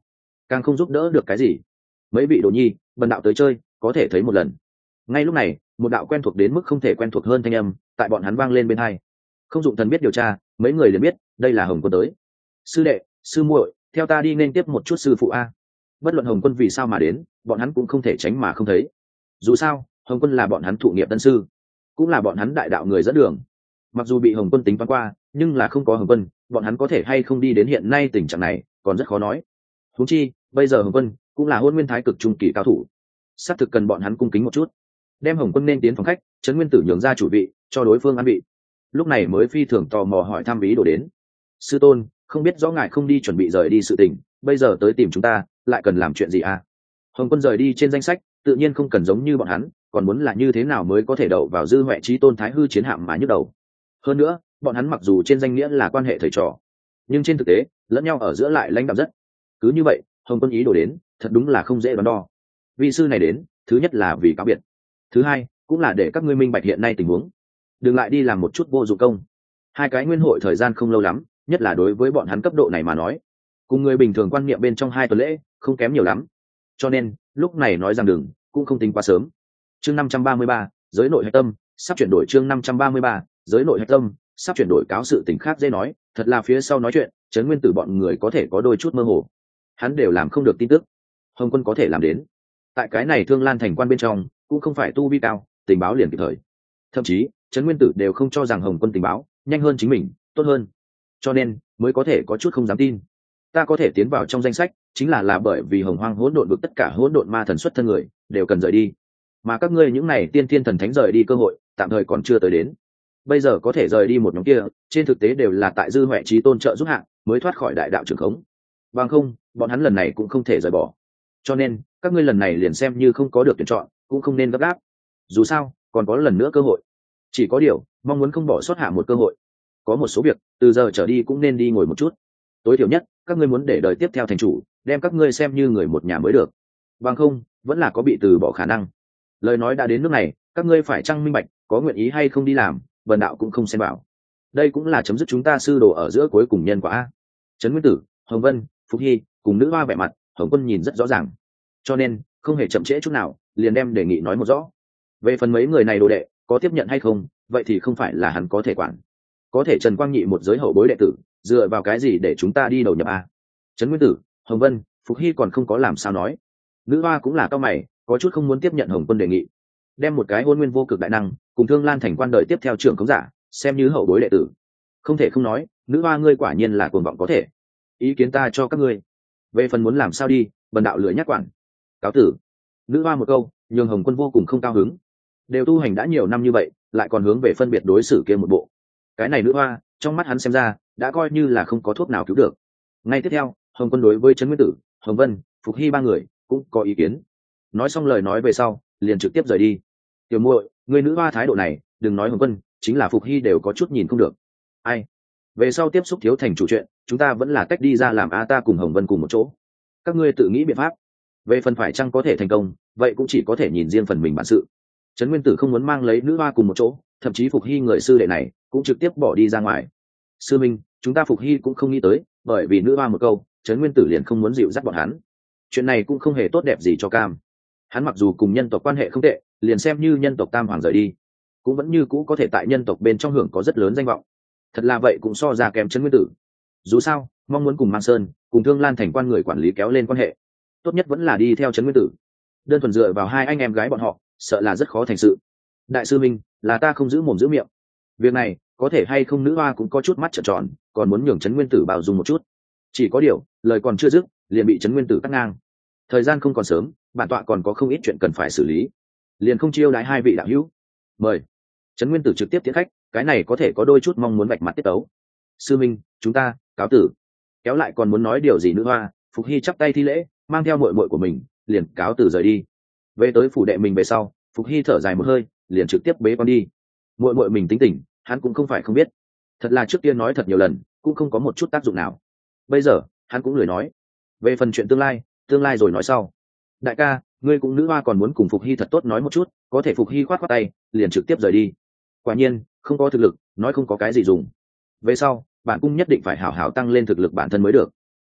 càng không giúp đỡ được cái gì. Mấy vị đồ nhi, bần đạo tới chơi, có thể thấy một lần. Ngay lúc này, một đạo quen thuộc đến mức không thể quen thuộc hơn thanh âm tại bọn hắn vang lên bên hai. Không dụng thần biết điều tra, mấy người liền biết đây là Hồng Quân tới. Sư đệ, sư muội, theo ta đi nên tiếp một chút sư phụ a. Bất luận Hồng Quân vì sao mà đến, bọn hắn cũng không thể tránh mà không thấy. Dù sao, Hồng Quân là bọn hắn thụ nghiệp tân sư, cũng là bọn hắn đại đạo người dẫn đường. Mặc dù bị Hồng Quân tính toán qua, nhưng là không có Hồng Quân, bọn hắn có thể hay không đi đến hiện nay tình trạng này, còn rất khó nói. Huống chi, bây giờ Hồng Quân cũng là Hôn Nguyên Thái cực trung kỳ cao thủ, xác thực cần bọn hắn cung kính một chút. Đem Hồng Quân nên tiến phòng khách, Trấn Nguyên Tử nhường ra chủ vị, cho đối phương ăn vị. Lúc này mới phi thường tò mò hỏi thăm ý đồ đến. Sư tôn, không biết rõ ngài không đi chuẩn bị rời đi sự tình, bây giờ tới tìm chúng ta, lại cần làm chuyện gì à? Hồng Quân rời đi trên danh sách, tự nhiên không cần giống như bọn hắn, còn muốn là như thế nào mới có thể đậu vào Dư Huệ Chí Tôn Thái hư chiến hạm mà nhức đầu. Hơn nữa, bọn hắn mặc dù trên danh nghĩa là quan hệ thầy trò, nhưng trên thực tế, lẫn nhau ở giữa lại lãnh đạm rất. Cứ như vậy, Hồng Quân ý đồ đến, thật đúng là không dễ đoán đo. Vị sư này đến, thứ nhất là vì cáo biệt, thứ hai cũng là để các ngươi minh bạch hiện nay tình huống, đừng lại đi làm một chút vô dụng công. Hai cái nguyên hội thời gian không lâu lắm, nhất là đối với bọn hắn cấp độ này mà nói, cùng người bình thường quan niệm bên trong hai tuần lễ không kém nhiều lắm, cho nên lúc này nói rằng đừng cũng không tính quá sớm. Chương năm trăm ba mươi ba, giới nội hạch tâm sắp chuyển đổi. Chương năm trăm ba mươi ba, giới nội hạch tâm sắp chuyển đổi. Cáo sự tình khác dễ nói, thật là phía sau nói chuyện, Trấn Nguyên Tử bọn người có thể có đôi chút mơ hồ, hắn đều làm không được tin tức. Hồng Quân có thể làm đến, tại cái này Thương Lan thành quan bên trong, cũng không phải tu vi cao, tình báo liền kịp thời. Thậm chí, Trấn Nguyên Tử đều không cho rằng Hồng Quân tình báo nhanh hơn chính mình, tốt hơn, cho nên mới có thể có chút không dám tin. Ta có thể tiến vào trong danh sách, chính là là bởi vì Hồng Hoang hỗn độn vực tất cả hỗn độn ma thần xuất thân người đều cần rời đi, mà các ngươi những này tiên thiên thần thánh rời đi cơ hội tạm thời còn chưa tới đến. Bây giờ có thể rời đi một nhóm kia, trên thực tế đều là tại Dư Huệ Chí Tôn trợ giúp hạng mới thoát khỏi đại đạo trường khống. Bằng không, bọn hắn lần này cũng không thể rời bỏ. Cho nên, các ngươi lần này liền xem như không có được tuyển chọn, cũng không nên gấp gáp. Dù sao, còn có lần nữa cơ hội. Chỉ có điều, mong muốn không bỏ sót hạ một cơ hội. Có một số việc, từ giờ trở đi cũng nên đi ngồi một chút. Tối thiểu nhất, các ngươi muốn để đời tiếp theo thành chủ, đem các ngươi xem như người một nhà mới được. Bằng không, vẫn là có bị từ bỏ khả năng. Lời nói đã đến nước này, các ngươi phải chăng minh bạch, có nguyện ý hay không đi làm, Vân đạo cũng không xen vào. Đây cũng là chấm dứt chúng ta sư đồ ở giữa cuối cùng nhân quả a. Trấn Nguyên Tử, Hồng Vân, Phục Hy cùng nữ hoa vẻ mặt, Hồng Quân nhìn rất rõ ràng, cho nên không hề chậm trễ chút nào, liền đem đề nghị nói một rõ. Về phần mấy người này đồ đệ có tiếp nhận hay không, vậy thì không phải là hắn có thể quản. Có thể Trần Quang Nhị một giới hậu bối đệ tử, dựa vào cái gì để chúng ta đi đầu nhập a? Trấn Nguyên Tử, Hồng Vân, Phục Hy còn không có làm sao nói. Nữ hoa cũng là cao mày, có chút không muốn tiếp nhận Hồng Quân đề nghị, đem một cái hôn nguyên vô cực đại năng cùng Thương Lan thành quan đời tiếp theo trưởng khống giả xem như hậu bối đệ tử. Không thể không nói, nữ hoa ngươi quả nhiên là cuồng vọng có thể. Ý kiến ta cho các ngươi. Về phần muốn làm sao đi, bần đạo lười nhắc quản. Cáo tử. Nữ hoa một câu, nhường Hồng Quân vô cùng không cao hứng. Đều tu hành đã nhiều năm như vậy, lại còn hướng về phân biệt đối xử kia một bộ. Cái này nữ hoa, trong mắt hắn xem ra, đã coi như là không có thuốc nào cứu được. Ngay tiếp theo, Hồng Quân đối với Trấn Nguyên Tử, Hồng Vân, Phục Hy ba người cũng có ý kiến. Nói xong lời nói về sau, liền trực tiếp rời đi. Tiểu muội, người nữ hoa thái độ này, đừng nói Hồng Quân, chính là Phục Hy đều có chút nhìn không được. Ai? Về sau tiếp xúc thiếu thành chủ chuyện, chúng ta vẫn là tách đi ra làm a ta cùng Hồng Vân cùng một chỗ. Các ngươi tự nghĩ biện pháp. Về phần phải chăng có thể thành công, vậy cũng chỉ có thể nhìn riêng phần mình bản sự. Trấn Nguyên Tử không muốn mang lấy nữ hoa cùng một chỗ, thậm chí Phục Hy người sư đệ này cũng trực tiếp bỏ đi ra ngoài. Sư minh, chúng ta Phục Hy cũng không nghĩ tới, bởi vì nữ hoa một câu, Trấn Nguyên Tử liền không muốn dịu dắt bọn hắn. Chuyện này cũng không hề tốt đẹp gì cho Cam. Hắn mặc dù cùng nhân tộc quan hệ không tệ, liền xem như nhân tộc tam hoàng rời đi, cũng vẫn như cũ có thể tại nhân tộc bên trong hưởng có rất lớn danh vọng. Thật là vậy cũng so ra kém Trấn Nguyên Tử. Dù sao, mong muốn cùng Mang Sơn, cùng Thương Lan thành quan người quản lý kéo lên quan hệ, tốt nhất vẫn là đi theo Trấn Nguyên Tử. Đơn thuần dựa vào hai anh em gái bọn họ, sợ là rất khó thành sự. Đại sư minh, là ta không giữ mồm giữ miệng. Việc này, có thể hay không nữ hoa cũng có chút mắt trợn tròn, còn muốn nhường Trấn Nguyên Tử bao dung một chút. Chỉ có điều, lời còn chưa dứt, liền bị Trấn Nguyên Tử cắt ngang. Thời gian không còn sớm, bản tọa còn có không ít chuyện cần phải xử lý, liền không chiêu đãi hai vị đạo hữu. Mời. Trấn Nguyên Tử trực tiếp tiến khách, cái này có thể có đôi chút mong muốn vạch mặt tiết tấu. Sư minh, chúng ta cáo tử. Kéo lại còn muốn nói điều gì nữ hoa, Phục Hy chắp tay thi lễ, mang theo muội muội của mình, liền cáo từ rời đi. Về tới phủ đệ mình về sau, Phục Hy thở dài một hơi, liền trực tiếp bế con đi. Muội muội mình tính tình, hắn cũng không phải không biết. Thật là trước tiên nói thật nhiều lần, cũng không có một chút tác dụng nào. Bây giờ, hắn cũng lười nói. Về phần chuyện tương lai, tương lai rồi nói sau. Đại ca, ngươi cũng nữ hoa còn muốn cùng Phục Hy thật tốt nói một chút, có thể Phục Hy khoát khoát tay, liền trực tiếp rời đi. Quả nhiên, không có thực lực, nói không có cái gì dùng. Về sau, bản cung nhất định phải hảo hảo tăng lên thực lực bản thân mới được.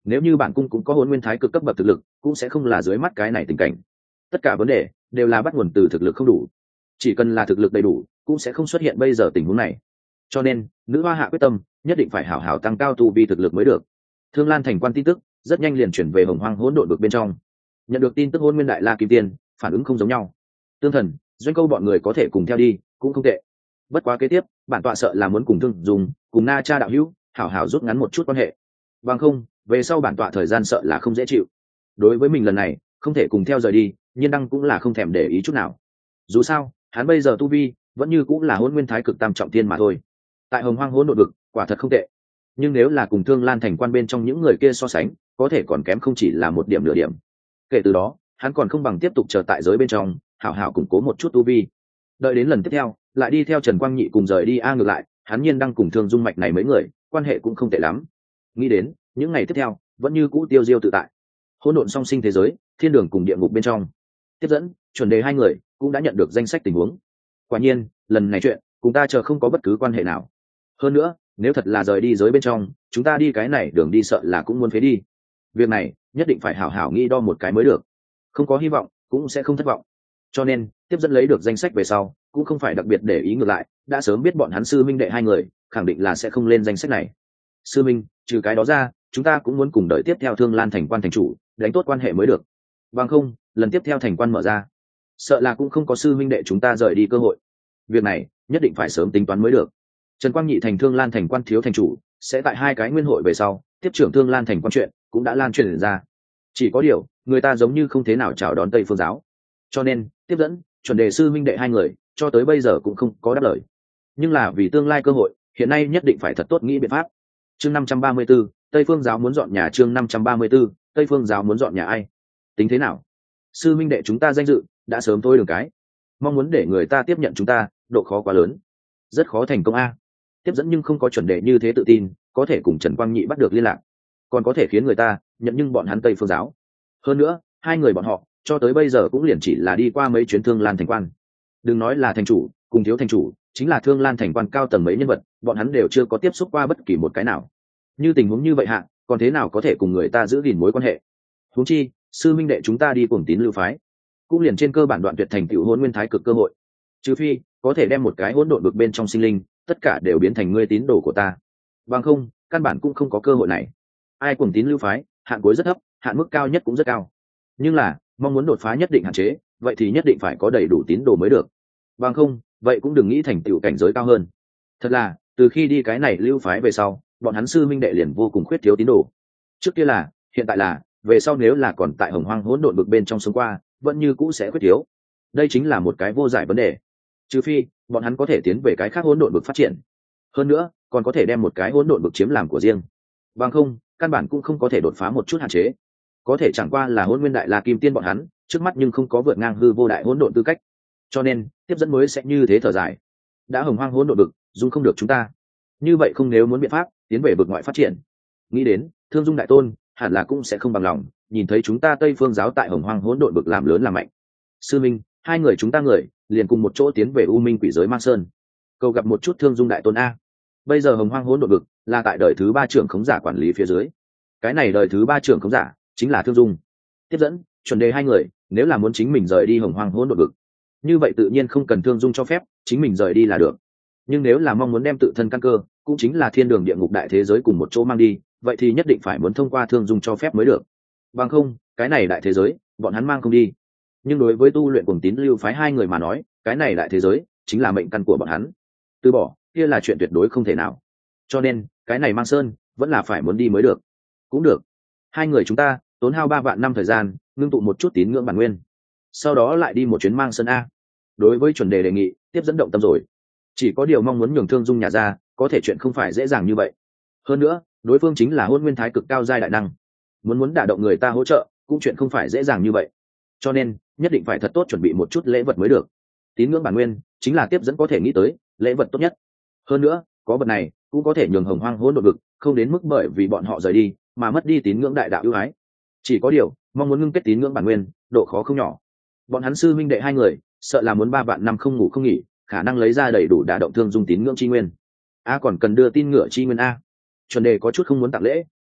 nếu như bản cung cũng có hôn nguyên thái cực cấp bậc thực lực cũng sẽ không là dưới mắt cái này tình cảnh. Tất cả vấn đề đều là bắt nguồn từ thực lực không đủ, chỉ cần là thực lực đầy đủ cũng sẽ không xuất hiện bây giờ tình huống này. Cho nên nữ hoa hạ quyết tâm nhất định phải hảo hảo tăng cao tu vi thực lực mới được. Thương Lan thành quan tin tức rất nhanh liền chuyển về hồng hoang hỗn độn vực bên trong. Nhận được tin tức hôn nguyên đại la kim tiên phản ứng không giống nhau. Tương Thần, Doanh Câu bọn người có thể cùng theo đi cũng không tệ, bất quá kế tiếp bản tọa sợ là muốn cùng Thương dùng cùng Na Cha đạo hữu hảo hảo rút ngắn một chút quan hệ, bằng không về sau bản tọa thời gian sợ là không dễ chịu. Đối với mình lần này không thể cùng theo rời đi, Nhiên Đăng cũng là không thèm để ý chút nào. Dù sao hắn bây giờ tu vi vẫn như cũng là hôn nguyên thái cực tam trọng thiên mà thôi, tại hồng hoang hỗn độn vực quả thật không tệ, nhưng nếu là cùng Thương Lan thành quan bên trong những người kia so sánh có thể còn kém không chỉ là một điểm nửa điểm. Kể từ đó hắn còn không bằng tiếp tục chờ tại giới bên trong hảo hảo củng cố một chút tu vi, đợi đến lần tiếp theo lại đi theo Trần Quang Nhị cùng rời đi. A ngược lại hắn Nhiên Đăng cùng Thương Dung mạch này mấy người quan hệ cũng không tệ lắm, nghĩ đến những ngày tiếp theo vẫn như cũ tiêu diêu tự tại. Hỗn độn song sinh thế giới, thiên đường cùng địa ngục bên trong, tiếp dẫn chuẩn đề hai người cũng đã nhận được danh sách tình huống. Quả nhiên lần này chuyện cùng ta chờ không có bất cứ quan hệ nào, hơn nữa nếu thật là rời đi giới bên trong chúng ta đi cái này đường đi sợ là cũng muốn phế đi. Việc này nhất định phải hảo hảo nghĩ đo một cái mới được, không có hy vọng cũng sẽ không thất vọng. Cho nên tiếp dẫn lấy được danh sách về sau cũng không phải đặc biệt để ý, ngược lại đã sớm biết bọn hắn sư minh đệ hai người khẳng định là sẽ không lên danh sách này. Sư minh, trừ cái đó ra chúng ta cũng muốn cùng đợi tiếp theo Thương Lan thành quan thành chủ đánh tốt quan hệ mới được, bằng không lần tiếp theo thành quan mở ra sợ là cũng không có sư minh đệ chúng ta rời đi cơ hội. Việc này nhất định phải sớm tính toán mới được. Trần Quang Nhị thành Thương Lan thành quan thiếu thành chủ sẽ tại hai cái nguyên hội về sau tiếp trưởng Thương Lan thành quan chuyện cũng đã lan truyền ra, chỉ có điều người ta giống như không thế nào chào đón Tây Phương giáo, cho nên tiếp dẫn chuẩn đề sư minh đệ hai người cho tới bây giờ cũng không có đáp lời. Nhưng là vì tương lai cơ hội hiện nay nhất định phải thật tốt nghĩ biện pháp. Chương năm trăm ba mươi 534, Tây Phương giáo muốn dọn nhà. Chương năm trăm ba mươi 534, Tây Phương giáo muốn dọn nhà ai? Tính thế nào? Sư minh đệ chúng ta danh dự đã sớm thôi đường cái, mong muốn để người ta tiếp nhận chúng ta độ khó quá lớn, rất khó thành công a. Tiếp dẫn nhưng không có chuẩn đề như thế tự tin có thể cùng Trần Quang Nhị bắt được liên lạc, còn có thể khiến người ta nhận nhưng bọn hắn Tây Phương giáo. Hơn nữa hai người bọn họ cho tới bây giờ cũng liền chỉ là đi qua mấy chuyến Thương Lan thành quan, đừng nói là thành chủ cùng thiếu thành chủ, chính là Thương Lan thành quan cao tầng mấy nhân vật bọn hắn đều chưa có tiếp xúc qua bất kỳ một cái nào. Như tình huống như vậy hạ còn thế nào có thể cùng người ta giữ gìn mối quan hệ? Huống chi sư minh đệ chúng ta đi cùng tín lưu phái cũng liền trên cơ bản đoạn tuyệt thành tựu hôn nguyên thái cực cơ hội, trừ phi có thể đem một cái hỗn độn vực bên trong sinh linh tất cả đều biến thành ngươi tín đồ của ta, bằng không căn bản cũng không có cơ hội này. Ai cùng tín lưu phái hạn cuối rất thấp, hạn mức cao nhất cũng rất cao, nhưng là mong muốn đột phá nhất định hạn chế, vậy thì nhất định phải có đầy đủ tín đồ mới được, bằng không vậy cũng đừng nghĩ thành tựu cảnh giới cao hơn. Thật là từ khi đi cái này lưu phái về sau bọn hắn sư minh đệ liền vô cùng khuyết thiếu tín đồ. Trước kia là, hiện tại là, về sau nếu là còn tại hồng hoang hỗn độn vực bên trong sống qua vẫn như cũ sẽ khuyết thiếu. Đây chính là một cái vô giải vấn đề, trừ phi bọn hắn có thể tiến về cái khác hỗn độn vực phát triển, hơn nữa còn có thể đem một cái hỗn độn vực chiếm làm của riêng, bằng không căn bản cũng không có thể đột phá một chút hạn chế. Có thể chẳng qua là hôn nguyên đại la kim tiên bọn hắn trước mắt nhưng không có vượt ngang hư vô đại hỗn độn tư cách, cho nên tiếp dẫn mới sẽ như thế thở dài. Đã hồng hoang hỗn độn vực dung không được chúng ta, như vậy không nếu muốn biện pháp tiến về vực ngoại phát triển, nghĩ đến Thương Dung đại tôn hẳn là cũng sẽ không bằng lòng nhìn thấy chúng ta Tây Phương giáo tại hồng hoang hỗn độn vực làm lớn làm mạnh. Sư minh, hai người chúng ta người liền cùng một chỗ tiến về U Minh quỷ giới Mang Sơn, cầu gặp một chút Thương Dung đại tôn a. Bây giờ hồng hoang hỗn độn vực là tại đời thứ ba trưởng khống giả quản lý phía dưới, cái này đời thứ ba trưởng khống giả chính là Thương Dung. Tiếp dẫn chuẩn đề hai người nếu là muốn chính mình rời đi hồng hoang hỗn độn vực, như vậy tự nhiên không cần Thương Dung cho phép, chính mình rời đi là được. Nhưng nếu là mong muốn đem tự thân căn cơ cũng chính là thiên đường địa ngục đại thế giới cùng một chỗ mang đi, vậy thì nhất định phải muốn thông qua Thương Dung cho phép mới được, bằng không cái này đại thế giới bọn hắn mang không đi. Nhưng đối với tu luyện cùng tín lưu phái hai người mà nói, cái này đại thế giới chính là mệnh căn của bọn hắn, từ bỏ kia là chuyện tuyệt đối không thể nào. Cho nên cái này Mang Sơn vẫn là phải muốn đi mới được. Cũng được, hai người chúng ta tốn hao ba vạn năm thời gian ngưng tụ một chút tín ngưỡng bản nguyên, sau đó lại đi một chuyến Mang Sơn a. Đối với chuẩn đề đề nghị tiếp dẫn động tâm rồi, chỉ có điều mong muốn nhường Thương Dung nhà ra có thể chuyện không phải dễ dàng như vậy. Hơn nữa đối phương chính là hôn nguyên thái cực cao giai đại năng, muốn muốn đả động người ta hỗ trợ cũng chuyện không phải dễ dàng như vậy, cho nên nhất định phải thật tốt chuẩn bị một chút lễ vật mới được. Tín ngưỡng bản nguyên chính là tiếp dẫn có thể nghĩ tới lễ vật tốt nhất, hơn nữa có vật này cũng có thể nhường hồng hoang hỗn độn vực không đến mức bởi vì bọn họ rời đi mà mất đi tín ngưỡng đại đạo ưu ái. Chỉ có điều mong muốn ngưng kết tín ngưỡng bản nguyên độ khó không nhỏ, bọn hắn sư minh đệ hai người sợ là muốn ba vạn năm không ngủ không nghỉ khả năng lấy ra đầy đủ đả động Thương Dung tín ngưỡng chi nguyên. A còn cần đưa tin ngựa chi nguyên a. Chuẩn đề có chút không muốn tặng lễ,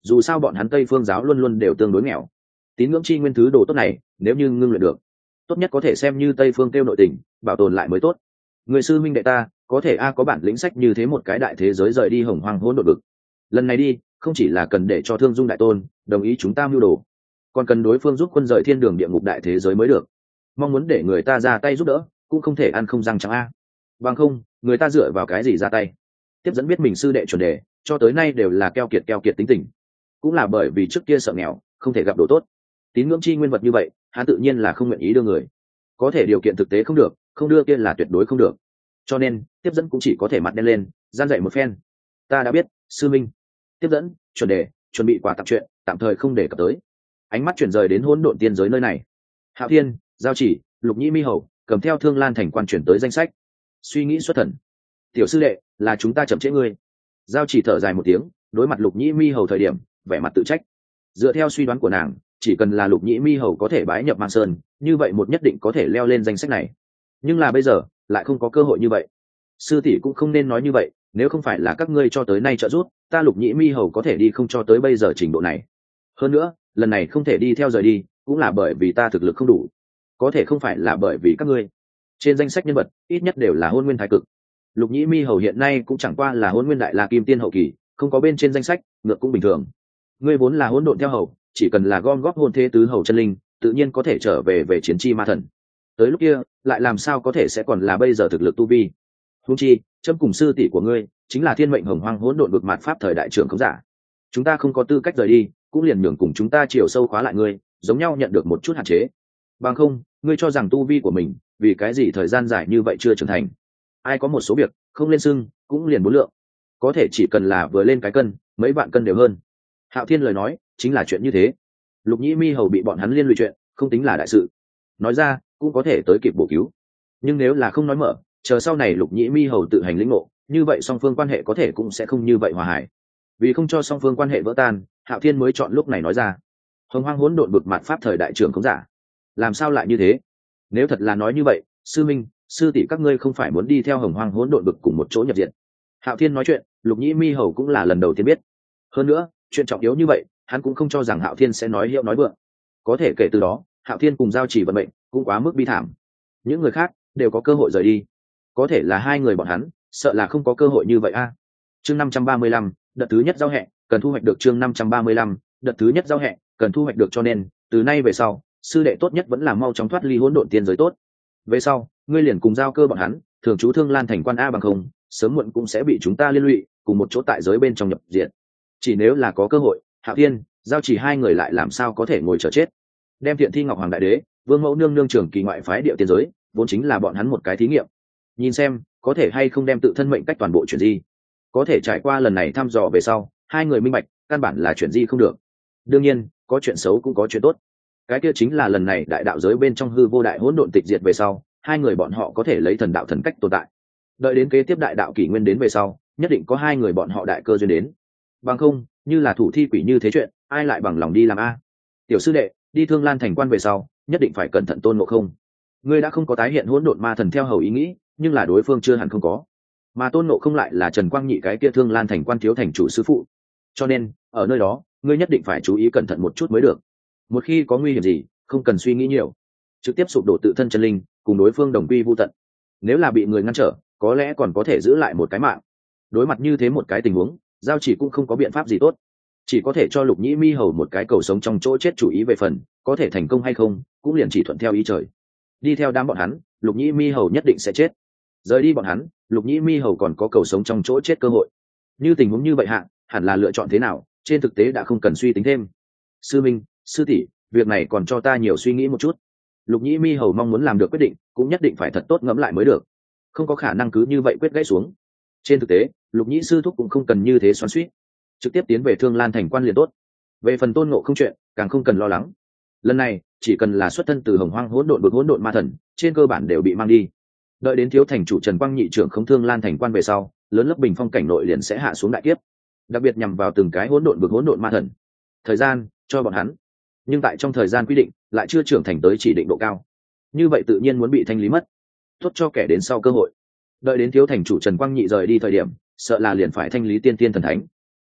dù sao bọn hắn tây phương giáo luôn luôn đều tương đối nghèo. Tín ngưỡng chi nguyên thứ đồ tốt này nếu như ngưng luyện được, tốt nhất có thể xem như tây phương kêu nội tình, bảo tồn lại mới tốt. Người sư minh đệ ta có thể a có bản lĩnh sách như thế một cái đại thế giới rời đi hồng hoang hỗn độn vực. Lần này đi không chỉ là cần để cho Thương Dung đại tôn đồng ý chúng ta mưu đồ, còn cần đối phương giúp quân rời thiên đường địa ngục đại thế giới mới được. Mong muốn để người ta ra tay giúp đỡ cũng không thể ăn không răng trắng a. Bằng không người ta dựa vào cái gì ra tay? Tiếp dẫn biết mình sư đệ chuẩn đề cho tới nay đều là keo kiệt keo kiệt tính tình, cũng là bởi vì trước kia sợ nghèo không thể gặp đồ tốt. Tín ngưỡng chi nguyên vật như vậy hắn tự nhiên là không nguyện ý đưa người, có thể điều kiện thực tế không được, không đưa kia là tuyệt đối không được, cho nên tiếp dẫn cũng chỉ có thể mặt đen lên gian dạy một phen. Ta đã biết sư minh. Tiếp dẫn chuẩn đề chuẩn bị quà tặng chuyện tạm thời không để cập tới, ánh mắt chuyển rời đến hỗn độn tiên giới nơi này. Hạo Thiên, Giao Chỉ, Lục Nhĩ Mi Hầu cầm theo Thương Lan thành quan chuyển tới danh sách, suy nghĩ xuất thần. Tiểu sư đệ là chúng ta chậm trễ ngươi. Giao Chỉ thở dài một tiếng, đối mặt Lục Nhĩ Mi Hầu thời điểm vẻ mặt tự trách. Dựa theo suy đoán của nàng, chỉ cần là Lục Nhĩ Mi Hầu có thể bái nhập Mang Sơn, như vậy một nhất định có thể leo lên danh sách này, nhưng là bây giờ lại không có cơ hội như vậy. Sư tỷ cũng không nên nói như vậy, nếu không phải là các ngươi cho tới nay trợ giúp ta, Lục Nhĩ Mi Hầu có thể đi không cho tới bây giờ trình độ này. Hơn nữa lần này không thể đi theo rời đi cũng là bởi vì ta thực lực không đủ, có thể không phải là bởi vì các ngươi. Trên danh sách nhân vật ít nhất đều là hôn nguyên thái cực, Lục Nhĩ Mi Hầu hiện nay cũng chẳng qua là hôn nguyên đại la kim tiên hậu kỳ, không có bên trên danh sách ngược cũng bình thường. Ngươi vốn là hỗn độn theo hầu, chỉ cần là gom góp hôn thế tứ hầu chân linh tự nhiên có thể trở về về chiến chi ma thần. Tới lúc kia lại làm sao có thể sẽ còn là bây giờ thực lực tu vi. Huống chi chấm cùng sư tỷ của ngươi chính là thiên mệnh hồng hoang hỗn độn vực mạt pháp thời đại trưởng không giả, chúng ta không có tư cách rời đi, cũng liền nhường cùng chúng ta chiều sâu khóa lại ngươi, giống nhau nhận được một chút hạn chế. Bằng không ngươi cho rằng tu vi của mình vì cái gì thời gian dài như vậy chưa trưởng thành? Ai có một số việc không lên xưng cũng liền bốn lượng, có thể chỉ cần là vừa lên cái cân mấy vạn cân đều hơn. Hạo Thiên lời nói chính là chuyện như thế. Lục Nhĩ Mi Hầu bị bọn hắn liên lụy chuyện không tính là đại sự, nói ra cũng có thể tới kịp bổ cứu, nhưng nếu là không nói mở, chờ sau này Lục Nhĩ Mi Hầu tự hành lĩnh ngộ, như vậy song phương quan hệ có thể cũng sẽ không như vậy hòa hải. Vì không cho song phương quan hệ vỡ tan, Hạo Thiên mới chọn lúc này nói ra. Hồng hoang hỗn độn bực mặt pháp thời đại trưởng không giả, làm sao lại như thế? Nếu thật là nói như vậy, sư minh sư tỷ các ngươi không phải muốn đi theo hồng hoang hỗn độn bực cùng một chỗ nhập diện? Hạo Thiên nói chuyện Lục Nhĩ Mi Hầu cũng là lần đầu tiên biết. Hơn nữa chuyện trọng yếu như vậy hắn cũng không cho rằng Hạo Thiên sẽ nói hiệu nói vượng. Có thể kể từ đó Hạo Thiên cùng Giao Chỉ vận mệnh cũng quá mức bi thảm, những người khác đều có cơ hội rời đi, có thể là hai người bọn hắn sợ là không có cơ hội như vậy a. Chương năm trăm ba mươi lăm, đợt thứ nhất giao hẹn cần thu hoạch được. Chương năm trăm ba mươi lăm, đợt thứ nhất giao hẹn cần thu hoạch được, cho nên từ nay về sau sư đệ tốt nhất vẫn là mau chóng thoát ly hỗn độn tiên giới tốt. Về sau ngươi liền cùng giao cơ bọn hắn thường trú Thương Lan thành quan a, bằng không sớm muộn cũng sẽ bị chúng ta liên lụy cùng một chỗ tại giới bên trong nhập diện. Chỉ nếu là có cơ hội, Hạo Thiên, Giao Chỉ hai người lại làm sao có thể ngồi chờ chết? Đem Thiện Thi Ngọc Hoàng đại đế, Vương Mẫu nương nương trưởng kỳ ngoại phái địa tiên giới, vốn chính là bọn hắn một cái thí nghiệm, nhìn xem có thể hay không đem tự thân mệnh cách toàn bộ chuyển di. Có thể trải qua lần này thăm dò về sau, hai người minh bạch căn bản là chuyển di không được. Đương nhiên có chuyện xấu cũng có chuyện tốt, cái kia chính là lần này đại đạo giới bên trong hư vô đại hỗn độn tịch diệt về sau, hai người bọn họ có thể lấy thần đạo thần cách tồn tại. Đợi đến kế tiếp đại đạo kỷ nguyên đến về sau, nhất định có hai người bọn họ đại cơ duyên đến. Bằng không như là thủ thi quỷ như thế chuyện, ai lại bằng lòng đi làm a? Tiểu sư đệ đi Thương Lan thành quan về sau nhất định phải cẩn thận. Tôn Ngộ Không, ngươi đã không có tái hiện hỗn độn ma thần theo hầu ý nghĩ, nhưng là đối phương chưa hẳn không có, mà Tôn Ngộ Không lại là Trần Quang Nhị cái kia Thương Lan thành quan thiếu thành chủ sư phụ, cho nên ở nơi đó ngươi nhất định phải chú ý cẩn thận một chút mới được. Một khi có nguy hiểm gì không cần suy nghĩ nhiều, trực tiếp sụp đổ tự thân chân linh cùng đối phương đồng quy vu tận. Nếu là bị người ngăn trở có lẽ còn có thể giữ lại một cái mạng. Đối mặt như thế một cái tình huống, Giao Chỉ cũng không có biện pháp gì tốt, chỉ có thể cho Lục Nhĩ Mi Hầu một cái cầu sống trong chỗ chết chủ ý, về phần có thể thành công hay không cũng liền chỉ thuận theo ý trời. Đi theo đám bọn hắn Lục Nhĩ Mi Hầu nhất định sẽ chết, rời đi bọn hắn Lục Nhĩ Mi Hầu còn có cầu sống trong chỗ chết cơ hội. Như tình huống như vậy hạ hẳn là lựa chọn thế nào, trên thực tế đã không cần suy tính thêm. Sư minh sư tỷ, việc này còn cho ta nhiều suy nghĩ một chút. Lục Nhĩ Mi Hầu mong muốn làm được quyết định cũng nhất định phải thật tốt ngẫm lại mới được, không có khả năng cứ như vậy quyết gãy xuống. Trên thực tế Lục Nhĩ sư thúc cũng không cần như thế xoắn xuýt, trực tiếp tiến về Thương Lan thành quan liền tốt. Về phần Tôn Ngộ Không chuyện càng không cần lo lắng, lần này chỉ cần là xuất thân từ hồng hoang hỗn độn vực hỗn độn ma thần trên cơ bản đều bị mang đi. Đợi đến thiếu thành chủ Trần Quang Nhị trưởng không Thương Lan thành quan về sau, lớn lớp bình phong cảnh nội liền sẽ hạ xuống đại kiếp, đặc biệt nhằm vào từng cái hỗn độn vực hỗn độn ma thần. Thời gian cho bọn hắn, nhưng tại trong thời gian quy định lại chưa trưởng thành tới chỉ định độ cao, như vậy tự nhiên muốn bị thanh lý mất, tốt cho kẻ đến sau cơ hội. Đợi đến thiếu thành chủ Trần Quang Nhị rời đi thời điểm, sợ là liền phải thanh lý tiên tiên thần thánh.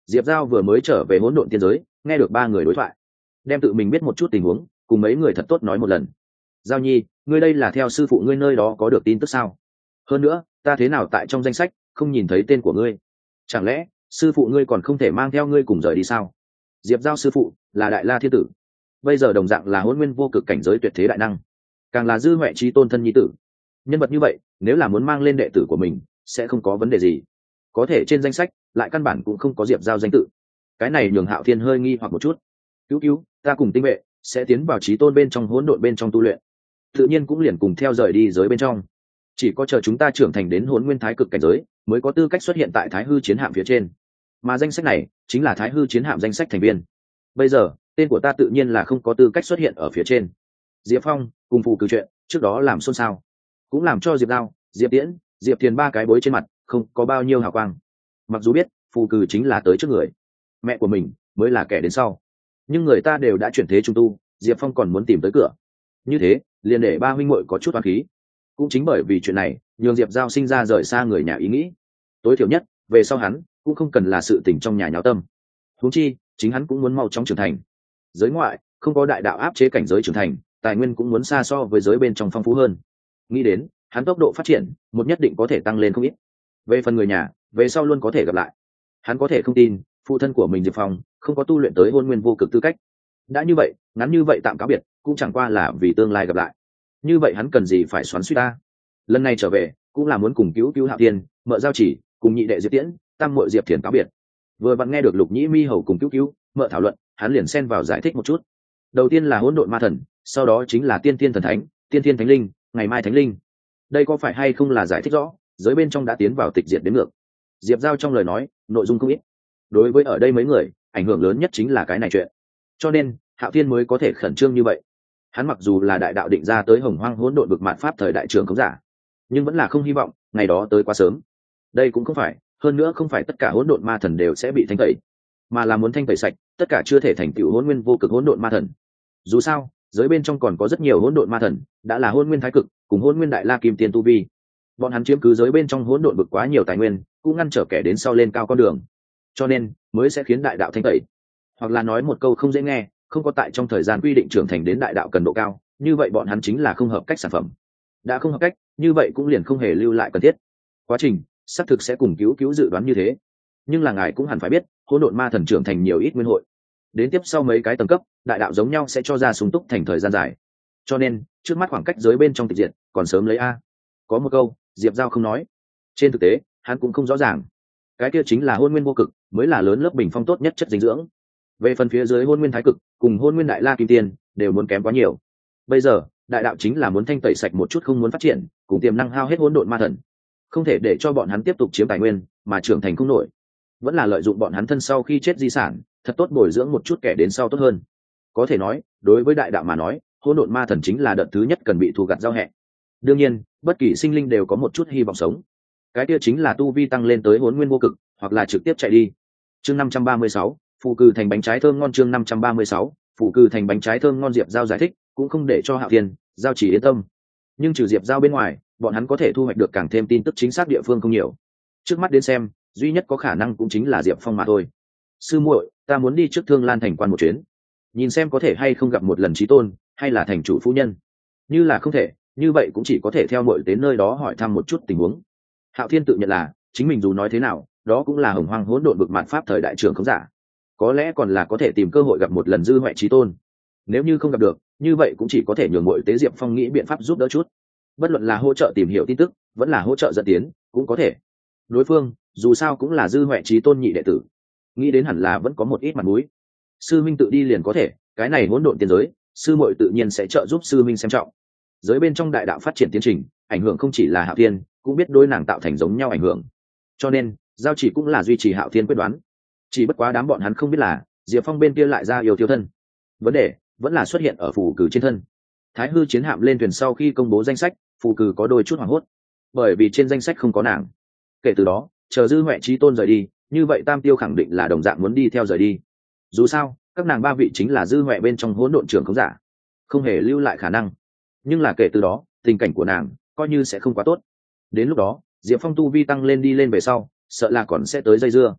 Diệp Giao vừa mới trở về hỗn độn tiên giới, nghe được ba người đối thoại, đem tự mình biết một chút tình huống cùng mấy người thật tốt nói một lần. Giao Nhi, ngươi đây là theo sư phụ ngươi nơi đó có được tin tức sao? Hơn nữa, ta thế nào tại trong danh sách không nhìn thấy tên của ngươi? Chẳng lẽ sư phụ ngươi còn không thể mang theo ngươi cùng rời đi sao? Diệp Giao sư phụ là Đại La Thiên Tử, bây giờ đồng dạng là hỗn nguyên vô cực cảnh giới tuyệt thế đại năng, càng là dư huệ trí tôn thân nhi tử. Nhân vật như vậy nếu là muốn mang lên đệ tử của mình sẽ không có vấn đề gì, có thể trên danh sách lại căn bản cũng không có Diệp Giao danh tự. Cái này nhường Hạo Thiên hơi nghi hoặc một chút. Cứu cứu, ta cùng tinh vệ sẽ tiến vào trí tôn bên trong hỗn độn bên trong tu luyện, tự nhiên cũng liền cùng theo rời đi giới bên trong. Chỉ có chờ chúng ta trưởng thành đến hỗn nguyên thái cực cảnh giới mới có tư cách xuất hiện tại thái hư chiến hạm phía trên, mà danh sách này chính là thái hư chiến hạm danh sách thành viên. Bây giờ tên của ta tự nhiên là không có tư cách xuất hiện ở phía trên. Diệp Phong cùng phụ cử chuyện trước đó làm xôn xao, cũng làm cho Diệp Giao, Diệp Tiễn, Diệp Thiền ba cái bối trên mặt không có bao nhiêu hào quang. Mặc dù biết phù cử chính là tới trước người, mẹ của mình mới là kẻ đến sau, nhưng người ta đều đã chuyển thế trung tu, Diệp Phong còn muốn tìm tới cửa, như thế liền để ba huynh muội có chút oán khí. Cũng chính bởi vì chuyện này nhường Diệp Giao sinh ra rời xa người nhà ý nghĩ, tối thiểu nhất về sau hắn cũng không cần là sự tình trong nhà nháo tâm. Huống chi chính hắn cũng muốn mau chóng trưởng thành. Giới ngoại không có đại đạo áp chế cảnh giới trưởng thành, tài nguyên cũng muốn xa so với giới bên trong phong phú hơn. Nghĩ đến hắn tốc độ phát triển một nhất định có thể tăng lên không ít. Về phần người nhà, về sau luôn có thể gặp lại. Hắn có thể không tin phụ thân của mình Diệp Phong không có tu luyện tới hôn nguyên vô cực tư cách. Đã như vậy, ngắn như vậy tạm cáo biệt cũng chẳng qua là vì tương lai gặp lại. Như vậy hắn cần gì phải xoắn suýt ta? Lần này trở về cũng là muốn cùng cứu cứu Hạo Thiên, mợ Giao Chỉ, cùng nhị đệ Diệp Tiễn, tam muội Diệp Thiền cáo biệt. Vừa vặn nghe được Lục Nhĩ Mi hầu cùng cứu cứu, mợ thảo luận, hắn liền xen vào giải thích một chút. Đầu tiên là hỗn độn ma thần, sau đó chính là tiên tiên thần thánh, tiên tiên thánh linh, ngày mai thánh linh. Đây có phải hay không là giải thích rõ giới bên trong đã tiến vào tịch diệt đến ngược? Diệp Giao trong lời nói nội dung không ít, đối với ở đây mấy người ảnh hưởng lớn nhất chính là cái này chuyện, cho nên Hạo Thiên mới có thể khẩn trương như vậy. Hắn mặc dù là đại đạo định ra tới hồng hoang hỗn độn vực mạt pháp thời đại trường khống giả, nhưng vẫn là không hy vọng ngày đó tới quá sớm. Đây cũng không phải, hơn nữa không phải tất cả hỗn độn ma thần đều sẽ bị thanh tẩy, mà là muốn thanh tẩy sạch tất cả chưa thể thành tựu hỗn nguyên vô cực hỗn độn ma thần. Dù sao giới bên trong còn có rất nhiều hỗn độn ma thần đã là hỗn nguyên thái cực cùng hỗn nguyên đại la kim tiên tu vi, bọn hắn chiếm cứ giới bên trong hỗn độn vực quá nhiều tài nguyên, cũng ngăn trở kẻ đến sau lên cao con đường, cho nên mới sẽ khiến đại đạo thanh tẩy. Hoặc là nói một câu không dễ nghe, không có tại trong thời gian quy định trưởng thành đến đại đạo cần độ cao, như vậy bọn hắn chính là không hợp cách sản phẩm. Đã không hợp cách, như vậy cũng liền không hề lưu lại cần thiết. Quá trình xác thực sẽ cùng cứu cứu dự đoán như thế, nhưng là ngài cũng hẳn phải biết hỗn độn ma thần trưởng thành nhiều ít nguyên hội, đến tiếp sau mấy cái tầng cấp đại đạo giống nhau sẽ cho ra sung túc thành thời gian dài, cho nên trước mắt khoảng cách giới bên trong tịch diệt còn sớm lấy a. Có một câu Diệp Giao không nói, trên thực tế hắn cũng không rõ ràng, cái kia chính là hôn nguyên vô cực mới là lớn lớp bình phong tốt nhất chất dinh dưỡng. Về phần phía dưới hôn nguyên thái cực cùng hôn nguyên đại la kim tiên đều muốn kém quá nhiều. Bây giờ đại đạo chính là muốn thanh tẩy sạch một chút không muốn phát triển cùng tiềm năng hao hết hỗn độn ma thần, không thể để cho bọn hắn tiếp tục chiếm tài nguyên mà trưởng thành không nổi, vẫn là lợi dụng bọn hắn thân sau khi chết di sản thật tốt bồi dưỡng một chút kẻ đến sau tốt hơn. Có thể nói đối với đại đạo mà nói, hỗn độn ma thần chính là đợt thứ nhất cần bị thu gặt giao hẹ. Đương nhiên bất kỳ sinh linh đều có một chút hy vọng sống, cái kia chính là tu vi tăng lên tới hỗn nguyên vô cực hoặc là trực tiếp chạy đi. Chương năm trăm ba mươi sáu, phụ cừ thành bánh trái thơm ngon. Chương năm trăm ba mươi sáu, phụ cừ thành bánh trái thơm ngon. Diệp Giao giải thích cũng không để cho Hạo Thiên, Giao Chỉ yên tâm, nhưng trừ Diệp Giao bên ngoài bọn hắn có thể thu hoạch được càng thêm tin tức chính xác địa phương không nhiều. Trước mắt đến xem duy nhất có khả năng cũng chính là Diệp Phong mà thôi. Sư muội, ta muốn đi trước Thương Lan thành quan một chuyến, nhìn xem có thể hay không gặp một lần chí tôn hay là thành chủ phu nhân. Như là không thể, như vậy cũng chỉ có thể theo muội đến nơi đó hỏi thăm một chút tình huống. Hạo Thiên tự nhận là chính mình dù nói thế nào đó cũng là hồng hoang hỗn độn vực mạt pháp thời đại trường không giả, có lẽ còn là có thể tìm cơ hội gặp một lần dư huệ chí tôn. Nếu như không gặp được, như vậy cũng chỉ có thể nhường muội tế Diệp Phong nghĩ biện pháp giúp đỡ chút, bất luận là hỗ trợ tìm hiểu tin tức vẫn là hỗ trợ dẫn tiến cũng có thể. Đối phương dù sao cũng là dư huệ chí tôn nhị đệ tử, nghĩ đến hẳn là vẫn có một ít mặt mũi. Sư minh tự đi liền có thể, cái này hỗn độn tiên giới sư muội tự nhiên sẽ trợ giúp sư minh xem trọng. Giới bên trong đại đạo phát triển tiến trình ảnh hưởng không chỉ là Hạo Thiên, cũng biết đối nàng tạo thành giống nhau ảnh hưởng, cho nên Giao Chỉ cũng là duy trì Hạo Thiên quyết đoán. Chỉ bất quá đám bọn hắn không biết là Diệp Phong bên kia lại ra yêu thiếu thân, vấn đề vẫn là xuất hiện ở phù cử trên thân. Thái hư chiến hạm lên thuyền sau khi công bố danh sách, phù cử có đôi chút hoảng hốt, bởi vì trên danh sách không có nàng. Kể từ đó chờ dư huệ chí tôn rời đi, như vậy tam tiêu khẳng định là đồng dạng muốn đi theo rời đi. Dù sao các nàng ba vị chính là dư huệ bên trong hỗn độn trường không giả, không hề lưu lại khả năng. Nhưng là kể từ đó tình cảnh của nàng coi như sẽ không quá tốt. Đến lúc đó Diệp Phong tu vi tăng lên đi lên về sau sợ là còn sẽ tới dây dưa.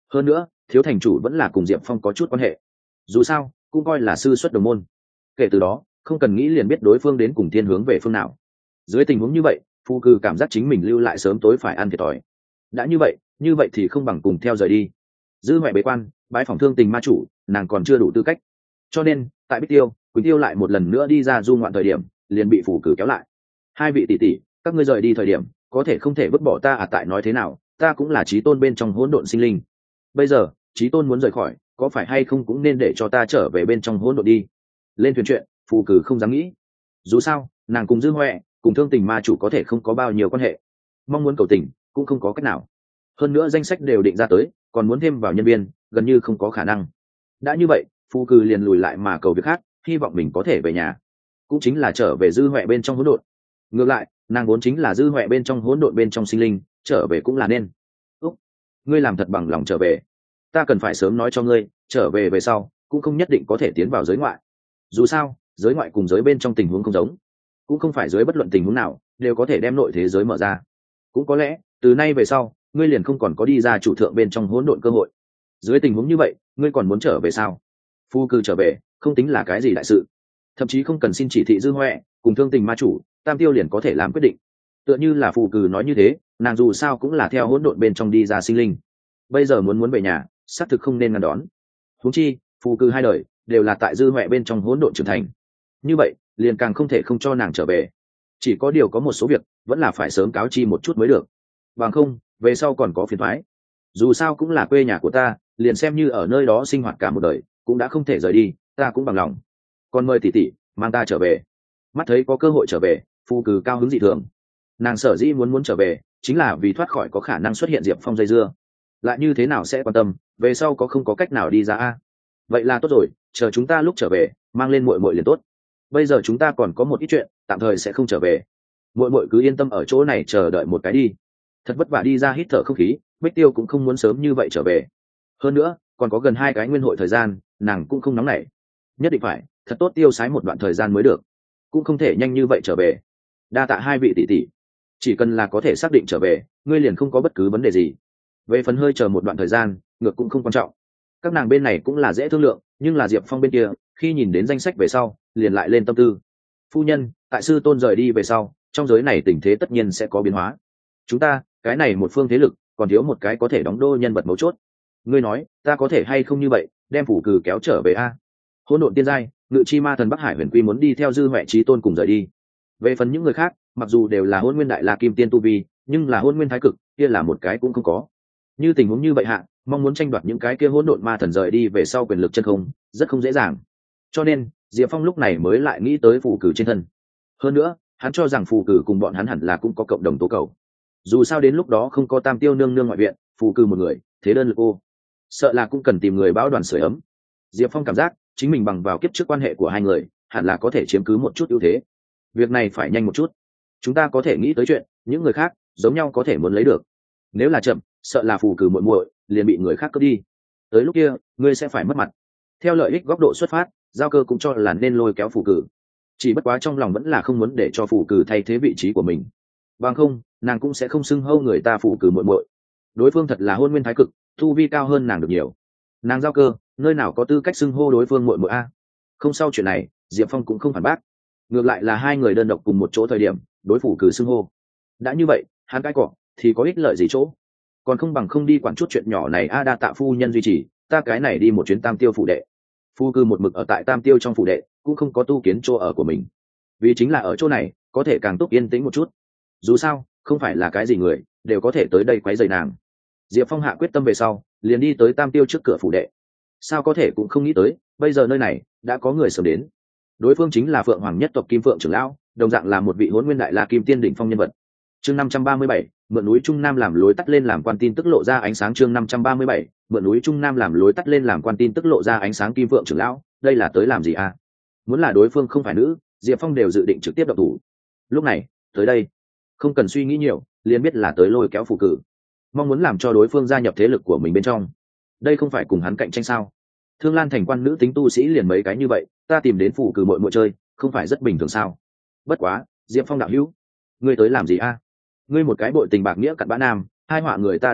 hơn nữa thiếu thành chủ vẫn là cùng diệp phong có chút quan hệ, dù sao cũng coi là sư xuất đồng môn. Kể từ đó không cần nghĩ liền biết đối phương đến cùng thiên hướng về phương nào. Dưới tình huống như vậy Phu Cừ cảm giác chính mình lưu lại sớm tối phải ăn thiệt thòi. Đã như vậy như vậy thì không bằng cùng theo rời đi. Dư Huệ bế quan bái phỏng Thương Tình ma chủ, nàng còn chưa đủ tư cách, cho nên tại Bích Tiêu Quỳnh Tiêu lại một lần nữa đi ra du ngoạn thời điểm liền bị Phủ Cừ kéo lại. Hai vị tỷ tỷ, các ngươi rời đi thời điểm có thể không thể vứt bỏ ta à? Tại nói thế nào ta cũng là chí tôn bên trong hỗn độn sinh linh, bây giờ chí tôn muốn rời khỏi có phải hay không cũng nên để cho ta trở về bên trong hỗn độn đi. Lên thuyền chuyện Phù Cừ không dám nghĩ, dù sao nàng cùng Dư Huệ cùng Thương Tình ma chủ có thể không có bao nhiêu quan hệ, mong muốn cầu tình cũng không có cách nào. Hơn nữa danh sách đều định ra tới, còn muốn thêm vào nhân viên gần như không có khả năng. Đã như vậy Phù Cừ liền lùi lại mà cầu việc khác, hy vọng mình có thể về nhà, cũng chính là trở về Dư Huệ bên trong hỗn độn. Ngược lại nàng vốn chính là Dư Huệ bên trong hỗn độn bên trong sinh linh, trở về cũng là nên. Úc, ngươi làm thật bằng lòng trở về, ta cần phải sớm nói cho ngươi, trở về về sau cũng không nhất định có thể tiến vào giới ngoại. Dù sao giới ngoại cùng giới bên trong tình huống không giống, cũng không phải giới bất luận tình huống nào đều có thể đem nội thế giới mở ra. Cũng có lẽ từ nay về sau ngươi liền không còn có đi ra chủ thượng bên trong hỗn độn cơ hội. Dưới tình huống như vậy ngươi còn muốn trở về sao? Phu Cừ trở về không tính là cái gì đại sự, thậm chí không cần xin chỉ thị Dư Huệ cùng Thương Tình ma chủ, Tam Tiêu liền có thể làm quyết định. Tựa như là Phù Cừ nói như thế, nàng dù sao cũng là theo hỗn độn bên trong đi ra sinh linh, bây giờ muốn muốn về nhà xác thực không nên ngăn đón. Huống chi Phù Cừ hai đời đều là tại Dư Huệ bên trong hỗn độn trưởng thành, như vậy liền càng không thể không cho nàng trở về. Chỉ có điều có một số việc vẫn là phải sớm cáo chi một chút mới được, bằng không về sau còn có phiền toái. Dù sao cũng là quê nhà của ta, liền xem như ở nơi đó sinh hoạt cả một đời cũng đã không thể rời đi, ta cũng bằng lòng. Còn mời tỷ tỷ mang ta trở về. Mắt thấy có cơ hội trở về, Phu Cừ cao hứng dị thường. Nàng sở dĩ muốn muốn trở về chính là vì thoát khỏi có khả năng xuất hiện Diệp Phong dây dưa, lại như thế nào sẽ quan tâm về sau có không có cách nào đi ra a? Vậy là tốt rồi, chờ chúng ta lúc trở về mang lên muội muội liền tốt. Bây giờ chúng ta còn có một ít chuyện tạm thời sẽ không trở về, muội muội cứ yên tâm ở chỗ này chờ đợi một cái đi. Thật vất vả đi ra hít thở không khí, Bích Tiêu cũng không muốn sớm như vậy trở về. Hơn nữa còn có gần hai cái nguyên hội thời gian, nàng cũng không nóng nảy, nhất định phải thật tốt tiêu sái một đoạn thời gian mới được, cũng không thể nhanh như vậy trở về. Đa tạ hai vị tỷ tỷ, chỉ cần là có thể xác định trở về ngươi liền không có bất cứ vấn đề gì. Về phần hơi chờ một đoạn thời gian ngược cũng không quan trọng, các nàng bên này cũng là dễ thương lượng, nhưng là Diệp Phong bên kia khi nhìn đến danh sách về sau liền lại lên tâm tư. Phu nhân, tại sư tôn rời đi về sau trong giới này tình thế tất nhiên sẽ có biến hóa, chúng ta cái này một phương thế lực còn thiếu một cái có thể đóng đô nhân vật mấu chốt. Ngươi nói ta có thể hay không như vậy đem Phủ Cừ kéo trở về a? Hỗn độn tiên giai ngự chi ma thần Bắc Hải Huyền Quy muốn đi theo Dư Huệ chí tôn cùng rời đi. Về phần những người khác mặc dù đều là hôn nguyên đại la kim tiên tu vi, nhưng là hôn nguyên thái cực kia là một cái cũng không có. Như tình huống như vậy hạ, mong muốn tranh đoạt những cái kia hỗn độn ma thần rời đi về sau quyền lực chân không rất không dễ dàng. Cho nên Diệp Phong lúc này mới lại nghĩ tới Phủ Cừ trên thân. Hơn nữa hắn cho rằng Phủ Cừ cùng bọn hắn hẳn là cũng có cộng đồng tố cầu. Dù sao đến lúc đó không có Tam Tiêu nương nương ngoại viện, Phủ Cừ một người thế đơn lực ô, sợ là cũng cần tìm người báo đoàn sưởi ấm. Diệp Phong cảm giác chính mình bằng vào kiếp trước quan hệ của hai người hẳn là có thể chiếm cứ một chút ưu thế. Việc này phải nhanh một chút, chúng ta có thể nghĩ tới chuyện những người khác giống nhau có thể muốn lấy được, nếu là chậm sợ là Phù Cừ muội muội liền bị người khác cướp đi, tới lúc kia ngươi sẽ phải mất mặt. Theo lợi ích góc độ xuất phát, giao cơ cũng cho là nên lôi kéo Phù Cừ, chỉ bất quá trong lòng vẫn là không muốn để cho Phù Cừ thay thế vị trí của mình, bằng không nàng cũng sẽ không xưng hâu người ta Phù Cừ muội muội. Đối phương thật là hôn nguyên thái cực, thu vi cao hơn nàng được nhiều, nàng giao cơ nơi nào có tư cách xưng hô đối phương muội muội a? Không, sau chuyện này Diệp Phong cũng không phản bác, ngược lại là hai người đơn độc cùng một chỗ thời điểm đối Phủ Cừ xưng hô. Đã như vậy hắn cái cọ thì có ích lợi gì chỗ, còn không bằng không đi quản chút chuyện nhỏ này a. Đa tạ phu nhân duy trì, ta cái này đi một chuyến Tam Tiêu phủ đệ. Phu Cừ một mực ở tại Tam Tiêu trong phủ đệ cũng không có tu kiến chỗ ở của mình, vì chính là ở chỗ này có thể càng túc yên tĩnh một chút, dù sao không phải là cái gì người đều có thể tới đây quấy rầy nàng. Diệp Phong hạ quyết tâm về sau liền đi tới Tam Tiêu trước cửa phủ đệ, sao có thể cũng không nghĩ tới bây giờ nơi này đã có người sớm đến. Đối phương chính là Phượng Hoàng nhất tộc Kim Phượng trưởng lão, đồng dạng là một vị hỗn nguyên đại la kim tiên đỉnh phong nhân vật. Chương năm trăm ba mươi bảy, mượn núi Trung Nam làm lối tắt lên làm quan tin tức lộ ra ánh sáng. Chương năm trăm ba mươi bảy, mượn núi Trung Nam làm lối tắt lên làm quan tin tức lộ ra ánh sáng. Kim Phượng trưởng lão, đây là tới làm gì à? Muốn là đối phương không phải nữ, Diệp Phong đều dự định trực tiếp động thủ. Lúc này, tới đây, không cần suy nghĩ nhiều, liền biết là tới lôi kéo Phủ Cừ, mong muốn làm cho đối phương gia nhập thế lực của mình bên trong. Đây không phải cùng hắn cạnh tranh sao? Thương Lan thành quan nữ tính tu sĩ liền mấy cái như vậy, ta tìm đến Phủ Cừ muội muội chơi, không phải rất bình thường sao? Bất quá, Diệp Phong đạo hữu, ngươi tới làm gì a? Ngươi một cái bội tình bạc nghĩa cặn bã nam, hai họa người ta đời trước,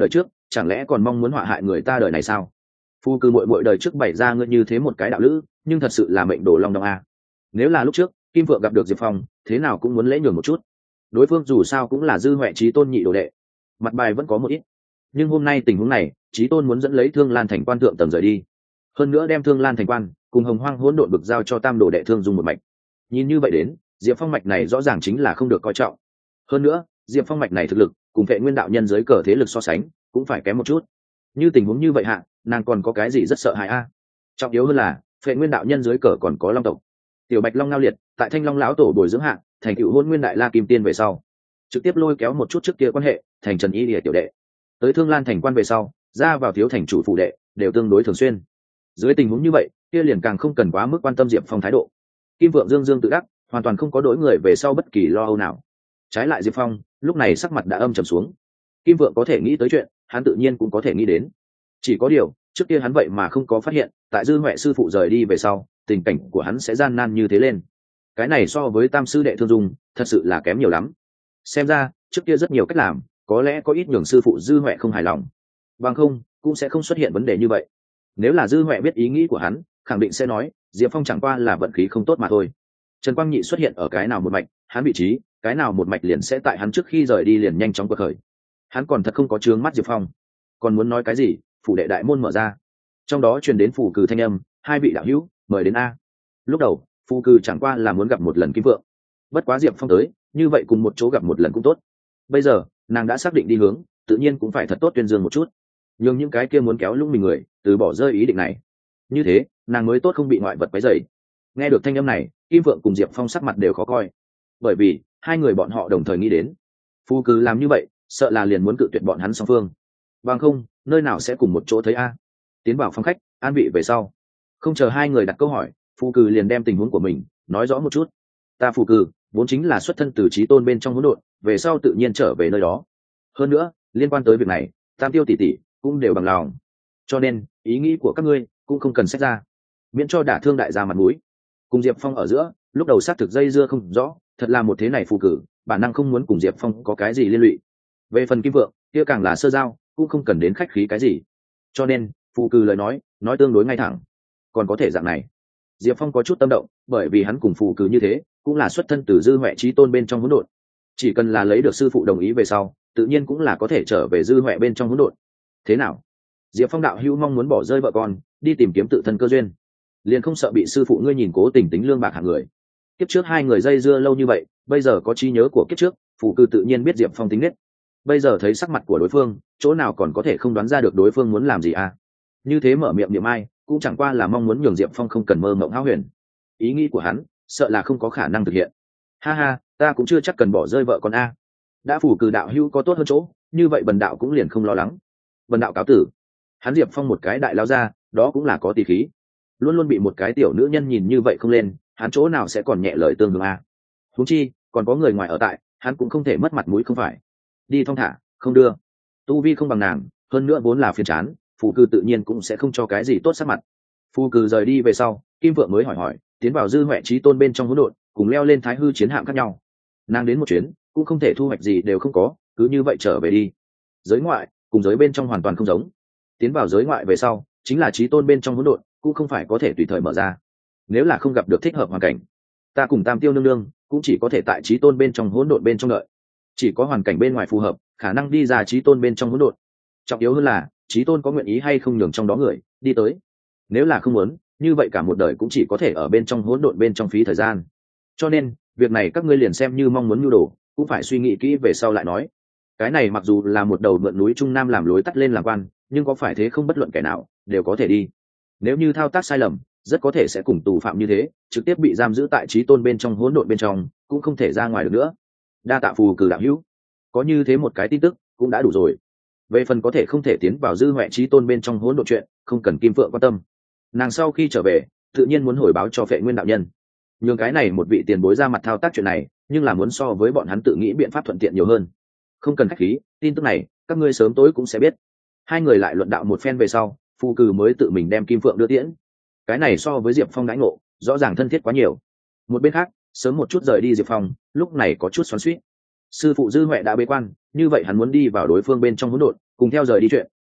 chẳng lẽ còn mong muốn họa hại người ta đời này sao? Phu cư muội muội đời trước bày ra ngươi như thế một cái đạo lữ, nhưng thật sự là mệnh đồ long đong a. Nếu là lúc trước Kim Phượng gặp được Diệp Phong, thế nào cũng muốn lễ nhường một chút. Đối phương dù sao cũng là Dư Huệ Chí Tôn nhị đồ đệ, mặt bài vẫn có một ít. Nhưng hôm nay tình huống này, Chí Tôn muốn dẫn lấy Thương Lan Thành quan thượng tầng rời đi, hơn nữa đem Thương Lan Thành quan cùng Hồng Hoang hỗn độn bực giao cho tam đồ đệ Thương Dung một mạch. Nhìn như vậy đến, Diệp Phong mạch này rõ ràng chính là không được coi trọng. Hơn nữa, Diệp Phong mạch này thực lực cùng Vệ Nguyên đạo nhân dưới cờ thế lực so sánh, cũng phải kém một chút. Như tình huống như vậy hạ, nàng còn có cái gì rất sợ hãi a? Trọng yếu hơn là, Vệ Nguyên đạo nhân dưới cờ còn có Long tộc. Tiểu Bạch Long Ngao Liệt, tại Thanh Long lão tổ bồi dưỡng hạ, thành tựu Hôn Nguyên Đại La Kim Tiên về sau, trực tiếp lôi kéo một chút trước kia quan hệ, thành Trần Y Lìa tiểu đệ. Tới Thương Lan Thành quan về sau, ra vào thiếu thành chủ phụ đệ, đều tương đối thường xuyên. Dưới tình huống như vậy, kia liền càng không cần quá mức quan tâm Diệp Phong thái độ. Kim Vượng Dương Dương tự đắc, hoàn toàn không có đối người về sau bất kỳ lo âu nào. Trái lại Diệp Phong, lúc này sắc mặt đã âm trầm xuống. Kim Vượng có thể nghĩ tới chuyện, hắn tự nhiên cũng có thể nghĩ đến. Chỉ có điều, trước kia hắn vậy mà không có phát hiện, tại Dư Huệ sư phụ rời đi về sau, tình cảnh của hắn sẽ gian nan như thế lên. Cái này so với Tam sư đệ Thương Dung, thật sự là kém nhiều lắm. Xem ra, trước kia rất nhiều cách làm, có lẽ có ít nhường sư phụ Dư Huệ không hài lòng. Bằng không, cũng sẽ không xuất hiện vấn đề như vậy. Nếu là Dư Huệ biết ý nghĩ của hắn, khẳng định sẽ nói, Diệp Phong chẳng qua là vận khí không tốt mà thôi. Trần Quang Nhị xuất hiện ở cái nào một mạch, hắn vị trí, cái nào một mạch liền sẽ tại hắn trước khi rời đi liền nhanh chóng quật khởi. Hắn còn thật không có chướng mắt Diệp Phong. Còn muốn nói cái gì, phủ đệ đại môn mở ra. Trong đó truyền đến phủ cử thanh âm, hai vị đạo hữu, mời đến a. Lúc đầu, phủ cử chẳng qua là muốn gặp một lần Kim Vượng. Bất quá Diệp Phong tới, như vậy cùng một chỗ gặp một lần cũng tốt. Bây giờ, nàng đã xác định đi hướng, tự nhiên cũng phải thật tốt tuyên dương một chút. Nhưng những cái kia muốn kéo lũng mình người, từ bỏ rơi ý định này. Như thế, nàng mới tốt không bị ngoại vật quấy rầy. Nghe được thanh âm này, Kim Vượng cùng Diệp Phong sắc mặt đều khó coi. Bởi vì, hai người bọn họ đồng thời nghĩ đến, Phu Cừ làm như vậy, sợ là liền muốn cự tuyệt bọn hắn song phương. Bằng không, nơi nào sẽ cùng một chỗ thấy a? Tiến vào phòng khách, an vị về sau. Không chờ hai người đặt câu hỏi, Phu Cừ liền đem tình huống của mình nói rõ một chút. Ta Phu Cừ vốn chính là xuất thân từ Chí Tôn bên trong hỗn độn, về sau tự nhiên trở về nơi đó. Hơn nữa, liên quan tới việc này, Tam Tiêu tỷ tỷ cũng đều bằng lòng. Cho nên, ý nghĩ của các ngươi cũng không cần xét ra, miễn cho đả thương đại gia mặt mũi. Cùng Diệp Phong ở giữa, lúc đầu xác thực dây dưa không rõ, thật là một thế này Phu Cừ, bản năng không muốn cùng Diệp Phong có cái gì liên lụy. Về phần Kim Vượng, kia càng là sơ giao, cũng không cần đến khách khí cái gì. Cho nên, Phu Cừ lời nói, nói tương đối ngay thẳng. Còn có thể dạng này. Diệp Phong có chút tâm động, bởi vì hắn cùng Phu Cừ như thế, cũng là xuất thân từ Dư Huệ Chí Tôn bên trong hỗn độn. Chỉ cần là lấy được sư phụ đồng ý về sau, tự nhiên cũng là có thể trở về Dư Huệ bên trong hỗn độn. Thế nào? Diệp Phong đạo hữu mong muốn bỏ rơi vợ con, đi tìm kiếm tự thân cơ duyên, liền không sợ bị sư phụ ngươi nhìn cố tình tính lương bạc hạng người. Kiếp trước hai người dây dưa lâu như vậy, bây giờ có trí nhớ của kiếp trước, Phù Cư tự nhiên biết Diệp Phong tính nết. Bây giờ thấy sắc mặt của đối phương, chỗ nào còn có thể không đoán ra được đối phương muốn làm gì à? Như thế mở miệng niệm ai, cũng chẳng qua là mong muốn nhường Diệp Phong không cần mơ mộng hão huyền. Ý nghĩ của hắn, sợ là không có khả năng thực hiện. Ha ha, ta cũng chưa chắc cần bỏ rơi vợ con a. Đã Phù Cư đạo hữu có tốt hơn chỗ, như vậy Bần đạo cũng liền không lo lắng. Bần đạo cáo tử. Hắn Diệp Phong một cái đại lao ra, đó cũng là có tỷ khí. Luôn luôn bị một cái tiểu nữ nhân nhìn như vậy không lên, hắn chỗ nào sẽ còn nhẹ lời tương đương a? Huống chi, còn có người ngoài ở tại, hắn cũng không thể mất mặt mũi không phải. Đi thong thả, không đưa. Tu vi không bằng nàng, hơn nữa vốn là phiền chán, Phù Cư tự nhiên cũng sẽ không cho cái gì tốt sắc mặt. Phù Cư rời đi về sau, Kim Vượng mới hỏi hỏi, tiến vào Dư Huệ Chí Tôn bên trong hỗn độn, cùng leo lên Thái Hư chiến hạm khác nhau. Nàng đến một chuyến, cũng không thể thu hoạch gì đều không có, cứ như vậy trở về đi. Giới ngoại cùng giới bên trong hoàn toàn không giống. Tiến vào giới ngoại về sau, chính là Chí Tôn bên trong hỗn độn, cũng không phải có thể tùy thời mở ra. Nếu là không gặp được thích hợp hoàn cảnh, ta cùng Tam Tiêu nương nương cũng chỉ có thể tại Chí Tôn bên trong hỗn độn bên trong đợi. Chỉ có hoàn cảnh bên ngoài phù hợp, khả năng đi ra Chí Tôn bên trong hỗn độn. Trọng yếu hơn là, Chí Tôn có nguyện ý hay không nhường trong đó người đi tới. Nếu là không muốn, như vậy cả một đời cũng chỉ có thể ở bên trong hỗn độn bên trong phí thời gian. Cho nên, việc này các ngươi liền xem như mong muốn nhu đồ, cũng phải suy nghĩ kỹ về sau lại nói. Cái này mặc dù là một đầu mượn núi Trung Nam làm lối tắt lên làm quan, nhưng có phải thế không bất luận kẻ nào đều có thể đi. Nếu như thao tác sai lầm, rất có thể sẽ cùng tù phạm như thế, trực tiếp bị giam giữ tại Chí Tôn bên trong hỗn độn bên trong, cũng không thể ra ngoài được nữa. Đa tạ Phù Cử đạo hữu, có như thế một cái tin tức cũng đã đủ rồi. Về phần có thể không thể tiến vào Dư Huệ Chí Tôn bên trong hỗn độn chuyện, không cần Kim Phượng quan tâm. Nàng sau khi trở về, tự nhiên muốn hồi báo cho Phệ Nguyên đạo nhân. Nhưng cái này một vị tiền bối ra mặt thao tác chuyện này, nhưng là muốn so với bọn hắn tự nghĩ biện pháp thuận tiện nhiều hơn. Không cần khách khí, tin tức này các ngươi sớm tối cũng sẽ biết. Hai người lại luận đạo một phen về sau, Phù Cử mới tự mình đem Kim Phượng đưa tiễn. Cái này so với Diệp Phong đãi ngộ, rõ ràng thân thiết quá nhiều. Một bên khác, sớm một chút rời đi Diệp Phong, lúc này có chút xoắn xuýt. Sư phụ Dư Huệ đã bế quan, như vậy hắn muốn đi vào đối phương bên trong hỗn độn, cùng theo rời đi chuyện,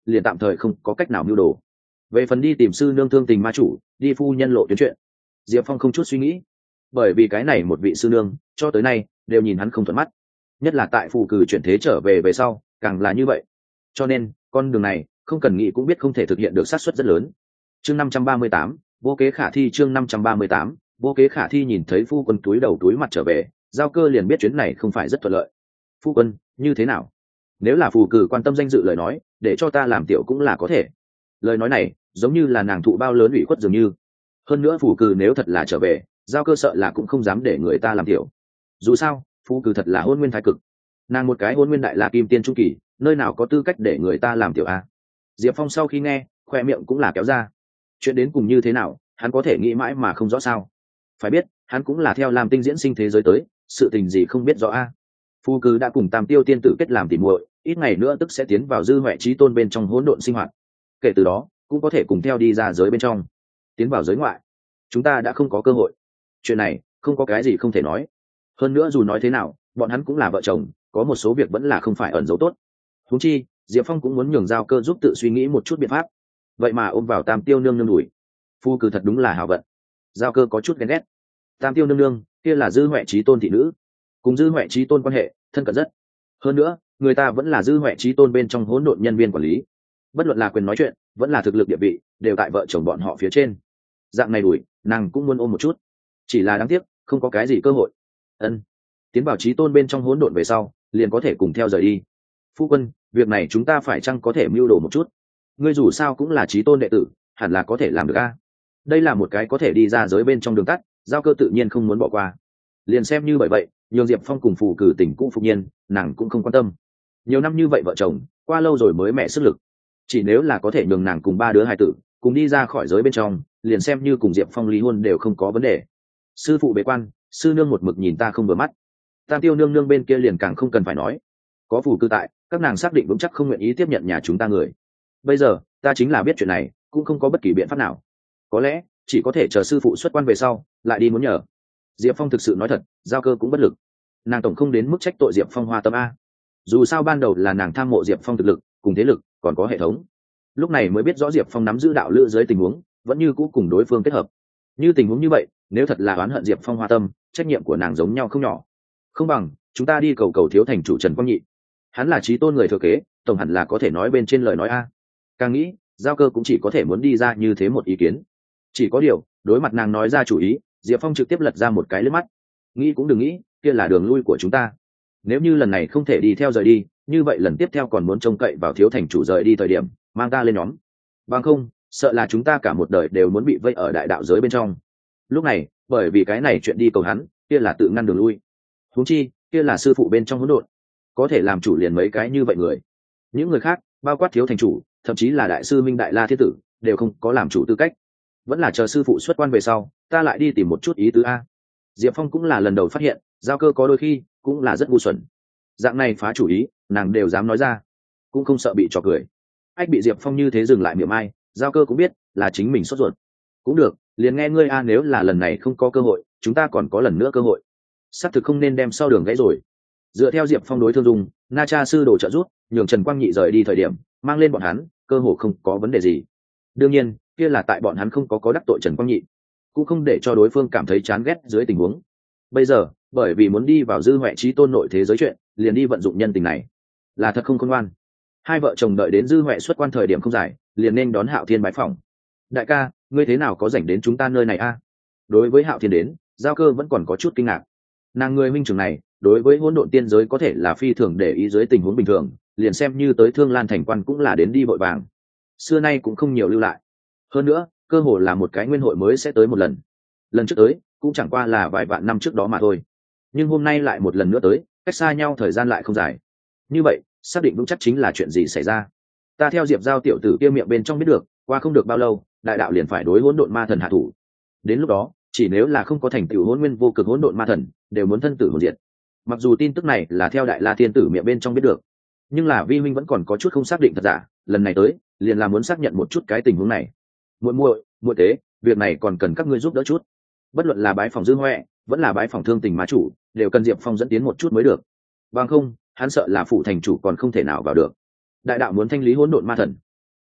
liền tạm thời không có cách nào mưu đồ. Về phần đi tìm sư nương thương tình ma chủ, đi phu nhân lộ tuyến chuyện, Diệp Phong không chút suy nghĩ, bởi vì cái này một vị sư nương cho tới nay đều nhìn hắn không thuận mắt, nhất là tại phù cử chuyển thế trở về về sau càng là như vậy, cho nên con đường này không cần nghĩ cũng biết không thể thực hiện được, xác suất rất lớn. Chương năm trăm ba mươi tám, vô kế khả thi. Chương năm trăm ba mươi tám, vô kế khả thi. Nhìn thấy phu quân túi đầu túi mặt trở về, Giao Cơ liền biết chuyến này không phải rất thuận lợi. Phu quân như thế nào? Nếu là phù cử quan tâm danh dự lời nói, để cho ta làm tiểu cũng là có thể. Lời nói này giống như là nàng thụ bao lớn ủy khuất dường như. Hơn nữa phù cử nếu thật là trở về, Giao Cơ sợ là cũng không dám để người ta làm tiểu. Dù sao phù cử thật là hôn nguyên thái cực, nàng một cái hôn nguyên đại la kim tiên trung kỳ, nơi nào có tư cách để người ta làm tiểu a? Diệp Phong sau khi nghe, khoe miệng cũng là kéo ra. Chuyện đến cùng như thế nào, hắn có thể nghĩ mãi mà không rõ sao? Phải biết, hắn cũng là theo làm tinh diễn sinh thế giới tới, sự tình gì không biết rõ a. Phu cử đã cùng Tam Tiêu tiên tử kết làm tỉ muội, ít ngày nữa tức sẽ tiến vào dư huệ trí tôn bên trong hỗn độn sinh hoạt. Kể từ đó, cũng có thể cùng theo đi ra giới bên trong, tiến vào giới ngoại. Chúng ta đã không có cơ hội. Chuyện này không có cái gì không thể nói. Hơn nữa dù nói thế nào, bọn hắn cũng là vợ chồng, có một số việc vẫn là không phải ẩn giấu tốt. Huống chi, Diệp Phong cũng muốn nhường Giao Cơ giúp tự suy nghĩ một chút biện pháp. Vậy mà ôm vào Tam Tiêu nương nương đuổi, phu cử thật đúng là hảo vận. Giao Cơ có chút ghen ghét. Tam Tiêu nương nương kia là dư huệ trí tôn thị nữ, cùng dư huệ trí tôn quan hệ thân cận rất. Hơn nữa, người ta vẫn là dư huệ trí tôn bên trong hỗn độn nhân viên quản lý, bất luận là quyền nói chuyện vẫn là thực lực địa vị đều tại vợ chồng bọn họ phía trên. Dạng này đuổi, nàng cũng muốn ôm một chút, chỉ là đáng tiếc không có cái gì cơ hội. Ân, tiến vào trí tôn bên trong hỗn độn về sau liền có thể cùng theo rời đi. Phu quân, việc này chúng ta phải chăng có thể mưu đồ một chút? Ngươi dù sao cũng là trí tôn đệ tử, hẳn là có thể làm được a. Đây là một cái có thể đi ra giới bên trong đường tắt, Giao Cơ tự nhiên không muốn bỏ qua. Liền xem như bởi vậy, nhường Diệp Phong cùng phù cử tình cũ phục nhiên, nàng cũng không quan tâm. Nhiều năm như vậy vợ chồng, qua lâu rồi mới mẹ sức lực. Chỉ nếu là có thể nhường nàng cùng ba đứa hài tử cùng đi ra khỏi giới bên trong, liền xem như cùng Diệp Phong ly hôn đều không có vấn đề. Sư phụ bế quan, sư nương một mực nhìn ta không vừa mắt. Tam Tiêu nương nương bên kia liền càng không cần phải nói. Có phù cử tại, các nàng xác định vững chắc không nguyện ý tiếp nhận nhà chúng ta người. Bây giờ ta chính là biết chuyện này, cũng không có bất kỳ biện pháp nào. Có lẽ chỉ có thể chờ sư phụ xuất quan về sau lại đi muốn nhờ. Diệp Phong thực sự nói thật, Giao Cơ cũng bất lực. Nàng tổng không đến mức trách tội Diệp Phong hoa tâm a. Dù sao ban đầu là nàng tham mộ Diệp Phong thực lực cùng thế lực còn có hệ thống, lúc này mới biết rõ Diệp Phong nắm giữ đạo lữ dưới tình huống vẫn như cũ cùng đối phương kết hợp. Như tình huống như vậy, nếu thật là oán hận Diệp Phong hoa tâm, trách nhiệm của nàng giống nhau không nhỏ. Không bằng chúng ta đi cầu cầu thiếu thành chủ Trần Quang Nhị, hắn là trí tôn người thừa kế, tổng hẳn là có thể nói bên trên lời nói a. Càng nghĩ, Giao Cơ cũng chỉ có thể muốn đi ra như thế một ý kiến. Chỉ có điều, đối mặt nàng nói ra chủ ý, Diệp Phong trực tiếp lật ra một cái liếc mắt. Nghĩ cũng đừng nghĩ, kia là đường lui của chúng ta. Nếu như lần này không thể đi theo rời đi, như vậy lần tiếp theo còn muốn trông cậy vào thiếu thành chủ rời đi thời điểm mang ta lên nhóm, bằng không sợ là chúng ta cả một đời đều muốn bị vây ở đại đạo giới bên trong. Lúc này bởi vì cái này chuyện đi cầu hắn, kia là tự ngăn đường lui. Huống chi kia là sư phụ bên trong hỗn độn, có thể làm chủ liền mấy cái như vậy người. Những người khác bao quát thiếu thành chủ, thậm chí là đại sư Minh Đại La Thiên Tử đều không có làm chủ tư cách. Vẫn là chờ sư phụ xuất quan về sau ta lại đi tìm một chút ý tứ a. Diệp Phong cũng là lần đầu phát hiện Giao Cơ có đôi khi cũng là rất ngu xuẩn. Dạng này phá chủ ý nàng đều dám nói ra, cũng không sợ bị trò cười. Ách bị Diệp Phong như thế dừng lại miệng ai, Giao Cơ cũng biết là chính mình sốt ruột. Cũng được, liền nghe ngươi a, nếu là lần này không có cơ hội, chúng ta còn có lần nữa cơ hội. Xác thực không nên đem sau đường gãy rồi. Dựa theo Diệp Phong đối Thương Dung, Na Cha sư đồ trợ rút, nhường Trần Quang Nhị rời đi thời điểm, mang lên bọn hắn, cơ hội không có vấn đề gì. Đương nhiên, kia là tại bọn hắn không có có đắc tội Trần Quang Nhị, cũng không để cho đối phương cảm thấy chán ghét dưới tình huống. Bây giờ, bởi vì muốn đi vào dư huệ trí tôn nội thế giới chuyện, liền đi vận dụng nhân tình này, là thật không khôn ngoan. Hai vợ chồng đợi đến dư huệ xuất quan thời điểm không dài, liền nên đón Hạo Thiên bái phỏng. Đại ca, ngươi thế nào có rảnh đến chúng ta nơi này a? Đối với Hạo Thiên đến, Giao Cơ vẫn còn có chút kinh ngạc. Nàng người minh trưởng này, đối với hỗn độn tiên giới có thể là phi thường để ý dưới tình huống bình thường, liền xem như tới Thương Lan thành quan cũng là đến đi vội vàng, xưa nay cũng không nhiều lưu lại. Hơn nữa, cơ hồ là một cái nguyên hội mới sẽ tới một lần, lần trước tới cũng chẳng qua là vài vạn năm trước đó mà thôi, nhưng hôm nay lại một lần nữa tới, cách xa nhau thời gian lại không dài. Như vậy xác định vững chắc chính là chuyện gì xảy ra. Ta theo Diệp Giao tiểu tử kia miệng bên trong biết được, qua không được bao lâu đại đạo liền phải đối hỗn độn ma thần hạ thủ. Đến lúc đó chỉ nếu là không có thành tựu hỗn nguyên vô cực hỗn độn ma thần, đều muốn thân tử hồn diệt. Mặc dù tin tức này là theo Đại La Thiên Tử miệng bên trong biết được, nhưng là vi huynh vẫn còn có chút không xác định thật giả. Lần này tới liền là muốn xác nhận một chút cái tình huống này. Muội muội, muội tế, việc này còn cần các ngươi giúp đỡ chút. Bất luận là bái phòng dư huệ, vẫn là bái phòng thương tình má chủ, đều cần Diệp Phong dẫn tiến một chút mới được. Bằng không, hắn sợ là phủ thành chủ còn không thể nào vào được. Đại đạo muốn thanh lý hỗn độn ma thần,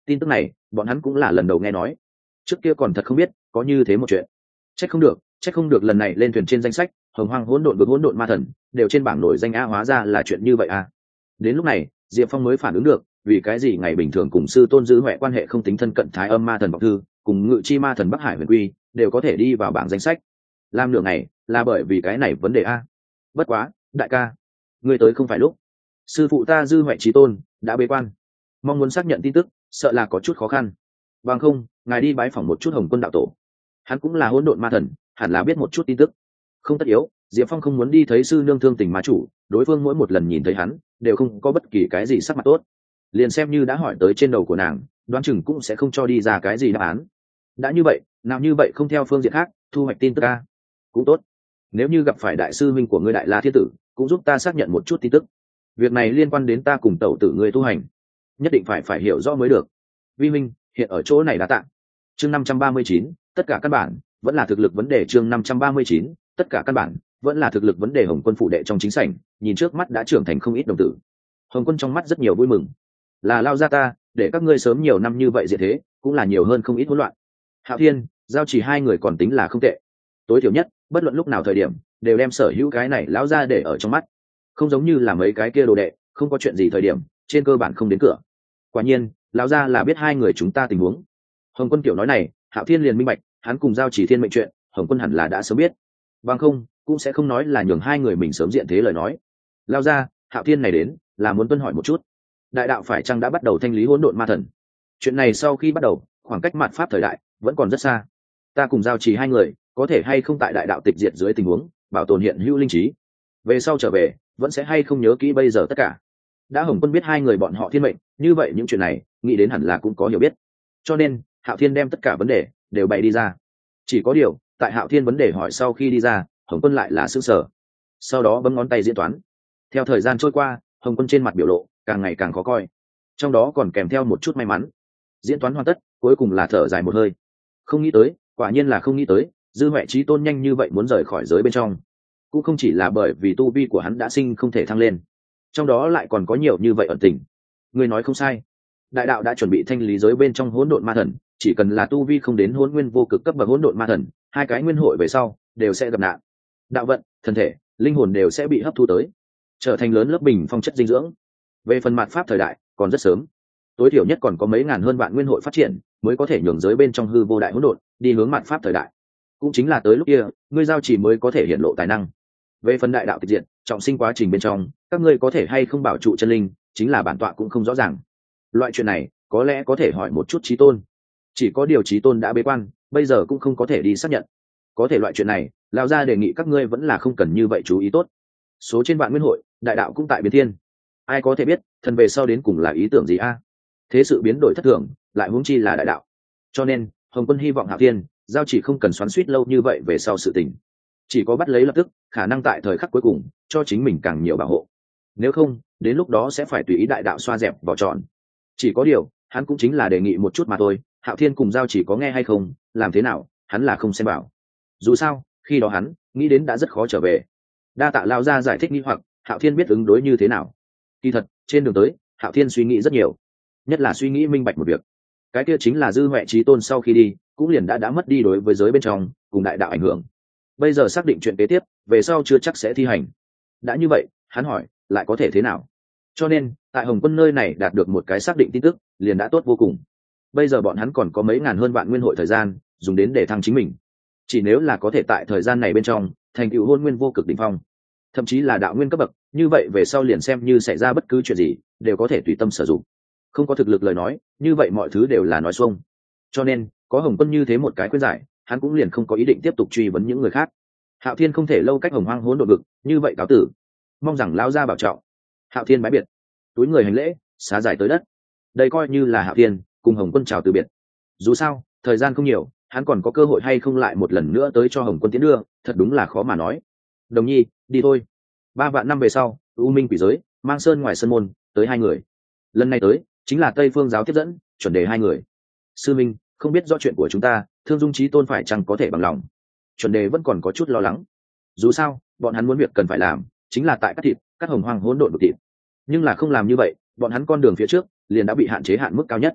Tin tức này bọn hắn cũng là lần đầu nghe nói, trước kia còn thật không biết có như thế một chuyện. Trách không được, trách không được lần này lên thuyền trên danh sách hồng hoang hỗn độn vực hỗn độn ma thần đều trên bảng nổi danh a, hóa ra là chuyện như vậy a. Đến lúc này Diệp Phong mới phản ứng được vì cái gì ngày bình thường cùng sư tôn giữ huệ quan hệ không tính thân cận thái âm ma thần Vọng Thư cùng ngự chi ma thần Bắc Hải Huyền Quy đều có thể đi vào bảng danh sách. Làm nửa ngày là bởi vì cái này vấn đề a. Bất quá đại ca, ngươi tới không phải lúc, sư phụ ta dư huệ trí tôn đã bế quan, mong muốn xác nhận tin tức sợ là có chút khó khăn. Bằng không ngài đi bái phỏng một chút Hồng Quân đạo tổ, hắn cũng là hỗn độn ma thần, hẳn là biết một chút tin tức. Không tất yếu, Diệp Phong không muốn đi thấy sư nương thương tình ma chủ, đối phương mỗi một lần nhìn thấy hắn đều không có bất kỳ cái gì sắc mặt tốt, liền xem như đã hỏi tới trên đầu của nàng, đoán chừng cũng sẽ không cho đi ra cái gì đáp án. Đã như vậy, nào như vậy không theo phương diện khác thu hoạch tin tức a cũng tốt. Nếu như gặp phải đại sư minh của ngươi Đại La Thiên Tử, cũng giúp ta xác nhận một chút tin tức. Việc này liên quan đến ta cùng tẩu tử ngươi tu hành, nhất định phải phải hiểu rõ mới được. Vi minh hiện ở chỗ này đã tạm. Chương năm trăm ba mươi chín, tất cả căn bản vẫn là thực lực vấn đề. Chương năm trăm ba mươi chín, tất cả căn bản vẫn là thực lực vấn đề. Hồng Quân phụ đệ trong chính sảnh, nhìn trước mắt đã trưởng thành không ít đồng tử. Hồng Quân trong mắt rất nhiều vui mừng, là lao ra ta để các ngươi sớm nhiều năm như vậy diệt thế, cũng là nhiều hơn không ít hỗn loạn. Hạo Thiên, Giao Chỉ hai người còn tính là không tệ, tối thiểu nhất bất luận lúc nào thời điểm đều đem sở hữu cái này lão ra để ở trong mắt, không giống như là mấy cái kia đồ đệ không có chuyện gì thời điểm trên cơ bản không đến cửa. Quả nhiên lão ra là biết hai người chúng ta tình huống. Hồng Quân kiểu nói này, Hạo Thiên liền minh bạch, hắn cùng Giao Chỉ thiên mệnh chuyện Hồng Quân hẳn là đã sớm biết, bằng không cũng sẽ không nói là nhường hai người mình sớm diện thế lời nói. Lao ra, Hạo Thiên này đến là muốn tuân hỏi một chút, đại đạo phải chăng đã bắt đầu thanh lý hỗn độn ma thần? Chuyện này sau khi bắt đầu, khoảng cách mạt pháp thời đại vẫn còn rất xa, ta cùng Giao Chỉ hai người có thể hay không tại đại đạo tịch diệt dưới tình huống bảo tồn hiện hữu linh trí, về sau trở về vẫn sẽ hay không nhớ kỹ bây giờ tất cả. Đã Hồng Quân biết hai người bọn họ thiên mệnh, như vậy những chuyện này nghĩ đến hẳn là cũng có hiểu biết, cho nên Hạo Thiên đem tất cả vấn đề đều bày đi ra. Chỉ có điều tại Hạo Thiên vấn đề hỏi sau khi đi ra, Hồng Quân lại là sững sờ, sau đó bấm ngón tay diễn toán. Theo thời gian trôi qua, Hồng Quân trên mặt biểu lộ càng ngày càng khó coi, trong đó còn kèm theo một chút may mắn. Diễn toán hoàn tất, cuối cùng là thở dài một hơi. Không nghĩ tới, quả nhiên là không nghĩ tới, dư huệ trí tôn nhanh như vậy muốn rời khỏi giới bên trong, cũng không chỉ là bởi vì tu vi của hắn đã sinh không thể thăng lên, trong đó lại còn có nhiều như vậy ẩn tình. Người nói không sai, đại đạo đã chuẩn bị thanh lý giới bên trong hỗn độn ma thần, chỉ cần là tu vi không đến hỗn nguyên vô cực cấp bậc hỗn độn ma thần, hai cái nguyên hội về sau đều sẽ gặp nạn, đạo vận, thân thể, linh hồn đều sẽ bị hấp thu tới, trở thành lớn lớp bình phong chất dinh dưỡng. Về phần mạt pháp thời đại còn rất sớm, tối thiểu nhất còn có mấy ngàn hơn vạn nguyên hội phát triển mới có thể nhường giới bên trong hư vô đại hỗn độn đi hướng mạt pháp thời đại. Cũng chính là tới lúc kia, ngươi Giao Chỉ mới có thể hiện lộ tài năng. Về phần đại đạo tịch diện trọng sinh quá trình bên trong, các ngươi có thể hay không bảo trụ chân linh, chính là bản tọa cũng không rõ ràng. Loại chuyện này có lẽ có thể hỏi một chút Chí Tôn, chỉ có điều Chí Tôn đã bế quan, bây giờ cũng không có thể đi xác nhận. Có thể loại chuyện này lão gia đề nghị các ngươi vẫn là không cần như vậy chú ý tốt. Số trên vạn nguyên hội, đại đạo cũng tại biến thiên, ai có thể biết thần về sau đến cùng là ý tưởng gì a? Thế sự biến đổi thất thường, lại huống chi là đại đạo. Cho nên Hồng Quân hy vọng Hạo Thiên, Giao Chỉ không cần xoắn xuýt lâu như vậy về sau sự tình, chỉ có bắt lấy lập tức, khả năng tại thời khắc cuối cùng cho chính mình càng nhiều bảo hộ. Nếu không, đến lúc đó sẽ phải tùy ý đại đạo xoa dẹp vỏ tròn. Chỉ có điều, hắn cũng chính là đề nghị một chút mà thôi, Hạo Thiên cùng Giao Chỉ có nghe hay không, làm thế nào, hắn là không xem bảo. Dù sao, khi đó hắn nghĩ đến đã rất khó trở về. Đa tạ lao ra giải thích nghi hoặc, Hạo Thiên biết ứng đối như thế nào. Kỳ thật, trên đường tới, Hạo Thiên suy nghĩ rất nhiều, nhất là suy nghĩ minh bạch một việc. Cái kia chính là dư huệ trí tôn sau khi đi, cũng liền đã đã mất đi đối với giới bên trong cùng đại đạo ảnh hưởng. Bây giờ xác định chuyện kế tiếp, về sau chưa chắc sẽ thi hành. Đã như vậy, hắn hỏi, lại có thể thế nào? Cho nên, tại Hồng Quân nơi này đạt được một cái xác định tin tức, liền đã tốt vô cùng. Bây giờ bọn hắn còn có mấy ngàn hơn vạn nguyên hội thời gian, dùng đến để thăng chính mình. Chỉ nếu là có thể tại thời gian này bên trong, thành tựu hôn nguyên vô cực đỉnh phong, thậm chí là đạo nguyên cấp bậc, như vậy về sau liền xem như xảy ra bất cứ chuyện gì, đều có thể tùy tâm sử dụng. Không có thực lực lời nói, như vậy mọi thứ đều là nói xuông. Cho nên, có Hồng Quân như thế một cái khuyên giải, hắn cũng liền không có ý định tiếp tục truy vấn những người khác. Hạo Thiên không thể lâu cách Hồng Hoang hỗn độn vực, như vậy cáo tử, mong rằng lão gia bảo trọng. Hạo Thiên bái biệt, túi người hành lễ, xá giải tới đất. Đây coi như là Hạo Thiên cùng Hồng Quân chào từ biệt. Dù sao, thời gian không nhiều, hắn còn có cơ hội hay không lại một lần nữa tới cho Hồng Quân tiến đưa, thật đúng là khó mà nói. Đồng nhi, đi thôi. Ba vạn năm về sau, U Minh quỷ giới, Mang Sơn ngoài sân môn, tới hai người. Lần này tới, chính là Tây Phương giáo tiếp dẫn, chuẩn đề hai người. Sư Minh, không biết rõ chuyện của chúng ta, Thương Dung Chí Tôn phải chăng có thể bằng lòng? Chuẩn đề vẫn còn có chút lo lắng. Dù sao, bọn hắn muốn việc cần phải làm, chính là tại cắt thịt, cắt Hồng Hoang hỗn độn vực thịt. Nhưng là không làm như vậy, bọn hắn con đường phía trước liền đã bị hạn chế hạn mức cao nhất.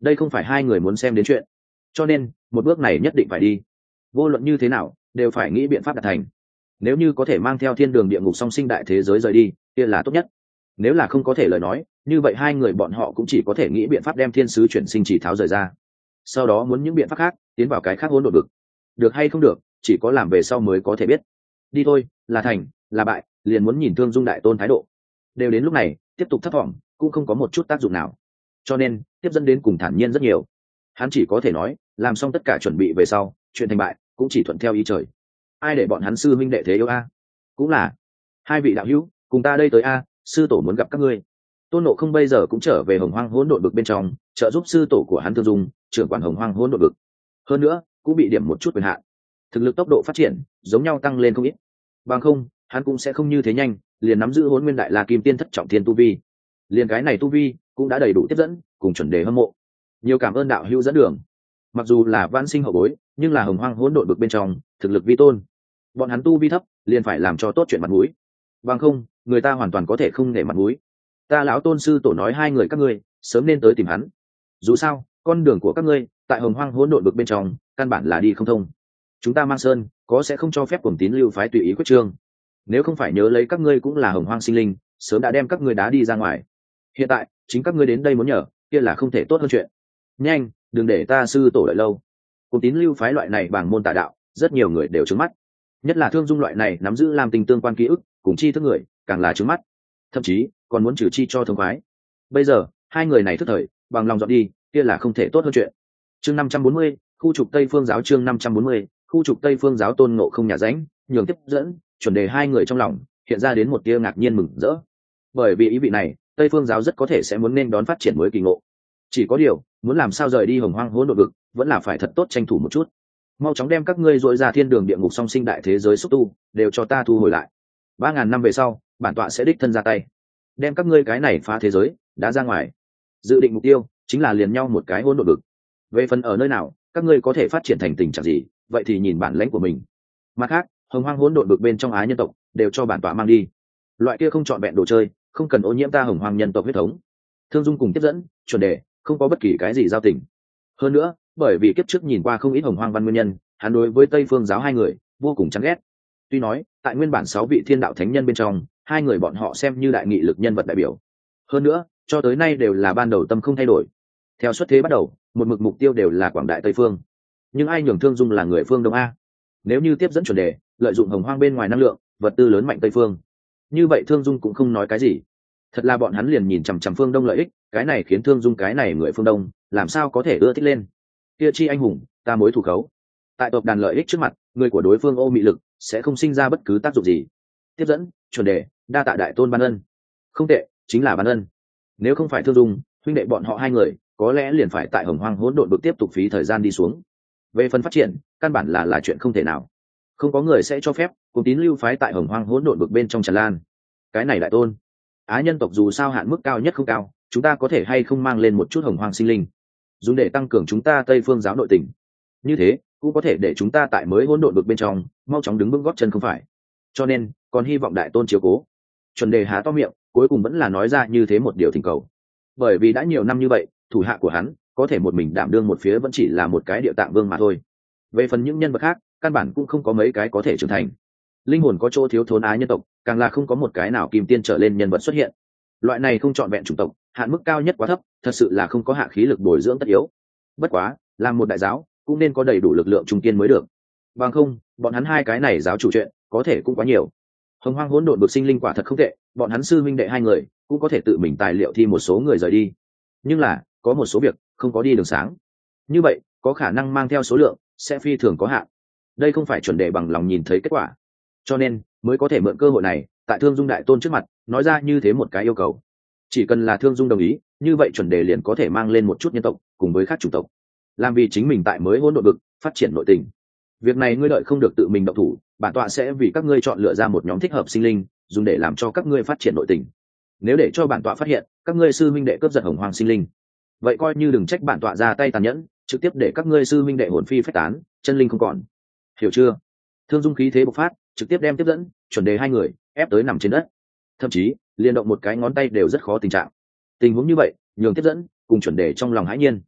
đây không phải hai người muốn xem đến chuyện, cho nên một bước này nhất định phải đi. Vô luận như thế nào đều phải nghĩ biện pháp đạt thành. Nếu như có thể mang theo thiên đường địa ngục song sinh đại thế giới rời đi kia là tốt nhất, nếu là không có thể lời nói như vậy hai người bọn họ cũng chỉ có thể nghĩ biện pháp đem thiên sứ chuyển sinh chỉ tháo rời ra, sau đó muốn những biện pháp khác tiến vào cái khác hỗn độn vực. Được hay không được chỉ có làm về sau mới có thể biết. Đi thôi, là thành là bại liền muốn nhìn Thương Dung đại tôn thái độ. Đều đến lúc này tiếp tục thất vọng cũng không có một chút tác dụng nào, cho nên tiếp dẫn đến cùng thản nhiên rất nhiều. Hắn chỉ có thể nói làm xong tất cả chuẩn bị về sau chuyện thành bại cũng chỉ thuận theo ý trời. Ai để bọn hắn sư minh đệ thế yêu a? Cũng là hai vị đạo hữu cùng ta đây tới a, sư tổ muốn gặp các ngươi. Tôn Ngộ Không bây giờ cũng trở về Hồng Hoang hỗn độn vực bên trong trợ giúp sư tổ của hắn Thương Dung trưởng quản Hồng Hoang hỗn độn vực, hơn nữa cũng bị điểm một chút quyền hạn, thực lực tốc độ phát triển giống nhau tăng lên không ít. Bằng không hắn cũng sẽ không như thế nhanh liền nắm giữ Hỗn Nguyên Đại La Kim Tiên thất trọng thiên tu vi. Liền cái này tu vi cũng đã đầy đủ tiếp dẫn cùng chuẩn đề hâm mộ. Nhiều cảm ơn đạo hữu dẫn đường. Mặc dù là vãn sinh hậu bối nhưng là Hồng Hoang hỗn độn vực bên trong thực lực vi tôn, bọn hắn tu vi thấp liền phải làm cho tốt chuyện mặt mũi, bằng không người ta hoàn toàn có thể không để mặt mũi. Ta lão tôn sư tổ nói hai người các ngươi sớm nên tới tìm hắn, dù sao con đường của các ngươi tại Hồng Hoang hỗn độn vực bên trong căn bản là đi không thông. Chúng ta Mang Sơn có sẽ không cho phép cuồng tín lưu phái tùy ý quyết trương, nếu không phải nhớ lấy các ngươi cũng là Hồng Hoang sinh linh sớm đã đem các ngươi đá đi ra ngoài. Hiện tại chính các ngươi đến đây muốn nhờ kia là không thể tốt hơn chuyện. Nhanh đừng để ta sư tổ đợi lâu. Cuồng tín lưu phái loại này bằng môn tà đạo rất nhiều người đều trướng mắt, nhất là Thương Dung loại này nắm giữ làm tình tương quan ký ức cùng chi thức người càng là trướng mắt, thậm chí còn muốn trừ chi cho thông khoái. Bây giờ hai người này thức thời bằng lòng dọn đi kia là không thể tốt hơn chuyện. Chương năm trăm bốn mươi khu trục Tây Phương giáo. Chương năm trăm bốn mươi khu trục Tây Phương giáo. Tôn Ngộ Không nhà ránh nhường tiếp dẫn chuẩn đề hai người trong lòng hiện ra đến một tia ngạc nhiên mừng rỡ, bởi vì ý vị này Tây Phương giáo rất có thể sẽ muốn nên đón phát triển mới kỳ ngộ. Chỉ có điều muốn làm sao rời đi Hồng Hoang hỗn độn vực vẫn là phải thật tốt tranh thủ một chút. Mau chóng đem các ngươi dội ra thiên đường địa ngục song sinh đại thế giới xúc tu đều cho ta thu hồi lại. Ba ngàn năm về sau bản tọa sẽ đích thân ra tay đem các ngươi cái này phá thế giới đã ra ngoài. Dự định mục tiêu chính là liền nhau một cái hỗn độn vực. Về phần ở nơi nào các ngươi có thể phát triển thành tình trạng gì vậy thì nhìn bản lãnh của mình. Mặt khác Hồng Hoang hỗn độn vực bên trong Á nhân tộc đều cho bản tọa mang đi. Loại kia không chọn vẹn đồ chơi không cần ô nhiễm ta Hồng Hoang nhân tộc huyết thống. Thương Dung cùng tiếp dẫn chuẩn đề không có bất kỳ cái gì giao tình. Hơn nữa bởi vì kiếp trước nhìn qua không ít Hồng Hoang văn nguyên nhân hắn đối với Tây Phương giáo hai người vô cùng chán ghét. Tuy nói tại nguyên bản sáu vị thiên đạo thánh nhân bên trong hai người bọn họ xem như đại nghị lực nhân vật đại biểu, hơn nữa cho tới nay đều là ban đầu tâm không thay đổi, theo xuất thế bắt đầu một mực mục tiêu đều là quảng đại Tây Phương. Nhưng ai nhường Thương Dung là người phương Đông a? Nếu như tiếp dẫn chuẩn đề lợi dụng Hồng Hoang bên ngoài năng lượng vật tư lớn mạnh Tây Phương, như vậy Thương Dung cũng không nói cái gì. Thật là bọn hắn liền nhìn chằm chằm phương Đông lợi ích, cái này khiến Thương Dung cái này người phương Đông làm sao có thể ưa thích lên. Kia chi anh hùng ta mối thù khấu, tại tộc đàn lợi ích trước mặt người của đối phương ô mị lực sẽ không sinh ra bất cứ tác dụng gì. Tiếp dẫn chuẩn đề đa tạ đại tôn ban ân. Không tệ, chính là ban ân. Nếu không phải Thương Dung huynh đệ bọn họ hai người có lẽ liền phải tại Hồng Hoang hỗn độn vực tiếp tục phí thời gian đi xuống. Về phần phát triển căn bản là là chuyện không thể nào, không có người sẽ cho phép cùng tín lưu phái tại Hồng Hoang hỗn độn vực bên trong tràn lan. Cái này đại tôn, Á nhân tộc dù sao hạn mức cao nhất không cao, chúng ta có thể hay không mang lên một chút Hồng Hoang sinh linh dùng để tăng cường chúng ta Tây Phương giáo nội tình, như thế cũng có thể để chúng ta tại mới hỗn độn vực bên trong mau chóng đứng vững gót chân không phải. Cho nên còn hy vọng đại tôn chiếu cố. Chuẩn đề há to miệng cuối cùng vẫn là nói ra như thế một điều thỉnh cầu, bởi vì đã nhiều năm như vậy thủ hạ của hắn có thể một mình đảm đương một phía vẫn chỉ là một cái địa tạng vương mà thôi. Về phần những nhân vật khác căn bản cũng không có mấy cái có thể trưởng thành. Linh hồn có chỗ thiếu thốn Á nhân tộc càng là không có một cái nào kim tiên trở lên nhân vật xuất hiện. Loại này không chọn vẹn chủng tộc hạn mức cao nhất quá thấp, thật sự là không có hạ khí lực bồi dưỡng tất yếu. Bất quá làm một đại giáo cũng nên có đầy đủ lực lượng trung kiên mới được, bằng không bọn hắn hai cái này giáo chủ chuyện có thể cũng quá nhiều. Hồng Hoang hỗn độn vực sinh linh quả thật không tệ, bọn hắn sư minh đệ hai người cũng có thể tự mình tài liệu thi một số người rời đi, nhưng là có một số việc không có đi đường sáng, như vậy có khả năng mang theo số lượng sẽ phi thường có hạn. Đây không phải chuẩn đề bằng lòng nhìn thấy kết quả, cho nên mới có thể mượn cơ hội này tại Thương Dung đại tôn trước mặt nói ra như thế một cái yêu cầu. Chỉ cần là Thương Dung đồng ý, như vậy chuẩn đề liền có thể mang lên một chút nhân tộc cùng với các chủng tộc, làm vì chính mình tại mới hỗn độn vực phát triển nội tình. Việc này ngươi đợi không được tự mình động thủ, bản tọa sẽ vì các ngươi chọn lựa ra một nhóm thích hợp sinh linh dùng để làm cho các ngươi phát triển nội tình. Nếu để cho bản tọa phát hiện các ngươi sư minh đệ cướp giật Hồng Hoang sinh linh, vậy coi như đừng trách bản tọa ra tay tàn nhẫn, trực tiếp để các ngươi sư minh đệ hồn phi phách tán, chân linh không còn. Hiểu chưa? Thương Dung khí thế bộc phát, trực tiếp đem tiếp dẫn chuẩn đề hai người ép tới nằm trên đất, thậm chí liên động một cái ngón tay đều rất khó tình trạng. Tình huống như vậy nhường tiếp dẫn cùng chuẩn đề trong lòng hãi nhiên.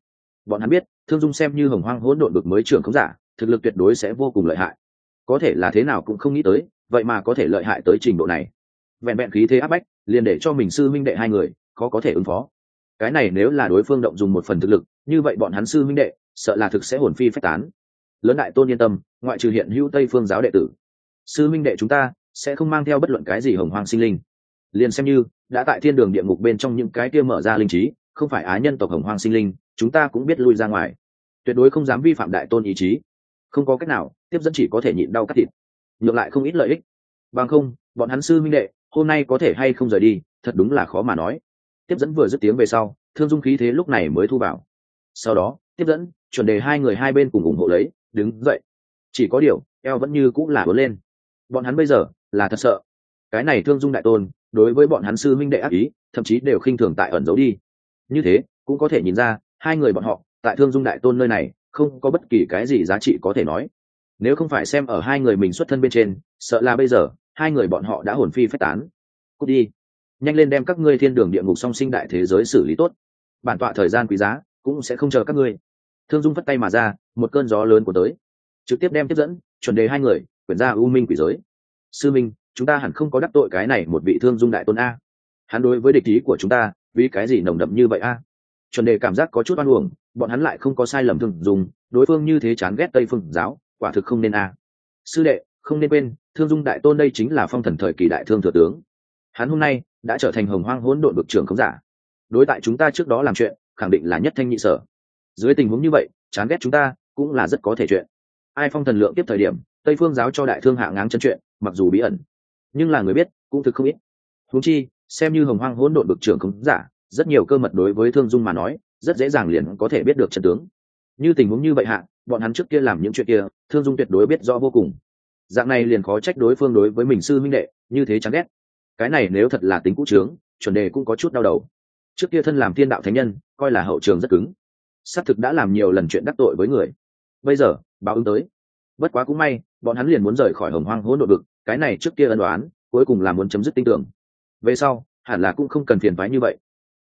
bọn hắn biết Thương Dung xem như hồng hoang hỗn độn vực mới trưởng không giả, thực lực tuyệt đối sẽ vô cùng lợi hại. Có thể là thế nào cũng không nghĩ tới, vậy mà có thể lợi hại tới trình độ này. Vẹn vẹn khí thế áp bách liền để cho mình sư minh đệ hai người khó có thể ứng phó. Cái này nếu là đối phương động dùng một phần thực lực, như vậy bọn hắn sư minh đệ sợ là thực sẽ hồn phi phách tán. Lớn đại tôn yên tâm, ngoại trừ hiện hữu Tây Phương giáo đệ tử, sư minh đệ chúng ta sẽ không mang theo bất luận cái gì hồng hoang sinh linh. Liền xem như đã tại thiên đường địa ngục bên trong những cái kia mở ra linh trí, không phải á nhân tộc hồng hoang sinh linh, chúng ta cũng biết lui ra ngoài, tuyệt đối không dám vi phạm đại tôn ý chí. Không có cách nào, tiếp dẫn chỉ có thể nhịn đau cắt thịt, nhượng lại không ít lợi ích. Bằng không, bọn hắn sư minh đệ hôm nay có thể hay không rời đi, thật đúng là khó mà nói. Tiếp dẫn vừa dứt tiếng về sau, Thương Dung khí thế lúc này mới thu vào. Sau đó, tiếp dẫn, chuẩn đề hai người hai bên cùng ủng hộ lấy, đứng dậy. Chỉ có điều, eo vẫn như cũng là uốn lên. Bọn hắn bây giờ là thật sợ. Cái này Thương Dung đại tôn, đối với bọn hắn sư minh đệ ác ý, thậm chí đều khinh thường tại ẩn giấu đi. Như thế, cũng có thể nhìn ra, hai người bọn họ tại Thương Dung đại tôn nơi này, không có bất kỳ cái gì giá trị có thể nói. Nếu không phải xem ở hai người mình xuất thân bên trên, sợ là bây giờ hai người bọn họ đã hồn phi phách tán. Cút đi, nhanh lên đem các ngươi thiên đường địa ngục song sinh đại thế giới xử lý tốt, bản tọa thời gian quý giá cũng sẽ không chờ các ngươi. Thương Dung phất tay mà ra, một cơn gió lớn của tới, trực tiếp đem tiếp dẫn, chuẩn đề hai người quyển ra u minh quỷ giới. Sư minh, chúng ta hẳn không có đắc tội cái này một vị Thương Dung đại tôn a. Hắn đối với địch ý của chúng ta vì cái gì nồng đậm như vậy a? Chuẩn đề cảm giác có chút oan uổng, bọn hắn lại không có sai lầm Thương Dung, đối phương như thế chán ghét Tây Phương giáo, quả thực không nên a. Sư đệ, không nên quên, Thương Dung đại tôn đây chính là phong thần thời kỳ đại thương thừa tướng, hắn hôm nay đã trở thành hồng hoang hỗn độn vực trưởng không giả, đối tại chúng ta trước đó làm chuyện khẳng định là nhất thanh nhị sở. Dưới tình huống như vậy, chán ghét chúng ta cũng là rất có thể chuyện. Ai phong thần lượng tiếp thời điểm, Tây Phương giáo cho đại thương hạ ngáng chân chuyện, mặc dù bí ẩn, nhưng là người biết cũng thực không ít. Huống chi, xem như hồng hoang hỗn độn vực trưởng không giả, rất nhiều cơ mật đối với Thương Dung mà nói, rất dễ dàng liền có thể biết được chân tướng. Như tình huống như vậy hạ, bọn hắn trước kia làm những chuyện kia, Thương Dung tuyệt đối biết rõ vô cùng. Dạng này liền khó trách đối phương đối với mình sư minh đệ như thế chán ghét. Cái này nếu thật là tính cũ trướng, chuẩn đề cũng có chút đau đầu. Trước kia thân làm thiên đạo thánh nhân, coi là hậu trường rất cứng, xác thực đã làm nhiều lần chuyện đắc tội với người. Bây giờ báo ứng tới, bất quá cũng may, bọn hắn liền muốn rời khỏi hồng hoang hỗn độn vực, cái này trước kia ân đoán cuối cùng là muốn chấm dứt tinh tưởng. Về sau hẳn là cũng không cần phiền phái như vậy.